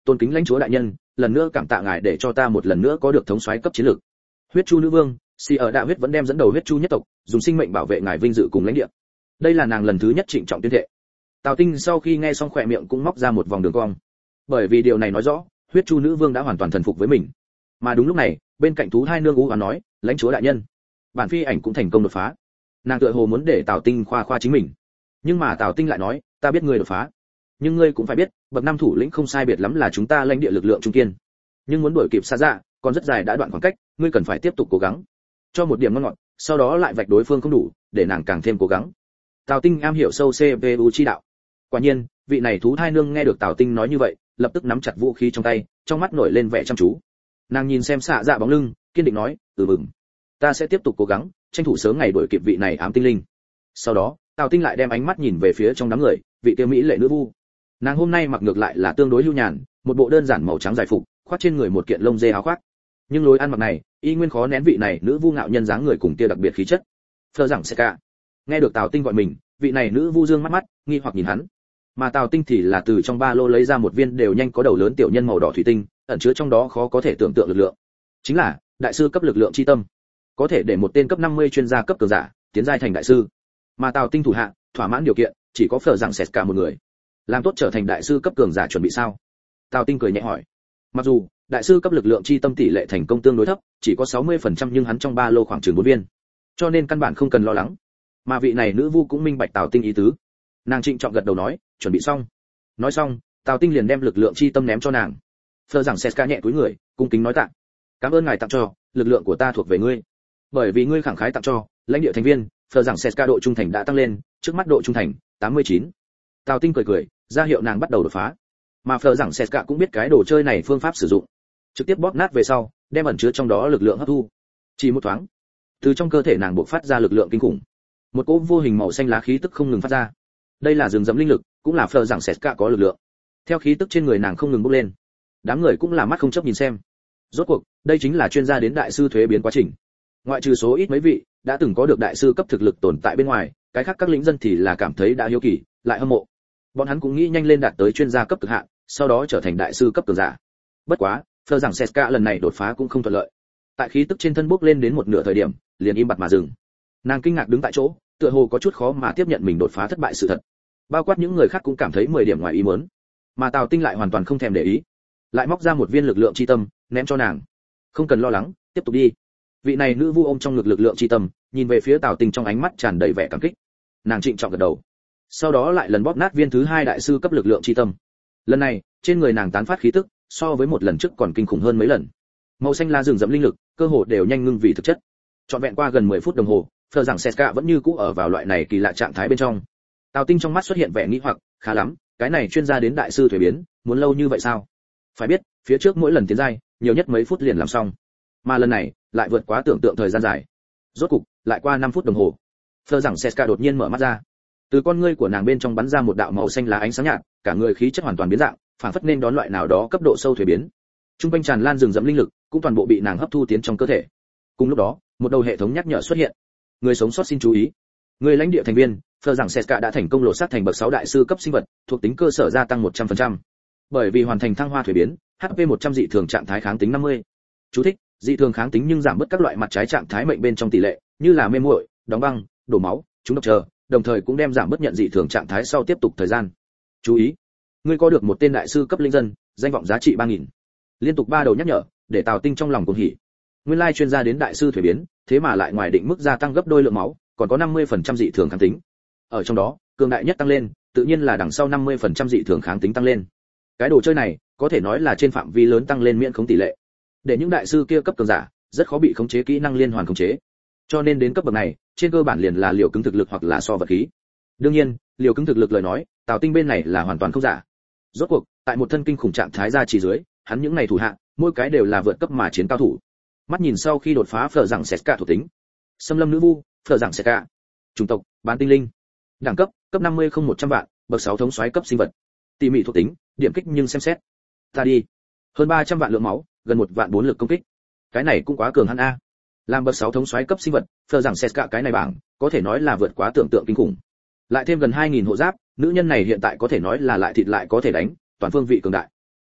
tôn kính lãnh chúa đại nhân, lần nữa cảm tạ ngài để cho ta một lần nữa có được thống soái cấp chiến lược. Huyết Chu nữ vương, Si ở Đạ huyết vẫn đem dẫn đầu huyết Chu nhất tộc, dùng sinh mệnh bảo vệ ngài vinh dự cùng lãnh địa. Đây là nàng lần thứ nhất trịnh trọng tuyên thệ. Tào Tinh sau khi nghe xong khỏe miệng cũng móc ra một vòng đường cong, bởi vì điều này nói rõ huyết Chu nữ vương đã hoàn toàn thần phục với mình. Mà đúng lúc này, bên cạnh thú hai nương ú và nói, lãnh chúa đại nhân, bản phi ảnh cũng thành công đột phá. Nàng tựa hồ muốn để Tào Tinh khoa khoa chính mình, nhưng mà Tào Tinh lại nói, ta biết ngươi đột phá, nhưng ngươi cũng phải biết, bậc năm thủ lĩnh không sai biệt lắm là chúng ta lãnh địa lực lượng trung kiên, nhưng muốn đuổi kịp xa dạ, còn rất dài đã đoạn khoảng cách, ngươi cần phải tiếp tục cố gắng, cho một điểm ngon ngọt, sau đó lại vạch đối phương không đủ, để nàng càng thêm cố gắng. Tào Tinh am hiểu sâu xê pê u chi đạo. Quả nhiên, vị này thú thai nương nghe được Tào Tinh nói như vậy, lập tức nắm chặt vũ khí trong tay, trong mắt nổi lên vẻ chăm chú. Nàng nhìn xem xạ dạ bóng lưng, kiên định nói, "Ừ mừng, ta sẽ tiếp tục cố gắng, tranh thủ sớm ngày đuổi kịp vị này ám tinh linh." Sau đó, Tào Tinh lại đem ánh mắt nhìn về phía trong đám người, vị tiêu mỹ lệ nữ vu. Nàng hôm nay mặc ngược lại là tương đối lưu nhàn, một bộ đơn giản màu trắng dài phục, khoác trên người một kiện lông dê áo khoác. Nhưng lối ăn mặc này, y nguyên khó nén vị này nữ vu ngạo nhân dáng người cùng kia đặc biệt khí chất. Phờ rằng sẽ cả. Nghe được Tào Tinh gọi mình, vị này nữ vu dương mắt mắt, nghi hoặc nhìn hắn. Mà Tào Tinh thì là từ trong ba lô lấy ra một viên đều nhanh có đầu lớn tiểu nhân màu đỏ thủy tinh, ẩn chứa trong đó khó có thể tưởng tượng lực lượng. Chính là đại sư cấp lực lượng chi tâm, có thể để một tên cấp năm mươi chuyên gia cấp cường giả tiến giai thành đại sư. Mà Tào Tinh thủ hạ, thỏa mãn điều kiện, chỉ có Phở rằng Sét cả một người. Làm tốt trở thành đại sư cấp cường giả chuẩn bị sao? Tào Tinh cười nhẹ hỏi. Mặc dù đại sư cấp lực lượng chi tâm tỷ lệ thành công tương đối thấp, chỉ có sáu mươi phần trăm, nhưng hắn trong ba lô khoảng chừng bốn viên, cho nên căn bản không cần lo lắng. Mà vị này nữ vu cũng minh bạch Tào Tinh ý tứ, nàng trịnh trọng gật đầu nói, chuẩn bị xong. Nói xong, Tào Tinh liền đem lực lượng chi tâm ném cho nàng. Phở rằng Sét cả nhẹ cúi người, cung kính nói tạ. Cảm ơn ngài tặng cho, lực lượng của ta thuộc về ngươi. Bởi vì ngươi khẳng khái tặng cho, lãnh địa thành viên, Phở rằng Sét cả độ trung thành đã tăng lên, trước mắt độ trung thành tám mươi chín. Tào Tinh cười cười, ra hiệu nàng bắt đầu đột phá. Mà Phở rằng Sét cả cũng biết cái đồ chơi này phương pháp sử dụng, trực tiếp bóp nát về sau, đem ẩn chứa trong đó lực lượng hấp thu. Chỉ một thoáng, từ trong cơ thể nàng bộc phát ra lực lượng kinh khủng, một cỗ vô hình màu xanh lá khí tức không ngừng phát ra. Đây là rừng rậm linh lực, cũng là Phở rằng Sét cả có lực lượng. Theo khí tức trên người nàng không ngừng bốc lên, đám người cũng là mắt không chấp nhìn xem. Rốt cuộc, đây chính là chuyên gia đến đại sư thuế biến quá trình. Ngoại trừ số ít mấy vị đã từng có được đại sư cấp thực lực tồn tại bên ngoài, cái khác các lĩnh dân thì là cảm thấy đã hiếu kỳ, lại hâm mộ. Bọn hắn cũng nghĩ nhanh lên đạt tới chuyên gia cấp cực hạn, sau đó trở thành đại sư cấp cường giả. Bất quá, Phở rằng Sét cả lần này đột phá cũng không thuận lợi. Tại khí tức trên thân bốc lên đến một nửa thời điểm, liền im bặt mà dừng. Nàng kinh ngạc đứng tại chỗ, tựa hồ có chút khó mà tiếp nhận mình đột phá thất bại sự thật. Bao quát những người khác cũng cảm thấy mười điểm ngoài ý muốn. Mà Tào Tinh lại hoàn toàn không thèm để ý, lại móc ra một viên lực lượng chi tâm, ném cho nàng. Không cần lo lắng, tiếp tục đi. Vị này nữ vu ôm trong ngực lực lượng chi tâm, nhìn về phía Tào Tinh trong ánh mắt tràn đầy vẻ cảm kích. Nàng trịnh trọng gật đầu. Sau đó lại lần bóp nát viên thứ hai đại sư cấp lực lượng chi tâm. Lần này, trên người nàng tán phát khí tức, so với một lần trước còn kinh khủng hơn mấy lần. Màu xanh lá rừng rậm linh lực, cơ hồ đều nhanh ngưng vì thực chất. Trọn vẹn qua gần mười phút đồng hồ, Phở rằng Sét cả vẫn như cũ ở vào loại này kỳ lạ trạng thái bên trong. Tào Tinh trong mắt xuất hiện vẻ nghi hoặc, khá lắm, cái này chuyên gia đến đại sư thuế biến, muốn lâu như vậy sao? Phải biết, phía trước mỗi lần tiến giai, nhiều nhất mấy phút liền làm xong, mà lần này lại vượt quá tưởng tượng thời gian dài. Rốt cục, lại qua năm phút đồng hồ, Phở rằng Sét cả đột nhiên mở mắt ra. Từ con ngươi của nàng bên trong bắn ra một đạo màu xanh lá ánh sáng nhạt, cả người khí chất hoàn toàn biến dạng, phản phất nên đón loại nào đó cấp độ sâu thuế biến. Trung quanh tràn lan rừng rậm linh lực, cũng toàn bộ bị nàng hấp thu tiến trong cơ thể. Cùng lúc đó, một đầu hệ thống nhắc nhở xuất hiện. Người sống sót xin chú ý. Người lãnh địa thành viên, Phở rằng Sét cả đã thành công lột xác thành bậc sáu đại sư cấp sinh vật, thuộc tính cơ sở gia tăng một trăm phần trăm. Bởi vì hoàn thành thăng hoa thuế biến, hát pê một trăm dị thường trạng thái kháng tính năm mươi. Chú thích: dị thường kháng tính nhưng giảm bớt các loại mặt trái trạng thái mệnh bên trong tỷ lệ, như là mê muội, đóng băng, đổ máu, trúng độc chờ, đồng thời cũng đem giảm bớt nhận dị thường trạng thái sau tiếp tục thời gian. Chú ý, ngươi có được một tên đại sư cấp linh dân, danh vọng giá trị ba nghìn. Liên tục ba đầu nhắc nhở, để Tào Tinh trong lòng cuồng hỉ. Nguyên lai chuyên gia đến đại sư thuế biến, thế mà lại ngoài định mức gia tăng gấp đôi lượng máu, còn có năm mươi phần trăm dị thường kháng tính. Ở trong đó, cường đại nhất tăng lên, tự nhiên là đằng sau năm mươi phần trăm dị thường kháng tính tăng lên. Cái đồ chơi này, có thể nói là trên phạm vi lớn tăng lên miễn khống tỷ lệ. Để những đại sư kia cấp cường giả, rất khó bị khống chế kỹ năng liên hoàn khống chế. Cho nên đến cấp bậc này, trên cơ bản liền là liều cứng thực lực hoặc là so vật khí. Đương nhiên, liều cứng thực lực lời nói, Tào Tinh bên này là hoàn toàn không giả. Rốt cuộc, tại một thân kinh khủng trạng thái gia trì dưới, hắn những này thủ hạ, mỗi cái đều là vượt cấp mà chiến cao thủ. Mắt nhìn sau khi đột phá Phở rằng Sét cả thuộc tính. Xâm lâm nữ vu, Phở rằng Sét cả. Chủng tộc, bán tinh linh. Đẳng cấp, cấp năm mươi không một trăm vạn, bậc sáu thống soái cấp sinh vật. Tỉ mỉ thuộc tính, điểm kích nhưng xem xét. Ta đi. Hơn ba trăm vạn lượng máu, gần một vạn bốn lực công kích. Cái này cũng quá cường hắn a. Làm bậc sáu thống soái cấp sinh vật, Phở rằng Sét cả cái này bảng, có thể nói là vượt quá tưởng tượng kinh khủng. Lại thêm gần hai nghìn hộ giáp, nữ nhân này hiện tại có thể nói là lại thịt lại có thể đánh, toàn phương vị cường đại.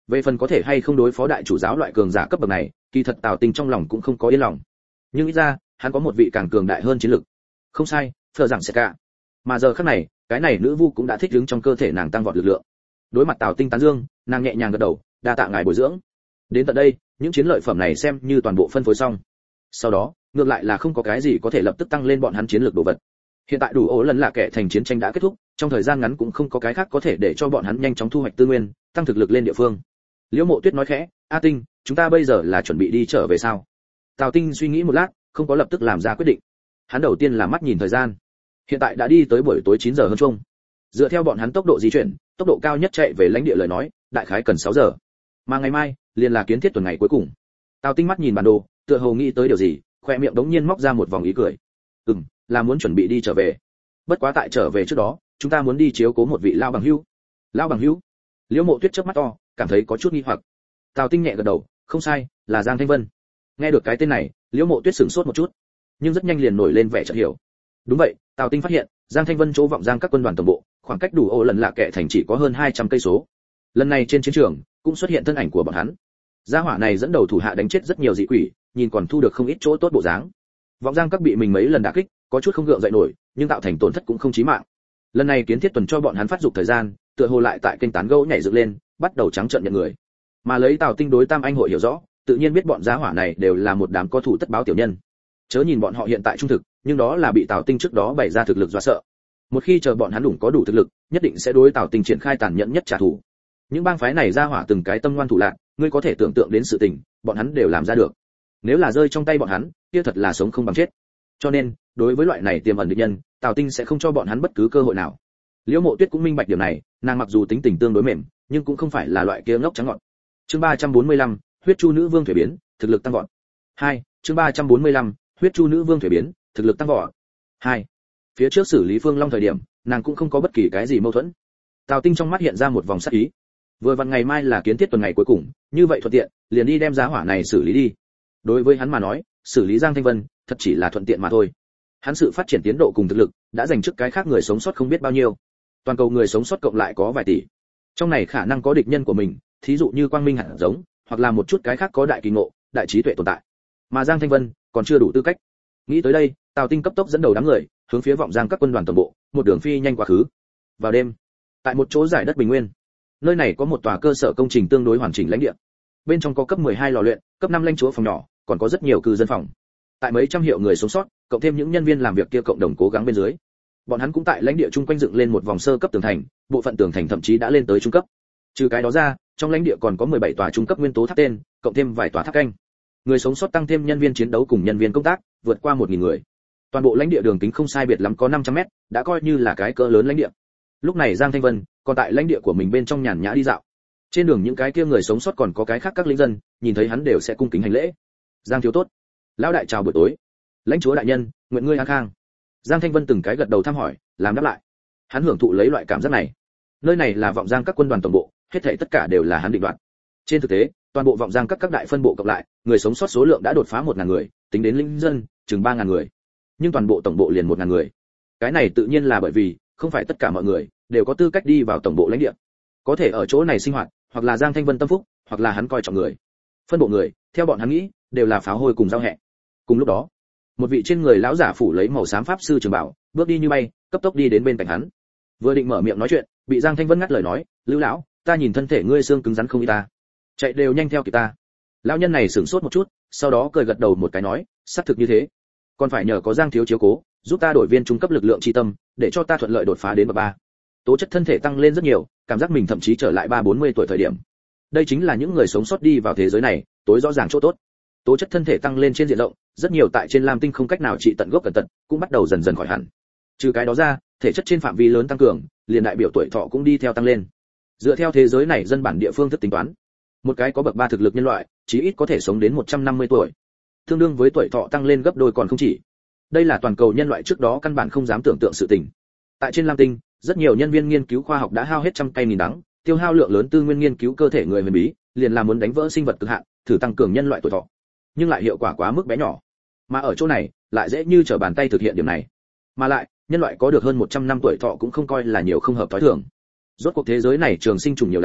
Về phần có thể hay không đối phó đại chủ giáo loại cường giả cấp bậc này, kỳ thật Tào Tinh trong lòng cũng không có yên lòng. Nhưng ít ra, hắn có một vị càng cường đại hơn chiến lực. Không sai, Phở rằng sẽ cả. Mà giờ khắc này, cái này nữ vu cũng đã thích ứng trong cơ thể nàng tăng vọt lực lượng. Đối mặt Tào Tinh tán dương, nàng nhẹ nhàng gật đầu, đa tạ ngài bồi dưỡng. Đến tận đây, những chiến lợi phẩm này xem như toàn bộ phân phối xong. Sau đó, ngược lại là không có cái gì có thể lập tức tăng lên bọn hắn chiến lược đồ vật. Hiện tại đủ ổ lần là kẻ thành chiến tranh đã kết thúc, trong thời gian ngắn cũng không có cái khác có thể để cho bọn hắn nhanh chóng thu hoạch tư nguyên, tăng thực lực lên địa phương. Liễu Mộ Tuyết nói khẽ, "A Tinh, chúng ta bây giờ là chuẩn bị đi trở về sao?" Tào Tinh suy nghĩ một lát, không có lập tức làm ra quyết định. Hắn đầu tiên là mắt nhìn thời gian. Hiện tại đã đi tới buổi tối chín giờ hơn chung. Dựa theo bọn hắn tốc độ di chuyển, tốc độ cao nhất chạy về lãnh địa lời nói, đại khái cần sáu giờ. Mà ngày mai, liền là kiến thiết tuần ngày cuối cùng. Tào Tinh mắt nhìn bản đồ, tựa hồ nghĩ tới điều gì, khoe miệng đống nhiên móc ra một vòng ý cười. "Ừm, là muốn chuẩn bị đi trở về. Bất quá tại trở về trước đó, chúng ta muốn đi chiếu cố một vị lão bằng hữu." "Lão bằng hữu?" Liễu Mộ Tuyết chớp mắt to, cảm thấy có chút nghi hoặc. Tào Tinh nhẹ gật đầu, "Không sai, là Giang Thanh Vân." Nghe được cái tên này, Liễu Mộ Tuyết sửng sốt một chút, nhưng rất nhanh liền nổi lên vẻ chợt hiểu. Đúng vậy, Tào Tinh phát hiện, Giang Thanh Vân chỗ vọng Giang các quân đoàn tổng bộ, khoảng cách đủ ổ lần lạ kệ thành chỉ có hơn hai trăm cây số. Lần này trên chiến trường, cũng xuất hiện thân ảnh của bọn hắn. Gia hỏa này dẫn đầu thủ hạ đánh chết rất nhiều dị quỷ, nhìn còn thu được không ít chỗ tốt bộ dáng. Vọng Giang các bị mình mấy lần đả kích, có chút không gượng dậy nổi, nhưng tạo thành tổn thất cũng không chí mạng. Lần này kiến thiết tuần cho bọn hắn phát dục thời gian, tựa hồ lại tại kênh tán gẫu nhảy dựng lên, bắt đầu trắng trợn nhận người. Mà lấy Tào Tinh đối Tam Anh hội hiểu rõ, tự nhiên biết bọn gia hỏa này đều là một đám có thủ tất báo tiểu nhân. Chớ nhìn bọn họ hiện tại trung thực, nhưng đó là bị Tào Tinh trước đó bày ra thực lực dọa sợ. Một khi chờ bọn hắn đủ có đủ thực lực, nhất định sẽ đối Tào Tinh triển khai tàn nhẫn nhất trả thù. Những bang phái này gia hỏa từng cái tâm ngoan thủ lạn, ngươi có thể tưởng tượng đến sự tình, bọn hắn đều làm ra được. Nếu là rơi trong tay bọn hắn, kia thật là sống không bằng chết. Cho nên, đối với loại này tiềm ẩn địch nhân, Tào Tinh sẽ không cho bọn hắn bất cứ cơ hội nào. Liễu Mộ Tuyết cũng minh bạch điều này, nàng mặc dù tính tình tương đối mềm, nhưng cũng không phải là loại kia ngốc trắng ngọn. Chương ba trăm bốn mươi lăm, huyết chu nữ vương thủy biến, thực lực tăng vọt. hai, chương ba trăm bốn mươi lăm, huyết chu nữ vương thủy biến, thực lực tăng vọt. hai. Phía trước xử lý Phương Long thời điểm, nàng cũng không có bất kỳ cái gì mâu thuẫn. Tào Tinh trong mắt hiện ra một vòng sát ý. Vừa vặn ngày mai là kiến thiết tuần ngày cuối cùng, như vậy thuận tiện, liền đi đem giá hỏa này xử lý đi. Đối với hắn mà nói, xử lý Giang Thanh Vân, thật chỉ là thuận tiện mà thôi. Hắn sự phát triển tiến độ cùng thực lực, đã giành trước cái khác người sống sót không biết bao nhiêu. Toàn cầu người sống sót cộng lại có vài tỷ. Trong này khả năng có địch nhân của mình, thí dụ như Quang Minh hạt giống, hoặc là một chút cái khác có đại kỳ ngộ, đại trí tuệ tồn tại. Mà Giang Thanh Vân còn chưa đủ tư cách. Nghĩ tới đây, Tào Tinh cấp tốc dẫn đầu đám người, hướng phía vọng Giang các quân đoàn tổng bộ, một đường phi nhanh quá khứ. Vào đêm, tại một chỗ giải đất bình nguyên, nơi này có một tòa cơ sở công trình tương đối hoàn chỉnh lãnh địa. Bên trong có cấp mười hai lò luyện, cấp năm lãnh chúa phòng nhỏ, còn có rất nhiều cư dân phòng. Tại mấy trăm hiệu người sống sót, cộng thêm những nhân viên làm việc kia cộng đồng cố gắng bên dưới, bọn hắn cũng tại lãnh địa chung quanh dựng lên một vòng sơ cấp tường thành, bộ phận tường thành thậm chí đã lên tới trung cấp. Trừ cái đó ra, trong lãnh địa còn có mười bảy tòa trung cấp nguyên tố tháp tên, cộng thêm vài tòa tháp canh. Người sống sót tăng thêm nhân viên chiến đấu cùng nhân viên công tác, vượt qua một nghìn người. Toàn bộ lãnh địa đường kính không sai biệt lắm có năm trăm mét, đã coi như là cái cỡ lớn lãnh địa. Lúc này Giang Thanh Vân còn tại lãnh địa của mình bên trong nhàn nhã đi dạo. Trên đường những cái kia người sống sót còn có cái khác các lính dân, nhìn thấy hắn đều sẽ cung kính hành lễ. Giang thiếu tốt, lão đại chào buổi tối. Lãnh chúa đại nhân, nguyện ngươi an khang. Giang Thanh Vân từng cái gật đầu thăm hỏi, làm đáp lại. Hắn hưởng thụ lấy loại cảm giác này. Nơi này là vọng Giang các quân đoàn tổng bộ, hết thảy tất cả đều là hắn định đoạt. Trên thực tế, toàn bộ vọng Giang các các đại phân bộ cộng lại, người sống sót số lượng đã đột phá một ngàn người, tính đến lính dân, chừng ba ngàn người. Nhưng toàn bộ tổng bộ liền một ngàn người. Cái này tự nhiên là bởi vì, không phải tất cả mọi người đều có tư cách đi vào tổng bộ lãnh địa. Có thể ở chỗ này sinh hoạt, hoặc là Giang Thanh Vân tâm phúc, hoặc là hắn coi trọng người. Phân bộ người, theo bọn hắn nghĩ, đều là pháo hôi cùng giao hẹ. Cùng lúc đó, một vị trên người lão giả phủ lấy màu xám pháp sư trường bảo, bước đi như bay, cấp tốc đi đến bên cạnh hắn. Vừa định mở miệng nói chuyện, bị Giang Thanh Vân ngắt lời nói, "Lưu lão, ta nhìn thân thể ngươi xương cứng rắn không y ta, chạy đều nhanh theo kịp ta." Lão nhân này sửng sốt một chút, sau đó cười gật đầu một cái nói, "Xác thực như thế, còn phải nhờ có Giang thiếu chiếu cố, giúp ta đổi viên trung cấp lực lượng chi tâm, để cho ta thuận lợi đột phá đến bậc ba. Tố chất thân thể tăng lên rất nhiều, cảm giác mình thậm chí trở lại ba bốn mươi tuổi thời điểm. Đây chính là những người sống sót đi vào thế giới này, tối rõ ràng chỗ tốt. Tố chất thân thể tăng lên trên diện rộng, rất nhiều tại trên Lam Tinh không cách nào trị tận gốc cẩn tật, cũng bắt đầu dần dần khỏi hẳn. Trừ cái đó ra, thể chất trên phạm vi lớn tăng cường, liền đại biểu tuổi thọ cũng đi theo tăng lên. Dựa theo thế giới này dân bản địa phương thức tính toán, một cái có bậc ba thực lực nhân loại, chí ít có thể sống đến một trăm năm mươi tuổi, tương đương với tuổi thọ tăng lên gấp đôi còn không chỉ. Đây là toàn cầu nhân loại trước đó căn bản không dám tưởng tượng sự tình. Tại trên Lam Tinh, rất nhiều nhân viên nghiên cứu khoa học đã hao hết trăm cây nghìn đắng, tiêu hao lượng lớn tư nguyên nghiên cứu cơ thể người huyền bí, liền là muốn đánh vỡ sinh vật cực hạn, thử tăng cường nhân loại tuổi thọ. Nhưng lại hiệu quả quá mức bé nhỏ. Mà ở chỗ này, lại dễ như trở bàn tay thực hiện điểm này. Mà lại, nhân loại có được hơn một trăm năm tuổi thọ cũng không coi là nhiều không hợp tối thường. Rốt cuộc thế giới này trường sinh trùng nhiều lắm,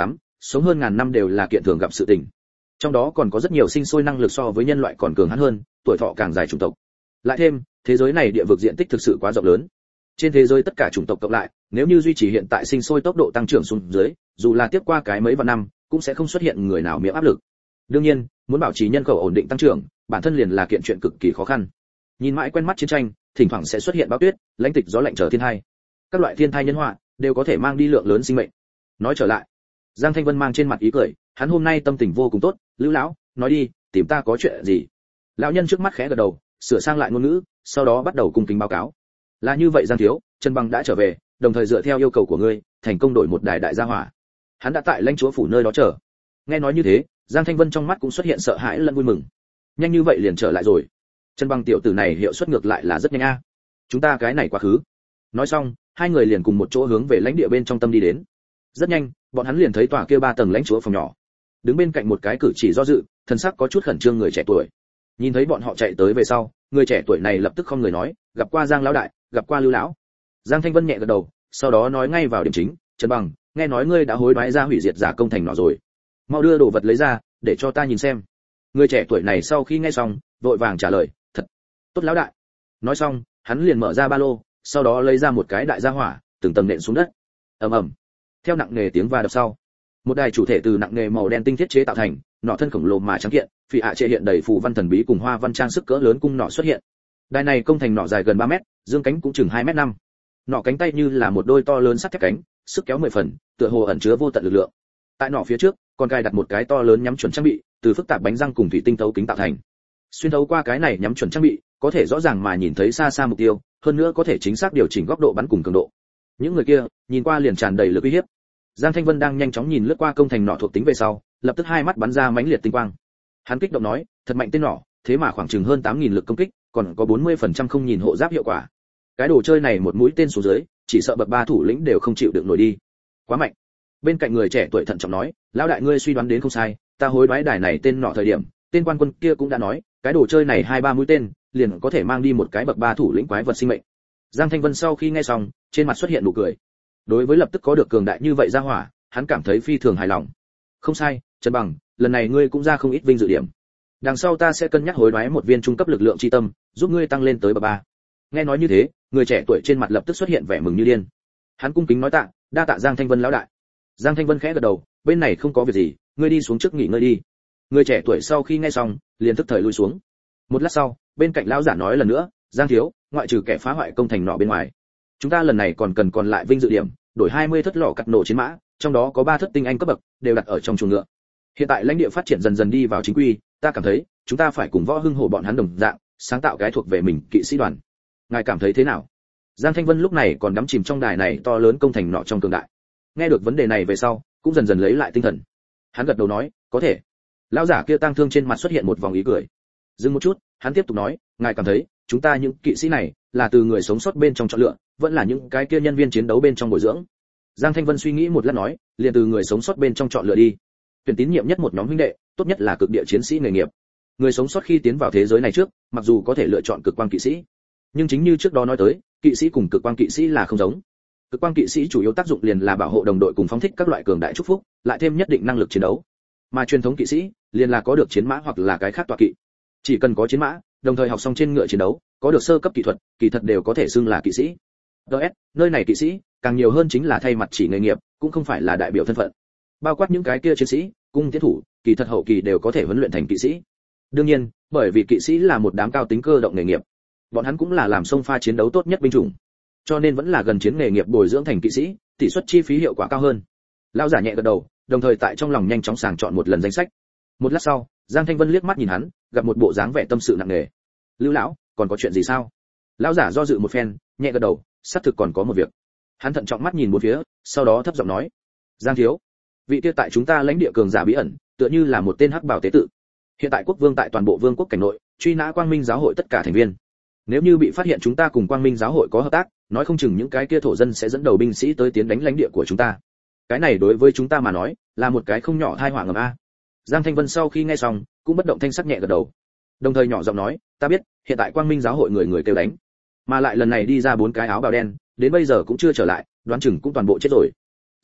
sống hơn ngàn năm đều là kiện thường gặp sự tình. Trong đó còn có rất nhiều sinh sôi năng lực so với nhân loại còn cường hãn hơn, tuổi thọ càng dài chủng tộc. Lại thêm, thế giới này địa vực diện tích thực sự quá rộng lớn. Trên thế giới tất cả chủng tộc cộng lại, nếu như duy trì hiện tại sinh sôi tốc độ tăng trưởng xuống dưới, dù là tiếp qua cái mấy vạn năm, cũng sẽ không xuất hiện người nào miệng áp lực. Đương nhiên, muốn bảo trì nhân khẩu ổn định tăng trưởng, bản thân liền là kiện chuyện cực kỳ khó khăn. Nhìn mãi quen mắt chiến tranh, thỉnh thoảng sẽ xuất hiện bão tuyết, lãnh tịch gió lạnh trở thiên tai. Các loại thiên tai nhân họa đều có thể mang đi lượng lớn sinh mệnh. Nói trở lại, Giang Thanh Vân mang trên mặt ý cười, hắn hôm nay tâm tình vô cùng tốt, Lưu lão, nói đi, tìm ta có chuyện gì? Lão nhân trước mắt khẽ gật đầu, sửa sang lại ngôn ngữ, sau đó bắt đầu cung kính báo cáo. Là như vậy Giang thiếu, Trần Bằng đã trở về, đồng thời dựa theo yêu cầu của ngươi, thành công đổi một đài đại gia hỏa. Hắn đã tại lãnh chúa phủ nơi đó chờ. Nghe nói như thế, Giang Thanh Vân trong mắt cũng xuất hiện sợ hãi lẫn vui mừng. Nhanh như vậy liền trở lại rồi. Trần Bằng tiểu tử này hiệu suất ngược lại là rất nhanh a. Chúng ta cái này quá khứ. Nói xong, hai người liền cùng một chỗ hướng về lãnh địa bên trong tâm đi đến. Rất nhanh, bọn hắn liền thấy tòa kia ba tầng lãnh chúa phòng nhỏ. Đứng bên cạnh một cái cử chỉ do dự, thần sắc có chút khẩn trương người trẻ tuổi. Nhìn thấy bọn họ chạy tới về sau, người trẻ tuổi này lập tức không người nói, gặp qua Giang lão đại, gặp qua Lưu lão. Giang Thanh Vân nhẹ gật đầu, sau đó nói ngay vào điểm chính, Trần Bằng, nghe nói ngươi đã hối đoái ra hủy diệt giả công thành nọ rồi. Mau đưa đồ vật lấy ra, để cho ta nhìn xem. Người trẻ tuổi này sau khi nghe xong, vội vàng trả lời, thật tốt lão đại. Nói xong, hắn liền mở ra ba lô, sau đó lấy ra một cái đại gia hỏa, từng tầng nện xuống đất. Ầm ầm. Theo nặng nề tiếng va đập sau, một đài chủ thể từ nặng nề màu đen tinh thiết chế tạo thành, nọ thân khổng lồ mà trắng kiện, phỉ ạ trệ hiện đầy phù văn thần bí cùng hoa văn trang sức cỡ lớn cung nọ xuất hiện. Đài này công thành nọ dài gần ba mét, dương cánh cũng chừng hai mét năm. Nọ cánh tay như là một đôi to lớn sắt thép cánh, sức kéo mười phần, tựa hồ ẩn chứa vô tận lực lượng. Tại nọ phía trước, còn cài đặt một cái to lớn nhắm chuẩn trang bị, từ phức tạp bánh răng cùng thủy tinh thấu kính tạo thành. Xuyên thấu qua cái này nhắm chuẩn trang bị, có thể rõ ràng mà nhìn thấy xa xa mục tiêu, hơn nữa có thể chính xác điều chỉnh góc độ bắn cùng cường độ. Những người kia, nhìn qua liền tràn đầy lực uy hiếp. Giang Thanh Vân đang nhanh chóng nhìn lướt qua công thành nọ thuộc tính về sau, lập tức hai mắt bắn ra mãnh liệt tinh quang. Hắn kích động nói, thật mạnh tên nọ, thế mà khoảng chừng hơn tám nghìn lực công kích, còn có bốn mươi phần trăm không nhìn hộ giáp hiệu quả. Cái đồ chơi này một mũi tên xuống dưới, chỉ sợ bậc ba thủ lĩnh đều không chịu được nổi đi. Quá mạnh. Bên cạnh người trẻ tuổi thận trọng nói, lão đại ngươi suy đoán đến không sai, ta hối đoái đài này tên nọ thời điểm, tên quan quân kia cũng đã nói, cái đồ chơi này hai ba mũi tên, liền có thể mang đi một cái bậc ba thủ lĩnh quái vật sinh mệnh. Giang Thanh Vân sau khi nghe xong, trên mặt xuất hiện nụ cười. Đối với lập tức có được cường đại như vậy ra hỏa, hắn cảm thấy phi thường hài lòng. Không sai, Trần Bằng, lần này ngươi cũng ra không ít vinh dự điểm. Đằng sau ta sẽ cân nhắc hối đoái một viên trung cấp lực lượng chi tâm, giúp ngươi tăng lên tới bậc ba. Nghe nói như thế, người trẻ tuổi trên mặt lập tức xuất hiện vẻ mừng như điên. Hắn cung kính nói tạ, đa tạ Giang Thanh Vân lão đại. Giang Thanh Vân khẽ gật đầu, bên này không có việc gì, ngươi đi xuống trước nghỉ ngơi đi. Người trẻ tuổi sau khi nghe xong, liền tức thời lui xuống. Một lát sau, bên cạnh lão giả nói lần nữa, Giang thiếu, ngoại trừ kẻ phá hoại công thành nọ bên ngoài, chúng ta lần này còn cần còn lại vinh dự điểm, đổi hai mươi thất lò cắt nổ chiến mã, trong đó có ba thất tinh anh cấp bậc, đều đặt ở trong chuồng ngựa. Hiện tại lãnh địa phát triển dần dần đi vào chính quy, ta cảm thấy, chúng ta phải cùng Võ Hưng Hổ bọn hắn đồng dạng, sáng tạo cái thuộc về mình kỵ sĩ đoàn. Ngài cảm thấy thế nào? Giang Thanh Vân lúc này còn đắm chìm trong đài này to lớn công thành nọ trong cường đại. Nghe được vấn đề này về sau, cũng dần dần lấy lại tinh thần. Hắn gật đầu nói, có thể. Lão giả kia tang thương trên mặt xuất hiện một vòng ý cười. Dừng một chút, hắn tiếp tục nói, ngài cảm thấy, chúng ta những kỵ sĩ này là từ người sống sót bên trong chọn lựa, vẫn là những cái kia nhân viên chiến đấu bên trong bồi dưỡng? Giang Thanh Vân suy nghĩ một lát nói, liền từ người sống sót bên trong chọn lựa đi. Tuyển tín nhiệm nhất một nhóm huynh đệ, tốt nhất là cực địa chiến sĩ nghề nghiệp. Người sống sót khi tiến vào thế giới này trước, mặc dù có thể lựa chọn cực quang kỵ sĩ, nhưng chính như trước đó nói tới, kỵ sĩ cùng cực quang kỵ sĩ là không giống. Cực quang kỵ sĩ chủ yếu tác dụng liền là bảo hộ đồng đội cùng phóng thích các loại cường đại chúc phúc, lại thêm nhất định năng lực chiến đấu. Mà truyền thống kỵ sĩ liền là có được chiến mã hoặc là cái khác tọa kỵ. Chỉ cần có chiến mã, đồng thời học xong trên ngựa chiến đấu, có được sơ cấp kỹ thuật, kỳ thật đều có thể xưng là kỵ sĩ. đê ét, nơi này kỵ sĩ, càng nhiều hơn chính là thay mặt chỉ nghề nghiệp, cũng không phải là đại biểu thân phận. Bao quát những cái kia chiến sĩ, cung tiến thủ, kỳ thật hậu kỳ đều có thể huấn luyện thành kỵ sĩ. Đương nhiên, bởi vì kỵ sĩ là một đám cao tính cơ động nghề nghiệp, bọn hắn cũng là làm sông pha chiến đấu tốt nhất binh chủng, cho nên vẫn là gần chiến nghề nghiệp bồi dưỡng thành kỵ sĩ, tỷ suất chi phí hiệu quả cao hơn. Lão giả nhẹ gật đầu, đồng thời tại trong lòng nhanh chóng sàng chọn một lần danh sách. Một lát sau, Giang Thanh Vân liếc mắt nhìn hắn, gặp một bộ dáng vẻ tâm sự nặng nề. Lưu lão, còn có chuyện gì sao? Lão giả do dự một phen, nhẹ gật đầu, xác thực còn có một việc. Hắn thận trọng mắt nhìn bốn phía, sau đó thấp giọng nói, Giang thiếu, vị kia tại chúng ta lãnh địa cường giả bí ẩn, tựa như là một tên hắc bảo tế tự. Hiện tại quốc vương tại toàn bộ vương quốc cảnh nội, truy nã Quang Minh giáo hội tất cả thành viên. Nếu như bị phát hiện chúng ta cùng Quang Minh giáo hội có hợp tác, nói không chừng những cái kia thổ dân sẽ dẫn đầu binh sĩ tới tiến đánh lãnh địa của chúng ta. Cái này đối với chúng ta mà nói, là một cái không nhỏ tai họa ngầm a. Giang Thanh Vân sau khi nghe xong, cũng bất động thanh sắc nhẹ gật đầu. Đồng thời nhỏ giọng nói, ta biết, hiện tại Quang Minh giáo hội người người kêu đánh, mà lại lần này đi ra bốn cái áo bào đen, đến bây giờ cũng chưa trở lại, đoán chừng cũng toàn bộ chết rồi.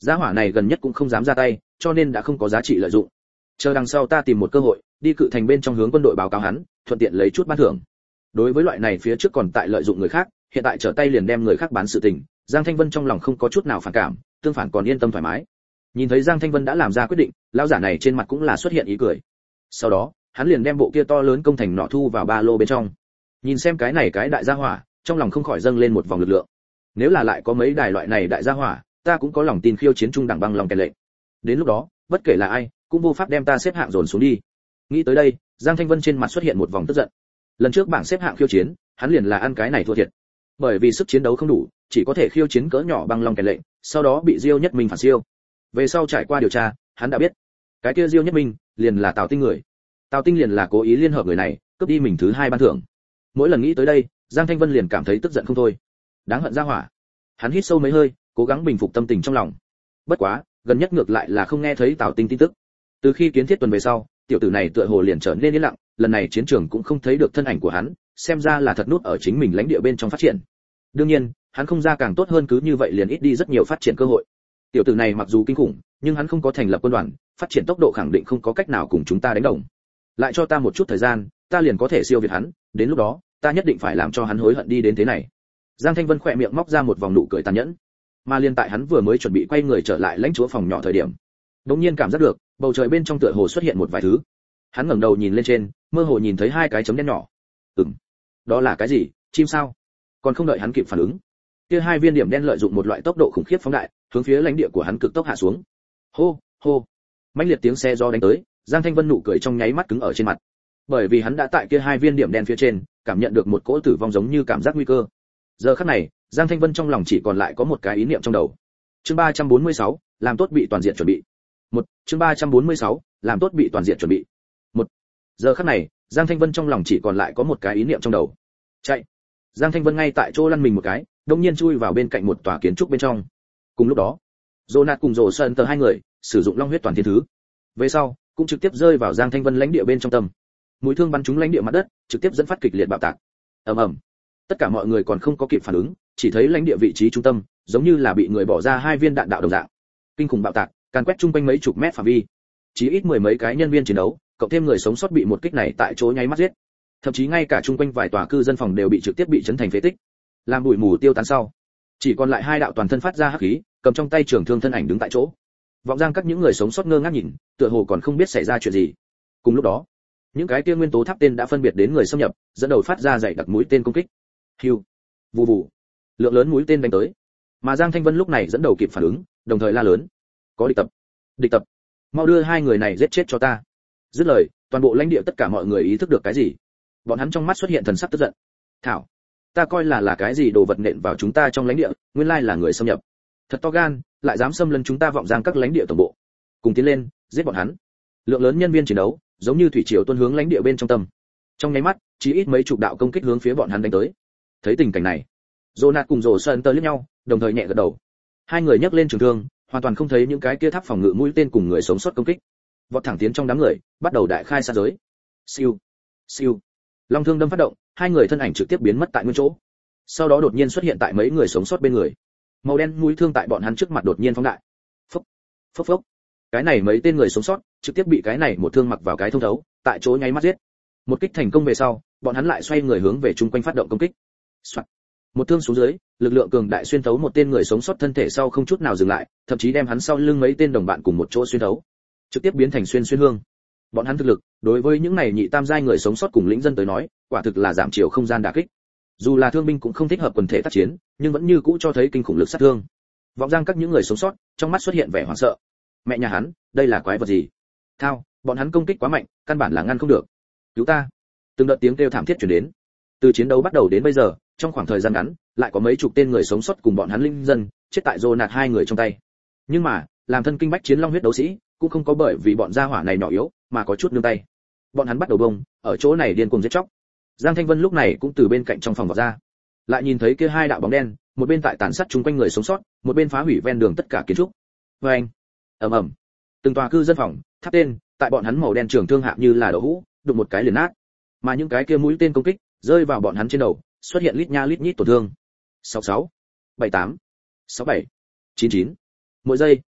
Giá hỏa này gần nhất cũng không dám ra tay, cho nên đã không có giá trị lợi dụng. Chờ đằng sau ta tìm một cơ hội, đi cự thành bên trong hướng quân đội báo cáo hắn, thuận tiện lấy chút ban thưởng. Đối với loại này phía trước còn tại lợi dụng người khác, hiện tại trở tay liền đem người khác bán sự tình, Giang Thanh Vân trong lòng không có chút nào phản cảm, tương phản còn yên tâm thoải mái. Nhìn thấy Giang Thanh Vân đã làm ra quyết định, lão giả này trên mặt cũng là xuất hiện ý cười. Sau đó, hắn liền đem bộ kia to lớn công thành nọ thu vào ba lô bên trong. Nhìn xem cái này cái đại gia hỏa, trong lòng không khỏi dâng lên một vòng lực lượng. Nếu là lại có mấy đài loại này đại gia hỏa, ta cũng có lòng tin khiêu chiến trung đẳng băng lòng kèn lệnh. Đến lúc đó, bất kể là ai, cũng vô pháp đem ta xếp hạng dồn xuống đi. Nghĩ tới đây, Giang Thanh Vân trên mặt xuất hiện một vòng tức giận. Lần trước bảng xếp hạng khiêu chiến, hắn liền là ăn cái này thua thiệt. Bởi vì sức chiến đấu không đủ, chỉ có thể khiêu chiến cỡ nhỏ băng long kèn lệnh, sau đó bị Diêu Nhất Minh phản siêu. Về sau trải qua điều tra, hắn đã biết, cái kia Diêu Nhất Minh liền là Tào Tinh người. Tào Tinh liền là cố ý liên hợp người này, cướp đi mình thứ hai ban thưởng. Mỗi lần nghĩ tới đây, Giang Thanh Vân liền cảm thấy tức giận không thôi. Đáng hận ra hỏa. Hắn hít sâu mấy hơi, cố gắng bình phục tâm tình trong lòng. Bất quá, gần nhất ngược lại là không nghe thấy Tào Tinh tin tức. Từ khi kiến thiết tuần về sau, tiểu tử này tựa hồ liền trở nên yên lặng, lần này chiến trường cũng không thấy được thân ảnh của hắn, xem ra là thật nút ở chính mình lãnh địa bên trong phát triển. Đương nhiên, hắn không ra càng tốt hơn, cứ như vậy liền ít đi rất nhiều phát triển cơ hội. Tiểu tử này mặc dù kinh khủng, nhưng hắn không có thành lập quân đoàn, phát triển tốc độ khẳng định không có cách nào cùng chúng ta đánh đồng. Lại cho ta một chút thời gian, ta liền có thể siêu việt hắn, đến lúc đó, ta nhất định phải làm cho hắn hối hận đi đến thế này. Giang Thanh Vân khỏe miệng móc ra một vòng nụ cười tàn nhẫn. Mà liên tại hắn vừa mới chuẩn bị quay người trở lại lãnh chúa phòng nhỏ thời điểm, đột nhiên cảm giác được, bầu trời bên trong tựa hồ xuất hiện một vài thứ. Hắn ngẩng đầu nhìn lên trên, mơ hồ nhìn thấy hai cái chấm đen nhỏ. Ừm, đó là cái gì? Chim sao? Còn không đợi hắn kịp phản ứng, kia hai viên điểm đen lợi dụng một loại tốc độ khủng khiếp phóng đại, hướng phía lãnh địa của hắn cực tốc hạ xuống. Hô, hô. Mãnh liệt tiếng xe gió đánh tới, Giang Thanh Vân nụ cười trong nháy mắt cứng ở trên mặt. Bởi vì hắn đã tại kia hai viên điểm đen phía trên, cảm nhận được một cỗ tử vong giống như cảm giác nguy cơ. Giờ khắc này, Giang Thanh Vân trong lòng chỉ còn lại có một cái ý niệm trong đầu. Chương ba trăm bốn mươi sáu, làm tốt bị toàn diện chuẩn bị. Một, chương ba trăm bốn mươi sáu, làm tốt bị toàn diện chuẩn bị. Một. Giờ khắc này, Giang Thanh Vân trong lòng chỉ còn lại có một cái ý niệm trong đầu. Chạy. Giang Thanh Vân ngay tại chỗ lăn mình một cái, đột nhiên chui vào bên cạnh một tòa kiến trúc bên trong. Cùng lúc đó, Jonat cùng Rồ Sơn tờ hai người sử dụng long huyết toàn thiên thứ. Về sau, cũng trực tiếp rơi vào Giang Thanh Vân lãnh địa bên trong tâm. Mũi thương bắn trúng lãnh địa mặt đất, trực tiếp dẫn phát kịch liệt bạo tạc. Ầm ầm. Tất cả mọi người còn không có kịp phản ứng, chỉ thấy lãnh địa vị trí trung tâm, giống như là bị người bỏ ra hai viên đạn đạo đồng dạng. Kinh khủng bạo tạc, càn quét trung quanh mấy chục mét phạm vi. Chỉ ít mười mấy cái nhân viên chiến đấu, cộng thêm người sống sót bị một kích này tại chỗ nháy mắt giết. Thậm chí ngay cả trung quanh vài tòa cư dân phòng đều bị trực tiếp bị chấn thành phế tích. Làm bụi mù tiêu tán sau, chỉ còn lại hai đạo toàn thân phát ra hắc khí, cầm trong tay trường thương thân ảnh đứng tại chỗ. Vọng Giang các những người sống sót ngơ ngác nhìn, tựa hồ còn không biết xảy ra chuyện gì. Cùng lúc đó, những cái kia nguyên tố tháp tên đã phân biệt đến người xâm nhập, dẫn đầu phát ra dày đặc mũi tên công kích. Hiu, vù vù, lượng lớn mũi tên đánh tới. Mà Giang Thanh Vân lúc này dẫn đầu kịp phản ứng, đồng thời la lớn: "Có địch tập, địch tập, mau đưa hai người này giết chết cho ta." Dứt lời, toàn bộ lãnh địa tất cả mọi người ý thức được cái gì. Bọn hắn trong mắt xuất hiện thần sắc tức giận. "Thảo, ta coi là là cái gì đồ vật nện vào chúng ta trong lãnh địa, nguyên lai là người xâm nhập. Thật to gan, lại dám xâm lấn chúng ta Vọng Giang các lãnh địa tổng bộ. Cùng tiến lên, giết bọn hắn." Lượng lớn nhân viên chiến đấu, giống như thủy triều tuôn hướng lãnh địa bên trong tâm. Trong nháy mắt, chỉ ít mấy chục đạo công kích hướng phía bọn hắn đánh tới. Thấy tình cảnh này, Jonat cùng Rồ Sơn tơ liếc nhau, đồng thời nhẹ gật đầu. Hai người nhấc lên trường thương, hoàn toàn không thấy những cái kia tháp phòng ngự mũi tên cùng người sống sót công kích. Vọt thẳng tiến trong đám người, bắt đầu đại khai sát giới. Siêu, siêu. Long thương đâm phát động, hai người thân ảnh trực tiếp biến mất tại nguyên chỗ. Sau đó đột nhiên xuất hiện tại mấy người sống sót bên người. Màu đen mũi thương tại bọn hắn trước mặt đột nhiên phóng đại. Phốc, phốc phốc. Cái này mấy tên người sống sót trực tiếp bị cái này một thương mặc vào cái thông thấu, tại chỗ nháy mắt giết. Một kích thành công về sau, bọn hắn lại xoay người hướng về chung quanh phát động công kích. Soạn. Một thương xuống dưới, lực lượng cường đại xuyên thấu một tên người sống sót thân thể sau không chút nào dừng lại, thậm chí đem hắn sau lưng mấy tên đồng bạn cùng một chỗ xuyên thấu, trực tiếp biến thành xuyên xuyên hương. Bọn hắn thực lực, đối với những này nhị tam giai người sống sót cùng lĩnh dân tới nói, quả thực là giảm chiều không gian đả kích. Dù là thương binh cũng không thích hợp quần thể tác chiến, nhưng vẫn như cũ cho thấy kinh khủng lực sát thương. Vọng Giang các những người sống sót, trong mắt xuất hiện vẻ hoảng sợ. Mẹ nhà hắn, đây là quái vật gì? Thao, bọn hắn công kích quá mạnh, căn bản là ngăn không được. Cứu ta! Từng đợt tiếng kêu thảm thiết truyền đến. Từ chiến đấu bắt đầu đến bây giờ, trong khoảng thời gian ngắn, lại có mấy chục tên người sống sót cùng bọn hắn linh dân chết tại Jonat hai người trong tay. Nhưng mà, làm thân kinh bách chiến long huyết đấu sĩ, cũng không có bởi vì bọn gia hỏa này nhỏ yếu mà có chút nương tay. Bọn hắn bắt đầu bông, ở chỗ này điên cuồng giết chóc. Giang Thanh Vân lúc này cũng từ bên cạnh trong phòng vọt ra, lại nhìn thấy kia hai đạo bóng đen, một bên tại tàn sát chung quanh người sống sót, một bên phá hủy ven đường tất cả kiến trúc. Oeng, ầm ầm, từng tòa cư dân phòng, tháp tên, tại bọn hắn màu đen trường thương hạ như là đậu hũ, đụng một cái liền nát. Mà những cái kia mũi tên công kích rơi vào bọn hắn trên đầu, xuất hiện lít nha lít nhít tổn thương. sáu sáu, bảy tám, sáu bảy, chín chín. Mỗi giây,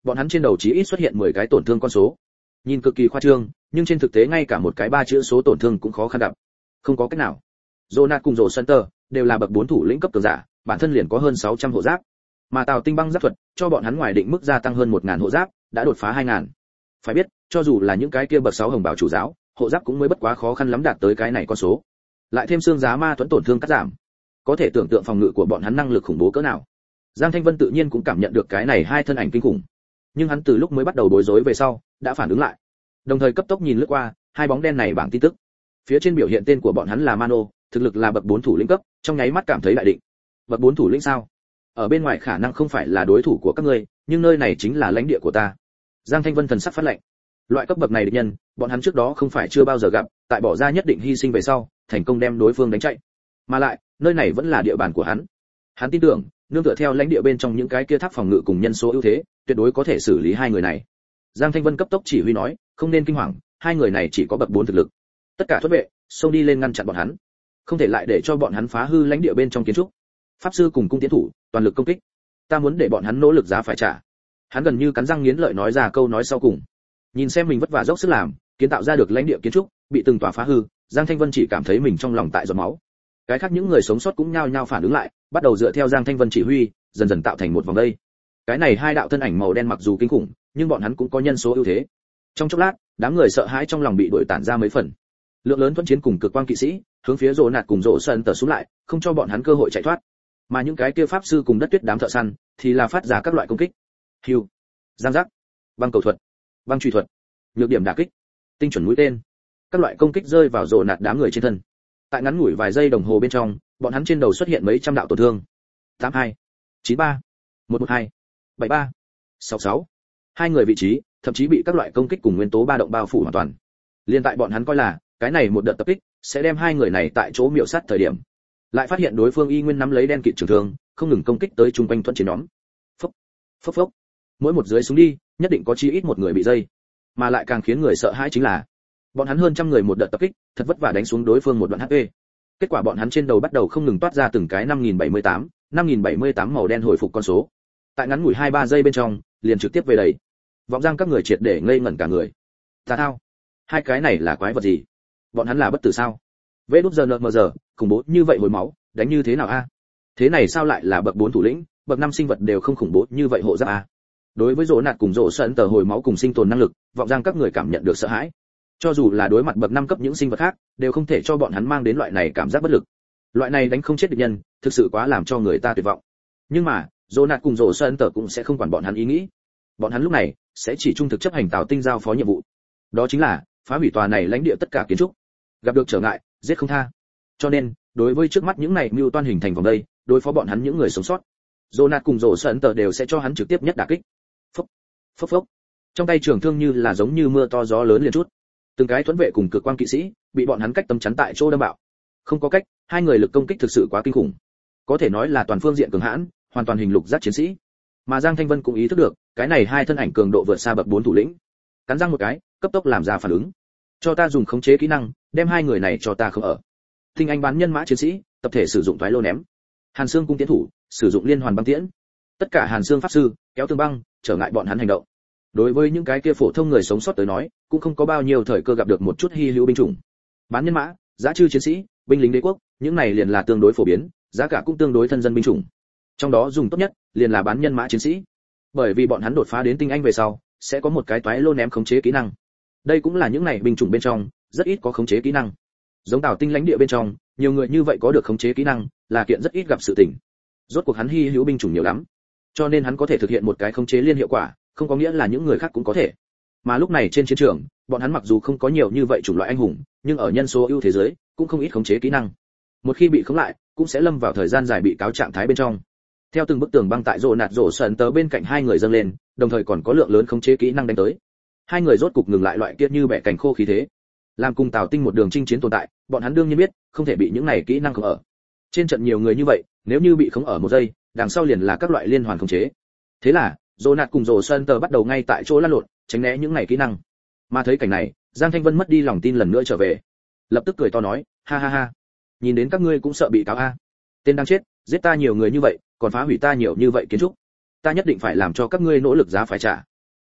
bọn hắn trên đầu chí ít xuất hiện mười cái tổn thương con số. Nhìn cực kỳ khoa trương, nhưng trên thực tế ngay cả một cái ba chữ số tổn thương cũng khó khăn gặp. Không có cách nào. Jonat cùng Rồ Center đều là bậc bốn thủ lĩnh cấp cường giả, bản thân liền có hơn sáu trăm hộ giáp. Mà Tào Tinh băng giáp thuật cho bọn hắn ngoài định mức gia tăng hơn một nghìn hộ giáp, đã đột phá hai nghìn. Phải biết, cho dù là những cái kia bậc sáu hồng bảo chủ giáo, hộ giáp cũng mới bất quá khó khăn lắm đạt tới cái này con số. Lại thêm xương giá ma thuẫn tổn thương cắt giảm, có thể tưởng tượng phòng ngự của bọn hắn năng lực khủng bố cỡ nào. Giang Thanh Vân tự nhiên cũng cảm nhận được cái này hai thân ảnh kinh khủng, nhưng hắn từ lúc mới bắt đầu bối rối về sau, đã phản ứng lại. Đồng thời cấp tốc nhìn lướt qua hai bóng đen này bảng tin tức. Phía trên biểu hiện tên của bọn hắn là Mano, thực lực là bậc bốn thủ lĩnh cấp, trong nháy mắt cảm thấy đại định. Bậc bốn thủ lĩnh sao? Ở bên ngoài khả năng không phải là đối thủ của các ngươi, nhưng nơi này chính là lãnh địa của ta. Giang Thanh Vân thần sắc phát lệnh. Loại cấp bậc này địch nhân, bọn hắn trước đó không phải chưa bao giờ gặp, tại bỏ ra nhất định hy sinh về sau, thành công đem đối phương đánh chạy. Mà lại, nơi này vẫn là địa bàn của hắn. Hắn tin tưởng, nương tựa theo lãnh địa bên trong những cái kia tháp phòng ngự cùng nhân số ưu thế, tuyệt đối có thể xử lý hai người này. Giang Thanh Vân cấp tốc chỉ huy nói, không nên kinh hoàng, hai người này chỉ có bậc bốn thực lực. Tất cả thuẫn vệ, xông đi lên ngăn chặn bọn hắn. Không thể lại để cho bọn hắn phá hư lãnh địa bên trong kiến trúc. Pháp sư cùng cung tiến thủ, toàn lực công kích. Ta muốn để bọn hắn nỗ lực giá phải trả. Hắn gần như cắn răng nghiến lợi nói ra câu nói sau cùng. Nhìn xem mình vất vả dốc sức làm, kiến tạo ra được lãnh địa kiến trúc, bị từng tòa phá hư, Giang Thanh Vân chỉ cảm thấy mình trong lòng tại giọt máu. Cái khác những người sống sót cũng nhao nhao phản ứng lại, bắt đầu dựa theo Giang Thanh Vân chỉ huy, dần dần tạo thành một vòng dây. Cái này hai đạo thân ảnh màu đen mặc dù kinh khủng, nhưng bọn hắn cũng có nhân số ưu thế. Trong chốc lát, đám người sợ hãi trong lòng bị đuổi tản ra mấy phần. Lượng lớn thuẫn chiến cùng cực quang kỵ sĩ, hướng phía Rồ Nạt cùng Rồ Sân tờ xuống lại, không cho bọn hắn cơ hội chạy thoát. Mà những cái kia pháp sư cùng đất tuyết đám thợ săn, thì là phát ra các loại công kích. Hưu, giang giác, băng cầu thuật, băng truy thuật, nhược điểm đả kích, tinh chuẩn mũi tên. Các loại công kích rơi vào Rồ Nạt đám người trên thân. Tại ngắn ngủi vài giây đồng hồ bên trong, bọn hắn trên đầu xuất hiện mấy trăm đạo tổn thương. tám hai, chín ba, một một hai, bảy ba, sáu sáu. Hai người vị trí, thậm chí bị các loại công kích cùng nguyên tố ba động bao phủ hoàn toàn. Liên tại bọn hắn coi là, cái này một đợt tập kích sẽ đem hai người này tại chỗ miểu sát thời điểm, lại phát hiện đối phương y nguyên nắm lấy đen kịt trường thương, không ngừng công kích tới chung quanh thuận chiến nhóm. Phốc, phốc phốc. Mỗi một dưới súng đi, nhất định có chi ít một người bị dây. Mà lại càng khiến người sợ hãi chính là, bọn hắn hơn trăm người một đợt tập kích, thật vất vả đánh xuống đối phương một đoạn hát pê. Kết quả bọn hắn trên đầu bắt đầu không ngừng toát ra từng cái năm nghìn bảy mươi tám, năm nghìn bảy mươi tám màu đen hồi phục con số. Tại ngắn ngủi hai ba giây bên trong, liền trực tiếp về đầy. Vọng Giang các người triệt để ngây ngẩn cả người. Tà thao, hai cái này là quái vật gì? Bọn hắn là bất tử sao? Vế đút giờ nợ mờ giờ, khủng bố như vậy hồi máu, đánh như thế nào a? Thế này sao lại là bậc bốn thủ lĩnh, bậc năm sinh vật đều không khủng bố như vậy hộ giáp a? Đối với Rỗ Nạt cùng Rỗ Sân tờ hồi máu cùng sinh tồn năng lực, Vọng Giang các người cảm nhận được sợ hãi. Cho dù là đối mặt bậc năm cấp những sinh vật khác, đều không thể cho bọn hắn mang đến loại này cảm giác bất lực. Loại này đánh không chết địch nhân, thực sự quá làm cho người ta tuyệt vọng. Nhưng mà, Rỗ Nạt cùng Rỗ Sân tờ cũng sẽ không quản bọn hắn ý nghĩ. Bọn hắn lúc này sẽ chỉ trung thực chấp hành Tào Tinh giao phó nhiệm vụ. Đó chính là phá hủy tòa này lãnh địa tất cả kiến trúc. Gặp được trở ngại, giết không tha. Cho nên, đối với trước mắt những này mưu toan hình thành vòng đây, đối phó bọn hắn những người sống sót, Jonat cùng Rồ Sân tờ đều sẽ cho hắn trực tiếp nhất đả kích. Phốc, phốc phốc. Trong tay trường thương như là giống như mưa to gió lớn liền chút. Từng cái thuẫn vệ cùng cực quang kỵ sĩ bị bọn hắn cách tấm chắn tại chỗ đâm bạo. Không có cách, hai người lực công kích thực sự quá kinh khủng. Có thể nói là toàn phương diện cường hãn, hoàn toàn hình lục giác chiến sĩ. Mà Giang Thanh Vân cũng ý thức được, cái này hai thân ảnh cường độ vượt xa bậc bốn thủ lĩnh. Cắn răng một cái, cấp tốc làm ra phản ứng. Cho ta dùng khống chế kỹ năng, đem hai người này cho ta không ở. Tinh anh bán nhân mã chiến sĩ, tập thể sử dụng toái lô ném. Hàn Xương cung tiến thủ, sử dụng liên hoàn băng tiễn. Tất cả Hàn Xương pháp sư, kéo tường băng, trở ngại bọn hắn hành động. Đối với những cái kia phổ thông người sống sót tới nói, cũng không có bao nhiêu thời cơ gặp được một chút hy hữu binh chủng. Bán nhân mã, giá trư chiến sĩ, binh lính đế quốc, những này liền là tương đối phổ biến, giá cả cũng tương đối thân dân binh chủng. Trong đó dùng tốt nhất, liền là bán nhân mã chiến sĩ. Bởi vì bọn hắn đột phá đến tinh anh về sau, sẽ có một cái toái lô ném khống chế kỹ năng. Đây cũng là những này binh chủng bên trong, rất ít có khống chế kỹ năng. Giống Tào Tinh lãnh địa bên trong, nhiều người như vậy có được khống chế kỹ năng, là kiện rất ít gặp sự tình. Rốt cuộc hắn hy hữu binh chủng nhiều lắm, cho nên hắn có thể thực hiện một cái khống chế liên hiệu quả, không có nghĩa là những người khác cũng có thể. Mà lúc này trên chiến trường, bọn hắn mặc dù không có nhiều như vậy chủng loại anh hùng, nhưng ở nhân số ưu thế giới, cũng không ít khống chế kỹ năng. Một khi bị khống lại, cũng sẽ lâm vào thời gian dài bị cáo trạng thái bên trong. Theo từng bức tường băng tại Rồ Nạt Rồ Sân tờ bên cạnh hai người dâng lên, đồng thời còn có lượng lớn khống chế kỹ năng đánh tới. Hai người rốt cục ngừng lại loại kia như bẻ cành khô khí thế. Làm cùng Tào Tinh một đường chinh chiến tồn tại, bọn hắn đương nhiên biết, không thể bị những này kỹ năng khống ở. Trên trận nhiều người như vậy, nếu như bị khống ở một giây, đằng sau liền là các loại liên hoàn khống chế. Thế là, Rồ Nạt cùng Rồ Sân tờ bắt đầu ngay tại chỗ lăn lộn, tránh né những này kỹ năng. Mà thấy cảnh này, Giang Thanh Vân mất đi lòng tin lần nữa trở về, lập tức cười to nói, ha ha ha, nhìn đến các ngươi cũng sợ bị cáo a. Tên đang chết, giết ta nhiều người như vậy, còn phá hủy ta nhiều như vậy kiến trúc, ta nhất định phải làm cho các ngươi nỗ lực giá phải trả,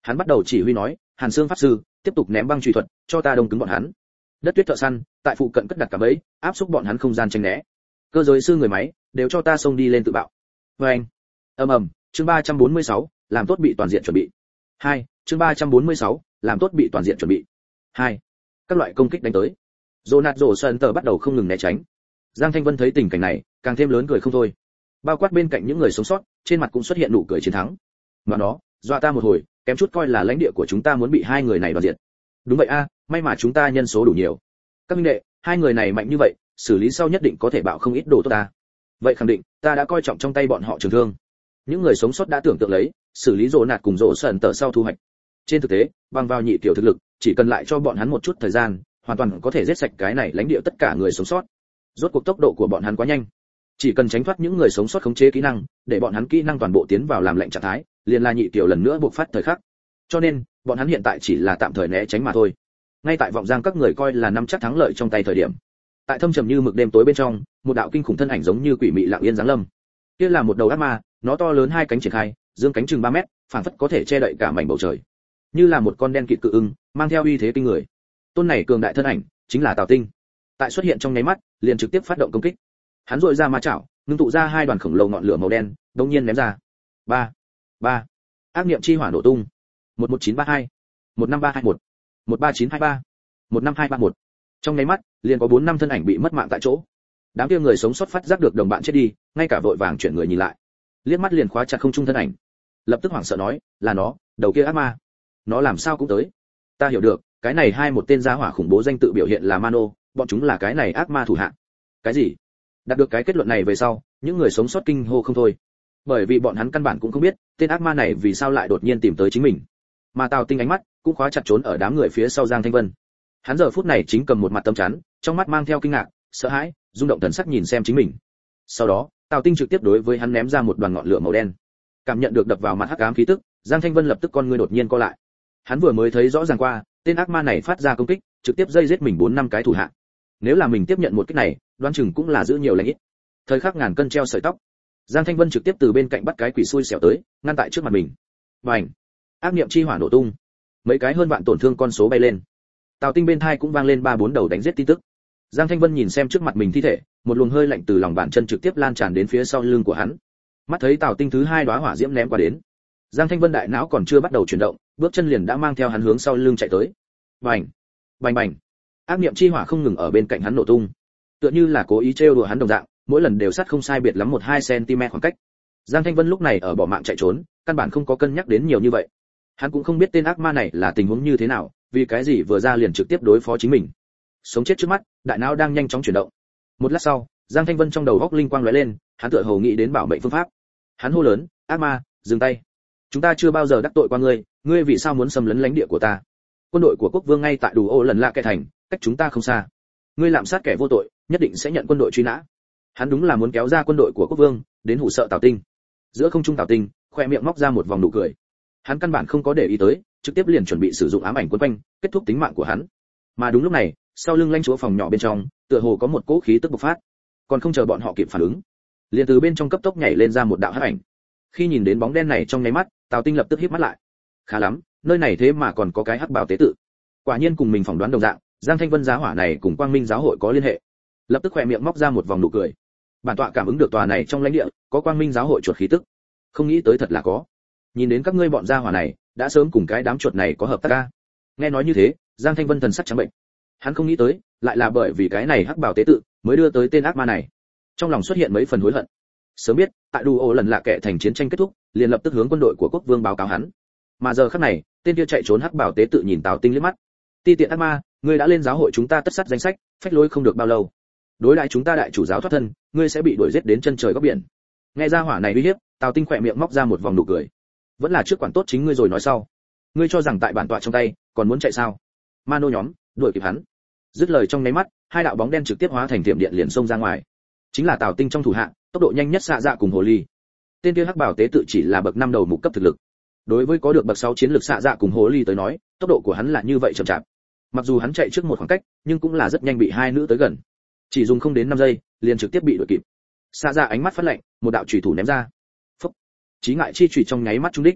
Hắn bắt đầu chỉ huy nói, Hàn Xương pháp sư, tiếp tục ném băng truy thuật, cho ta đông cứng bọn hắn. Đất tuyết thợ săn, tại phụ cận cất đặt cả bẫy, áp xúc bọn hắn không gian tránh né. Cơ giới sư người máy, đều cho ta xông đi lên tự bạo. Và anh, ầm ầm, chương ba trăm bốn mươi sáu, làm tốt bị toàn diện chuẩn bị. Hai, chương ba trăm bốn mươi sáu, làm tốt bị toàn diện chuẩn bị. Hai, các loại công kích đánh tới. Ronaldo Center bắt đầu không ngừng né tránh. Giang Thanh Vân thấy tình cảnh này, càng thêm lớn cười không thôi. Bao quát bên cạnh những người sống sót, trên mặt cũng xuất hiện nụ cười chiến thắng. Mà nó, dọa ta một hồi, kém chút coi là lãnh địa của chúng ta muốn bị hai người này đoạt diệt. Đúng vậy a, may mà chúng ta nhân số đủ nhiều. Các minh đệ, hai người này mạnh như vậy, xử lý sau nhất định có thể bạo không ít đồ tốt ta. Vậy khẳng định, ta đã coi trọng trong tay bọn họ trường thương. Những người sống sót đã tưởng tượng lấy, xử lý rồ nạt cùng rồ sần tờ sau thu hoạch. Trên thực tế, bằng vào nhị tiểu thực lực, chỉ cần lại cho bọn hắn một chút thời gian, hoàn toàn có thể giết sạch cái này lãnh địa tất cả người sống sót. Rốt cuộc tốc độ của bọn hắn quá nhanh, chỉ cần tránh thoát những người sống sót khống chế kỹ năng, để bọn hắn kỹ năng toàn bộ tiến vào làm lệnh trạng thái, liền là nhị tiểu lần nữa buộc phát thời khắc. Cho nên, bọn hắn hiện tại chỉ là tạm thời né tránh mà thôi. Ngay tại vọng giang các người coi là nắm chắc thắng lợi trong tay thời điểm, tại thâm trầm như mực đêm tối bên trong, một đạo kinh khủng thân ảnh giống như quỷ mị lặng yên giáng lâm. Kia là một đầu ác ma, nó to lớn hai cánh triển khai, dương cánh chừng ba mét, phảng phất có thể che đậy cả mảnh bầu trời. Như là một con đen kịt cự ưng, mang theo uy thế kinh người. Tôn này cường đại thân ảnh, chính là Tào Tinh. Tại xuất hiện trong nháy mắt, liền trực tiếp phát động công kích. Hắn rọi ra ma chảo, ngưng tụ ra hai đoàn khổng lồ ngọn lửa màu đen, đột nhiên ném ra. Ba, ba. Ác niệm chi hỏa nổ tung. một một chín ba hai, một năm ba hai một, một ba chín hai ba, một năm hai ba một. Trong nháy mắt, liền có bốn năm thân ảnh bị mất mạng tại chỗ. Đám kia người sống sót phát giác được đồng bạn chết đi, ngay cả vội vàng chuyển người nhìn lại. Liếc mắt liền khóa chặt không trung thân ảnh. Lập tức hoảng sợ nói, là nó, đầu kia ác ma. Nó làm sao cũng tới. Ta hiểu được, cái này hai một tên gia hỏa khủng bố danh tự biểu hiện là Mano, bọn chúng là cái này ác ma thủ hạ. Cái gì? Đạt được cái kết luận này về sau, những người sống sót kinh hô không thôi. Bởi vì bọn hắn căn bản cũng không biết, tên ác ma này vì sao lại đột nhiên tìm tới chính mình. Mà Tào Tinh ánh mắt cũng khóa chặt trốn ở đám người phía sau Giang Thanh Vân. Hắn giờ phút này chính cầm một mặt tấm chắn, trong mắt mang theo kinh ngạc, sợ hãi, rung động thần sắc nhìn xem chính mình. Sau đó, Tào Tinh trực tiếp đối với hắn ném ra một đoàn ngọn lửa màu đen. Cảm nhận được đập vào mặt hắc ám khí tức, Giang Thanh Vân lập tức con ngươi đột nhiên co lại. Hắn vừa mới thấy rõ ràng qua, tên ác ma này phát ra công kích, trực tiếp dây giết mình bốn năm cái thủ hạ. Nếu là mình tiếp nhận một kích này, đoán chừng cũng là giữ nhiều lành ít. Thời khắc ngàn cân treo sợi tóc, Giang Thanh Vân trực tiếp từ bên cạnh bắt cái quỷ xui xẻo tới, ngăn tại trước mặt mình. Bành! Ác niệm chi hỏa nổ tung, mấy cái hơn vạn tổn thương con số bay lên. Tào Tinh bên thai cũng vang lên ba bốn đầu đánh giết tin tức. Giang Thanh Vân nhìn xem trước mặt mình thi thể, một luồng hơi lạnh từ lòng bàn chân trực tiếp lan tràn đến phía sau lưng của hắn. Mắt thấy Tào Tinh thứ hai đóa hỏa diễm ném qua đến, Giang Thanh Vân đại não còn chưa bắt đầu chuyển động, bước chân liền đã mang theo hắn hướng sau lưng chạy tới. Bành! Bành bành! Ác niệm chi hỏa không ngừng ở bên cạnh hắn nổ tung, tựa như là cố ý trêu đùa hắn đồng dạng, mỗi lần đều sát không sai biệt lắm một hai cm khoảng cách. Giang Thanh Vân lúc này ở bỏ mạng chạy trốn, căn bản không có cân nhắc đến nhiều như vậy. Hắn cũng không biết tên ác ma này là tình huống như thế nào, vì cái gì vừa ra liền trực tiếp đối phó chính mình. Sống chết trước mắt, đại não đang nhanh chóng chuyển động. Một lát sau, Giang Thanh Vân trong đầu góc linh quang lóe lên, hắn tựa hồ nghĩ đến bảo mệnh phương pháp. Hắn hô lớn, ác ma, dừng tay. Chúng ta chưa bao giờ đắc tội qua ngươi, ngươi vì sao muốn xâm lấn lãnh địa của ta? Quân đội của quốc vương ngay tại Đủ Ô lần lạ kẻ thành, cách chúng ta không xa. Ngươi lạm sát kẻ vô tội, nhất định sẽ nhận quân đội truy nã. Hắn đúng là muốn kéo ra quân đội của quốc vương, đến hù sợ Tào Tinh. Giữa không trung Tào Tinh, khoe miệng móc ra một vòng nụ cười. Hắn căn bản không có để ý tới, trực tiếp liền chuẩn bị sử dụng ám ảnh quấn quanh, kết thúc tính mạng của hắn. Mà đúng lúc này, sau lưng lãnh chúa phòng nhỏ bên trong, tựa hồ có một cỗ khí tức bộc phát. Còn không chờ bọn họ kịp phản ứng, liền từ bên trong cấp tốc nhảy lên ra một đạo hắc ảnh. Khi nhìn đến bóng đen này trong nháy mắt, Tào Tinh lập tức híp mắt lại. Khá lắm, nơi này thế mà còn có cái hắc bào tế tự. Quả nhiên cùng mình phỏng đoán đồng dạng, Giang Thanh Vân giá hỏa này cùng Quang Minh giáo hội có liên hệ. Lập tức khỏe miệng móc ra một vòng nụ cười. Bản tọa cảm ứng được tòa này trong lãnh địa có Quang Minh giáo hội chuột khí tức. Không nghĩ tới thật là có. Nhìn đến các ngươi bọn gia hỏa này, đã sớm cùng cái đám chuột này có hợp tác ca. Nghe nói như thế, Giang Thanh Vân thần sắc trắng bệnh. Hắn không nghĩ tới, lại là bởi vì cái này hắc bào tế tự mới đưa tới tên ác ma này. Trong lòng xuất hiện mấy phần hối hận. Sớm biết, tại Đủ Ô lần lạ kẻ thành chiến tranh kết thúc, liền lập tức hướng quân đội của quốc vương báo cáo hắn. Mà giờ khắc này, tên kia chạy trốn hắc bào tế tự nhìn Tào Tinh liếc mắt. Ti tiện ác ma, ngươi đã lên giáo hội chúng ta tất sắt danh sách, phách lối không được bao lâu. Đối lại chúng ta đại chủ giáo thoát thân, ngươi sẽ bị đuổi giết đến chân trời góc biển. Nghe ra hỏa này uy hiếp, Tào Tinh khỏe miệng móc ra một vòng nụ cười. Vẫn là trước quản tốt chính ngươi rồi nói sau. Ngươi cho rằng tại bản tọa trong tay, còn muốn chạy sao? Mano nhóm, đuổi kịp hắn. Dứt lời trong nháy mắt, hai đạo bóng đen trực tiếp hóa thành thiểm điện liền xông ra ngoài. Chính là Tào Tinh trong thủ hạ, tốc độ nhanh nhất xạ dạ cùng hồ ly. Tên kia hắc bảo tế tự chỉ là bậc năm đầu mục cấp thực lực. Đối với có được bậc sáu chiến lực xạ dạ cùng hồ ly tới nói, tốc độ của hắn là như vậy chậm chạp. Mặc dù hắn chạy trước một khoảng cách, nhưng cũng là rất nhanh bị hai nữ tới gần. Chỉ dùng không đến năm giây, liền trực tiếp bị đuổi kịp. Xạ dạ ánh mắt phát lạnh, một đạo chủy thủ ném ra. Phốc. Chí ngại chi chủy trong nháy mắt trúng đích.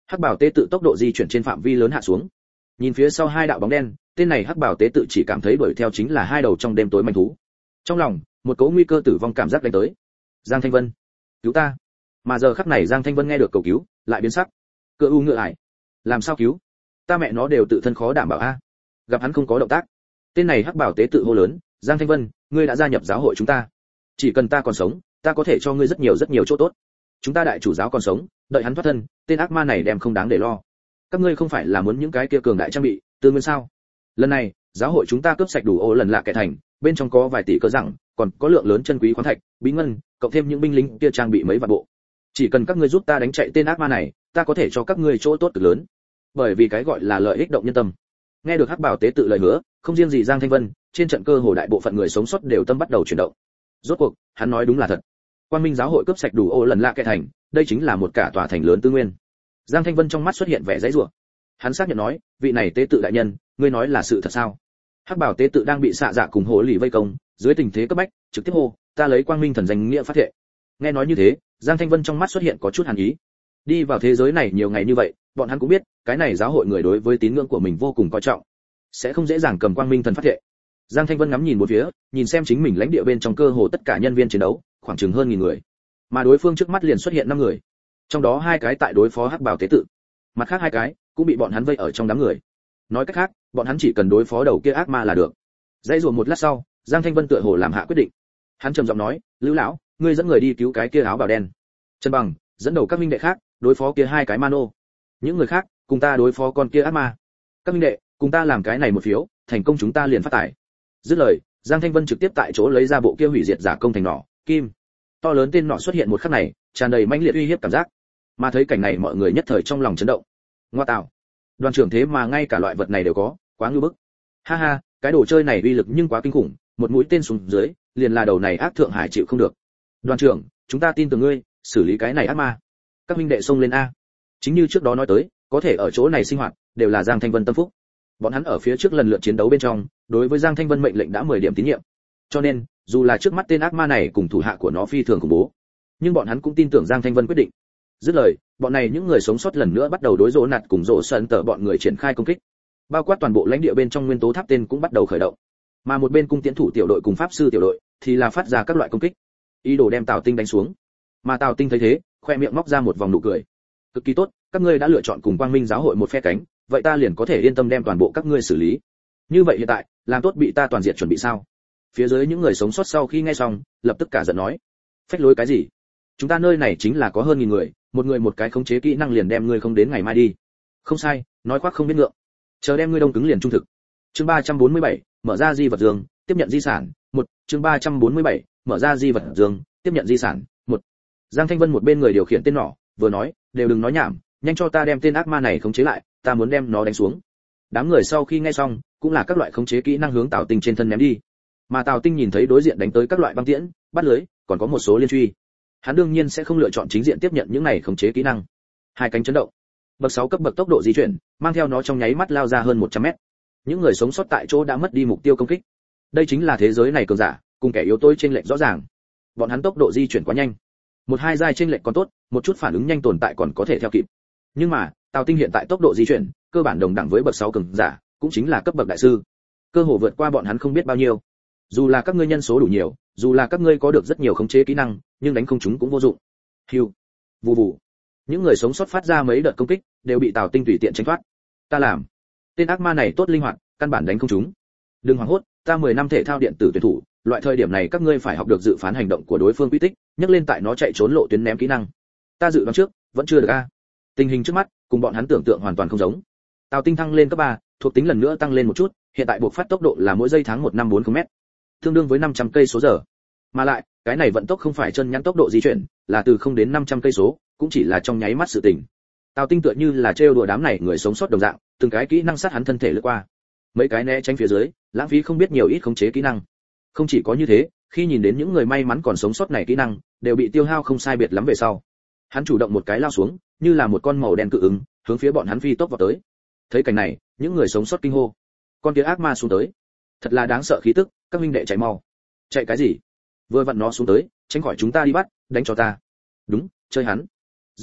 Hắc bảo tế tự tốc độ di chuyển trên phạm vi lớn hạ xuống. Nhìn phía sau hai đạo bóng đen, tên này hắc bảo tế tự chỉ cảm thấy đuổi theo chính là hai đầu trong đêm tối manh thú. Trong lòng, một cỗ nguy cơ tử vong cảm giác đánh tới. Giang Thanh Vân, cứu ta! Mà giờ khắc này Giang Thanh Vân nghe được cầu cứu, lại biến sắc. Cựa u ngựa ải, làm sao cứu? Ta mẹ nó đều tự thân khó đảm bảo a. Gặp hắn không có động tác, tên này hắc bảo tế tự hô lớn, Giang Thanh Vân, ngươi đã gia nhập giáo hội chúng ta, chỉ cần ta còn sống, ta có thể cho ngươi rất nhiều rất nhiều chỗ tốt. Chúng ta đại chủ giáo còn sống, đợi hắn thoát thân, tên ác ma này đem không đáng để lo. Các ngươi không phải là muốn những cái kia cường đại trang bị, tư nguyên sao? Lần này, giáo hội chúng ta cướp sạch đủ ô lần lạ kẻ thành, bên trong có vài tỷ cơ rằng, còn có lượng lớn chân quý khoáng thạch, bí ngân, cộng thêm những binh lính kia trang bị mấy vạn bộ. Chỉ cần các ngươi giúp ta đánh chạy tên ác ma này, ta có thể cho các ngươi chỗ tốt cực lớn. Bởi vì cái gọi là lợi ích động nhân tâm. Nghe được hắc bảo tế tự lời hứa, không riêng gì Giang Thanh Vân, trên trận cơ hồ đại bộ phận người sống sót đều tâm bắt đầu chuyển động. Rốt cuộc, hắn nói đúng là thật. Quang Minh giáo hội cướp sạch đủ ô lần lạ kẻ thành, đây chính là một cả tòa thành lớn tư nguyên. Giang Thanh Vân trong mắt xuất hiện vẻ giãy giụa. Hắn xác nhận nói, vị này tế tự đại nhân, ngươi nói là sự thật sao? Hắc bảo tế tự đang bị xạ dạ cùng hổ lì vây công, dưới tình thế cấp bách, trực tiếp hô, ta lấy Quang Minh thần danh nghĩa phát thệ. Nghe nói như thế, Giang Thanh Vân trong mắt xuất hiện có chút hàn ý. Đi vào thế giới này nhiều ngày như vậy, bọn hắn cũng biết, cái này giáo hội người đối với tín ngưỡng của mình vô cùng coi trọng, sẽ không dễ dàng cầm Quang Minh thần phát thệ. Giang Thanh Vân ngắm nhìn một phía, nhìn xem chính mình lãnh địa bên trong cơ hồ tất cả nhân viên chiến đấu, khoảng chừng hơn nghìn người, mà đối phương trước mắt liền xuất hiện năm người, trong đó hai cái tại đối phó hắc bảo tế tự, mặt khác hai cái cũng bị bọn hắn vây ở trong đám người. Nói cách khác, bọn hắn chỉ cần đối phó đầu kia ác ma là được. Dãy rùa một lát sau, Giang Thanh Vân tựa hồ làm hạ quyết định. Hắn trầm giọng nói, Lưu lão, ngươi dẫn người đi cứu cái kia áo bào đen. Trần Bằng dẫn đầu các minh đệ khác đối phó kia hai cái ma nô. Những người khác cùng ta đối phó con kia ác ma. Các minh đệ, cùng ta làm cái này một phiếu, thành công chúng ta liền phát tài. Dứt lời, Giang Thanh Vân trực tiếp tại chỗ lấy ra bộ kia hủy diệt giả công thành nỏ, kim. To lớn tên nỏ xuất hiện một khắc này, tràn đầy mãnh liệt uy hiếp cảm giác. Mà thấy cảnh này mọi người nhất thời trong lòng chấn động. Ngoa tạo, đoàn trưởng thế mà ngay cả loại vật này đều có, quá ngưu bức. Ha ha, cái đồ chơi này uy lực nhưng quá kinh khủng, một mũi tên xuống dưới, liền là đầu này ác thượng hải chịu không được. Đoàn trưởng, chúng ta tin tưởng ngươi, xử lý cái này ác ma. Các huynh đệ xông lên a. Chính như trước đó nói tới, có thể ở chỗ này sinh hoạt, đều là Giang Thanh Vân tâm phúc. Bọn hắn ở phía trước lần lượt chiến đấu bên trong, đối với Giang Thanh Vân mệnh lệnh đã mười điểm tín nhiệm. Cho nên, dù là trước mắt tên ác ma này cùng thủ hạ của nó phi thường khủng bố, nhưng bọn hắn cũng tin tưởng Giang Thanh Vân quyết định. Dứt lời, bọn này những người sống sót lần nữa bắt đầu đối rỗ nạt cùng rỗ sân tờ bọn người triển khai công kích. Bao quát toàn bộ lãnh địa bên trong nguyên tố tháp tên cũng bắt đầu khởi động. Mà một bên cung tiễn thủ tiểu đội cùng pháp sư tiểu đội thì là phát ra các loại công kích, ý đồ đem Tào Tinh đánh xuống. Mà Tào Tinh thấy thế, khoe miệng móc ra một vòng nụ cười. Cực kỳ tốt, các ngươi đã lựa chọn cùng Quang Minh giáo hội một phe cánh, vậy ta liền có thể yên tâm đem toàn bộ các ngươi xử lý. Như vậy hiện tại, làm tốt bị ta toàn diện chuẩn bị sao? Phía dưới những người sống sót sau khi nghe xong, lập tức cả giận nói: phách lối cái gì? Chúng ta nơi này chính là có hơn nghìn người, một người một cái khống chế kỹ năng liền đem ngươi không đến ngày mai đi. Không sai, nói khoác không biết ngượng. Chờ đem ngươi đông cứng liền trung thực. Chương ba trăm bốn mươi bảy, mở ra di vật dương, tiếp nhận di sản. Một, chương ba trăm bốn mươi bảy, mở ra di vật dương, tiếp nhận di sản. Một. Giang Thanh Vân một bên người điều khiển tên nỏ, vừa nói, đều đừng nói nhảm, nhanh cho ta đem tên ác ma này khống chế lại, ta muốn đem nó đánh xuống. Đám người sau khi nghe xong, cũng là các loại khống chế kỹ năng hướng Tào Tinh trên thân ném đi. Mà Tào Tinh nhìn thấy đối diện đánh tới các loại băng tiễn, bắt lưới, còn có một số liên truy. Hắn đương nhiên sẽ không lựa chọn chính diện tiếp nhận những này khống chế kỹ năng. Hai cánh chấn động, bậc sáu cấp bậc tốc độ di chuyển, mang theo nó trong nháy mắt lao ra hơn một trăm mét. Những người sống sót tại chỗ đã mất đi mục tiêu công kích. Đây chính là thế giới này cường giả, cùng kẻ yếu tối trên lệch rõ ràng. Bọn hắn tốc độ di chuyển quá nhanh. Một hai giai trên lệch còn tốt, một chút phản ứng nhanh tồn tại còn có thể theo kịp. Nhưng mà, Tào Tinh hiện tại tốc độ di chuyển, cơ bản đồng đẳng với bậc sáu cường giả, cũng chính là cấp bậc đại sư. Cơ hồ vượt qua bọn hắn không biết bao nhiêu. Dù là các ngươi nhân số đủ nhiều, dù là các ngươi có được rất nhiều khống chế kỹ năng, nhưng đánh không chúng cũng vô dụng. Hiu, vù vù. Những người sống sót phát ra mấy đợt công kích, đều bị Tào Tinh tùy tiện tránh thoát. Ta làm. Tên ác ma này tốt linh hoạt, căn bản đánh không chúng. Đừng hoảng hốt, ta mười năm thể thao điện tử tuyển thủ, loại thời điểm này các ngươi phải học được dự phán hành động của đối phương quy tích, nhắc lên tại nó chạy trốn lộ tuyến ném kỹ năng. Ta dự đoán trước, vẫn chưa được a. Tình hình trước mắt, cùng bọn hắn tưởng tượng hoàn toàn không giống. Tào Tinh thăng lên cấp ba, thuộc tính lần nữa tăng lên một chút, hiện tại buộc phát tốc độ là mỗi giây tháng một năm bốn ki lô mét, tương đương với năm trăm cây số giờ. Mà lại, cái này vận tốc không phải chân nhắn tốc độ di chuyển, là từ không đến năm trăm cây số, cũng chỉ là trong nháy mắt sự tình. Tào Tinh tựa như là trêu đùa đám này người sống sót đồng dạng, từng cái kỹ năng sát hắn thân thể lướt qua. Mấy cái né tránh phía dưới, lãng phí không biết nhiều ít khống chế kỹ năng. Không chỉ có như thế, khi nhìn đến những người may mắn còn sống sót này kỹ năng, đều bị tiêu hao không sai biệt lắm về sau. Hắn chủ động một cái lao xuống, như là một con màu đen cự ứng, hướng phía bọn hắn phi tốc vào tới. Thấy cảnh này, những người sống sót kinh hô. Con kia ác ma xuống tới, thật là đáng sợ khí tức, các huynh đệ chạy mau. Chạy cái gì? Vừa vặn nó xuống tới, tránh khỏi chúng ta đi bắt, đánh cho ta. Đúng, chơi hắn. Dứt lời,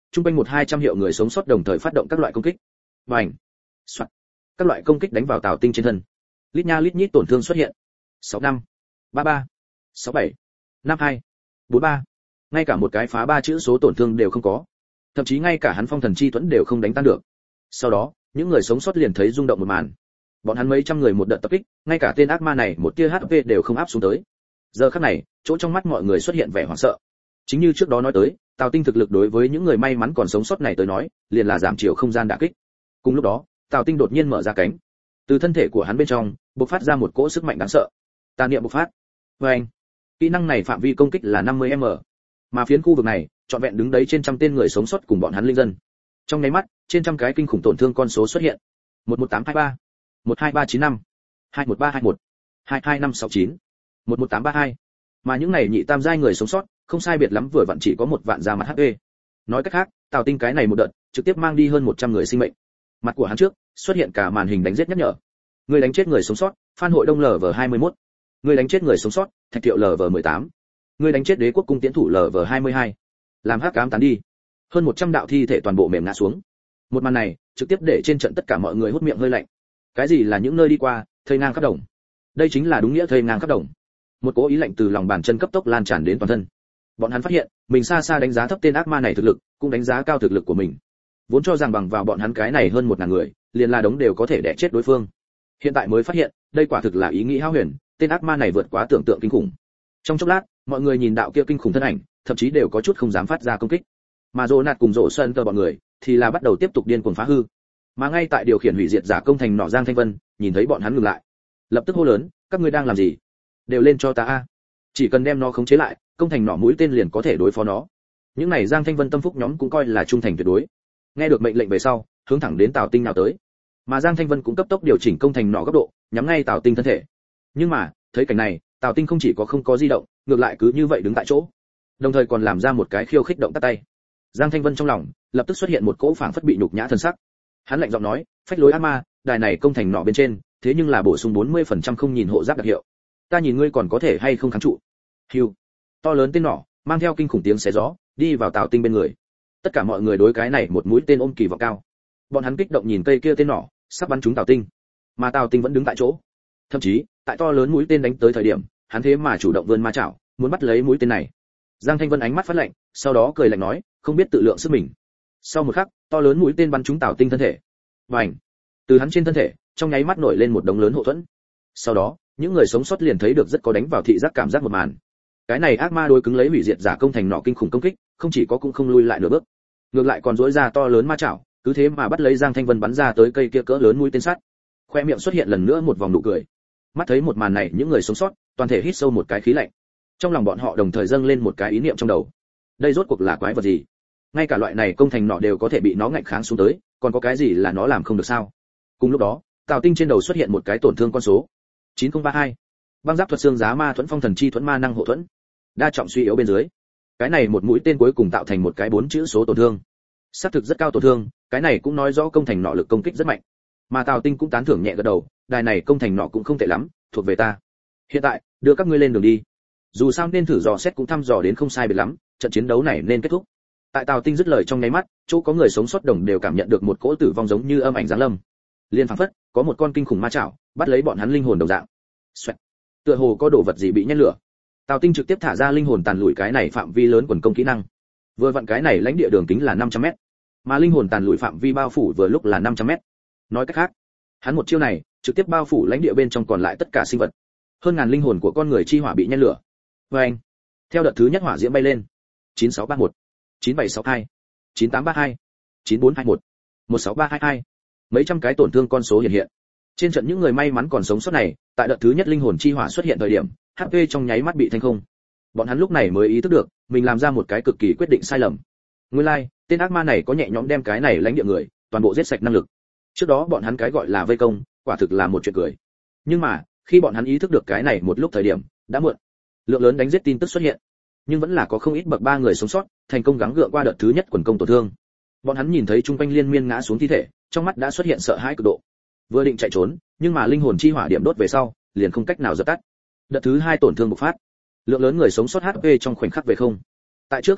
trung quanh một hai trăm hiệu người sống sót đồng thời phát động các loại công kích. Bành, soạt, các loại công kích đánh vào Tào Tinh trên thân. Lít nha lít nhít tổn thương xuất hiện. sáu năm, ba ba, sáu bảy, năm hai, bốn ba. Ngay cả một cái phá ba chữ số tổn thương đều không có. Thậm chí ngay cả hắn phong thần chi thuẫn đều không đánh tan được. Sau đó, những người sống sót liền thấy rung động một màn. Bọn hắn mấy trăm người một đợt tập kích, ngay cả tên ác ma này một tia hát pê đều không áp xuống tới. Giờ khắc này, chỗ trong mắt mọi người xuất hiện vẻ hoảng sợ. Chính như trước đó nói tới, Tào Tinh thực lực đối với những người may mắn còn sống sót này tới nói, liền là giảm chiều không gian đả kích. Cùng lúc đó, Tào Tinh đột nhiên mở ra cánh. Từ thân thể của hắn bên trong, bộc phát ra một cỗ sức mạnh đáng sợ. Tà niệm bộc phát. Oeng. Kỹ năng này phạm vi công kích là năm mươi mét. Mà phiến khu vực này, trọn vẹn đứng đấy trên trăm tên người sống sót cùng bọn hắn linh dân. Trong nháy mắt, trên trăm cái kinh khủng tổn thương con số xuất hiện. một một tám hai ba, một hai ba chín năm, hai một ba hai một, hai hai năm sáu chín, một một tám ba hai. Mà những này nhị tam giai người sống sót, không sai biệt lắm vừa vặn chỉ có một vạn ra mặt hát pê. Nói cách khác, Tào Tinh cái này một đợt, trực tiếp mang đi hơn một trăm người sinh mệnh. Mặt của hắn trước, xuất hiện cả màn hình đánh giết nhắc nhở. Người đánh chết người sống sót, Phan Hội Đông lv hai mươi mốt. Người đánh chết người sống sót, Thạch Thiệu lv mười tám. Người đánh chết Đế Quốc cung tiễn thủ lv hai mươi hai. Làm hắc ám tán đi. Hơn một trăm đạo thi thể toàn bộ mềm ngã xuống. Một màn này, trực tiếp để trên trận tất cả mọi người hút miệng hơi lạnh. Cái gì là những nơi đi qua, thây ngang khắp đồng. Đây chính là đúng nghĩa thây ngang khắp đồng. Một cỗ ý lạnh từ lòng bàn chân cấp tốc lan tràn đến toàn thân. Bọn hắn phát hiện, mình xa xa đánh giá thấp tên ác ma này thực lực, cũng đánh giá cao thực lực của mình. Vốn cho rằng bằng vào bọn hắn cái này hơn một ngàn người, liền là đống đều có thể đè chết đối phương. Hiện tại mới phát hiện, đây quả thực là ý nghĩ hão huyền, tên ác ma này vượt quá tưởng tượng kinh khủng. Trong chốc lát, mọi người nhìn đạo kia kinh khủng thân ảnh, thậm chí đều có chút không dám phát ra công kích. Mà Dỗ Nạt cùng Dỗ Sơn tờ bọn người, thì là bắt đầu tiếp tục điên cuồng phá hư. Mà ngay tại điều khiển hủy diệt giả công thành nỏ Giang Thanh Vân, nhìn thấy bọn hắn ngừng lại, lập tức hô lớn, các ngươi đang làm gì? Đều lên cho ta a! Chỉ cần đem nó khống chế lại, công thành nỏ mũi tên liền có thể đối phó nó. Những này Giang Thanh Vân tâm phúc nhóm cũng coi là trung thành tuyệt đối. Nghe được mệnh lệnh về sau, hướng thẳng đến Tào Tinh nào tới. Mà Giang Thanh Vân cũng cấp tốc điều chỉnh công thành nỏ góc độ, nhắm ngay Tào Tinh thân thể. Nhưng mà, thấy cảnh này, Tào Tinh không chỉ có không có di động, ngược lại cứ như vậy đứng tại chỗ. Đồng thời còn làm ra một cái khiêu khích động tắt tay. Giang Thanh Vân trong lòng, lập tức xuất hiện một cỗ phảng phất bị nhục nhã thân sắc. Hắn lạnh giọng nói, phách lối ác ma, đài này công thành nỏ bên trên, thế nhưng là bổ sung bốn mươi phần trăm không nhìn hộ giáp đặc hiệu. Ta nhìn ngươi còn có thể hay không kháng trụ. Hưu. To lớn tên nỏ, mang theo kinh khủng tiếng xé gió, đi vào Tào Tinh bên người. Tất cả mọi người đối cái này một mũi tên ôm kỳ vọng cao. Bọn hắn kích động nhìn cây kia tên nỏ, sắp bắn trúng Tào Tinh. Mà Tào Tinh vẫn đứng tại chỗ. Thậm chí, tại to lớn mũi tên đánh tới thời điểm, hắn thế mà chủ động vươn ma chảo, muốn bắt lấy mũi tên này. Giang Thanh Vân ánh mắt phát lạnh, sau đó cười lạnh nói, không biết tự lượng sức mình. Sau một khắc, to lớn mũi tên bắn trúng Tào Tinh thân thể. Bành! Từ hắn trên thân thể, trong nháy mắt nổi lên một đống lớn hộ thuẫn. Sau đó, những người sống sót liền thấy được rất có đánh vào thị giác cảm giác một màn. Cái này ác ma đối cứng lấy hủy diệt giả công thành nỏ kinh khủng công kích, không chỉ có cũng không lui lại nửa bước, ngược lại còn duỗi ra to lớn ma chảo, cứ thế mà bắt lấy Giang Thanh Vân bắn ra tới cây kia cỡ lớn mũi tên sắt. Khoe miệng xuất hiện lần nữa một vòng nụ cười. Mắt thấy một màn này, những người sống sót toàn thể hít sâu một cái khí lạnh. Trong lòng bọn họ đồng thời dâng lên một cái ý niệm trong đầu. Đây rốt cuộc là quái vật gì? Ngay cả loại này công thành nỏ đều có thể bị nó ngạnh kháng xuống tới, còn có cái gì là nó làm không được sao? Cùng lúc đó, Tào Tinh trên đầu xuất hiện một cái tổn thương con số chín không ba hai. Băng giáp thuật xương giá ma thuẫn phong thần chi thuẫn ma năng hộ thuẫn. Đa trọng suy yếu bên dưới. Cái này một mũi tên cuối cùng tạo thành một cái bốn chữ số tổn thương. Xác thực rất cao tổn thương, cái này cũng nói rõ công thành nỏ lực công kích rất mạnh. Mà Tào Tinh cũng tán thưởng nhẹ gật đầu, đài này công thành nỏ cũng không tệ lắm, thuộc về ta. Hiện tại, đưa các ngươi lên đường đi. Dù sao nên thử dò xét cũng thăm dò đến không sai biệt lắm, trận chiến đấu này nên kết thúc. Tại Tào Tinh dứt lời trong nháy mắt, chỗ có người sống sót đồng đều cảm nhận được một cỗ tử vong giống như âm ảnh giáng lâm. Liên phảng phất, có một con kinh khủng ma chảo, bắt lấy bọn hắn linh hồn đồng dạng. Xoẹt. Tựa hồ có đồ vật gì bị nhét lửa. Tào Tinh trực tiếp thả ra linh hồn tàn lùi cái này phạm vi lớn quần công kỹ năng. Vừa vặn cái này lãnh địa đường kính là năm trăm mét, mà linh hồn tàn lùi phạm vi bao phủ vừa lúc là năm trăm mét. Nói cách khác, hắn một chiêu này, trực tiếp bao phủ lãnh địa bên trong còn lại tất cả sinh vật. Hơn ngàn linh hồn của con người chi hỏa bị nhét lửa. Và anh, theo đợt thứ nhất hỏa diễm bay lên. chín sáu ba một, chín bảy sáu hai, chín tám ba hai, chín bốn hai một, một sáu ba hai hai. Mấy trăm cái tổn thương con số hiện hiện. Trên trận những người may mắn còn sống sót này, tại đợt thứ nhất linh hồn chi hỏa xuất hiện thời điểm, hát pê trong nháy mắt bị thanh không. Bọn hắn lúc này mới ý thức được, mình làm ra một cái cực kỳ quyết định sai lầm. Nguyên lai, like, tên ác ma này có nhẹ nhõm đem cái này lãnh địa người, toàn bộ giết sạch năng lực. Trước đó bọn hắn cái gọi là vây công, quả thực là một chuyện cười. Nhưng mà, khi bọn hắn ý thức được cái này một lúc thời điểm, đã muộn. Lượng lớn đánh giết tin tức xuất hiện, nhưng vẫn là có không ít bậc ba người sống sót, thành công gắng gượng qua đợt thứ nhất quần công tổn thương. Bọn hắn nhìn thấy trung quanh liên miên ngã xuống thi thể, trong mắt đã xuất hiện sợ hãi cực độ. Vừa định chạy trốn, nhưng mà linh hồn chi hỏa điểm đốt về sau, liền không cách nào dập tắt. Đợt thứ hai tổn thương bộc phát. Lượng lớn người sống sót hát pê trong khoảnh khắc về không. Tại trước khi chết,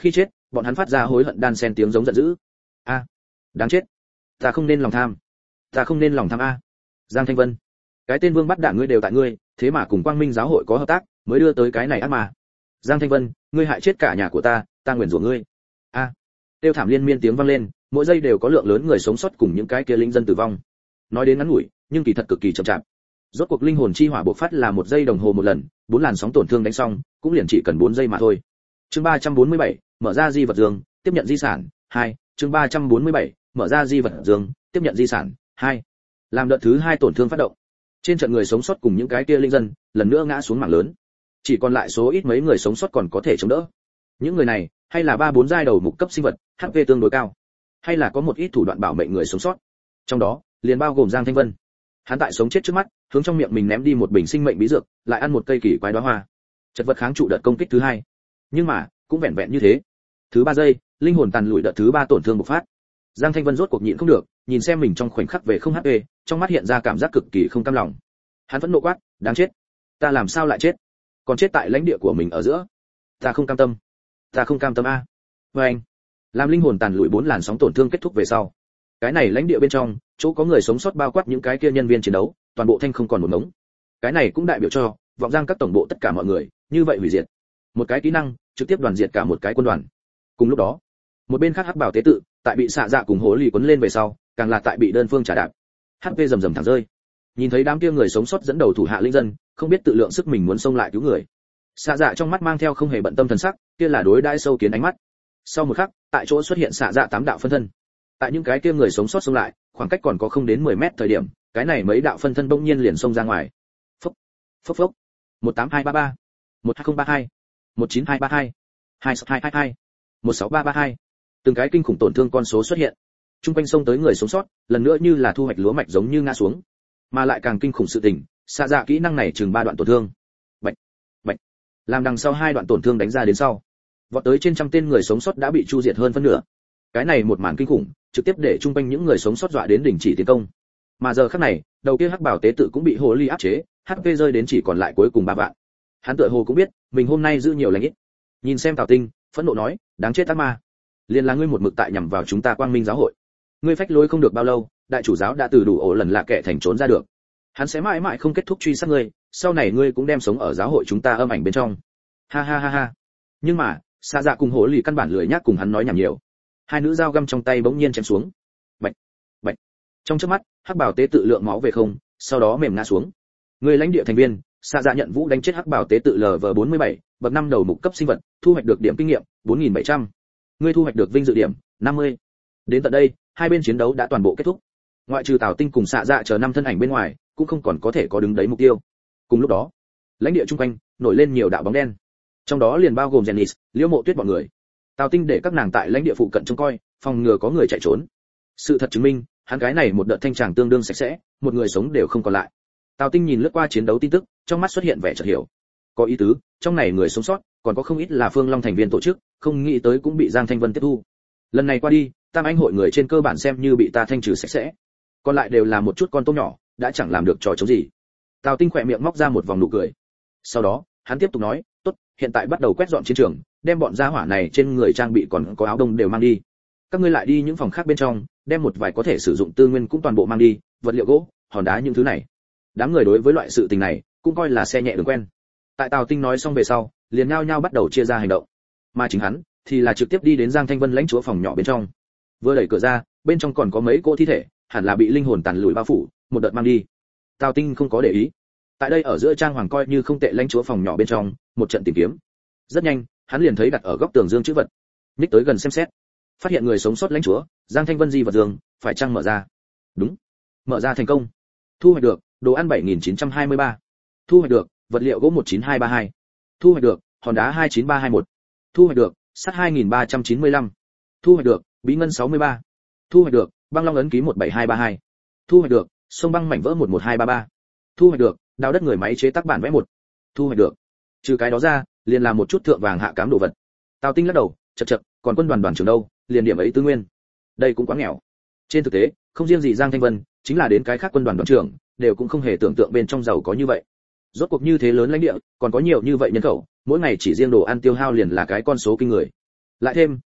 bọn hắn phát ra hối hận đan xen tiếng giống giận dữ. A, đáng chết, ta không nên lòng tham, ta không nên lòng tham a. Giang Thanh Vân, cái tên vương bắt đạn ngươi đều tại ngươi, thế mà cùng Quang Minh giáo hội có hợp tác, mới đưa tới cái này ác mà. Giang Thanh Vân, ngươi hại chết cả nhà của ta, ta nguyền rủa ngươi. A, tiêu thảm liên miên tiếng vang lên, mỗi giây đều có lượng lớn người sống sót cùng những cái kia linh dân tử vong. Nói đến ngắn ngủi, nhưng kỳ thật cực kỳ chậm chạp. Rốt cuộc linh hồn chi hỏa bộc phát là một giây đồng hồ một lần, bốn làn sóng tổn thương đánh xong, cũng liền chỉ cần bốn giây mà thôi. Chương ba trăm bốn mươi bảy, mở ra di vật dương, tiếp nhận di sản, hai. Chương ba trăm bốn mươi bảy, mở ra di vật dương, tiếp nhận di sản, hai. Làm đợt thứ hai tổn thương phát động. Trên trận người sống sót cùng những cái kia linh dân, lần nữa ngã xuống mảng lớn. Chỉ còn lại số ít mấy người sống sót còn có thể chống đỡ. Những người này, hay là ba bốn giai đầu mục cấp sinh vật, hát pê tương đối cao, hay là có một ít thủ đoạn bảo mệnh người sống sót. Trong đó, liền bao gồm Giang Thanh Vân. Hắn tại sống chết trước mắt, hướng trong miệng mình ném đi một bình sinh mệnh bí dược, lại ăn một cây kỳ quái đóa hoa. Chật vật kháng trụ đợt công kích thứ hai. Nhưng mà, cũng vẹn vẹn như thế. Thứ ba giây, linh hồn tàn lùi đợt thứ ba tổn thương bộc phát. Giang Thanh Vân rốt cuộc nhịn không được, nhìn xem mình trong khoảnh khắc về không hát pê, trong mắt hiện ra cảm giác cực kỳ không cam lòng. Hắn vẫn nộ quát, đáng chết, ta làm sao lại chết? Còn chết tại lãnh địa của mình ở giữa. Ta không cam tâm, ta không cam tâm a. Và anh, làm linh hồn tàn lùi bốn làn sóng tổn thương kết thúc về sau, cái này lãnh địa bên trong, chỗ có người sống sót bao quát những cái kia nhân viên chiến đấu, toàn bộ thanh không còn một ngống. Cái này cũng đại biểu cho vọng Giang các tổng bộ tất cả mọi người, như vậy hủy diệt. Một cái kỹ năng, trực tiếp đoàn diệt cả một cái quân đoàn. Cùng lúc đó, một bên khác hắc bảo tế tự, tại bị xạ dạ cùng hố lì quấn lên về sau, càng là tại bị đơn phương trả đạp. hát pê rầm rầm thẳng rơi. Nhìn thấy đám kia người sống sót dẫn đầu thủ hạ linh dân, không biết tự lượng sức mình muốn xông lại cứu người. Xạ dạ trong mắt mang theo không hề bận tâm thần sắc, kia là đối đãi sâu kiến ánh mắt. Sau một khắc, tại chỗ xuất hiện xạ dạ tám đạo phân thân. Tại những cái kia người sống sót xông lại, khoảng cách còn có không đến mười mét thời điểm, cái này mấy đạo phân thân bỗng nhiên liền xông ra ngoài. Phốc, phốc phốc. một tám hai ba ba, một hai không ba hai, một chín hai ba hai, hai sáu hai hai hai, một sáu ba ba hai. Từng cái kinh khủng tổn thương con số xuất hiện. Trung quanh xông tới người sống sót, lần nữa như là thu hoạch lúa mạch giống như ngã xuống. Mà lại càng kinh khủng sự tình, xạ dạ kỹ năng này chừng ba đoạn tổn thương. Bạch, bạch. Làm đằng sau hai đoạn tổn thương đánh ra đến sau, vọt tới trên trăm tên người sống sót đã bị chu diệt hơn phân nửa. Cái này một màn kinh khủng, trực tiếp để trung quanh những người sống sót dọa đến đình chỉ tiến công. Mà giờ khắc này, đầu kia hắc bảo tế tự cũng bị hồ ly áp chế, hát pê rơi đến chỉ còn lại cuối cùng ba vạn. Hắn tựa hồ cũng biết, mình hôm nay giữ nhiều lành ít. Nhìn xem Tào Tinh, phẫn nộ nói, đáng chết ác ma. Liên là ngươi một mực tại nhằm vào chúng ta Quang Minh giáo hội. Ngươi phách lối không được bao lâu, đại chủ giáo đã từ đủ ổ lần là kẻ thành trốn ra được. Hắn sẽ mãi mãi không kết thúc truy sát ngươi, sau này ngươi cũng đem sống ở giáo hội chúng ta âm ảnh bên trong. Ha ha ha ha. Nhưng mà, Sa Dạ cùng Hổ Lì căn bản lười nhác cùng hắn nói nhảm nhiều. Hai nữ dao găm trong tay bỗng nhiên chém xuống. Bạch, bạch. Trong chớp mắt, hắc bảo tế tự lượng máu về không, sau đó mềm ngã xuống. Người lãnh địa thành viên, Sa Dạ nhận vũ đánh chết hắc bảo tế tự L V bốn mươi bảy, bậc năm đầu mục cấp sinh vật, thu hoạch được điểm kinh nghiệm bốn nghìn bảy trăm. Ngươi thu hoạch được vinh dự điểm năm mươi. Đến tận đây, hai bên chiến đấu đã toàn bộ kết thúc. Ngoại trừ Tào Tinh cùng Sa Dạ chờ năm thân ảnh bên ngoài, cũng không còn có thể có đứng đấy mục tiêu. Cùng lúc đó, lãnh địa chung quanh nổi lên nhiều đạo bóng đen, trong đó liền bao gồm Janice, Liễu Mộ Tuyết bọn người. Tào Tinh để các nàng tại lãnh địa phụ cận trông coi, phòng ngừa có người chạy trốn. Sự thật chứng minh, hắn cái này một đợt thanh tràng tương đương sạch sẽ, một người sống đều không còn lại. Tào Tinh nhìn lướt qua chiến đấu tin tức, trong mắt xuất hiện vẻ chợt hiểu. Có ý tứ, trong này người sống sót, còn có không ít là Phương Long thành viên tổ chức, không nghĩ tới cũng bị Giang Thanh Vân tiếp thu. Lần này qua đi, Tam Anh hội người trên cơ bản xem như bị ta thanh trừ sạch sẽ. Còn lại đều là một chút con tôm nhỏ, đã chẳng làm được trò chống gì. Tào Tinh khỏe miệng móc ra một vòng nụ cười. Sau đó, hắn tiếp tục nói, tốt, hiện tại bắt đầu quét dọn chiến trường, đem bọn gia hỏa này trên người trang bị còn có áo đông đều mang đi. Các ngươi lại đi những phòng khác bên trong, đem một vài có thể sử dụng tư nguyên cũng toàn bộ mang đi, vật liệu gỗ, hòn đá những thứ này. Đám người đối với loại sự tình này, cũng coi là xe nhẹ đường quen. Tại Tào Tinh nói xong về sau, liền nhao nhao bắt đầu chia ra hành động. Mà chính hắn thì là trực tiếp đi đến Giang Thanh Vân lãnh chúa phòng nhỏ bên trong. Vừa đẩy cửa ra, bên trong còn có mấy cỗ thi thể, hẳn là bị linh hồn tàn lùi bao phủ, một đợt mang đi. Tào Tinh không có để ý. Tại đây ở giữa trang hoàng coi như không tệ lãnh chúa phòng nhỏ bên trong, một trận tìm kiếm. Rất nhanh, hắn liền thấy đặt ở góc tường dương chữ vật. Ních tới gần xem xét, phát hiện người sống sót lãnh chúa, Giang Thanh Vân di vật dương, phải chăng mở ra? Đúng, mở ra thành công. Thu hoạch được đồ ăn bảy nghìn chín trăm hai mươi ba. Thu hoạch được vật liệu gỗ một chín hai ba hai. Thu hoạch được hòn đá hai chín ba hai một. Thu hoạch được sắt hai nghìn ba trăm chín mươi lăm. Thu hoạch được bí ngân sáu mươi ba. Thu hoạch được băng long ấn ký một bảy hai ba hai. Thu hoạch được sông băng mảnh vỡ một một hai ba ba. Thu hoạch được đào đất người máy chế tác bản vẽ một. Thu hoạch được. Trừ cái đó ra, liền làm một chút thượng vàng hạ cám đồ vật. Tào Tinh lắc đầu, chậc chậc, còn quân đoàn đoàn trưởng đâu, liền điểm ấy tư nguyên. Đây cũng quá nghèo. Trên thực tế, không riêng gì Giang Thanh Vân, chính là đến cái khác quân đoàn đoàn trưởng, đều cũng không hề tưởng tượng bên trong giàu có như vậy. Rốt cuộc như thế lớn lãnh địa, còn có nhiều như vậy nhân khẩu, mỗi ngày chỉ riêng đồ ăn tiêu hao liền là cái con số kinh người. Lại thêm,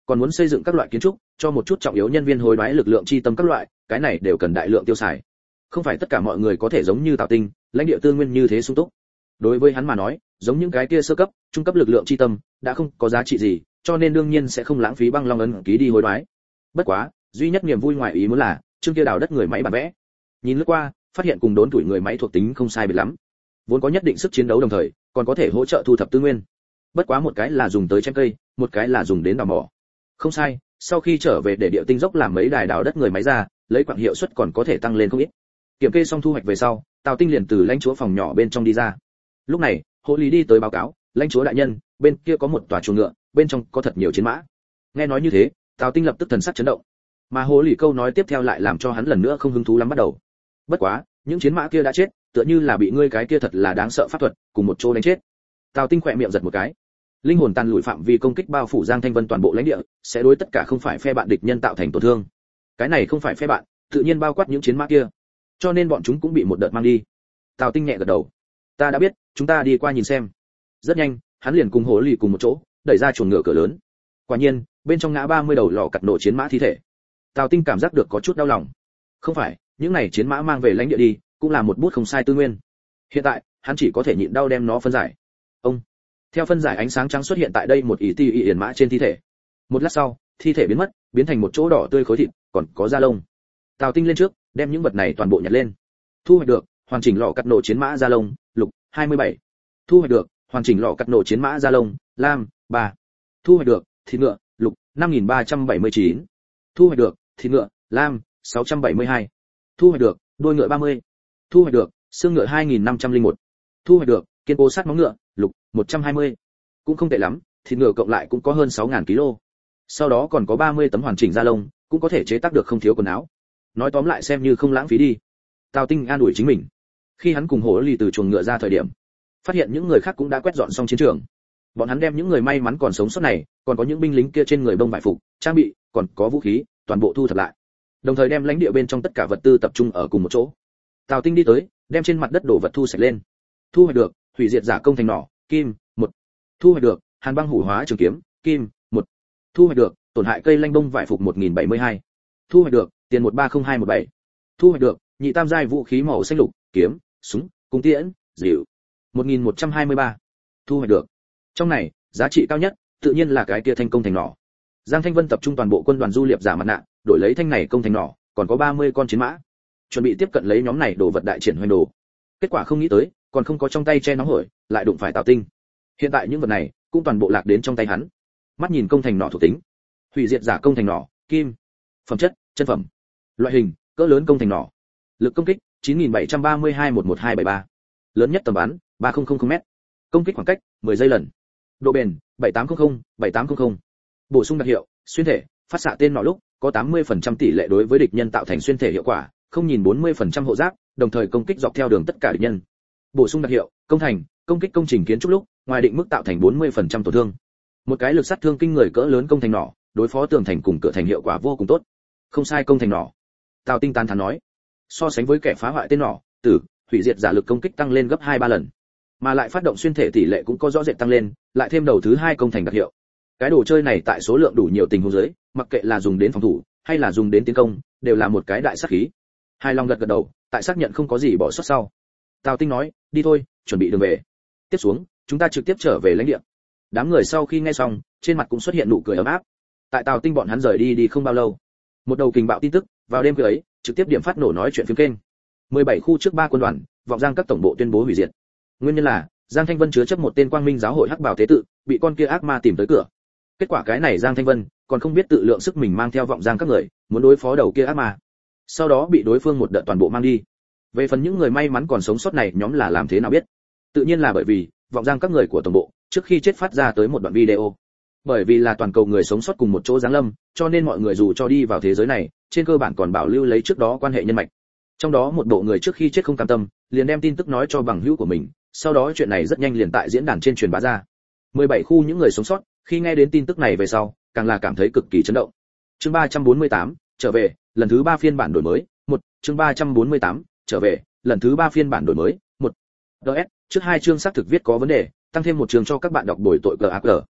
còn muốn xây dựng các loại kiến trúc, cho một chút trọng yếu nhân viên hối đoái lực lượng chi tâm các loại, cái này đều cần đại lượng tiêu xài. Không phải tất cả mọi người có thể giống như Tào Tinh, lãnh địa tư nguyên như thế sung túc. Đối với hắn mà nói, giống những cái kia sơ cấp, trung cấp lực lượng chi tâm, đã không có giá trị gì, cho nên đương nhiên sẽ không lãng phí băng long ấn ký đi hối đoái. Bất quá, duy nhất niềm vui ngoài ý muốn là, chương kia đào đất người máy bản vẽ. Nhìn lướt qua, phát hiện cùng đốn tuổi người máy thuộc tính không sai biệt lắm. Vốn có nhất định sức chiến đấu đồng thời, còn có thể hỗ trợ thu thập tư nguyên. Bất quá một cái là dùng tới chém cây, một cái là dùng đến đào mỏ. Không sai, sau khi trở về để địa tinh dốc làm mấy đài đào đất người máy ra, lấy quặng hiệu suất còn có thể tăng lên không ít. Kiểm kê xong thu hoạch về sau, Tào Tinh liền từ lãnh chúa phòng nhỏ bên trong đi ra. Lúc này, Hồ Lý đi tới báo cáo, lãnh chúa đại nhân, bên kia có một tòa chuồng ngựa, bên trong có thật nhiều chiến mã. Nghe nói như thế, Tào Tinh lập tức thần sắc chấn động. Mà Hồ Lý câu nói tiếp theo lại làm cho hắn lần nữa không hứng thú lắm bắt đầu. Bất quá, những chiến mã kia đã chết, tựa như là bị ngươi cái kia thật là đáng sợ pháp thuật cùng một chỗ đánh chết. Tào Tinh khỏe miệng giật một cái. Linh hồn tàn lùi phạm vi công kích bao phủ Giang Thanh Vân toàn bộ lãnh địa, sẽ đối tất cả không phải phe bạn địch nhân tạo thành tổn thương. Cái này không phải phe bạn, tự nhiên bao quát những chiến mã kia. Cho nên bọn chúng cũng bị một đợt mang đi. Tào Tinh nhẹ gật đầu. Ta đã biết, chúng ta đi qua nhìn xem. Rất nhanh, hắn liền cùng Hồ Lì cùng một chỗ, đẩy ra chuồng ngựa cửa lớn. Quả nhiên, bên trong ngã ba mươi đầu lò cặt nổ chiến mã thi thể. Tào Tinh cảm giác được có chút đau lòng. Không phải, những này chiến mã mang về lãnh địa đi, cũng là một bút không sai tư nguyên. Hiện tại, hắn chỉ có thể nhịn đau đem nó phân giải. Ông. Theo phân giải ánh sáng trắng xuất hiện tại đây một ý ti y yển mã trên thi thể. Một lát sau, thi thể biến mất, biến thành một chỗ đỏ tươi khối thịt, còn có da lông. Tào Tinh lên trước, đem những vật này toàn bộ nhặt lên. Thu hoạch được, hoàn chỉnh lọ cắt nổ chiến mã da lông, lục, hai mươi bảy. Thu hoạch được, hoàn chỉnh lọ cắt nổ chiến mã da lông, lam, ba. Thu hoạch được, thịt ngựa, lục, năm nghìn ba trăm bảy mươi chín. Thu hoạch được, thịt ngựa, lam, sáu trăm bảy mươi hai. Thu hoạch được, đuôi ngựa ba mươi. Thu hoạch được, xương ngựa hai nghìn năm trăm lẻ một. Thu hoạch được, kiên cố sát móng ngựa, lục, một trăm hai mươi. Cũng không tệ lắm, thịt ngựa cộng lại cũng có hơn sáu nghìn ki lô. Sau đó còn có ba mươi tấm hoàn chỉnh da lông, cũng có thể chế tác được không thiếu quần áo. Nói tóm lại xem như không lãng phí đi. Tào Tinh an ủi chính mình. Khi hắn cùng Hồ Ly từ chuồng ngựa ra thời điểm, phát hiện những người khác cũng đã quét dọn xong chiến trường. Bọn hắn đem những người may mắn còn sống sót này, còn có những binh lính kia trên người bông vải phục, trang bị, còn có vũ khí, toàn bộ thu thập lại. Đồng thời đem lãnh địa bên trong tất cả vật tư tập trung ở cùng một chỗ. Tào Tinh đi tới, đem trên mặt đất đổ vật thu sạch lên. Thu hoạch được, hủy diệt giả công thành nỏ, kim, một. Thu hoạch được, hàn băng hủ hóa trường kiếm, kim, một. Thu hoạch được, tổn hại cây lanh bông vải phục một nghìn bảy mươi hai. Thu hoạch được, tiền một ba không hai một bảy. Thu hoạch được, nhị tam giai vũ khí màu xanh lục, kiếm, súng, cung tiễn, dịu. một nghìn một trăm hai mươi ba. Thu hoạch được. Trong này, giá trị cao nhất, tự nhiên là cái kia thanh công thành nỏ. Giang Thanh Vân tập trung toàn bộ quân đoàn du liệp giả mặt nạ, đổi lấy thanh này công thành nỏ, còn có ba mươi con chiến mã. Chuẩn bị tiếp cận lấy nhóm này đồ vật đại triển hoành đồ. Kết quả không nghĩ tới, còn không có trong tay che nóng hổi, lại đụng phải Tào Tinh. Hiện tại những vật này cũng toàn bộ lạc đến trong tay hắn. Mắt nhìn công thành nỏ thuộc tính. Hủy diệt giả công thành nỏ, kim. Phẩm chất, chân phẩm. Loại hình, cỡ lớn công thành nỏ. Lực công kích, chín nghìn bảy trăm ba mươi hai một một hai bảy ba. Lớn nhất tầm bắn, ba nghìn mét. Công kích khoảng cách, mười giây lần. Độ bền, bảy tám không không, bảy tám không không. Bổ sung đặc hiệu, xuyên thể, phát xạ tên nỏ lúc, có tám mươi phần trăm tỷ lệ đối với địch nhân tạo thành xuyên thể hiệu quả, không nhìn bốn mươi phần trăm hộ giáp, đồng thời công kích dọc theo đường tất cả địch nhân. Bổ sung đặc hiệu, công thành, công kích công trình kiến trúc lúc, ngoài định mức tạo thành bốn mươi phần trăm tổn thương. Một cái lực sát thương kinh người cỡ lớn công thành nỏ, đối phó tường thành cùng cửa thành hiệu quả vô cùng tốt. Không sai công thành nỏ. Tào Tinh tán thán nói. So sánh với kẻ phá hoại tên nỏ, tử, hủy diệt giả lực công kích tăng lên gấp hai ba lần. Mà lại phát động xuyên thể tỷ lệ cũng có rõ rệt tăng lên, lại thêm đầu thứ hai công thành đặc hiệu. Cái đồ chơi này tại số lượng đủ nhiều tình huống dưới, mặc kệ là dùng đến phòng thủ hay là dùng đến tiến công, đều là một cái đại sát khí. Hai Long gật gật đầu, tại xác nhận không có gì bỏ sót sau. Tào Tinh nói, đi thôi, chuẩn bị đường về. Tiếp xuống, chúng ta trực tiếp trở về lãnh địa. Đám người sau khi nghe xong, trên mặt cũng xuất hiện nụ cười ấm áp. Tại Tào Tinh bọn hắn rời đi đi không bao lâu, một đầu kình bạo tin tức, vào đêm ấy, trực tiếp điểm phát nổ nói chuyện phiếm kênh. mười bảy khu trước ba quân đoàn, vọng Giang các tổng bộ tuyên bố hủy diệt. Nguyên nhân là, Giang Thanh Vân chứa chấp một tên Quang Minh giáo hội hắc bào tế tự, bị con kia ác ma tìm tới cửa. Kết quả cái này Giang Thanh Vân còn không biết tự lượng sức mình mang theo vọng Giang các người, muốn đối phó đầu kia ác ma. Sau đó bị đối phương một đợt toàn bộ mang đi. Về phần những người may mắn còn sống sót này, nhóm là làm thế nào biết? Tự nhiên là bởi vì vọng Giang các người của tổng bộ trước khi chết phát ra tới một đoạn video. Bởi vì là toàn cầu người sống sót cùng một chỗ giáng lâm, cho nên mọi người dù cho đi vào thế giới này, trên cơ bản còn bảo lưu lấy trước đó quan hệ nhân mạch. Trong đó một bộ người trước khi chết không cam tâm, liền đem tin tức nói cho bằng hữu của mình, sau đó chuyện này rất nhanh liền tại diễn đàn trên truyền bá ra. mười bảy khu những người sống sót, khi nghe đến tin tức này về sau, càng là cảm thấy cực kỳ chấn động. Chương ba trăm bốn mươi tám, trở về, lần thứ ba phiên bản đổi mới, một, chương ba trăm bốn mươi tám, trở về, lần thứ ba phiên bản đổi mới, một. đê ét, trước hai chương xác thực viết có vấn đề, tăng thêm một chương cho các bạn đọc bồi tội giê a giê.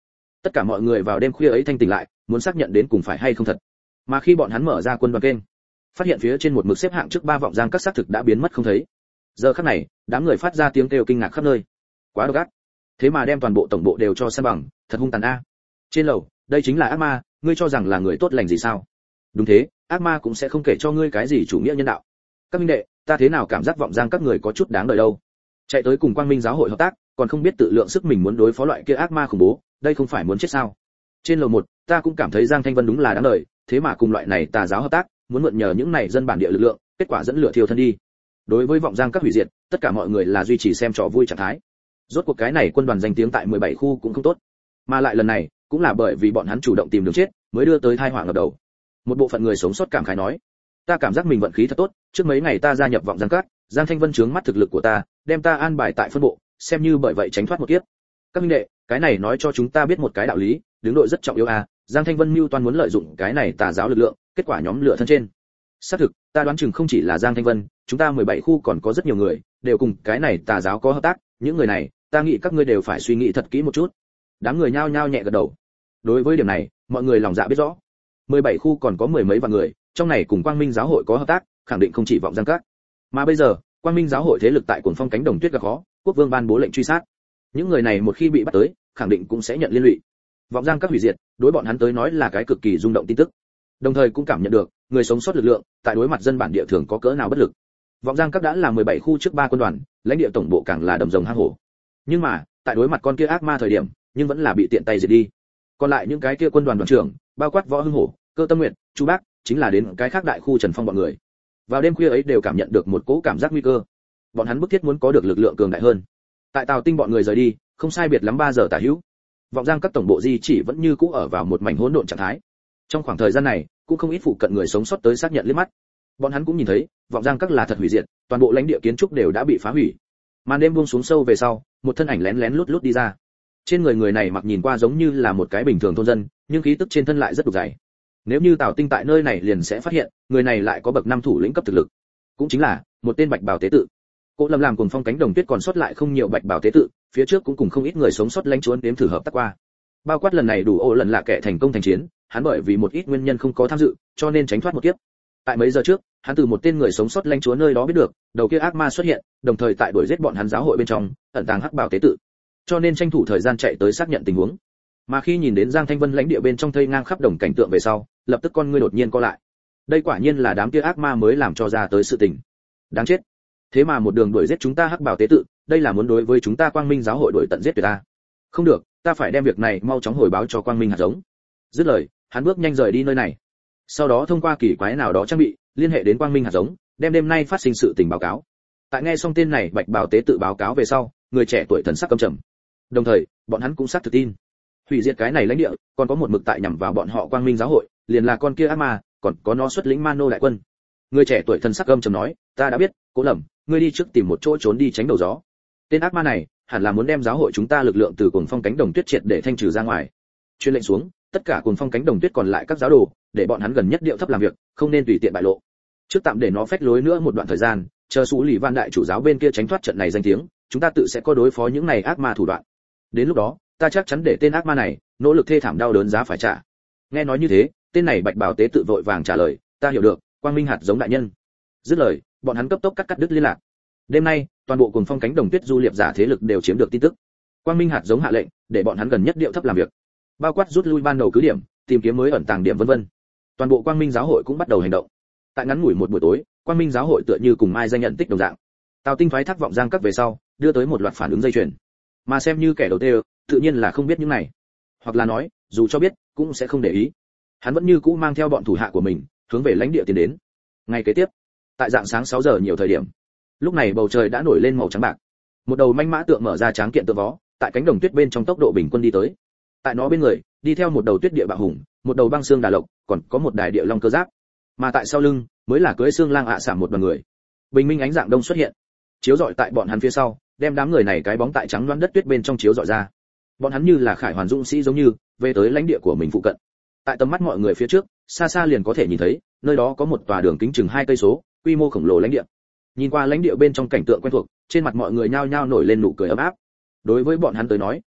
Tất cả mọi người vào đêm khuya ấy thanh tỉnh lại, muốn xác nhận đến cùng phải hay không thật. Mà khi bọn hắn mở ra quân đoàn kênh, phát hiện phía trên một mực xếp hạng trước ba vọng giang các xác thực đã biến mất không thấy. Giờ khắc này, đám người phát ra tiếng kêu kinh ngạc khắp nơi. Quá độc ác, thế mà đem toàn bộ tổng bộ đều cho san bằng, thật hung tàn a. Trên lầu, đây chính là ác ma, ngươi cho rằng là người tốt lành gì sao? Đúng thế, ác ma cũng sẽ không kể cho ngươi cái gì chủ nghĩa nhân đạo. Các minh đệ, ta thế nào cảm giác vọng giang các người có chút đáng đời đâu. Chạy tới cùng Quang Minh giáo hội hợp tác, còn không biết tự lượng sức mình muốn đối phó loại kia ác ma khủng bố, đây không phải muốn chết sao? Trên lầu một, ta cũng cảm thấy Giang Thanh Vân đúng là đáng đời, thế mà cùng loại này tà giáo hợp tác, muốn mượn nhờ những này dân bản địa lực lượng, kết quả dẫn lửa thiêu thân đi. Đối với vọng giang các hủy diệt, tất cả mọi người là duy trì xem trò vui trạng thái. Rốt cuộc cái này quân đoàn danh tiếng tại mười bảy khu cũng không tốt, mà lại lần này cũng là bởi vì bọn hắn chủ động tìm đường chết, mới đưa tới tai họa ngập đầu. Một bộ phận người sống sót cảm khái nói, ta cảm giác mình vận khí thật tốt, trước mấy ngày ta gia nhập vọng giang các, Giang Thanh Vân chướng mắt thực lực của ta, đem ta an bài tại phân bộ, xem như bởi vậy tránh thoát một kiếp. Các minh đệ, cái này nói cho chúng ta biết một cái đạo lý, đứng đội rất trọng yếu à, Giang Thanh Vân mưu toan muốn lợi dụng cái này tà giáo lực lượng, kết quả nhóm lửa thân trên. Xác thực, ta đoán chừng không chỉ là Giang Thanh Vân, chúng ta mười bảy khu còn có rất nhiều người, đều cùng cái này tà giáo có hợp tác, những người này, ta nghĩ các ngươi đều phải suy nghĩ thật kỹ một chút. Đám người nhao nhao nhẹ gật đầu. Đối với điểm này, mọi người lòng dạ biết rõ. mười bảy khu còn có mười mấy vạn người, trong này cùng Quang Minh giáo hội có hợp tác, khẳng định không chỉ vọng giang các. Mà bây giờ, Quang Minh giáo hội thế lực tại Cuồng Phong cánh đồng tuyết gặp khó, quốc vương ban bố lệnh truy sát. Những người này một khi bị bắt tới, khẳng định cũng sẽ nhận liên lụy. Vọng giang các hủy diệt, đối bọn hắn tới nói là cái cực kỳ rung động tin tức. Đồng thời cũng cảm nhận được, người sống sót lực lượng, tại đối mặt dân bản địa thường có cỡ nào bất lực. Vọng giang các đã là mười bảy khu trước ba quân đoàn, lãnh địa tổng bộ càng là đầm rồng hang hổ. Nhưng mà, tại đối mặt con kia ác ma thời điểm, nhưng vẫn là bị tiện tay diệt đi. Còn lại những cái kia quân đoàn đoàn trưởng, bao quát Võ Hưng Hổ, Cơ Tâm Nguyệt, Chu Bác, chính là đến cái khác đại khu Trần Phong bọn người. Vào đêm khuya ấy đều cảm nhận được một cỗ cảm giác nguy cơ. Bọn hắn bức thiết muốn có được lực lượng cường đại hơn. Tại Tào Tinh bọn người rời đi, không sai biệt lắm ba giờ tả hữu. Vọng giang các tổng bộ di chỉ vẫn như cũ ở vào một mảnh hỗn độn trạng thái. Trong khoảng thời gian này, cũng không ít phụ cận người sống sót tới xác nhận liếc mắt. Bọn hắn cũng nhìn thấy, vọng giang các là thật hủy diệt, toàn bộ lãnh địa kiến trúc đều đã bị phá hủy. Màn đêm buông xuống sâu về sau, một thân ảnh lén lén lút lút đi ra. Trên người người này mặc nhìn qua giống như là một cái bình thường thôn dân, nhưng khí tức trên thân lại rất đục dày. Nếu như Tào Tinh tại nơi này liền sẽ phát hiện, người này lại có bậc năm thủ lĩnh cấp thực lực, cũng chính là một tên bạch bào tế tự. Cố Lâm làm Cuồng Phong cánh đồng tuyết còn sót lại không nhiều bạch bào tế tự, phía trước cũng cùng không ít người sống sót lãnh chúa đếm thử hợp tác qua. Bao quát lần này đủ ô lần là kẻ thành công thành chiến, hắn bởi vì một ít nguyên nhân không có tham dự, cho nên tránh thoát một kiếp. Tại mấy giờ trước, hắn từ một tên người sống sót lãnh chúa nơi đó biết được, đầu kia ác ma xuất hiện, đồng thời tại đuổi giết bọn hắn giáo hội bên trong, ẩn tàng hắc bào tế tự. Cho nên tranh thủ thời gian chạy tới xác nhận tình huống. Mà khi nhìn đến Giang Thanh Vân lãnh địa bên trong thây ngang khắp đồng cảnh tượng về sau, lập tức con ngươi đột nhiên co lại. Đây quả nhiên là đám kia ác ma mới làm cho ra tới sự tình. Đáng chết. Thế mà một đường đuổi giết chúng ta hắc bào tế tự, đây là muốn đối với chúng ta Quang Minh giáo hội đuổi tận giết tuyệt ta. Không được, ta phải đem việc này mau chóng hồi báo cho Quang Minh hạt giống. Dứt lời, hắn bước nhanh rời đi nơi này. Sau đó thông qua kỳ quái nào đó trang bị, liên hệ đến Quang Minh hạt giống, đem đêm nay phát sinh sự tình báo cáo. Tại nghe xong tên này bạch bào tế tự báo cáo về sau, người trẻ tuổi thần sắc căm trầm. Đồng thời, bọn hắn cũng xác thực tin, hủy diệt cái này lãnh địa, còn có một mực tại nhằm vào bọn họ Quang Minh giáo hội, liền là con kia ác ma, còn có nó xuất lĩnh Mano đại quân. Người trẻ tuổi thần sắc căm trầm nói, ta đã biết, Cố Lầm, ngươi đi trước tìm một chỗ trốn đi tránh đầu gió. Tên ác ma này, hẳn là muốn đem giáo hội chúng ta lực lượng từ Cuồng Phong cánh đồng tuyết triệt để thanh trừ ra ngoài. Truyền lệnh xuống, tất cả Cuồng Phong cánh đồng tuyết còn lại các giáo đồ, để bọn hắn gần nhất điệu thấp làm việc, không nên tùy tiện bại lộ. Trước tạm để nó phách lối nữa một đoạn thời gian, chờ Sú Lì Văn đại chủ giáo bên kia tránh thoát trận này danh tiếng, chúng ta tự sẽ có đối phó những này ác ma thủ đoạn. Đến lúc đó, ta chắc chắn để tên ác ma này nỗ lực thê thảm đau đớn giá phải trả. Nghe nói như thế, tên này bạch bào tế tự vội vàng trả lời, ta hiểu được, Quang Minh hạt giống đại nhân. Dứt lời, bọn hắn cấp tốc cắt cắt đứt liên lạc. Đêm nay, toàn bộ Cuồng Phong cánh đồng tuyết du liệp giả thế lực đều chiếm được tin tức. Quang Minh hạt giống hạ lệnh, để bọn hắn gần nhất điệu thấp làm việc, bao quát rút lui ban đầu cứ điểm, tìm kiếm mới ẩn tàng điểm vân vân. Toàn bộ Quang Minh giáo hội cũng bắt đầu hành động. Tại ngắn ngủi một buổi tối, Quang Minh giáo hội tựa như cùng mai danh nhận tích đồng dạng. Tào Tinh phái thác vọng giang các về sau, đưa tới một loạt phản ứng dây chuyền. Mà xem như kẻ đầu tiên, tự nhiên là không biết những này, hoặc là nói, dù cho biết, cũng sẽ không để ý. Hắn vẫn như cũ mang theo bọn thủ hạ của mình, hướng về lãnh địa tiến đến. Ngày kế tiếp, tại dạng sáng sáu giờ nhiều thời điểm, lúc này bầu trời đã nổi lên màu trắng bạc. Một đầu manh mã tượng mở ra tráng kiện tượng vó, tại cánh đồng tuyết bên trong tốc độ bình quân đi tới. Tại nó bên người, đi theo một đầu tuyết địa bạo hùng, một đầu băng xương đà lộc, còn có một đài địa long cơ giáp. Mà tại sau lưng, mới là cưỡi xương lang ạ xả một đoàn người. Bình minh ánh dạng đông xuất hiện, chiếu rọi tại bọn hắn phía sau, đem đám người này cái bóng tại trắng loáng đất tuyết bên trong chiếu rọi ra. Bọn hắn như là khải hoàn dũng sĩ giống như, về tới lãnh địa của mình phụ cận. Tại tầm mắt mọi người phía trước, xa xa liền có thể nhìn thấy, nơi đó có một tòa đường kính chừng hai cây số, quy mô khổng lồ lãnh địa. Nhìn qua lãnh địa bên trong cảnh tượng quen thuộc, trên mặt mọi người nhao nhao nổi lên nụ cười ấm áp. Đối với bọn hắn tới nói,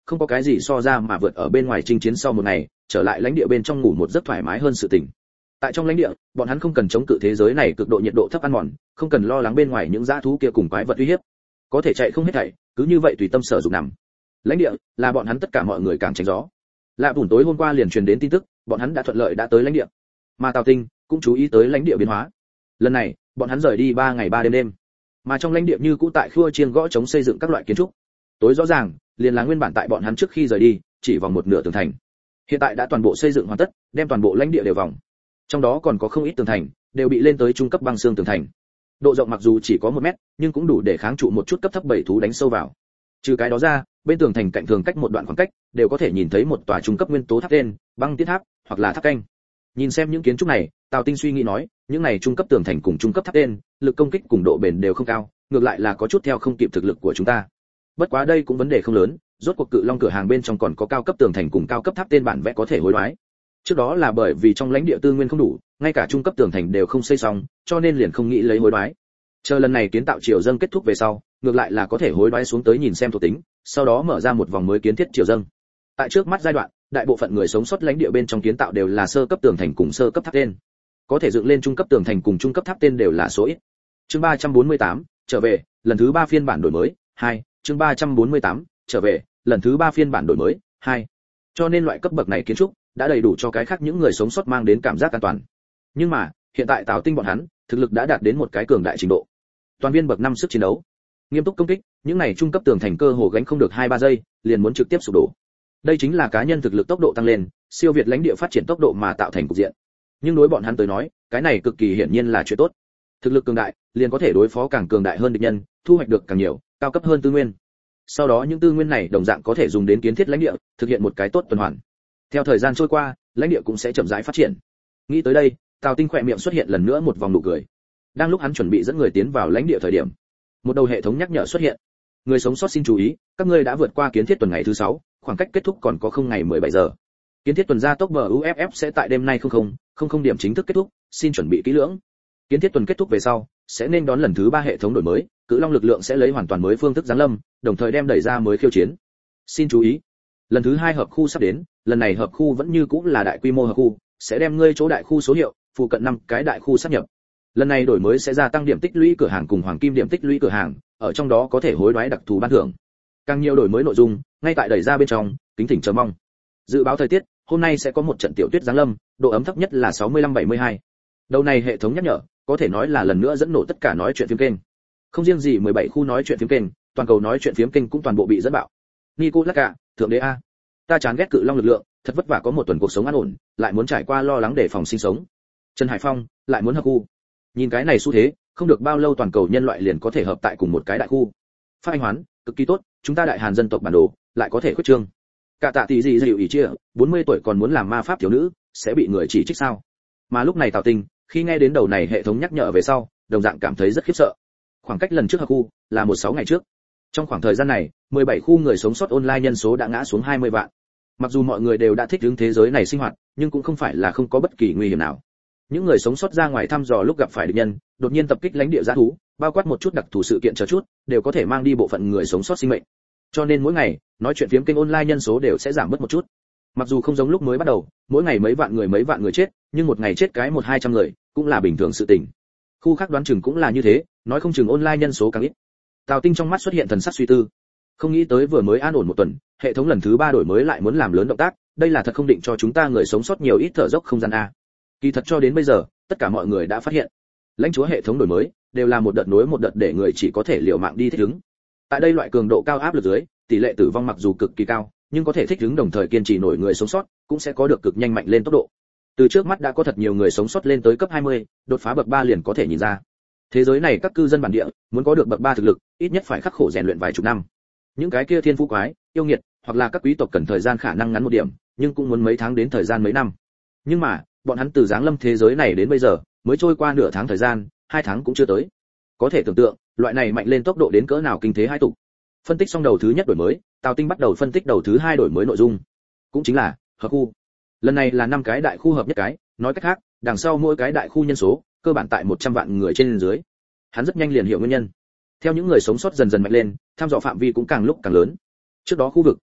không có cái gì so ra mà vượt ở bên ngoài chinh chiến sau một ngày, trở lại lãnh địa bên trong ngủ một giấc thoải mái hơn sự tình. Tại trong lãnh địa, bọn hắn không cần chống cự thế giới này cực độ nhiệt độ thấp ăn mòn, không cần lo lắng bên ngoài những dã thú kia cùng quái vật uy hiếp. Có thể chạy không hết thảy, cứ như vậy tùy tâm sở dụng nằm. Lãnh địa là bọn hắn tất cả mọi người càng tránh gió. Lạ Bùn tối hôm qua liền truyền đến tin tức, bọn hắn đã thuận lợi đã tới lãnh địa. Mà Tào Tinh cũng chú ý tới lãnh địa biến hóa. Lần này, bọn hắn rời đi ba ngày ba đêm đêm. Mà trong lãnh địa như cũ tại khua chiên gõ chống xây dựng các loại kiến trúc. Tối rõ ràng, liền là nguyên bản tại bọn hắn trước khi rời đi, chỉ vòng một nửa tường thành. Hiện tại đã toàn bộ xây dựng hoàn tất, đem toàn bộ lãnh địa đều vòng. Trong đó còn có không ít tường thành, đều bị lên tới trung cấp băng xương tường thành. Độ rộng mặc dù chỉ có một mét, nhưng cũng đủ để kháng trụ một chút cấp thấp bảy thú đánh sâu vào. Trừ cái đó ra, bên tường thành cạnh thường cách một đoạn khoảng cách, đều có thể nhìn thấy một tòa trung cấp nguyên tố tháp tên, băng tiết tháp, hoặc là tháp canh. Nhìn xem những kiến trúc này, Tào Tinh suy nghĩ nói, những này trung cấp tường thành cùng trung cấp tháp tên, lực công kích cùng độ bền đều không cao, ngược lại là có chút theo không kịp thực lực của chúng ta. Bất quá đây cũng vấn đề không lớn, rốt cuộc Cự Long cửa hàng bên trong còn có cao cấp tường thành cùng cao cấp tháp tên bản vẽ có thể hối đoái. Trước đó là bởi vì trong lãnh địa tư nguyên không đủ, ngay cả trung cấp tường thành đều không xây xong, cho nên liền không nghĩ lấy hối đoái. Chờ lần này kiến tạo triều dâng kết thúc về sau, ngược lại là có thể hối đoái xuống tới nhìn xem thuộc tính, sau đó mở ra một vòng mới kiến thiết triều dâng. Tại trước mắt giai đoạn, đại bộ phận người sống sót lãnh địa bên trong kiến tạo đều là sơ cấp tường thành cùng sơ cấp tháp tên. Có thể dựng lên trung cấp tường thành cùng trung cấp tháp tên đều là số ít. Chương ba trăm bốn mươi tám, trở về, lần thứ ba phiên bản đổi mới, hai, chương ba trăm bốn mươi tám, trở về, lần thứ ba phiên bản đổi mới, hai. Cho nên loại cấp bậc này kiến trúc đã đầy đủ cho cái khác những người sống sót mang đến cảm giác an toàn. Nhưng mà, hiện tại Tào Tinh bọn hắn, thực lực đã đạt đến một cái cường đại trình độ. Toàn viên bậc năm sức chiến đấu, nghiêm túc công kích, những này trung cấp tường thành cơ hồ gánh không được hai ba giây, liền muốn trực tiếp sụp đổ. Đây chính là cá nhân thực lực tốc độ tăng lên, siêu việt lãnh địa phát triển tốc độ mà tạo thành cục diện. Nhưng đối bọn hắn tới nói, cái này cực kỳ hiển nhiên là chuyện tốt. Thực lực cường đại, liền có thể đối phó càng cường đại hơn địch nhân, thu hoạch được càng nhiều, cao cấp hơn tư nguyên. Sau đó những tư nguyên này đồng dạng có thể dùng đến kiến thiết lãnh địa, thực hiện một cái tốt tuần hoàn. Theo thời gian trôi qua, lãnh địa cũng sẽ chậm rãi phát triển. Nghĩ tới đây, Tào Tinh khỏe miệng xuất hiện lần nữa một vòng nụ cười. Đang lúc hắn chuẩn bị dẫn người tiến vào lãnh địa thời điểm, một đầu hệ thống nhắc nhở xuất hiện. Người sống sót xin chú ý, các ngươi đã vượt qua kiến thiết tuần ngày thứ sáu, khoảng cách kết thúc còn có không ngày mười bảy giờ. Kiến thiết tuần gia tốc bờ u ép ép sẽ tại đêm nay không không không không điểm chính thức kết thúc, xin chuẩn bị kỹ lưỡng. Kiến thiết tuần kết thúc về sau, sẽ nên đón lần thứ ba hệ thống đổi mới, Cự Long lực lượng sẽ lấy hoàn toàn mới phương thức giáng lâm, đồng thời đem đẩy ra mới khiêu chiến. Xin chú ý, lần thứ hai hợp khu sắp đến, lần này hợp khu vẫn như cũng là đại quy mô hợp khu, sẽ đem ngươi chỗ đại khu số hiệu, phụ cận năm cái đại khu sáp nhập. Lần này đổi mới sẽ gia tăng điểm tích lũy cửa hàng cùng hoàng kim điểm tích lũy cửa hàng, ở trong đó có thể hối đoái đặc thù ban thưởng. Càng nhiều đổi mới nội dung, ngay tại đẩy ra bên trong, kính thỉnh chờ mong. Dự báo thời tiết, hôm nay sẽ có một trận tiểu tuyết giáng lâm, độ ấm thấp nhất là sáu mươi lăm bảy mươi hai. Đầu này hệ thống nhắc nhở, có thể nói là lần nữa dẫn nổ tất cả nói chuyện phim kênh. Không riêng gì mười bảy khu nói chuyện phim kênh, toàn cầu nói chuyện phim kênh cũng toàn bộ bị dẫn bạo. Nico Lacka, thượng đế a, ta chán ghét Cự Long lực lượng, thật vất vả có một tuần cuộc sống an ổn, lại muốn trải qua lo lắng để phòng sinh sống. Trần Hải Phong, lại muốn hợp khu. Nhìn cái này xu thế, không được bao lâu toàn cầu nhân loại liền có thể hợp tại cùng một cái đại khu. Phát Anh Hoán, cực kỳ tốt, chúng ta đại Hàn dân tộc bản đồ, lại có thể khuyết trương. Cả tạ tỷ gì dịu ý chia, bốn mươi tuổi còn muốn làm ma pháp thiếu nữ, sẽ bị người chỉ trích sao? Mà lúc này Tào Tinh, khi nghe đến đầu này hệ thống nhắc nhở về sau, đồng dạng cảm thấy rất khiếp sợ. Khoảng cách lần trước hợp khu là một sáu ngày trước. Trong khoảng thời gian này, mười bảy khu người sống sót online nhân số đã ngã xuống hai mươi vạn. Mặc dù mọi người đều đã thích ứng thế giới này sinh hoạt, nhưng cũng không phải là không có bất kỳ nguy hiểm nào. Những người sống sót ra ngoài thăm dò lúc gặp phải địch nhân, đột nhiên tập kích lãnh địa dã thú, bao quát một chút đặc thù sự kiện chờ chút, đều có thể mang đi bộ phận người sống sót sinh mệnh. Cho nên mỗi ngày, nói chuyện phiếm kênh online nhân số đều sẽ giảm bớt một chút. Mặc dù không giống lúc mới bắt đầu, mỗi ngày mấy vạn người mấy vạn người chết, nhưng một ngày chết cái một hai trăm người, cũng là bình thường sự tình. Khu khác đoán chừng cũng là như thế, nói không chừng online nhân số càng ít. Tào Tinh trong mắt xuất hiện thần sắc suy tư. Không nghĩ tới vừa mới an ổn một tuần, hệ thống lần thứ ba đổi mới lại muốn làm lớn động tác, đây là thật không định cho chúng ta người sống sót nhiều ít thở dốc không gian a. Kỳ thật cho đến bây giờ, tất cả mọi người đã phát hiện, lãnh chúa hệ thống đổi mới đều là một đợt nối một đợt để người chỉ có thể liều mạng đi thích ứng. Tại đây loại cường độ cao áp lực dưới, tỷ lệ tử vong mặc dù cực kỳ cao, nhưng có thể thích ứng đồng thời kiên trì nổi người sống sót, cũng sẽ có được cực nhanh mạnh lên tốc độ. Từ trước mắt đã có thật nhiều người sống sót lên tới cấp hai mươi, đột phá bậc ba liền có thể nhìn ra. Thế giới này các cư dân bản địa, muốn có được bậc ba thực lực, ít nhất phải khắc khổ rèn luyện vài chục năm. Những cái kia thiên phú quái, yêu nghiệt, hoặc là các quý tộc cần thời gian khả năng ngắn một điểm, nhưng cũng muốn mấy tháng đến thời gian mấy năm. Nhưng mà, bọn hắn từ giáng lâm thế giới này đến bây giờ, mới trôi qua nửa tháng thời gian, hai tháng cũng chưa tới. Có thể tưởng tượng, loại này mạnh lên tốc độ đến cỡ nào kinh thế hai tục. Phân tích xong đầu thứ nhất đổi mới, Tào Tinh bắt đầu phân tích đầu thứ hai đổi mới nội dung, cũng chính là hợp khu. Lần này là năm cái đại khu hợp nhất cái, nói cách khác, đằng sau mỗi cái đại khu nhân số cơ bản tại một trăm vạn người trên dưới. Hắn rất nhanh liền hiểu nguyên nhân. Theo những người sống sót dần dần mạnh lên, tham dò phạm vi cũng càng lúc càng lớn. Trước đó khu vực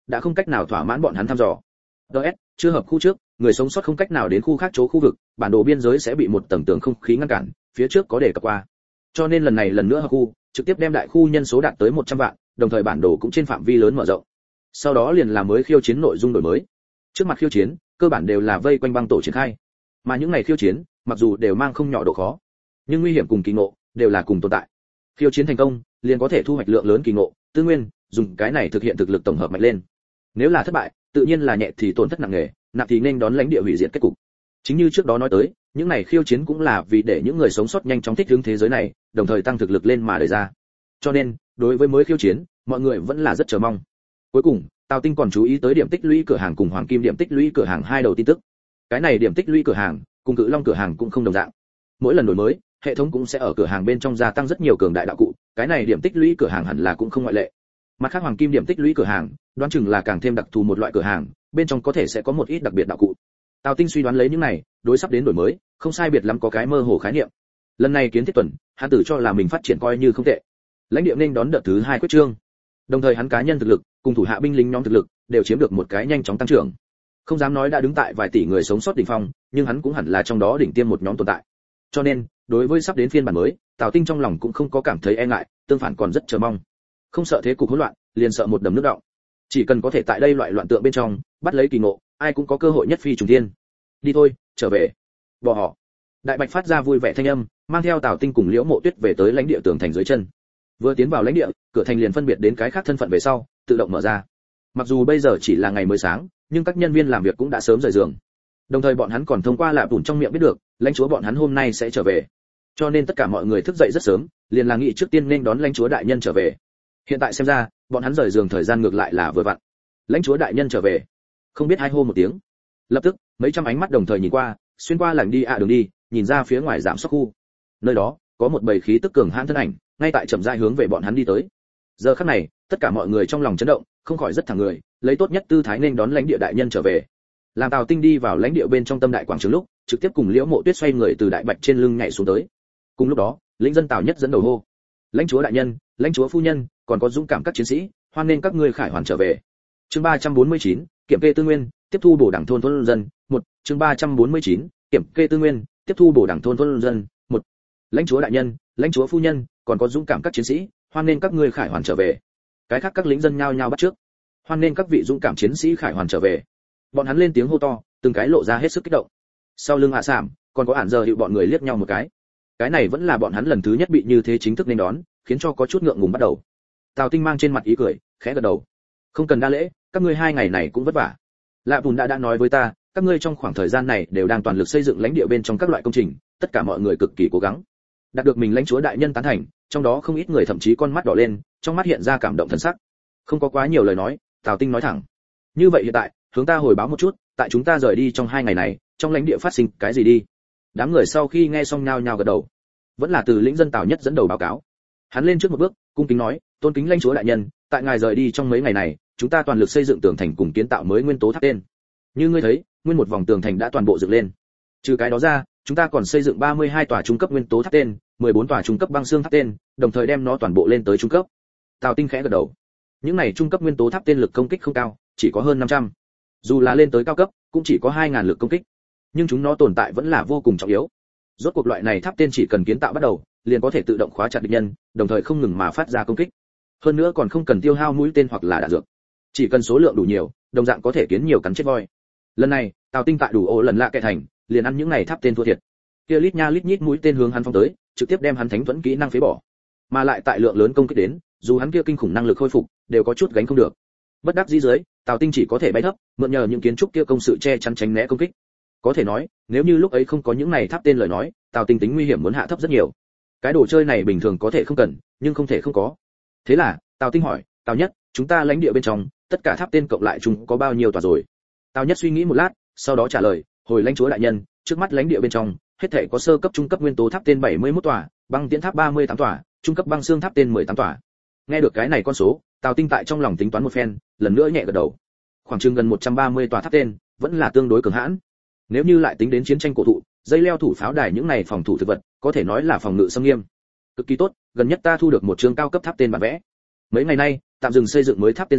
đã không cách nào thỏa mãn bọn hắn thăm dò. ds chưa hợp khu trước, người sống sót không cách nào đến khu khác chỗ khu vực, bản đồ biên giới sẽ bị một tầng tường không khí ngăn cản, phía trước có đề cập qua. Cho nên lần này lần nữa hợp khu, trực tiếp đem đại khu nhân số đạt tới một trăm vạn, đồng thời bản đồ cũng trên phạm vi lớn mở rộng. Sau đó liền là mới khiêu chiến nội dung đổi mới. Trước mặt khiêu chiến, cơ bản đều là vây quanh băng tổ triển khai. Mà những ngày khiêu chiến, mặc dù đều mang không nhỏ độ khó, nhưng nguy hiểm cùng kỳ ngộ đều là cùng tồn tại. Khiêu chiến thành công, liền có thể thu hoạch lượng lớn kỳ ngộ, tư nguyên, dùng cái này thực hiện thực lực tổng hợp mạnh lên. Nếu là thất bại, tự nhiên là nhẹ thì tổn thất nặng nề, nặng thì nên đón lãnh địa hủy diệt kết cục. Chính như trước đó nói tới, những này khiêu chiến cũng là vì để những người sống sót nhanh chóng thích ứng thế giới này, đồng thời tăng thực lực lên mà đề ra. Cho nên, đối với mới khiêu chiến, mọi người vẫn là rất chờ mong. Cuối cùng, Tào Tinh còn chú ý tới điểm tích lũy cửa hàng cùng Hoàng Kim điểm tích lũy cửa hàng hai đầu tin tức. Cái này điểm tích lũy cửa hàng, cùng Cự Long cửa hàng cũng không đồng dạng. Mỗi lần đổi mới, hệ thống cũng sẽ ở cửa hàng bên trong gia tăng rất nhiều cường đại đạo cụ, cái này điểm tích lũy cửa hàng hẳn là cũng không ngoại lệ. Mặt khác Hoàng Kim điểm tích lũy cửa hàng, đoán chừng là càng thêm đặc thù một loại cửa hàng, bên trong có thể sẽ có một ít đặc biệt đạo cụ. Tào Tinh suy đoán lấy những này, đối sắp đến đổi mới, không sai biệt lắm có cái mơ hồ khái niệm. Lần này kiến thiết tuần, hắn tự cho là mình phát triển coi như không tệ. Lãnh địa nên đón đợt thứ hai quyết trương. Đồng thời hắn cá nhân thực lực, cùng thủ hạ binh lính nhóm thực lực, đều chiếm được một cái nhanh chóng tăng trưởng. Không dám nói đã đứng tại vài tỷ người sống sót đỉnh phong, nhưng hắn cũng hẳn là trong đó đỉnh tiêm một nhóm tồn tại. Cho nên, đối với sắp đến phiên bản mới, Tào Tinh trong lòng cũng không có cảm thấy e ngại, tương phản còn rất chờ mong. Không sợ thế cục hỗn loạn, liền sợ một đầm nước đọng. Chỉ cần có thể tại đây loại loạn tượng bên trong, bắt lấy kỳ ngộ, ai cũng có cơ hội nhất phi trùng thiên. Đi thôi, trở về. Bỏ họ. Đại Bạch phát ra vui vẻ thanh âm, mang theo Tào Tinh cùng Liễu Mộ Tuyết về tới lãnh địa tường thành dưới chân. Vừa tiến vào lãnh địa, cửa thành liền phân biệt đến cái khác thân phận về sau, tự động mở ra. Mặc dù bây giờ chỉ là ngày mới sáng, nhưng các nhân viên làm việc cũng đã sớm rời giường. Đồng thời bọn hắn còn thông qua lạp tủn trong miệng biết được, lãnh chúa bọn hắn hôm nay sẽ trở về. Cho nên tất cả mọi người thức dậy rất sớm, liền là nghị trước tiên nên đón lãnh chúa đại nhân trở về. Hiện tại xem ra, bọn hắn rời giường thời gian ngược lại là vừa vặn. Lãnh chúa đại nhân trở về. Không biết hai hô một tiếng. Lập tức, mấy trăm ánh mắt đồng thời nhìn qua, xuyên qua làng đi ạ đường đi, nhìn ra phía ngoài giảm sóc khu. Nơi đó, có một bầy khí tức cường hãn thân ảnh, ngay tại chậm rãi hướng về bọn hắn đi tới. Giờ khắc này, tất cả mọi người trong lòng chấn động, không khỏi rất thẳng người, lấy tốt nhất tư thái nên đón lãnh địa đại nhân trở về. Làm Tào Tinh đi vào lãnh địa bên trong tâm đại quảng trường lúc, trực tiếp cùng Liễu Mộ Tuyết xoay người từ đại bạch trên lưng nhảy xuống tới. Cùng lúc đó, lĩnh dân Tào Nhất dẫn đầu hô: "Lãnh chúa đại nhân, lãnh chúa phu nhân, còn có dũng cảm các chiến sĩ, hoan nên các ngươi khải hoàn trở về." Chương ba trăm bốn mươi chín, kiểm kê tư nguyên, tiếp thu bổ đảng thôn thôn dân. một Chương ba trăm bốn mươi chín, kiểm kê tư nguyên, tiếp thu bổ đảng thôn thôn dân. một Lãnh chúa đại nhân, lãnh chúa phu nhân, còn có dũng cảm các chiến sĩ, hoan nên các ngươi khải hoàn trở về. Cái khác các lính dân nhao nhao bắt trước: "Hoan nên các vị dũng cảm chiến sĩ khải hoàn trở về." Bọn hắn lên tiếng hô to, từng cái lộ ra hết sức kích động. Sau lưng hạ sảm, còn có ản giờ hiệu bọn người liếc nhau một cái. Cái này vẫn là bọn hắn lần thứ nhất bị như thế chính thức nên đón, khiến cho có chút ngượng ngùng bắt đầu. Tào Tinh mang trên mặt ý cười, khẽ gật đầu: "Không cần đa lễ, các ngươi hai ngày này cũng vất vả. Lạ Bùn đã đã nói với ta, các ngươi trong khoảng thời gian này đều đang toàn lực xây dựng lãnh địa bên trong các loại công trình, tất cả mọi người cực kỳ cố gắng. Đạt được mình lãnh chúa đại nhân tán thành, trong đó không ít người thậm chí con mắt đỏ lên, trong mắt hiện ra cảm động thần sắc." Không có quá nhiều lời nói, Tào Tinh nói thẳng: "Như vậy hiện tại, hướng ta hồi báo một chút, tại chúng ta rời đi trong hai ngày này, trong lãnh địa phát sinh cái gì đi?" Đám người sau khi nghe xong nhao nhao gật đầu. Vẫn là từ lĩnh dân Tào Nhất dẫn đầu báo cáo. Hắn lên trước một bước, cung kính nói: "Tôn kính lãnh chúa đại nhân, tại ngài rời đi trong mấy ngày này, chúng ta toàn lực xây dựng tường thành cùng kiến tạo mới nguyên tố tháp tên. Như ngươi thấy, nguyên một vòng tường thành đã toàn bộ dựng lên. Trừ cái đó ra, chúng ta còn xây dựng ba mươi hai tòa trung cấp nguyên tố tháp tên, mười bốn tòa trung cấp băng xương tháp tên, đồng thời đem nó toàn bộ lên tới trung cấp." Tào Tinh khẽ gật đầu. Những này trung cấp nguyên tố tháp tên lực công kích không cao, chỉ có hơn năm trăm. Dù là lên tới cao cấp, cũng chỉ có hai nghìn lực công kích. Nhưng chúng nó tồn tại vẫn là vô cùng trọng yếu. Rốt cuộc loại này tháp tên chỉ cần kiến tạo bắt đầu, liền có thể tự động khóa chặt địch nhân, đồng thời không ngừng mà phát ra công kích. Hơn nữa còn không cần tiêu hao mũi tên hoặc là đạn dược. Chỉ cần số lượng đủ nhiều, đồng dạng có thể kiến nhiều cắn chết voi. Lần này, Tào Tinh tại đủ ổ lần lạ kẻ thành, liền ăn những này tháp tên thua thiệt. Kia lít nha lít nhít mũi tên hướng hắn phóng tới, trực tiếp đem hắn thánh thuẫn kỹ năng phế bỏ. Mà lại tại lượng lớn công kích đến, dù hắn kia kinh khủng năng lực khôi phục, đều có chút gánh không được. Bất đắc dĩ dưới, Tào Tinh chỉ có thể bay thấp, mượn nhờ những kiến trúc kia công sự che chắn tránh né công kích. Có thể nói, nếu như lúc ấy không có những này tháp tên lời nói, Tào Tinh tính nguy hiểm muốn hạ thấp rất nhiều. Cái đồ chơi này bình thường có thể không cần, nhưng không thể không có. Thế là, Tào Tinh hỏi: "Tào Nhất, chúng ta lãnh địa bên trong, tất cả tháp tên cộng lại chúng có bao nhiêu tòa rồi?" Tào Nhất suy nghĩ một lát, sau đó trả lời: "Hồi lãnh chúa đại nhân, trước mắt lãnh địa bên trong, hết thảy có sơ cấp trung cấp nguyên tố tháp tên bảy mươi mốt tòa, băng tiễn tháp ba mươi tám tòa, trung cấp băng xương tháp tên mười tám tòa." Nghe được cái này con số, Tào Tinh tại trong lòng tính toán một phen, lần nữa nhẹ gật đầu. Khoảng chừng gần một trăm ba mươi tòa tháp tên, vẫn là tương đối cường hãn. Nếu như lại tính đến chiến tranh cổ thụ, dây leo thủ pháo đài những này phòng thủ thực vật, có thể nói là phòng ngự xâm nghiêm. Cực kỳ tốt, gần nhất ta thu được một chương cao cấp tháp tên bản vẽ. Mấy ngày nay, tạm dừng xây dựng mới tháp tên ra,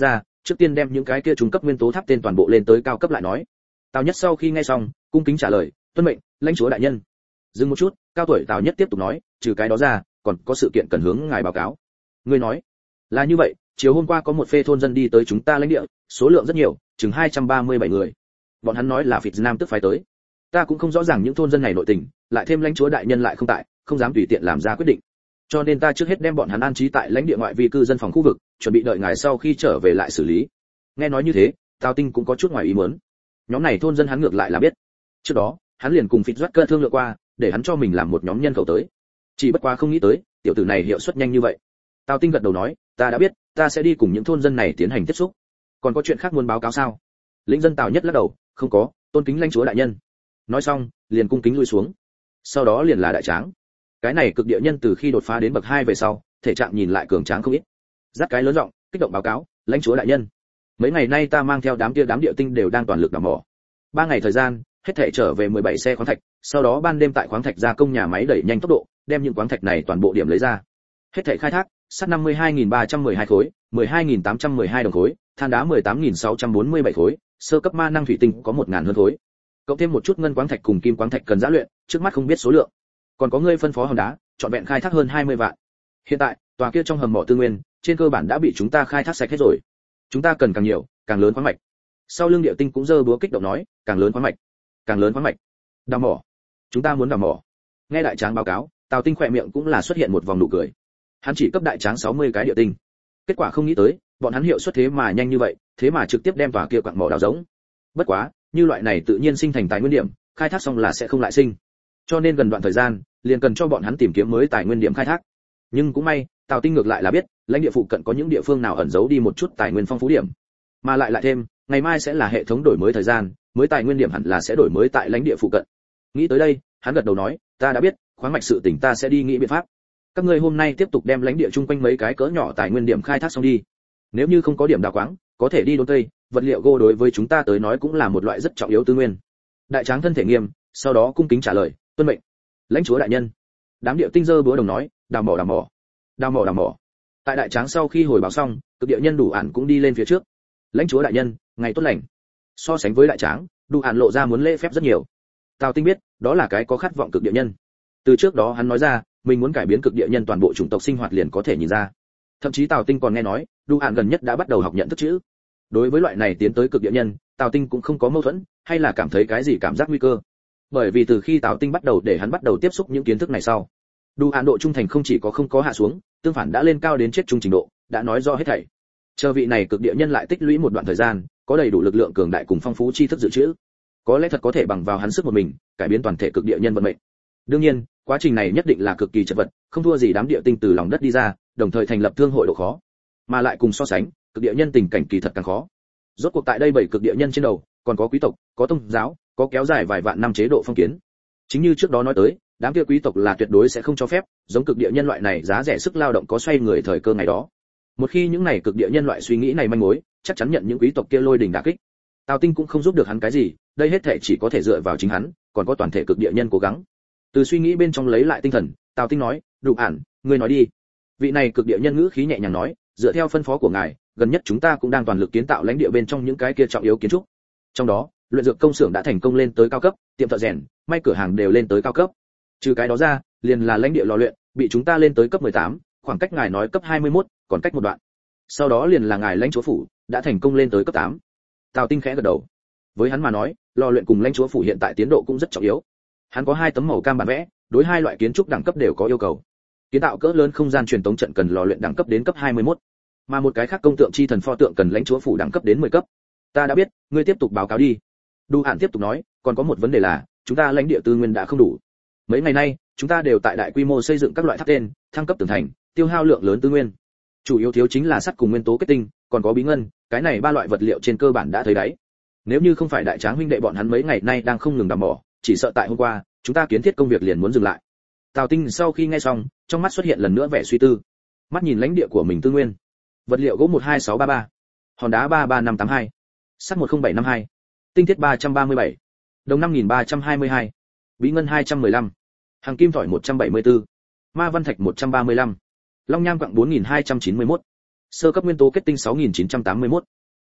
trước tiên đem những cái kia trung cấp nguyên tố tháp tên toàn bộ lên tới cao cấp lại nói. Tào Nhất sau khi nghe xong, cung kính trả lời, tuân mệnh, lãnh chúa đại nhân. Dừng một chút, cao tuổi Tào Nhất tiếp tục nói, trừ cái đó ra, còn có sự kiện cần hướng ngài báo cáo. Ngươi nói, là như vậy, chiều hôm qua có một phê thôn dân đi tới chúng ta lãnh địa, số lượng rất nhiều, chừng hai trăm ba mươi bảy người. Bọn hắn nói là Phịt Nam tức phái tới. Ta cũng không rõ ràng những thôn dân này nội tình, lại thêm lãnh chúa đại nhân lại không tại, không dám tùy tiện làm ra quyết định. Cho nên ta trước hết đem bọn hắn an trí tại lãnh địa ngoại vi cư dân phòng khu vực, chuẩn bị đợi ngài sau khi trở về lại xử lý. Nghe nói như thế, Tào Tinh cũng có chút ngoài ý muốn. Nhóm này thôn dân hắn ngược lại là biết. Trước đó, hắn liền cùng Phịt Doát Cơ thương lượng qua, để hắn cho mình làm một nhóm nhân khẩu tới. Chỉ bất quá không nghĩ tới, tiểu tử này hiệu suất nhanh như vậy. Tào Tinh gật đầu nói, ta đã biết, ta sẽ đi cùng những thôn dân này tiến hành tiếp xúc. Còn có chuyện khác muốn báo cáo sao? Lĩnh dân Tào Nhất lắc đầu, không có, tôn kính lãnh chúa đại nhân. Nói xong, liền cung kính lui xuống. Sau đó liền là đại tráng. Cái này cực địa nhân từ khi đột phá đến bậc hai về sau, thể trạng nhìn lại cường tráng không ít. Dắt cái lớn giọng, kích động báo cáo, lãnh chúa đại nhân. Mấy ngày nay ta mang theo đám kia đám địa tinh đều đang toàn lực đào mỏ. Ba ngày thời gian, hết thảy trở về mười bảy xe khoáng thạch, sau đó ban đêm tại khoáng thạch gia công nhà máy đẩy nhanh tốc độ, đem những khoáng thạch này toàn bộ điểm lấy ra. Hết thảy khai thác, sắt năm mươi hai nghìn ba trăm mười hai khối, mười hai nghìn tám trăm mười hai đồng khối, than đá mười tám nghìn sáu trăm bốn mươi bảy khối, sơ cấp ma năng thủy tinh có một nghìn hơn khối. Cộng thêm một chút ngân khoáng thạch cùng kim khoáng thạch cần giã luyện, trước mắt không biết số lượng. Còn có ngươi phân phó hòn đá, chọn vẹn khai thác hơn hai mươi vạn. Hiện tại, tòa kia trong hầm mỏ tư nguyên, trên cơ bản đã bị chúng ta khai thác sạch hết rồi. Chúng ta cần càng nhiều, càng lớn khoáng mạch. Sau lưng địa tinh cũng giơ búa kích động nói, càng lớn khoáng mạch, càng lớn khoáng mạch. Đào mỏ, chúng ta muốn đào mỏ. Nghe đại tráng báo cáo, Tào Tinh khỏe miệng cũng là xuất hiện một vòng nụ cười. Hắn chỉ cấp đại tráng sáu mươi cái địa tinh. Kết quả không nghĩ tới, bọn hắn hiệu suất thế mà nhanh như vậy, thế mà trực tiếp đem tòa kia quặng mỏ đào rỗng. Bất quá, như loại này tự nhiên sinh thành tài nguyên điểm, khai thác xong là sẽ không lại sinh. Cho nên gần đoạn thời gian, liền cần cho bọn hắn tìm kiếm mới tài nguyên điểm khai thác. Nhưng cũng may, Tào Tinh ngược lại là biết, lãnh địa phụ cận có những địa phương nào ẩn giấu đi một chút tài nguyên phong phú điểm. Mà lại lại thêm, ngày mai sẽ là hệ thống đổi mới thời gian, mới tài nguyên điểm hẳn là sẽ đổi mới tại lãnh địa phụ cận. Nghĩ tới đây, hắn gật đầu nói, ta đã biết, khoáng mạch sự tỉnh ta sẽ đi nghĩ biện pháp. Các ngươi hôm nay tiếp tục đem lãnh địa chung quanh mấy cái cỡ nhỏ tài nguyên điểm khai thác xong đi. Nếu như không có điểm đào quáng, có thể đi đốn tây, vật liệu gỗ đối với chúng ta tới nói cũng là một loại rất trọng yếu tư nguyên. Đại tráng thân thể nghiêm, sau đó cung kính trả lời, tuân mệnh, lãnh chúa đại nhân. Đám điệu tinh dơ búa đồng nói, đào mỏ đào mỏ, đào mỏ đào mỏ. Tại đại tráng sau khi hồi báo xong, cực địa nhân đủ ản cũng đi lên phía trước. Lãnh chúa đại nhân, ngày tốt lành. So sánh với đại tráng, đủ ản lộ ra muốn lễ phép rất nhiều. Tào Tinh biết, đó là cái có khát vọng cực địa nhân. Từ trước đó hắn nói ra, mình muốn cải biến cực địa nhân toàn bộ chủng tộc sinh hoạt liền có thể nhìn ra. Thậm chí Tào Tinh còn nghe nói, đủ ản gần nhất đã bắt đầu học nhận thức chữ. Đối với loại này tiến tới cực địa nhân, Tào Tinh cũng không có mâu thuẫn, hay là cảm thấy cái gì cảm giác nguy cơ. Bởi vì từ khi Tào Tinh bắt đầu để hắn bắt đầu tiếp xúc những kiến thức này sau, đủ ản độ trung thành không chỉ có không có hạ xuống, tương phản đã lên cao đến chết trung trình độ, đã nói do hết thảy. Chờ vị này cực địa nhân lại tích lũy một đoạn thời gian, có đầy đủ lực lượng cường đại cùng phong phú tri thức dự trữ, có lẽ thật có thể bằng vào hắn sức một mình, cải biến toàn thể cực địa nhân vận mệnh. Đương nhiên, quá trình này nhất định là cực kỳ chật vật, không thua gì đám địa tinh từ lòng đất đi ra, đồng thời thành lập thương hội độ khó, mà lại cùng so sánh, cực địa nhân tình cảnh kỳ thật càng khó. Rốt cuộc tại đây bảy cực địa nhân trên đầu, còn có quý tộc, có tôn giáo, có kéo dài vài vạn năm chế độ phong kiến. Chính như trước đó nói tới, đám kia quý tộc là tuyệt đối sẽ không cho phép, giống cực địa nhân loại này giá rẻ sức lao động có xoay người thời cơ ngày đó. Một khi những này cực địa nhân loại suy nghĩ này manh mối, chắc chắn nhận những quý tộc kia lôi đình đả kích. Tào Tinh cũng không giúp được hắn cái gì, đây hết thể chỉ có thể dựa vào chính hắn, còn có toàn thể cực địa nhân cố gắng. Từ suy nghĩ bên trong lấy lại tinh thần, Tào Tinh nói, "Đủ ản, ngươi nói đi." Vị này cực địa nhân ngữ khí nhẹ nhàng nói, "Dựa theo phân phó của ngài, gần nhất chúng ta cũng đang toàn lực kiến tạo lãnh địa bên trong những cái kia trọng yếu kiến trúc. Trong đó, luyện dược công xưởng đã thành công lên tới cao cấp, tiệm thợ rèn, may cửa hàng đều lên tới cao cấp. Trừ cái đó ra, liền là lãnh địa lò luyện, bị chúng ta lên tới cấp mười tám, khoảng cách ngài nói cấp hai mươi mốt, còn cách một đoạn. Sau đó liền là ngài lãnh chúa phủ, đã thành công lên tới cấp tám." Tào Tinh khẽ gật đầu. Với hắn mà nói, lò luyện cùng lãnh chúa phủ hiện tại tiến độ cũng rất trọng yếu. Hắn có hai tấm màu cam bản vẽ, đối hai loại kiến trúc đẳng cấp đều có yêu cầu. Kiến tạo cỡ lớn không gian truyền tống trận cần lò luyện đẳng cấp đến cấp hai mươi mốt, mà một cái khác công tượng chi thần pho tượng cần lãnh chúa phủ đẳng cấp đến mười cấp. Ta đã biết, ngươi tiếp tục báo cáo đi. Đu Hạn tiếp tục nói, còn có một vấn đề là, chúng ta lãnh địa tư nguyên đã không đủ. Mấy ngày nay, chúng ta đều tại đại quy mô xây dựng các loại tháp tên, thăng cấp tường thành, tiêu hao lượng lớn tư nguyên. Chủ yếu thiếu chính là sắt cùng nguyên tố kết tinh, còn có bí ngân, cái này ba loại vật liệu trên cơ bản đã thấy đáy. Nếu như không phải đại tráng huynh đệ bọn hắn mấy ngày nay đang không ngừng đào mỏ, chỉ sợ tại hôm qua, chúng ta kiến thiết công việc liền muốn dừng lại. Tào Tinh sau khi nghe xong, trong mắt xuất hiện lần nữa vẻ suy tư. Mắt nhìn lãnh địa của mình tư nguyên. Vật liệu gỗ một hai sáu ba ba, hòn đá ba ba năm tám hai, sắt một không bảy năm hai, tinh thiết ba trăm ba mươi bảy, đồng năm nghìn ba trăm hai mươi hai, bí ngân hai trăm mười lăm, hàng kim thỏi một trăm bảy mươi tư, ma văn thạch một trăm ba mươi lăm, long nham quặng bốn nghìn hai trăm chín mươi mốt, sơ cấp nguyên tố kết tinh sáu nghìn chín trăm tám mươi mốt,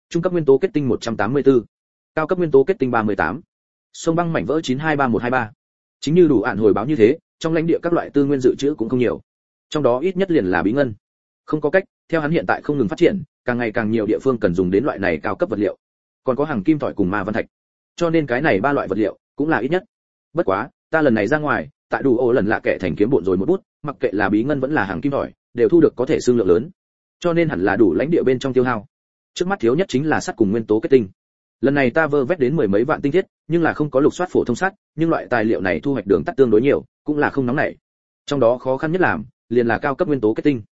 trung cấp nguyên tố kết tinh một trăm tám mươi tư, cao cấp nguyên tố kết tinh ba mươi tám. Sông băng mảnh vỡ chín hai ba một hai ba. Chính như đủ ạn hồi báo như thế, trong lãnh địa các loại tư nguyên dự trữ cũng không nhiều. Trong đó ít nhất liền là bí ngân. Không có cách, theo hắn hiện tại không ngừng phát triển, càng ngày càng nhiều địa phương cần dùng đến loại này cao cấp vật liệu. Còn có hàng kim tỏi cùng ma văn thạch. Cho nên cái này ba loại vật liệu cũng là ít nhất. Bất quá, ta lần này ra ngoài, tại đủ ổ lần lạ kệ thành kiếm bộn rồi một bút, mặc kệ là bí ngân vẫn là hàng kim tỏi, đều thu được có thể xương lượng lớn. Cho nên hẳn là đủ lãnh địa bên trong tiêu hao. Trước mắt thiếu nhất chính là sắt cùng nguyên tố kết tinh. Lần này ta vơ vét đến mười mấy vạn tinh thiết, nhưng là không có lục soát phổ thông sắt, nhưng loại tài liệu này thu hoạch đường tắt tương đối nhiều, cũng là không nóng nảy. Trong đó khó khăn nhất làm, liền là cao cấp nguyên tố kết tinh.